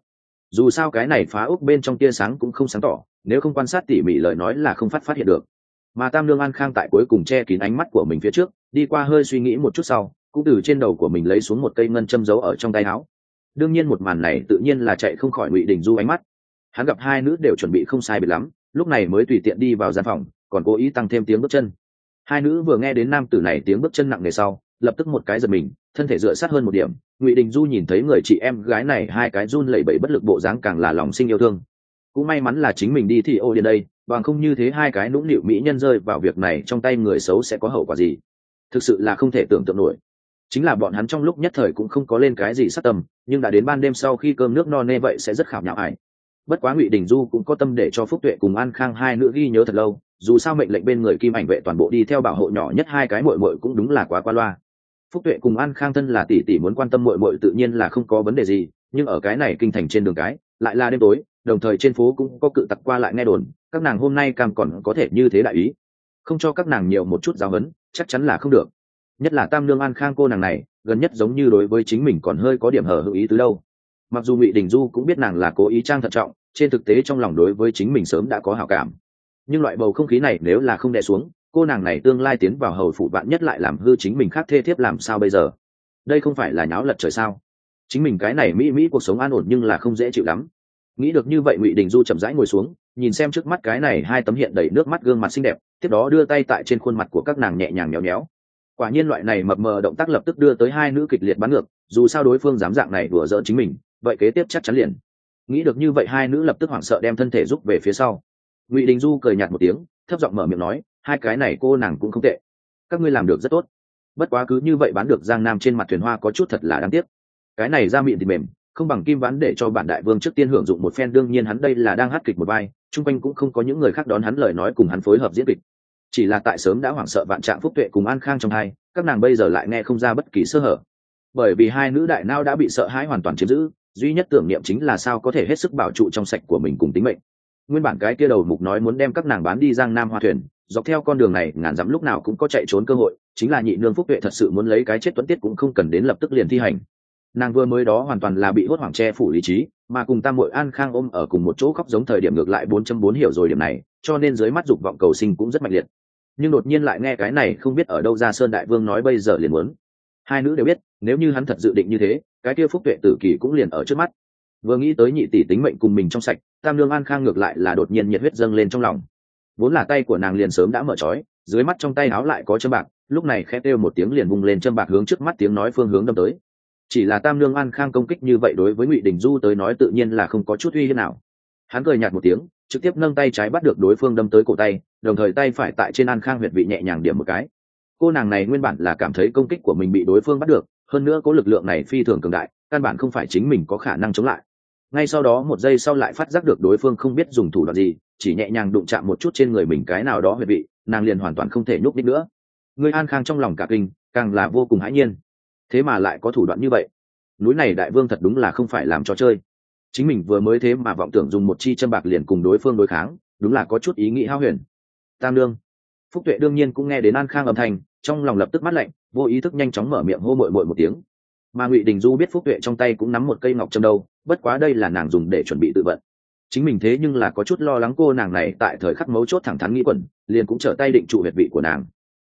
dù sao cái này phá ốc bên trong tia sáng cũng không sáng tỏ, nếu không quan sát tỉ mỉ lời nói là không phát hiện được. Mà Tam Lương An Khang tại cuối cùng che kín ánh mắt của mình phía trước, đi qua hơi suy nghĩ một chút sau, cũng từ trên đầu của mình lấy xuống một cây ngân châm giấu ở trong tay áo. Đương nhiên một màn này tự nhiên là chạy không khỏi Ngụy Đình Du ánh mắt. Hắn gặp hai nữ đều chuẩn bị không sai biệt lắm, lúc này mới tùy tiện đi vào gian phòng, còn cố ý tăng thêm tiếng bước chân. Hai nữ vừa nghe đến nam tử này tiếng bước chân nặng nề sau, lập tức một cái giật mình, thân thể dựa sát hơn một điểm. Ngụy Đình Du nhìn thấy người chị em gái này hai cái run lẩy bẩy bất lực bộ dáng càng là lòng sinh yêu thương. Cũng may mắn là chính mình đi thì ô điên đây, bằng không như thế hai cái nũng nịu mỹ nhân rơi vào việc này trong tay người xấu sẽ có hậu quả gì. Thực sự là không thể tưởng tượng nổi. Chính là bọn hắn trong lúc nhất thời cũng không có lên cái gì sát tâm, nhưng đã đến ban đêm sau khi cơm nước no nê vậy sẽ rất khảo nhạo ải. Bất quá Ngụy Đình Du cũng có tâm để cho Phúc Tuệ cùng An Khang hai nữ ghi nhớ thật lâu, dù sao mệnh lệnh bên người Kim Ảnh vệ toàn bộ đi theo bảo hộ nhỏ nhất hai cái muội muội cũng đúng là quá qua loa. Phúc Tuệ cùng An Khang thân là tỷ tỷ muốn quan tâm muội muội tự nhiên là không có vấn đề gì, nhưng ở cái này kinh thành trên đường cái, lại là đêm tối, đồng thời trên phố cũng có cự tặc qua lại nghe đồn, các nàng hôm nay cam còn có thể như thế đại ý, không cho các nàng nhiều một chút giáo huấn, chắc chắn là không được. Nhất là Tam Lương An Khang cô nàng này, gần nhất giống như đối với chính mình còn hơi có điểm hờ hững ý tứ đâu. Mặc dù Ngụy Đình Du cũng biết nàng là cố ý trang thận trọng, trên thực tế trong lòng đối với chính mình sớm đã có hảo cảm, nhưng loại bầu không khí này nếu là không đè xuống, cô nàng này tương lai tiến vào hầu phủ vạn nhất lại làm hư chính mình khác thê thiếp làm sao bây giờ. Đây không phải là nháo lật trời sao? Chính mình cái này mỹ cuộc sống an ổn nhưng là không dễ chịu lắm. Nghĩ được như vậy Ngụy Đình Du chậm rãi ngồi xuống, nhìn xem trước mắt cái này hai tấm hiện đầy nước mắt gương mặt xinh đẹp, tiếp đó đưa tay tại trên khuôn mặt của các nàng nhẹ nhàng nhéo nhéo. Quả nhiên loại này mập mờ động tác lập tức đưa tới hai nữ kịch liệt bắn ngược, dù sao đối phương dám dạng này đùa giỡn chính mình, vậy kế tiếp chắc chắn liền. Nghĩ được như vậy hai nữ lập tức hoảng sợ đem thân thể rút về phía sau. Ngụy Đình Du cười nhạt một tiếng, thấp giọng mở miệng nói, hai cái này cô nàng cũng không tệ, các ngươi làm được rất tốt. Bất quá cứ như vậy bán được Giang Nam trên mặt thuyền hoa có chút thật là đáng tiếc. Cái này da miệng thì mềm, không bằng kim ván để cho bản đại vương trước tiên hưởng dụng một phen. Đương nhiên hắn đây là đang hát kịch một vai, chung quanh cũng không có những người khác đón hắn lời nói cùng hắn phối hợp diễn kịch. Chỉ là tại sớm đã hoảng sợ vạn trạng Phúc Tuệ cùng An Khang trong hai, các nàng bây giờ lại nghe không ra bất kỳ sơ hở, bởi vì hai nữ đại nao đã bị sợ hãi hoàn toàn chiếm giữ, duy nhất tưởng niệm chính là sao có thể hết sức bảo trụ trong sạch của mình cùng tính mệnh. Nguyên bản cái kia đầu mục nói muốn đem các nàng bán đi Giang Nam Hoa thuyền, dọc theo con đường này ngàn dặm lúc nào cũng có chạy trốn cơ hội, chính là nhị nương Phúc Tuệ thật sự muốn lấy cái chết tuấn tiết cũng không cần đến lập tức liền thi hành. Nàng vừa mới đó hoàn toàn là bị hốt hoảng che phủ lý trí, mà cùng Tam muội An Khang ôm ở cùng một chỗ khóc giống thời điểm ngược lại 4.4 hiểu rồi điểm này, cho nên dưới mắt dục vọng cầu sinh cũng rất mạnh liệt. Nhưng đột nhiên lại nghe cái này không biết ở đâu ra Sơn đại vương nói bây giờ liền muốn. Hai nữ đều biết, nếu như hắn thật dự định như thế, cái kia Phúc Tuệ tử kỳ cũng liền ở trước mắt. Vừa nghĩ tới nhị tỷ tính mệnh cùng mình trong sạch, Tam Lương An Khang ngược lại là đột nhiên nhiệt huyết dâng lên trong lòng. Vốn là tay của nàng liền sớm đã mở trói, dưới mắt trong tay áo lại có châm bạc, lúc này khẽ kêu một tiếng liền vung lên châm bạc hướng trước mắt tiếng nói phương hướng đâm tới. Chỉ là Tam Lương An Khang công kích như vậy đối với Ngụy Đình Du tới nói tự nhiên là không có chút uy hiếp nào. Hắn cười nhạt một tiếng, trực tiếp nâng tay trái bắt được đối phương đâm tới cổ tay, đồng thời tay phải tại trên An Khang huyệt vị nhẹ nhàng điểm một cái. Cô nàng này nguyên bản là cảm thấy công kích của mình bị đối phương bắt được, hơn nữa có lực lượng này phi thường cường đại, căn bản không phải chính mình có khả năng chống lại. Ngay sau đó một giây sau lại phát giác được đối phương không biết dùng thủ đoạn gì, chỉ nhẹ nhàng đụng chạm một chút trên người mình cái nào đó huyệt vị, nàng liền hoàn toàn không thể nhúc nhích nữa. Người An Khang trong lòng cả kinh, càng là vô cùng hãi nhiên. Thế mà lại có thủ đoạn như vậy, núi này đại vương thật đúng là không phải làm trò chơi. Chính mình vừa mới thế mà vọng tưởng dùng một chi châm bạc liền cùng đối phương đối kháng, đúng là có chút ý nghĩ hao huyền. Tam Lương, Phúc Tuệ đương nhiên cũng nghe đến An Khang âm thanh, trong lòng lập tức mát lạnh, vô ý thức nhanh chóng mở miệng hô muội muội một tiếng. Mà Ngụy Đình Du biết Phúc Tuệ trong tay cũng nắm một cây ngọc châm đâu, bất quá đây là nàng dùng để chuẩn bị tự vận. Chính mình thế nhưng là có chút lo lắng cô nàng này tại thời khắc mấu chốt thẳng thắn nghĩ quẩn, liền cũng trở tay định trụ huyệt vị của nàng.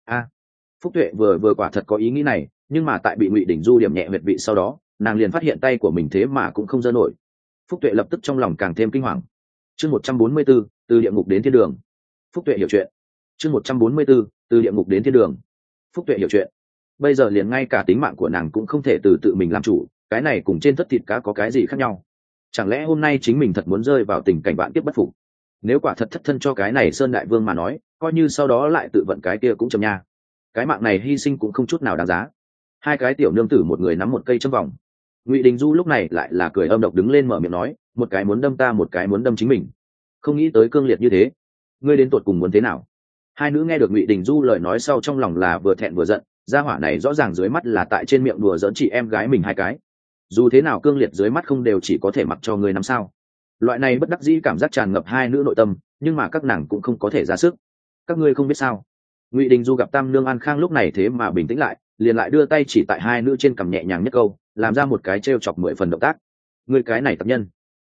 Phúc Tuệ vừa quả thật có ý nghĩ này, nhưng mà tại bị Ngụy Đình Du điểm nhẹ huyệt vị sau đó, nàng liền phát hiện tay của mình thế mà cũng không giơ nổi. Phúc Tuệ lập tức trong lòng càng thêm kinh hoàng. Chương 144, từ địa ngục đến thiên đường. Phúc Tuệ hiểu chuyện. Chương 144, từ địa ngục đến thiên đường. Phúc Tuệ hiểu chuyện. Bây giờ liền ngay cả tính mạng của nàng cũng không thể tự mình làm chủ, cái này cùng trên thất thịt cá có cái gì khác nhau? Chẳng lẽ hôm nay chính mình thật muốn rơi vào tình cảnh vạn kiếp bất phục? Nếu quả thật thất thân cho cái này Sơn đại vương mà nói, coi như sau đó lại tự vận cái kia cũng chầm nha. Cái mạng này hy sinh cũng không chút nào đáng giá. Hai cái tiểu nương tử một người nắm một cây châm vòng. Ngụy Đình Du lúc này lại là cười âm độc đứng lên mở miệng nói, một cái muốn đâm ta, một cái muốn đâm chính mình. Không nghĩ tới cương liệt như thế, ngươi đến tột cùng muốn thế nào? Hai nữ nghe được Ngụy Đình Du lời nói sau trong lòng là vừa thẹn vừa giận, gia hỏa này rõ ràng dưới mắt là tại trên miệng đùa giỡn chị em gái mình hai cái. Dù thế nào cương liệt dưới mắt không đều chỉ có thể mặc cho ngươi nắm sao? Loại này bất đắc dĩ cảm giác tràn ngập hai nữ nội tâm, nhưng mà các nàng cũng không có thể ra sức. Các ngươi không biết sao? Ngụy Đình Du gặp Tam Nương An Khang lúc này thế mà bình tĩnh lại, liền lại đưa tay chỉ tại hai nữ trên cằm nhẹ nhàng nhất câu, làm ra một cái trêu chọc 10 phần động tác. Ngươi cái này tập nhân,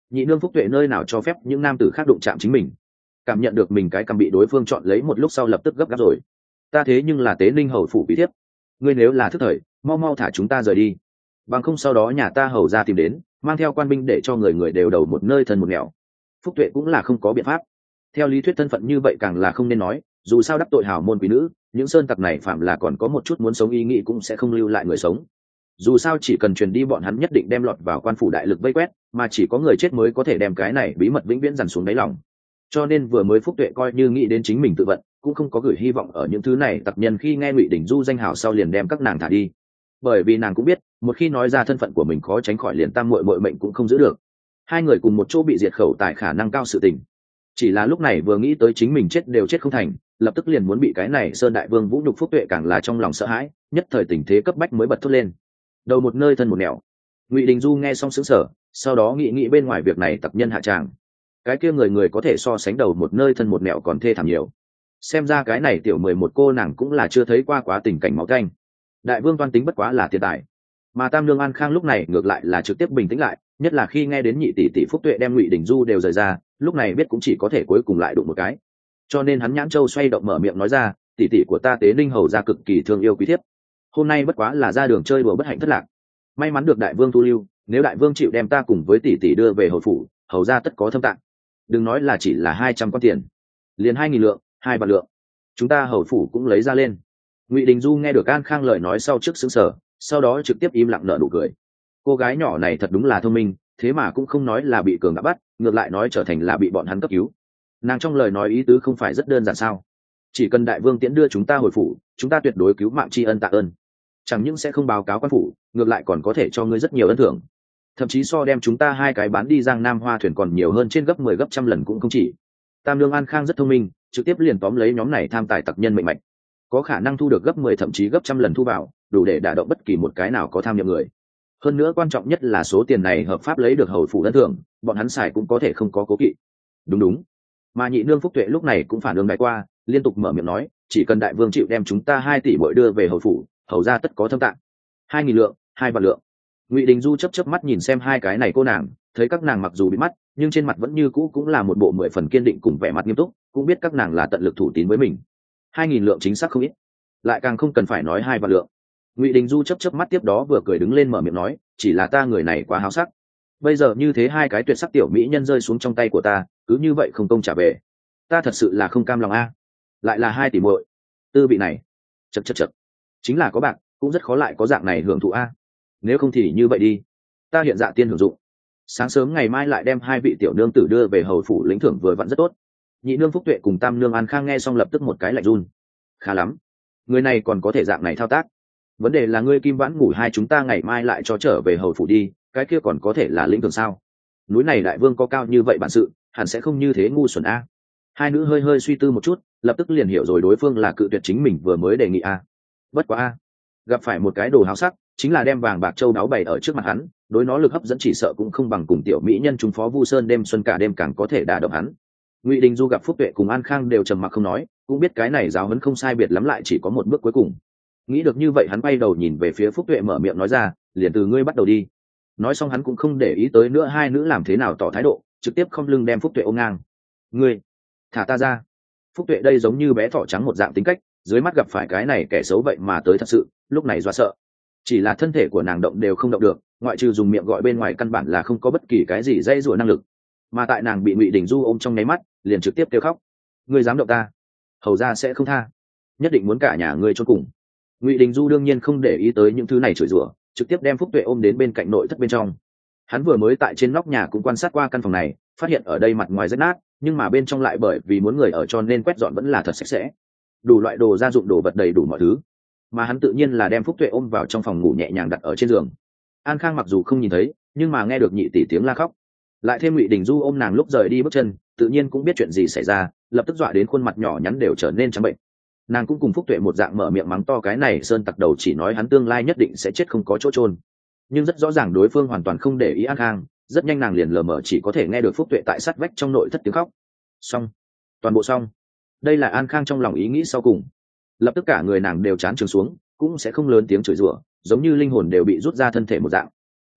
nhị nương Phúc Tuệ nơi nào cho phép những nam tử khác đụng chạm chính mình. Cảm nhận được mình cái cầm bị đối phương chọn lấy một lúc sau lập tức gấp gáp rồi. Ta thế nhưng là Tế Ninh hầu phủ quý thiếp, ngươi nếu là thức thời mau mau thả chúng ta rời đi, bằng không sau đó nhà ta hầu ra tìm đến mang theo quan binh để cho người người đều đầu một nơi thân một nẻo. Phúc Tuệ cũng là không có biện pháp. Theo lý thuyết thân phận như vậy càng là không nên nói, dù sao đắc tội hào môn quý nữ, những sơn tặc này phạm là còn có một chút muốn sống ý nghĩ cũng sẽ không lưu lại người sống. Dù sao chỉ cần truyền đi bọn hắn nhất định đem lọt vào quan phủ đại lực vây quét, mà chỉ có người chết mới có thể đem cái này bí mật vĩnh viễn dằn xuống đáy lòng. Cho nên vừa mới Phúc Tuệ coi như nghĩ đến chính mình tự vận, cũng không có gửi hy vọng ở những thứ này tặc nhân khi nghe Ngụy Đình Du danh hào sau liền đem các nàng thả đi. Bởi vì nàng cũng biết, một khi nói ra thân phận của mình khó tránh khỏi liền tam muội muội mệnh cũng không giữ được. Hai người cùng một chỗ bị diệt khẩu tại khả năng cao sự tình. Chỉ là lúc này vừa nghĩ tới chính mình chết đều chết không thành, lập tức liền muốn bị cái này Sơn Đại Vương vũ nhục. Phúc Tuệ càng là trong lòng sợ hãi, nhất thời tình thế cấp bách mới bật thốt lên. Đầu một nơi thân một nẻo. Ngụy Đình Du nghe xong sững sờ, sau đó nghĩ bên ngoài việc này tặc nhân hạ tràng, cái kia người người có thể so sánh đầu một nơi thân một nẻo còn thê thảm nhiều. Xem ra cái này tiểu 11 cô nàng cũng là chưa thấy qua quá tình cảnh máu tanh. Đại vương toan tính bất quá là tiền tài, mà Tam Nương An Khang lúc này ngược lại là trực tiếp bình tĩnh lại, nhất là khi nghe đến nhị tỷ tỷ Phúc Tuệ đem Ngụy Đình Du đều rời ra, lúc này biết cũng chỉ có thể cuối cùng lại đụng một cái. Cho nên hắn nhãn châu xoay động mở miệng nói ra, tỷ tỷ của ta Tế Ninh hầu ra cực kỳ thương yêu quý thiếp, hôm nay bất quá là ra đường chơi đùa bất hạnh thất lạc, may mắn được đại vương thu lưu, nếu đại vương chịu đem ta cùng với tỷ tỷ đưa về hầu phủ, hầu ra tất có thâm tạng. Đừng nói là chỉ là 200 quan tiền, liền 2.000 lượng, 2 vạn lượng, chúng ta hầu phủ cũng lấy ra lên. Ngụy Đình Du nghe được An Khang lời nói sau trước sững sờ, sau đó trực tiếp im lặng nở nụ cười. Cô gái nhỏ này thật đúng là thông minh, thế mà cũng không nói là bị cường đã bắt, ngược lại nói trở thành là bị bọn hắn cấp cứu. Nàng trong lời nói ý tứ không phải rất đơn giản sao? Chỉ cần đại vương tiễn đưa chúng ta hồi phủ, chúng ta tuyệt đối cứu mạng tri ân tạ ơn. Chẳng những sẽ không báo cáo quan phủ, ngược lại còn có thể cho ngươi rất nhiều ân thưởng, thậm chí so đem chúng ta hai cái bán đi Giang Nam Hoa thuyền còn nhiều hơn trên gấp 10 gấp trăm lần cũng không chỉ. Tam Nương An Khang rất thông minh, trực tiếp liền tóm lấy nhóm này tham tài tặc nhân mệnh mạch, có khả năng thu được gấp 10 thậm chí gấp trăm lần thu vào, đủ để đả động bất kỳ một cái nào có tham nhậm người. Hơn nữa quan trọng nhất là số tiền này hợp pháp lấy được hầu phủ ân thưởng, bọn hắn xài cũng có thể không có cố kỵ. Đúng. Mà nhị nương Phúc Tuệ lúc này cũng phản ứng đại qua, liên tục mở miệng nói, chỉ cần đại vương chịu đem chúng ta 2 tỷ mỗi đưa về hầu phủ, hầu ra tất có thâm tạng. 2.000 lượng, 2 vạn lượng. Ngụy Đình Du chớp mắt nhìn xem hai cái này cô nàng, thấy các nàng mặc dù bị mắt, nhưng trên mặt vẫn như cũ cũng là một bộ 10 phần kiên định cùng vẻ mặt nghiêm túc, cũng biết các nàng là tận lực thủ tín với mình. 2.000 lượng chính xác không ít, lại càng không cần phải nói 2 vạn lượng. Ngụy Đình Du chớp mắt tiếp đó vừa cười đứng lên mở miệng nói, chỉ là ta người này quá háo sắc, bây giờ như thế hai cái tuyệt sắc tiểu mỹ nhân rơi xuống trong tay của ta, cứ như vậy không công trả về, ta thật sự là không cam lòng a. Lại là 2 tỷ muội, tư vị này, chật, chính là có bạc cũng rất khó lại có dạng này hưởng thụ a. Nếu không thì như vậy đi, ta hiện dạ tiên hưởng dụng, sáng sớm ngày mai lại đem 2 vị tiểu nương tử đưa về hầu phủ lĩnh thưởng vừa vặn rất tốt. Nhị nương Phúc Tuệ cùng Tam Nương An Khang nghe xong lập tức một cái lạnh run. Khá lắm, người này còn có thể dạng này thao tác. Vấn đề là ngươi Kim Vãn ngủ hai chúng ta ngày mai lại cho trở về hầu phủ đi, cái kia còn có thể là lĩnh thưởng sao? Núi này đại vương có cao như vậy bản sự, hẳn sẽ không như thế ngu xuẩn a. Hai nữ hơi suy tư một chút, lập tức liền hiểu rồi đối phương là cự tuyệt chính mình vừa mới đề nghị a. Bất quá a, gặp phải một cái đồ háo sắc, chính là đem vàng bạc châu đáo bày ở trước mặt hắn, đối nó lực hấp dẫn chỉ sợ cũng không bằng cùng tiểu mỹ nhân trung phó Vu Sơn đêm xuân cả đêm càng có thể đả động hắn. Ngụy Đình Du gặp Phúc Tuệ cùng An Khang đều trầm mặc không nói, cũng biết cái này giáo huấn không sai biệt lắm, lại chỉ có một bước cuối cùng. Nghĩ được như vậy hắn bay đầu nhìn về phía Phúc Tuệ mở miệng nói ra, liền từ ngươi bắt đầu đi. Nói xong hắn cũng không để ý tới nữa hai nữ làm thế nào tỏ thái độ, trực tiếp không lưng đem Phúc Tuệ ôm ngang. Ngươi thả ta ra. Phúc Tuệ đây giống như bé thỏ trắng một dạng tính cách, dưới mắt gặp phải cái này kẻ xấu vậy mà tới thật sự, lúc này dọa sợ. Chỉ là thân thể của nàng động đều không động được, ngoại trừ dùng miệng gọi bên ngoài căn bản là không có bất kỳ cái gì dây rủa năng lực. Mà tại nàng bị Ngụy Đình Du ôm trong nháy mắt, liền trực tiếp kêu khóc. Ngươi dám động ta, hầu ra sẽ không tha, nhất định muốn cả nhà ngươi chôn cùng. Ngụy Đình Du đương nhiên không để ý tới những thứ này chửi rủa, trực tiếp đem Phúc Tuệ ôm đến bên cạnh nội thất bên trong. Hắn vừa mới tại trên nóc nhà cũng quan sát qua căn phòng này, phát hiện ở đây mặt ngoài rất nát, nhưng mà bên trong lại bởi vì muốn người ở cho nên quét dọn vẫn là thật sạch sẽ, đủ loại đồ gia dụng đồ vật đầy đủ mọi thứ. Mà hắn tự nhiên là đem Phúc Tuệ ôm vào trong phòng ngủ nhẹ nhàng đặt ở trên giường. An Khang mặc dù không nhìn thấy, nhưng mà nghe được nhị tỷ tiếng la khóc, lại thêm Ngụy Đình Du ôm nàng lúc rời đi bước chân, tự nhiên cũng biết chuyện gì xảy ra, lập tức dọa đến khuôn mặt nhỏ nhắn đều trở nên trắng bệnh. Nàng cũng cùng Phúc Tuệ một dạng mở miệng mắng to cái này sơn tặc đầu, chỉ nói hắn tương lai nhất định sẽ chết không có chỗ chôn. Nhưng rất rõ ràng đối phương hoàn toàn không để ý An Khang, rất nhanh nàng liền lờ mờ chỉ có thể nghe được Phúc Tuệ tại sát vách trong nội thất tiếng khóc. Xong, toàn bộ xong. Đây là An Khang trong lòng ý nghĩ sau cùng. Lập tức cả người nàng đều chán trường xuống, cũng sẽ không lớn tiếng chửi rủa, giống như linh hồn đều bị rút ra thân thể một dạng.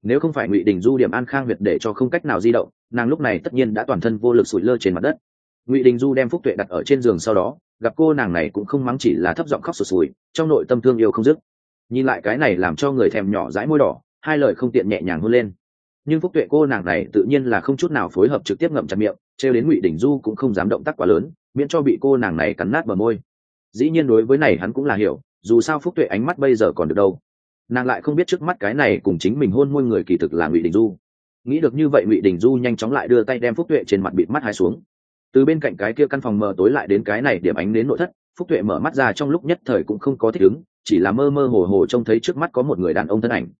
nếu không phải Ngụy Đình Du điểm An Khang huyệt để cho không cách nào di động, nàng lúc này tất nhiên đã toàn thân vô lực sụi lơ trên mặt đất. Ngụy Đình Du đem Phúc Tuệ đặt ở trên giường, sau đó gặp cô nàng này cũng không mắng, chỉ là thấp giọng khóc sụt sùi, trong nội tâm thương yêu không dứt. Nhìn lại cái này làm cho người thèm nhỏ dãi môi đỏ, hai lời không tiện nhẹ nhàng hôn lên. Nhưng Phúc Tuệ cô nàng này tự nhiên là không chút nào phối hợp, trực tiếp ngậm chặt miệng, trêu đến Ngụy Đình Du cũng không dám động tác quá lớn, miễn cho bị cô nàng này cắn nát bờ môi. Dĩ nhiên đối với này hắn cũng là hiểu, dù sao Phúc Tuệ ánh mắt bây giờ còn được đâu, nàng lại không biết trước mắt cái này cùng chính mình hôn môi người kỳ thực là Ngụy Đình Du. Nghĩ được như vậy, Ngụy Đình Du nhanh chóng lại đưa tay đem Phúc Tuệ trên mặt bịt mắt hai xuống. Từ bên cạnh cái kia căn phòng mờ tối lại đến cái này điểm ánh đến nội thất, Phúc Tuệ mở mắt ra, trong lúc nhất thời cũng không có thích ứng, chỉ là mơ mơ hồ hồ trông thấy trước mắt có một người đàn ông thân ảnh.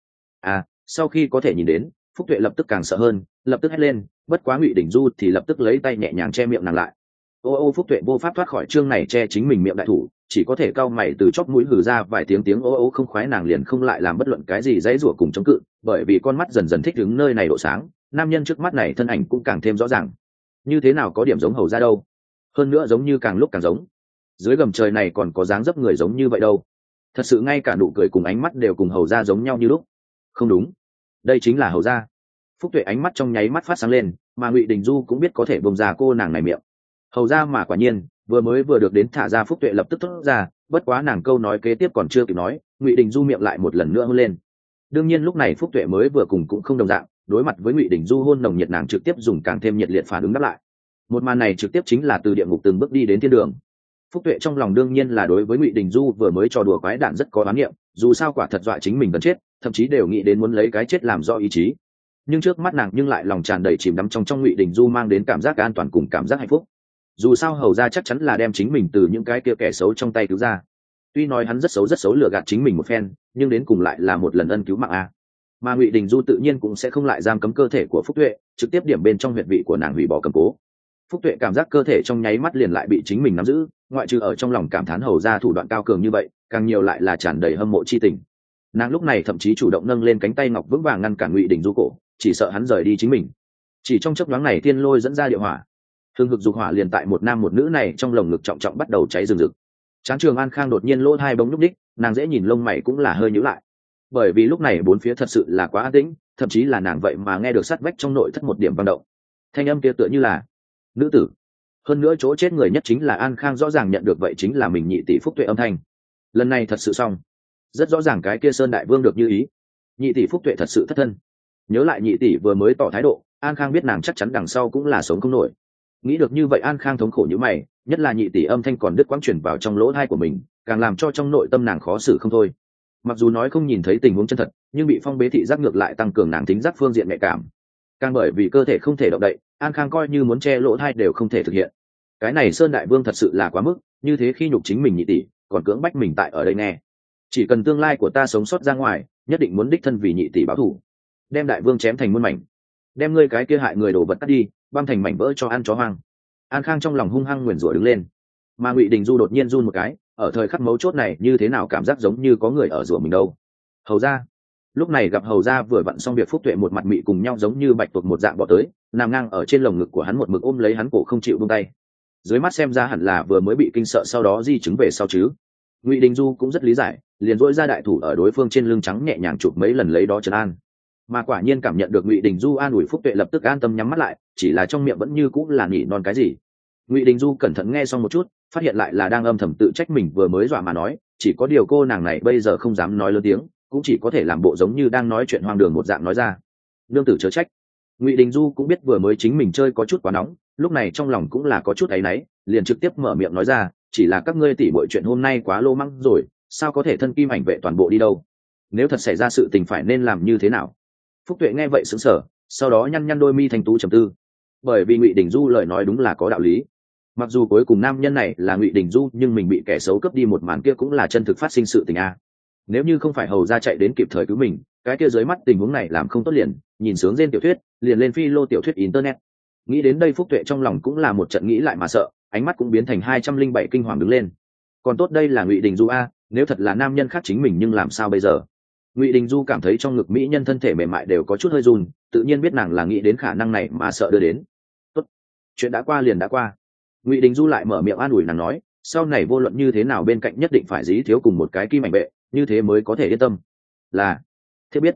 Sau khi có thể nhìn đến, Phúc Tuệ lập tức càng sợ hơn, lập tức hét lên, bất quá Ngụy Đình Du thì lập tức lấy tay nhẹ nhàng che miệng nàng lại. Phúc Tuệ vô pháp thoát khỏi chương này che chính mình miệng đại thủ, chỉ có thể cau mày từ chóp mũi hừ ra vài tiếng không khoái, nàng liền không lại làm bất luận cái gì dãy rủa cùng chống cự, bởi vì con mắt dần dần thích ứng nơi này độ sáng, nam nhân trước mắt này thân ảnh cũng càng thêm rõ ràng. Như thế nào có điểm giống Hầu ra đâu, hơn nữa giống như càng lúc càng giống. Dưới gầm trời này còn có dáng dấp người giống như vậy đâu, thật sự ngay cả nụ cười cùng ánh mắt đều cùng Hầu ra giống nhau như lúc. Không đúng, đây chính là Hầu ra. Phúc Tuệ ánh mắt trong nháy mắt phát sáng lên, mà Ngụy Đình Du cũng biết có thể bông ra cô nàng này miệng. Hầu ra mà quả nhiên, vừa được đến thả ra, Phúc Tuệ lập tức thốt ra, bất quá nàng câu nói kế tiếp còn chưa kịp nói, Ngụy Đình Du miệng lại một lần nữa hôn lên. Đương nhiên lúc này Phúc Tuệ mới vừa cùng cũng không đồng dạng, đối mặt với Ngụy Đình Du hôn nồng nhiệt, nàng trực tiếp dùng càng thêm nhiệt liệt phản ứng đáp lại. Một màn này trực tiếp chính là từ địa ngục từng bước đi đến thiên đường. Phúc Tuệ trong lòng đương nhiên là đối với Ngụy Đình Du vừa mới trò đùa quái đản rất có oán niệm, dù sao quả thật dọa chính mình gần chết, thậm chí đều nghĩ đến muốn lấy cái chết làm do ý chí. Nhưng trước mắt nàng nhưng lại lòng tràn đầy chìm đắm trong Ngụy Đình Du mang đến cảm giác an toàn cùng cảm giác hạnh phúc. Dù sao Hầu ra chắc chắn là đem chính mình từ những cái kia kẻ xấu trong tay cứu ra. Tuy nói hắn rất xấu lừa gạt chính mình một phen, nhưng đến cùng lại là một lần ân cứu mạng a. Mà Ngụy Đình Du tự nhiên cũng sẽ không lại giam cấm cơ thể của Phúc Tuệ, trực tiếp điểm bên trong huyệt vị của nàng hủy bỏ cầm cố. Phúc Tuệ cảm giác cơ thể trong nháy mắt liền lại bị chính mình nắm giữ, ngoại trừ ở trong lòng cảm thán Hầu ra thủ đoạn cao cường như vậy, càng nhiều lại là tràn đầy hâm mộ chi tình. Nàng lúc này thậm chí chủ động nâng lên cánh tay ngọc vững vàng ngăn cản Ngụy Đình Du cổ, chỉ sợ hắn rời đi chính mình. Chỉ trong chốc nhoáng này thiên lôi dẫn ra địa hỏa, hương hực dục hỏa liền tại một nam một nữ này trong lồng ngực trọng trọng bắt đầu cháy rừng rực. Tráng Trường An Khang đột nhiên lỗ hai bóng nhúc đích, nàng dễ nhìn lông mày cũng là hơi nhíu lại, bởi vì lúc này bốn phía thật sự là quá an tĩnh, thậm chí là nàng vậy mà nghe được sát vách trong nội thất một điểm vang động. Thanh âm kia tựa như là nữ tử, hơn nữa chỗ chết người nhất chính là An Khang rõ ràng nhận được vậy chính là mình nhị tỷ Phúc Tuệ âm thanh. Lần này thật sự xong, rất rõ ràng cái kia Sơn Đại Vương được như ý, nhị tỷ Phúc Tuệ thật sự thất thân. Nhớ lại nhị tỷ vừa mới tỏ thái độ, An Khang biết nàng chắc chắn đằng sau cũng là sống không nổi. Nghĩ được như vậy, An Khang thống khổ như mày, nhất là nhị tỷ âm thanh còn đứt quãng chuyển vào trong lỗ tai của mình, càng làm cho trong nội tâm nàng khó xử không thôi. Mặc dù nói không nhìn thấy tình huống chân thật, nhưng bị phong bế thị giác ngược lại tăng cường nàng thính giác phương diện nhạy cảm. Càng bởi vì cơ thể không thể động đậy, An Khang coi như muốn che lỗ tai đều không thể thực hiện. Cái này Sơn Đại Vương thật sự là quá mức, như thế khi nhục chính mình nhị tỷ, còn cưỡng bách mình tại ở đây nghe. Chỉ cần tương lai của ta sống sót ra ngoài, nhất định muốn đích thân vì nhị tỷ báo thù, đem Đại Vương chém thành muôn mảnh, đem ngươi cái kia hại người đồ vật cắt đi, băm thành mảnh vỡ cho ăn chó hoang. An Khang trong lòng hung hăng nguyền rủa đứng lên, mà Ngụy Đình Du đột nhiên run một cái, ở thời khắc mấu chốt này như thế nào cảm giác giống như có người ở rủa mình đâu. Hầu ra, lúc này gặp Hầu ra vừa vặn xong việc, Phúc Tuệ một mặt mị cùng nhau giống như bạch tuộc một dạng bọ tới, nằm ngang ở trên lồng ngực của hắn, một mực ôm lấy hắn cổ không chịu buông tay. Dưới mắt xem ra hẳn là vừa mới bị kinh sợ sau đó di chứng về sau chứ. Ngụy Đình Du cũng rất lý giải, liền dỗi ra đại thủ ở đối phương trên lưng trắng nhẹ nhàng chụp mấy lần lấy đó trấn an. Mà quả nhiên cảm nhận được Ngụy Đình Du an ủi, Phúc Tuệ lập tức an tâm nhắm mắt lại, chỉ là trong miệng vẫn như cũng là nỉ non cái gì. Ngụy Đình Du cẩn thận nghe xong một chút, phát hiện lại là đang âm thầm tự trách mình vừa mới dọa mà nói, chỉ có điều cô nàng này bây giờ không dám nói lớn tiếng, cũng chỉ có thể làm bộ giống như đang nói chuyện hoang đường một dạng nói ra. Nương tử chớ trách. Ngụy Đình Du cũng biết vừa mới chính mình chơi có chút quá nóng, lúc này trong lòng cũng là có chút áy náy, liền trực tiếp mở miệng nói ra, chỉ là các ngươi tỉ muội chuyện hôm nay quá lô măng rồi, sao có thể thân kim ảnh vệ toàn bộ đi đâu? Nếu thật xảy ra sự tình phải nên làm như thế nào? Phúc Tuệ nghe vậy sững sờ, sau đó nhăn nhăn đôi mi thanh tú trầm tư, bởi vì Ngụy Đình Du lời nói đúng là có đạo lý. Mặc dù cuối cùng nam nhân này là Ngụy Đình Du, nhưng mình bị kẻ xấu cướp đi một màn kia cũng là chân thực phát sinh sự tình a. Nếu như không phải Hầu ra chạy đến kịp thời cứu mình, cái kia dưới mắt tình huống này làm không tốt liền nhìn sướng trên tiểu thuyết, liền lên phi lô tiểu thuyết internet. Nghĩ đến đây, Phúc Tuệ trong lòng cũng là một trận nghĩ lại mà sợ, ánh mắt cũng biến thành 207 kinh hoàng đứng lên. Còn tốt đây là Ngụy Đình Du a, nếu thật là nam nhân khác chính mình nhưng làm sao bây giờ? Ngụy Đình Du cảm thấy trong ngực mỹ nhân thân thể mềm mại đều có chút hơi run, tự nhiên biết nàng là nghĩ đến khả năng này mà sợ đưa đến. Tốt, chuyện đã qua liền đã qua. Ngụy Đình Du lại mở miệng an ủi nàng nói, sau này vô luận như thế nào bên cạnh nhất định phải dí thiếu cùng một cái kim ảnh vệ, như thế mới có thể yên tâm. Là, thế biết.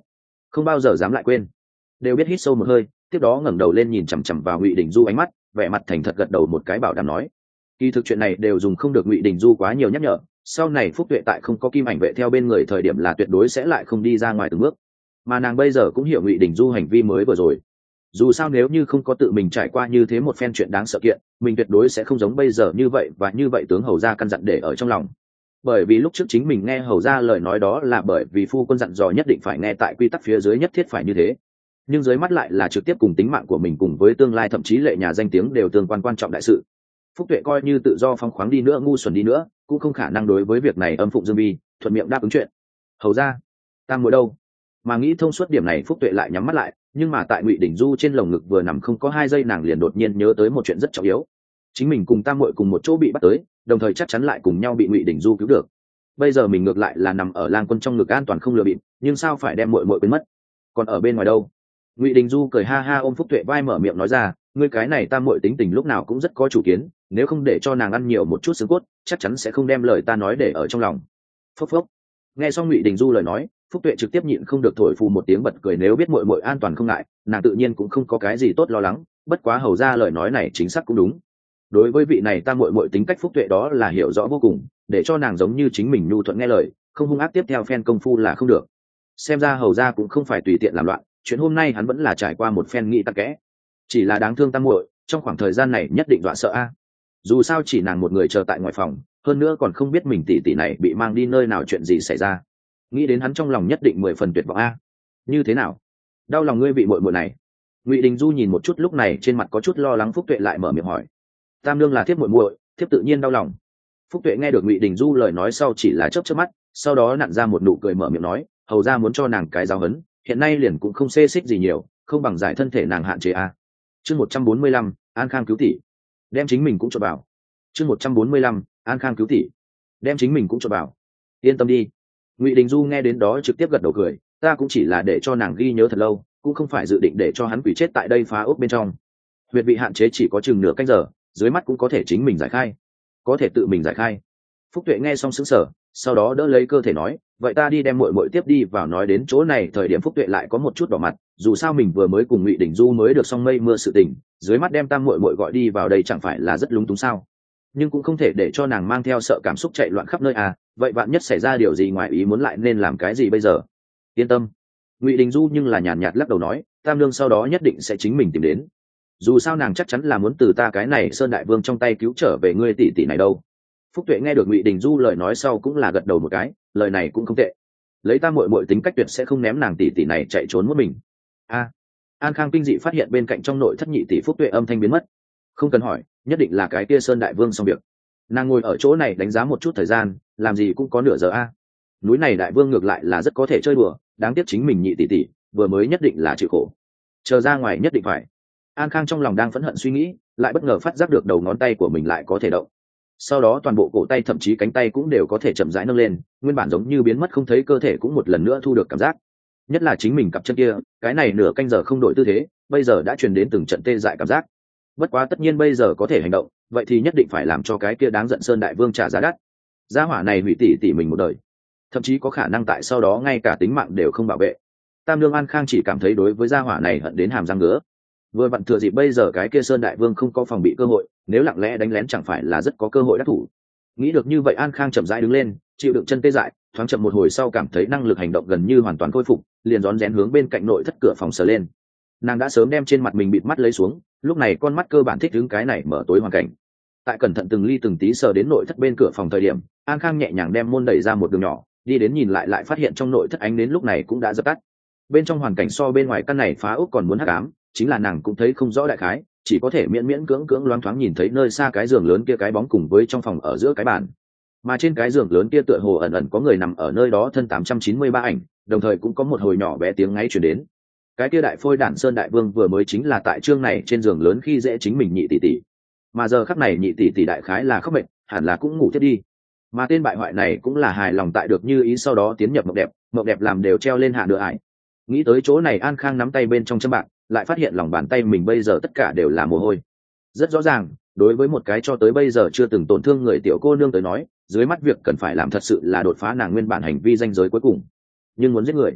không bao giờ dám lại quên. Đều biết hít sâu một hơi, tiếp đó ngẩng đầu lên nhìn chằm chằm vào Ngụy Đình Du ánh mắt, vẻ mặt thành thật gật đầu một cái bảo đảm nói. Kỳ thực chuyện này đều dùng không được Ngụy Đình Du quá nhiều nhắc nhở, sau này Phúc Tuệ tại không có Kim Ảnh vệ theo bên người thời điểm là tuyệt đối sẽ lại không đi ra ngoài từng bước. Mà nàng bây giờ cũng hiểu Ngụy Đình Du hành vi mới vừa rồi. Dù sao nếu như không có tự mình trải qua như thế một phen chuyện đáng sợ kiện, mình tuyệt đối sẽ không giống bây giờ như vậy, và như vậy tướng hầu gia căn dặn để ở trong lòng. Bởi vì lúc trước chính mình nghe hầu gia lời nói đó là bởi vì phu quân dặn dò nhất định phải nghe tại quy tắc phía dưới nhất thiết phải như thế, nhưng dưới mắt lại là trực tiếp cùng tính mạng của mình cùng với tương lai thậm chí lệ nhà danh tiếng đều tương quan trọng đại sự. Phúc Tuệ coi như tự do phóng khoáng đi nữa, ngu xuẩn đi nữa, cũng không khả năng đối với việc này âm phụng dương vi, thuận miệng đáp ứng chuyện. Hầu gia, tam muội đâu? Mà nghĩ thông suốt điểm này, Phúc Tuệ lại nhắm mắt lại, nhưng mà tại Ngụy Đình Du trên lồng ngực vừa nằm không có 2 giây, nàng liền đột nhiên nhớ tới một chuyện rất trọng yếu. Chính mình cùng tam muội cùng một chỗ bị bắt tới, đồng thời chắc chắn lại cùng nhau bị Ngụy Đình Du cứu được. Bây giờ mình ngược lại là nằm ở Lang Quân trong ngực an toàn không lừa bịp, nhưng sao phải đem muội muội quên mất? Còn ở bên ngoài đâu? Ngụy Đình Du cười ha ha ôm Phúc Tuệ vai mở miệng nói ra, ngươi cái này tam muội tính tình lúc nào cũng rất có chủ kiến, nếu không để cho nàng ăn nhiều một chút xương cốt, chắc chắn sẽ không đem lời ta nói để ở trong lòng. Phốc phốc. Nghe xong Ngụy Đình Du lời nói, Phúc Tuệ trực tiếp nhịn không được thổi phù một tiếng bật cười, nếu biết muội muội an toàn không ngại, nàng tự nhiên cũng không có cái gì tốt lo lắng, bất quá hầu ra lời nói này chính xác cũng đúng. Đối với vị này tam muội muội tính cách Phúc Tuệ đó là hiểu rõ vô cùng, để cho nàng giống như chính mình nhu thuận nghe lời, không hung ác tiếp theo phen công phu là không được. Xem ra hầu ra cũng không phải tùy tiện làm loạn, chuyện hôm nay hắn vẫn là trải qua một phen nghĩ tắc kẽ. Chỉ là đáng thương tam muội, trong khoảng thời gian này nhất định dọa sợ a. Dù sao chỉ nàng một người chờ tại ngoài phòng, hơn nữa còn không biết mình tỷ tỷ này bị mang đi nơi nào, chuyện gì xảy ra. Nghĩ đến hắn trong lòng nhất định 10 phần tuyệt vọng a. Như thế nào? Đau lòng ngươi vị muội muội này. Ngụy Đình Du nhìn một chút lúc này trên mặt có chút lo lắng Phúc Tuệ, lại mở miệng hỏi. Tam nương là thiếp muội muội, thiếp tự nhiên đau lòng. Phúc Tuệ nghe được Ngụy Đình Du lời nói sau chỉ là chớp chớp mắt, sau đó nặn ra một nụ cười mở miệng nói, hầu ra muốn cho nàng cái giáo huấn, hiện nay liền cũng không xê xích gì nhiều, không bằng giải thân thể nàng hạn chế a. Chương 145, An Khang cứu tỷ. Đem chính mình cũng cho bảo. Chương 145, An Khang cứu tỷ. Đem chính mình cũng cho bảo. Yên tâm đi. Ngụy Đình Du nghe đến đó trực tiếp gật đầu cười, ta cũng chỉ là để cho nàng ghi nhớ thật lâu, cũng không phải dự định để cho hắn quỷ chết tại đây phá ốc bên trong. Huyệt vị hạn chế chỉ có chừng nửa canh giờ, dưới mắt cũng có thể chính mình giải khai. Có thể tự mình giải khai. Phúc Tuệ nghe xong sững sờ, sau đó đỡ lấy cơ thể nói, vậy ta đi đem muội muội tiếp đi vào. Nói đến chỗ này thời điểm Phúc Tuệ lại có một chút đỏ mặt, dù sao mình vừa mới cùng Ngụy Đình Du mới được xong mây mưa sự tình, dưới mắt đem tam muội muội gọi đi vào đây chẳng phải là rất lúng túng sao? Nhưng cũng không thể để cho nàng mang theo sợ cảm xúc chạy loạn khắp nơi à, vậy bạn nhất xảy ra điều gì ngoài ý muốn lại nên làm cái gì bây giờ? Yên tâm. Ngụy Đình Du nhưng là nhàn nhạt lắc đầu nói, tam nương sau đó nhất định sẽ chính mình tìm đến. Dù sao nàng chắc chắn là muốn từ ta cái này Sơn Đại Vương trong tay cứu trở về ngươi tỷ tỷ này đâu. Phúc Tuệ nghe được Ngụy Đình Du lời nói sau cũng là gật đầu một cái, lời này cũng không tệ. Lấy ta muội muội tính cách tuyệt sẽ không ném nàng tỷ tỷ này chạy trốn một mình. A. An Khang kinh dị phát hiện bên cạnh trong nội thất nhị tỷ Phúc Tuệ âm thanh biến mất. Không cần hỏi, nhất định là cái kia Sơn Đại Vương xong việc. Nàng ngồi ở chỗ này đánh giá một chút thời gian, làm gì cũng có nửa giờ a. Núi này Đại Vương ngược lại là rất có thể chơi đùa, đáng tiếc chính mình nhị tỷ tỷ vừa mới nhất định là chịu khổ. Chờ ra ngoài nhất định phải. An Khang trong lòng đang phẫn hận suy nghĩ, lại bất ngờ phát giác được đầu ngón tay của mình lại có thể động. Sau đó toàn bộ cổ tay thậm chí cánh tay cũng đều có thể chậm rãi nâng lên, nguyên bản giống như biến mất không thấy cơ thể cũng một lần nữa thu được cảm giác. Nhất là chính mình cặp chân kia, cái này nửa canh giờ không đổi tư thế, bây giờ đã truyền đến từng trận tê dại cảm giác. Bất quá tất nhiên bây giờ có thể hành động, vậy thì nhất định phải làm cho cái kia đáng giận Sơn Đại Vương trả giá đắt. Gia hỏa này hủy tỷ tỷ mình một đời, thậm chí có khả năng tại sau đó ngay cả tính mạng đều không bảo vệ. Tam Nương An Khang chỉ cảm thấy đối với gia hỏa này hận đến hàm răng ngứa. Vừa vặn thừa dịp bây giờ cái kia Sơn Đại Vương không có phòng bị cơ hội, nếu lặng lẽ đánh lén chẳng phải là rất có cơ hội đắc thủ. Nghĩ được như vậy An Khang chậm rãi đứng lên, chịu đựng chân tê dại, thoáng chậm một hồi sau cảm thấy năng lực hành động gần như hoàn toàn khôi phục, liền rón rén hướng bên cạnh nội thất cửa phòng sờ lên. Nàng đã sớm đem trên mặt mình bịt mắt lấy xuống, lúc này con mắt cơ bản thích ứng cái này mở tối hoàn cảnh. Tại cẩn thận từng ly từng tí sờ đến nội thất bên cửa phòng thời điểm, An Khang nhẹ nhàng đem môn đẩy ra một đường nhỏ, đi đến nhìn lại phát hiện trong nội thất ánh đến lúc này cũng đã dập tắt. Bên trong hoàn cảnh so bên ngoài căn này phá ốc còn muốn hắc ám, chính là nàng cũng thấy không rõ đại khái, chỉ có thể miễn cưỡng loáng thoáng nhìn thấy nơi xa cái giường lớn kia cái bóng cùng với trong phòng ở giữa cái bàn. Mà trên cái giường lớn kia tựa hồ ẩn ẩn có người nằm ở nơi đó, thân 893 ảnh, đồng thời cũng có một hồi nhỏ bé tiếng ngáy truyền đến. Cái kia đại phôi đản Sơn Đại Vương vừa mới chính là tại chương này trên giường lớn khi dễ chính mình nhị tỷ tỷ. Mà giờ khắc này nhị tỷ tỷ đại khái là khóc mệt, hẳn là cũng ngủ thiết đi. Mà tên bại hoại này cũng là hài lòng tại được như ý sau đó tiến nhập mộng đẹp làm đều treo lên hạ nửa ải. Nghĩ tới chỗ này An Khang nắm tay bên trong châm bạc, lại phát hiện lòng bàn tay mình bây giờ tất cả đều là mồ hôi. Rất rõ ràng, đối với một cái cho tới bây giờ chưa từng tổn thương người tiểu cô nương tới nói, dưới mắt việc cần phải làm thật sự là đột phá nàng nguyên bản hành vi ranh giới cuối cùng. Nhưng muốn giết người,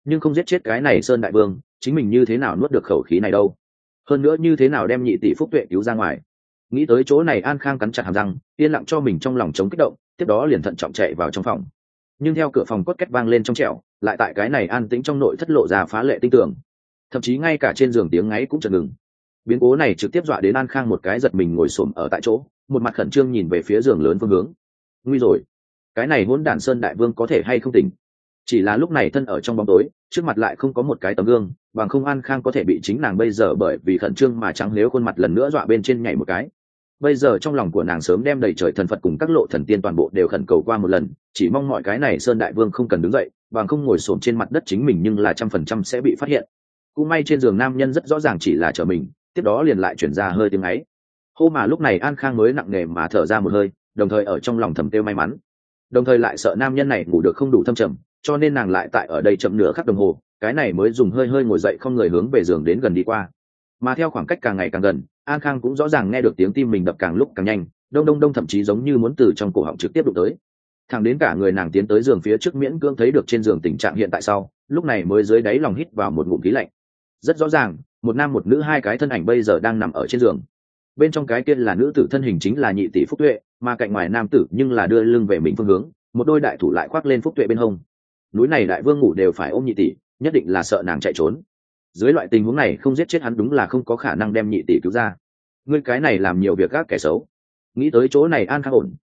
nhưng không giết chết cái này sơn đại vương, chính mình như thế nào nuốt được khẩu khí này đâu? Hơn nữa như thế nào đem nhị tỷ Phúc Tuệ cứu ra ngoài? Nghĩ tới chỗ này, An Khang cắn chặt hàm răng, yên lặng cho mình trong lòng chống kích động, tiếp đó liền thận trọng chạy vào trong phòng. Nhưng theo cửa phòng cốt két vang lên trong trẻo, lại tại cái này an tĩnh trong nội thất lộ ra phá lệ tinh tường, thậm chí ngay cả trên giường tiếng ngáy cũng chợt ngừng. Biến cố này trực tiếp dọa đến An Khang một cái giật mình ngồi xổm ở tại chỗ, một mặt khẩn trương nhìn về phía giường lớn phương hướng. Nguy rồi, cái này hỗn đản sơn đại vương có thể hay không tỉnh? Chỉ là lúc này thân ở trong bóng tối, trước mặt lại không có một cái tấm gương, bằng không An Khang có thể bị chính nàng bây giờ bởi vì khẩn trương mà trắng nếu khuôn mặt lần nữa dọa bên trên nhảy một cái. Bây giờ trong lòng của nàng sớm đem đầy trời thần Phật cùng các lộ thần tiên toàn bộ đều khẩn cầu qua một lần, chỉ mong mọi cái này sơn đại vương không cần đứng dậy, bằng không ngồi xổm trên mặt đất chính mình nhưng là 100% sẽ bị phát hiện. Cũng may trên giường nam nhân rất rõ ràng chỉ là chờ mình, tiếp đó liền lại chuyển ra hơi tiếng ấy. Hô mà lúc này An Khang mới nặng nề mà thở ra một hơi, đồng thời ở trong lòng thầm kêu may mắn, đồng thời lại sợ nam nhân này ngủ được không đủ thâm trầm, cho nên nàng lại tại ở đây chậm nửa khắc đồng hồ, cái này mới dùng hơi hơi ngồi dậy không người hướng về giường đến gần đi qua. Mà theo khoảng cách càng ngày càng gần, An Khang cũng rõ ràng nghe được tiếng tim mình đập càng lúc càng nhanh, đông đông đông, thậm chí giống như muốn từ trong cổ họng trực tiếp đụng tới. Thẳng đến cả người nàng tiến tới giường phía trước miễn cưỡng thấy được trên giường tình trạng hiện tại sau, lúc này mới dưới đáy lòng hít vào một ngụm khí lạnh. Rất rõ ràng, một nam một nữ hai cái thân ảnh bây giờ đang nằm ở trên giường. Bên trong cái kia là nữ tử thân hình chính là nhị tỷ Phúc Tuệ, mà cạnh ngoài nam tử nhưng là đưa lưng về mình phương hướng, một đôi đại thủ lại khoác lên Phúc Tuệ bên hông. Núi này đại vương ngủ đều phải ôm nhị tỷ, nhất định là sợ nàng chạy trốn. Dưới loại tình huống này không giết chết hắn đúng là không có khả năng đem nhị tỷ cứu ra. Ngươi cái này làm nhiều việc gác kẻ xấu. Nghĩ tới chỗ này An Khang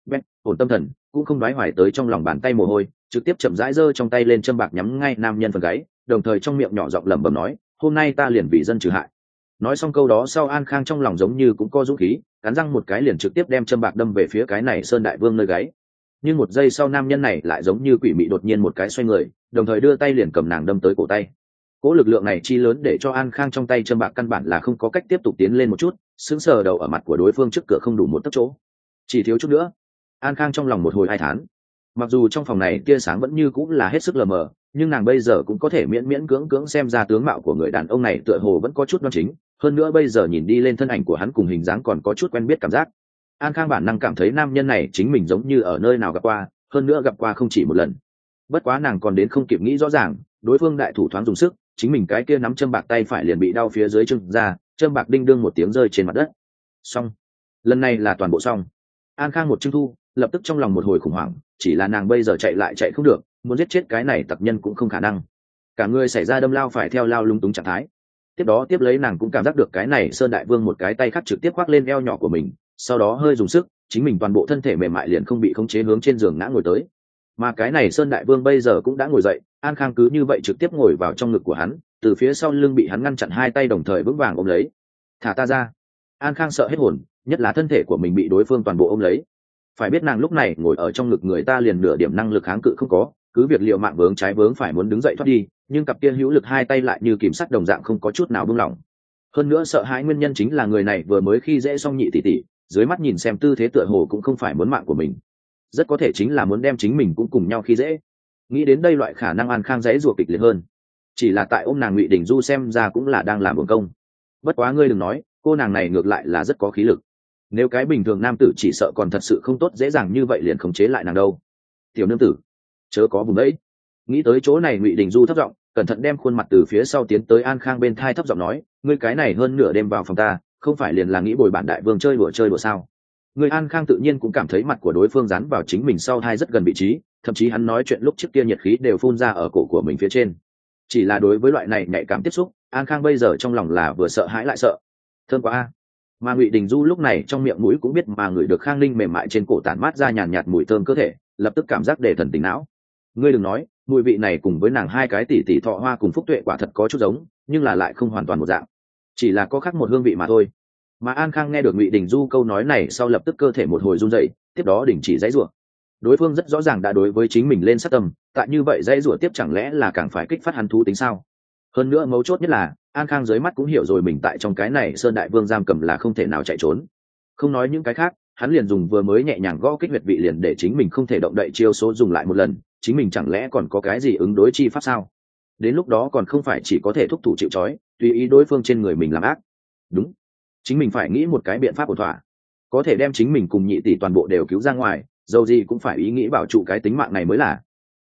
ổn tâm thần, cũng không đoái hoài tới trong lòng bàn tay mồ hôi, trực tiếp chậm rãi giơ trong tay lên châm bạc nhắm ngay nam nhân phần gáy, đồng thời trong miệng nhỏ giọng lẩm bẩm nói, hôm nay ta liền vì dân trừ hại. Nói xong câu đó sau, An Khang trong lòng giống như cũng có dũng khí, cắn răng một cái liền trực tiếp đem châm bạc đâm về phía cái này sơn đại vương nơi gáy. Nhưng một giây sau nam nhân này lại giống như quỷ mị đột nhiên một cái xoay người, đồng thời đưa tay liền cầm nàng đâm tới cổ tay. Cỗ lực lượng này chi lớn để cho An Khang trong tay châm bạc căn bản là không có cách tiếp tục tiến lên một chút, sững sờ đầu ở mặt của đối phương trước cửa không đủ một tấc chỗ, chỉ thiếu chút nữa. An Khang trong lòng một hồi ai thán, mặc dù trong phòng này tia sáng vẫn như cũng là hết sức lờ mờ, nhưng nàng bây giờ cũng có thể miễn miễn cưỡng cưỡng xem ra tướng mạo của người đàn ông này tựa hồ vẫn có chút đoan chính, hơn nữa bây giờ nhìn đi lên thân ảnh của hắn cùng hình dáng còn có chút quen biết cảm giác. An Khang bản năng cảm thấy nam nhân này chính mình giống như ở nơi nào gặp qua, hơn nữa gặp qua không chỉ một lần. Bất quá nàng còn đến không kịp nghĩ rõ ràng, đối phương đại thủ thoáng dùng sức, chính mình cái kia nắm châm bạc tay phải liền bị đau phía dưới chân ra, châm bạc đinh đương một tiếng rơi trên mặt đất. Xong, lần này là toàn bộ xong. An Khang một chưng thu, lập tức trong lòng một hồi khủng hoảng, chỉ là nàng bây giờ chạy lại chạy không được, muốn giết chết cái này tặc nhân cũng không khả năng. Cả người xảy ra đâm lao phải theo lao lung túng trạng thái. Tiếp đó tiếp lấy nàng cũng cảm giác được cái này sơn đại vương một cái tay khác trực tiếp khoác lên eo nhỏ của mình, sau đó hơi dùng sức, chính mình toàn bộ thân thể mềm mại liền không bị khống chế hướng trên giường ngã ngồi tới. Mà cái này sơn đại vương bây giờ cũng đã ngồi dậy, An Khang cứ như vậy trực tiếp ngồi vào trong ngực của hắn, từ phía sau lưng bị hắn ngăn chặn hai tay đồng thời vững vàng ôm lấy. Thả ta ra. An Khang sợ hết hồn, nhất là thân thể của mình bị đối phương toàn bộ ôm lấy. Phải biết nàng lúc này ngồi ở trong ngực người ta liền nửa điểm năng lực kháng cự không có, cứ việc liệu mạng vướng trái vướng phải muốn đứng dậy thoát đi, nhưng cặp kia hữu lực hai tay lại như kìm sắt đồng dạng không có chút nào buông lỏng. Hơn nữa sợ hãi nguyên nhân chính là người này vừa mới khi dễ xong nhị tỷ tỷ, dưới mắt nhìn xem tư thế tựa hồ cũng không phải muốn mạng của mình, rất có thể chính là muốn đem chính mình cũng cùng nhau khi dễ. Nghĩ đến đây loại khả năng An Khang dãy rủa kịch liệt hơn. Chỉ là tại ôm nàng Ngụy Đình Du xem ra cũng là đang làm uổng công. Bất quá ngươi đừng nói, cô nàng này ngược lại là rất có khí lực. Nếu cái bình thường nam tử chỉ sợ còn thật sự không tốt dễ dàng như vậy liền khống chế lại nàng đâu. Tiểu nương tử, chớ có vùng đấy. Nghĩ tới chỗ này Ngụy Đình Du thấp giọng, cẩn thận đem khuôn mặt từ phía sau tiến tới An Khang bên thai thấp giọng nói, ngươi cái này hơn nửa đêm vào phòng ta, không phải liền là nghĩ bồi bản đại vương chơi đùa sao? Người An Khang tự nhiên cũng cảm thấy mặt của đối phương dán vào chính mình sau thai rất gần vị trí, thậm chí hắn nói chuyện lúc trước kia nhiệt khí đều phun ra ở cổ của mình phía trên. Chỉ là đối với loại này nhạy cảm tiếp xúc, An Khang bây giờ trong lòng là vừa sợ hãi lại sợ. Thơm quá a. Mà Ngụy Đình Du lúc này trong miệng mũi cũng biết mà ngửi được Khang Ninh mềm mại trên cổ tản mát ra nhàn nhạt mùi thơm cơ thể, lập tức cảm giác để thần tỉnh não. Ngươi đừng nói, mùi vị này cùng với nàng hai cái tỷ tỷ Thọ Hoa cùng Phúc Tuệ quả thật có chút giống, nhưng là lại không hoàn toàn một dạng, chỉ là có khác một hương vị mà thôi. Mà An Khang nghe được Ngụy Đình Du câu nói này sau lập tức cơ thể một hồi run rẩy, tiếp đó đình chỉ giãy giụa. Đối phương rất rõ ràng đã đối với chính mình lên sát tâm, tại như vậy giãy giụa tiếp chẳng lẽ là càng phải kích phát hắn thú tính sao? Hơn nữa mấu chốt nhất là An Khang dưới mắt cũng hiểu rồi mình tại trong cái này Sơn Đại Vương giam cầm là không thể nào chạy trốn. Không nói những cái khác, hắn liền dùng vừa mới nhẹ nhàng gõ kích huyệt vị liền để chính mình không thể động đậy chiêu số dùng lại một lần, chính mình chẳng lẽ còn có cái gì ứng đối chi pháp sao? Đến lúc đó còn không phải chỉ có thể thúc thủ chịu trói, tùy ý đối phương trên người mình làm ác. Đúng, chính mình phải nghĩ một cái biện pháp ổn thỏa, có thể đem chính mình cùng nhị tỷ toàn bộ đều cứu ra ngoài, dầu gì cũng phải ý nghĩ bảo trụ cái tính mạng này mới là.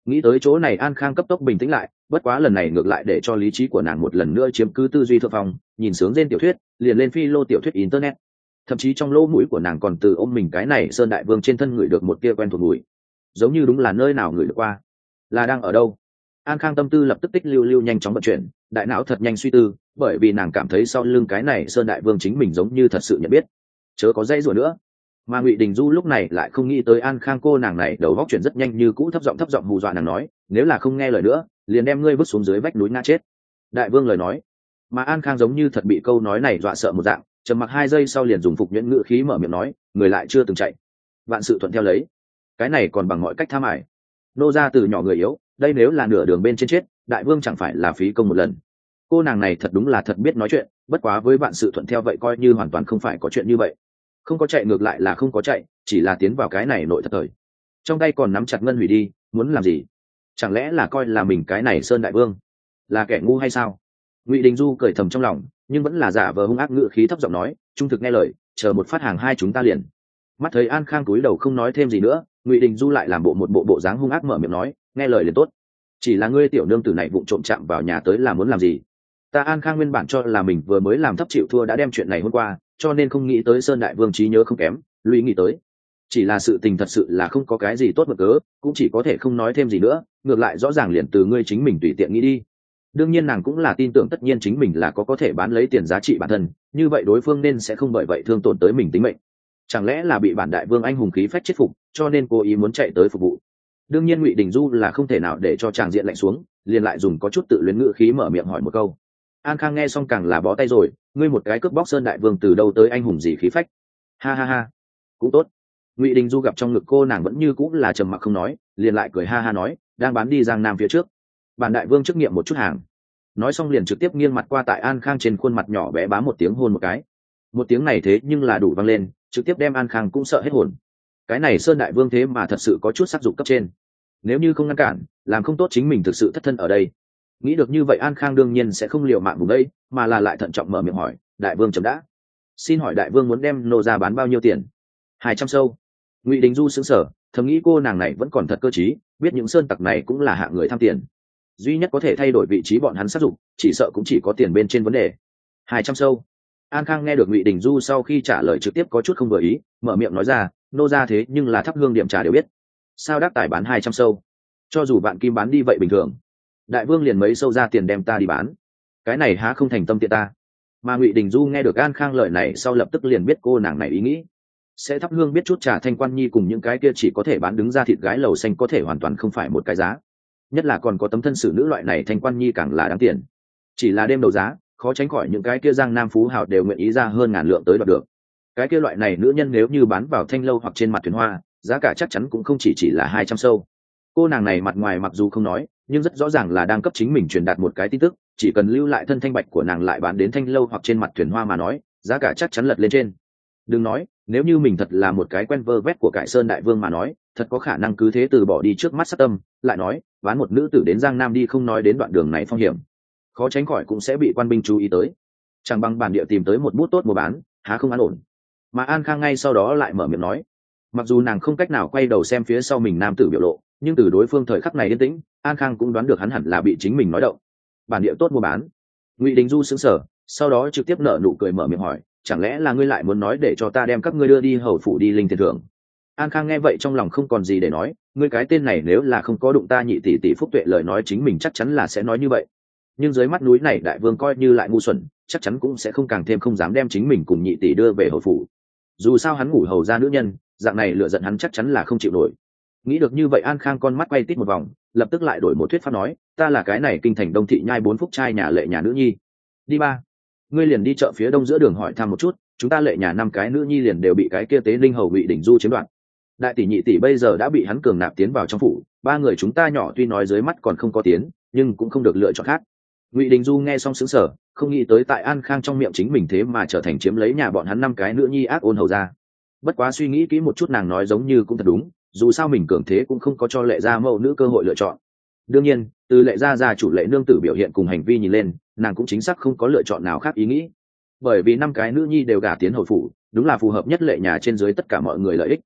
Nghĩ tới chỗ này An Khang cấp tốc bình tĩnh lại, bất quá lần này ngược lại để cho lý trí của nàng một lần nữa chiếm cứ tư duy thượng phong, nhìn sướng trên tiểu thuyết liền lên phi lô tiểu thuyết internet, thậm chí trong lỗ mũi của nàng còn từ ôm mình cái này Sơn Đại Vương trên thân ngửi được một tia quen thuộc mùi, giống như đúng là nơi nào ngửi được qua, là đang ở đâu. An Khang tâm tư lập tức tích lưu lưu nhanh chóng vận chuyển, đại não thật nhanh suy tư, bởi vì nàng cảm thấy sau lưng cái này Sơn Đại Vương chính mình giống như thật sự nhận biết, chớ có dây rủa nữa. Mà Ngụy Đình Du lúc này lại không nghĩ tới An Khang cô nàng này đầu góc chuyển rất nhanh, như cũ thấp giọng hù dọa nàng nói, nếu là không nghe lời nữa liền đem ngươi vứt xuống dưới vách núi ngã chết. Đại Vương lời nói. Mà An Khang giống như thật bị câu nói này dọa sợ một dạng, trầm mặc 2 giây sau liền dùng phục nhuyễn ngữ khí mở miệng nói, người lại chưa từng chạy, vạn sự thuận theo lấy, cái này còn bằng mọi cách tha mải. Nô gia từ nhỏ người yếu, đây nếu là nửa đường bên trên chết, Đại Vương chẳng phải là phí công một lần. Cô nàng này thật đúng là thật biết nói chuyện, bất quá với vạn sự thuận theo vậy coi như hoàn toàn không phải có chuyện như vậy. Không có chạy ngược lại là không có chạy, chỉ là tiến vào cái này nội thất thời, trong tay còn nắm chặt ngân hủy đi, muốn làm gì? Chẳng lẽ là coi là mình cái này Sơn Đại Vương là kẻ ngu hay sao? Ngụy Đình Du cười thầm trong lòng, nhưng vẫn là giả vờ hung ác ngữ khí thấp giọng nói, trung thực nghe lời, chờ một phát hàng hai chúng ta liền. Mắt thấy An Khang cúi đầu không nói thêm gì nữa, Ngụy Đình Du lại làm một bộ dáng hung ác mở miệng nói, nghe lời liền tốt, chỉ là ngươi tiểu nương tử này vụng trộm chạm vào nhà tới là muốn làm gì? Ta An Khang nguyên bản cho là mình vừa mới làm thấp chịu thua đã đem chuyện này hôm qua, cho nên không nghĩ tới Sơn Đại Vương trí nhớ không kém, lũy nghĩ tới. Chỉ là sự tình thật sự là không có cái gì tốt mực cớ, cũng chỉ có thể không nói thêm gì nữa, ngược lại rõ ràng liền từ ngươi chính mình tùy tiện nghĩ đi. Đương nhiên nàng cũng là tin tưởng tất nhiên chính mình là có thể bán lấy tiền giá trị bản thân, như vậy đối phương nên sẽ không bởi vậy thương tổn tới mình tính mệnh. Chẳng lẽ là bị bản Đại Vương anh hùng khí phách chết phục, cho nên cố ý muốn chạy tới phục vụ. Đương nhiên Ngụy Đình Du là không thể nào để cho chàng diện lạnh xuống, liền lại dùng có chút tự luyến ngữ khí mở miệng hỏi một câu. An Khang nghe xong càng là bó tay rồi, ngươi một cái cướp bóc Sơn Đại Vương từ đâu tới anh hùng gì khí phách? Ha ha ha, cũng tốt. Ngụy Đình Du gặp trong ngực cô nàng vẫn như cũng là trầm mặc không nói, liền lại cười ha ha nói, đang bán đi Giang Nam phía trước, bản Đại Vương trước nghiệm một chút hàng. Nói xong liền trực tiếp nghiêng mặt qua tại An Khang trên khuôn mặt nhỏ bé bám một tiếng hôn một cái. Một tiếng này thế nhưng là đủ vang lên, trực tiếp đem An Khang cũng sợ hết hồn. Cái này Sơn Đại Vương thế mà thật sự có chút sắc dục cấp trên, nếu như không ngăn cản, làm không tốt chính mình thực sự thất thân ở đây. Nghĩ được như vậy An Khang đương nhiên sẽ không liều mạng vùng đây, mà là lại thận trọng mở miệng hỏi, Đại Vương chấm đã, xin hỏi Đại Vương muốn đem nô ra bán bao nhiêu tiền? 200 sâu. Ngụy Đình Du sững sờ, thầm nghĩ cô nàng này vẫn còn thật cơ trí, biết những sơn tặc này cũng là hạng người tham tiền, duy nhất có thể thay đổi vị trí bọn hắn sát dụng, chỉ sợ cũng chỉ có tiền bên trên vấn đề. 200 sâu. An Khang nghe được Ngụy Đình Du sau khi trả lời trực tiếp có chút không vừa ý, mở miệng nói ra, nô ra thế nhưng là thắp hương điểm trà đều biết, sao đắc tài bán 200 sâu? Cho dù bạn kim bán đi vậy bình thường, Đại Vương liền mấy sâu ra tiền đem ta đi bán, cái này há không thành tâm tiện ta? Mà Ngụy Đình Du nghe được An Khang lời này sau lập tức liền biết cô nàng này ý nghĩ, sẽ thắp hương biết chút trà Thanh Quan Nhi cùng những cái kia chỉ có thể bán đứng ra thịt gái lầu xanh có thể hoàn toàn không phải một cái giá, nhất là còn có tấm thân xử nữ loại này Thanh Quan Nhi càng là đáng tiền. Chỉ là đêm đấu giá, khó tránh khỏi những cái kia Giang Nam phú hào đều nguyện ý ra hơn ngàn lượng tới đoạt được. Cái kia loại này nữ nhân nếu như bán vào thanh lâu hoặc trên mặt thuyền hoa, giá cả chắc chắn cũng không chỉ là 200 sâu. Cô nàng này mặt ngoài mặc dù không nói, nhưng rất rõ ràng là đang cấp chính mình truyền đạt một cái tin tức, chỉ cần lưu lại thân thanh bạch của nàng lại bán đến thanh lâu hoặc trên mặt thuyền hoa mà nói, giá cả chắc chắn lật lên trên. Đừng nói, nếu như mình thật là một cái quen vơ vét của cải Sơn Đại Vương mà nói, thật có khả năng cứ thế từ bỏ đi trước mắt sát tâm, lại nói, bán một nữ tử đến Giang Nam đi không nói đến đoạn đường này phong hiểm, khó tránh khỏi cũng sẽ bị quan binh chú ý tới. Chẳng bằng bản địa tìm tới một bút tốt mua bán, há không an ổn. Mà An Khang ngay sau đó lại mở miệng nói, mặc dù nàng không cách nào quay đầu xem phía sau mình nam tử biểu lộ, nhưng từ đối phương thời khắc này yên tĩnh, An Khang cũng đoán được hắn hẳn là bị chính mình nói động. Bản địa tốt mua bán. Ngụy Đình Du sững sờ, sau đó trực tiếp nở nụ cười mở miệng hỏi, chẳng lẽ là ngươi lại muốn nói để cho ta đem các ngươi đưa đi hầu phủ đi linh tiền thưởng? An Khang nghe vậy trong lòng không còn gì để nói, ngươi cái tên này nếu là không có đụng ta nhị tỷ tỷ Phúc Tuệ lời nói chính mình chắc chắn là sẽ nói như vậy. Nhưng dưới mắt núi này Đại Vương coi như lại ngu xuẩn, chắc chắn cũng sẽ không càng thêm không dám đem chính mình cùng nhị tỷ đưa về hầu phủ. Dù sao hắn ngủ hầu ra nữ nhân, dạng này lựa giận hắn chắc chắn là không chịu nổi. Nghĩ được như vậy An Khang con mắt quay tít một vòng, lập tức lại đổi một thuyết pháp nói, ta là cái này kinh thành Đông thị nhai 4 phúc trai nhà Lệ nhà nữ nhi. Đi ba, ngươi liền đi chợ phía đông giữa đường hỏi thăm một chút, chúng ta Lệ nhà 5 cái nữ nhi liền đều bị cái kia tế linh hầu Ngụy Đình Du chiếm đoạt. Đại tỷ nhị tỷ bây giờ đã bị hắn cường nạp tiến vào trong phủ, 3 người chúng ta nhỏ tuy nói dưới mắt còn không có tiến, nhưng cũng không được lựa chọn khác. Ngụy Đình Du nghe xong sững sờ, không nghĩ tới tại An Khang trong miệng chính mình thế mà trở thành chiếm lấy nhà bọn hắn 5 cái nữ nhi ác ôn hầu ra. Bất quá suy nghĩ kỹ một chút nàng nói giống như cũng thật đúng, dù sao mình cường thế cũng không có cho Lệ gia mẫu nữ cơ hội lựa chọn. Đương nhiên, từ Lệ gia gia chủ Lệ nương tử biểu hiện cùng hành vi nhìn lên, nàng cũng chính xác không có lựa chọn nào khác ý nghĩ. Bởi vì 5 cái nữ nhi đều gả tiến hầu phủ, đúng là phù hợp nhất Lệ nhà trên dưới tất cả mọi người lợi ích.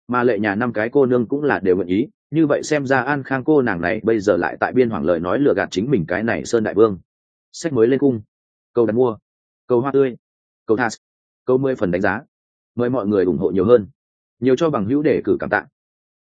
mà lệ nhà năm cái cô nương cũng là đều nguyện ý. Như vậy xem ra An Khang cô nàng này bây giờ lại tại biên hoàng lời nói lừa gạt chính mình cái này Sơn Đại Vương. Sách mới lên cung, câu đặt mua, câu hoa tươi, câu thas, câu 10 phần đánh giá. Mời mọi người ủng hộ nhiều hơn, nhiều cho bằng hữu để cử cảm tạ.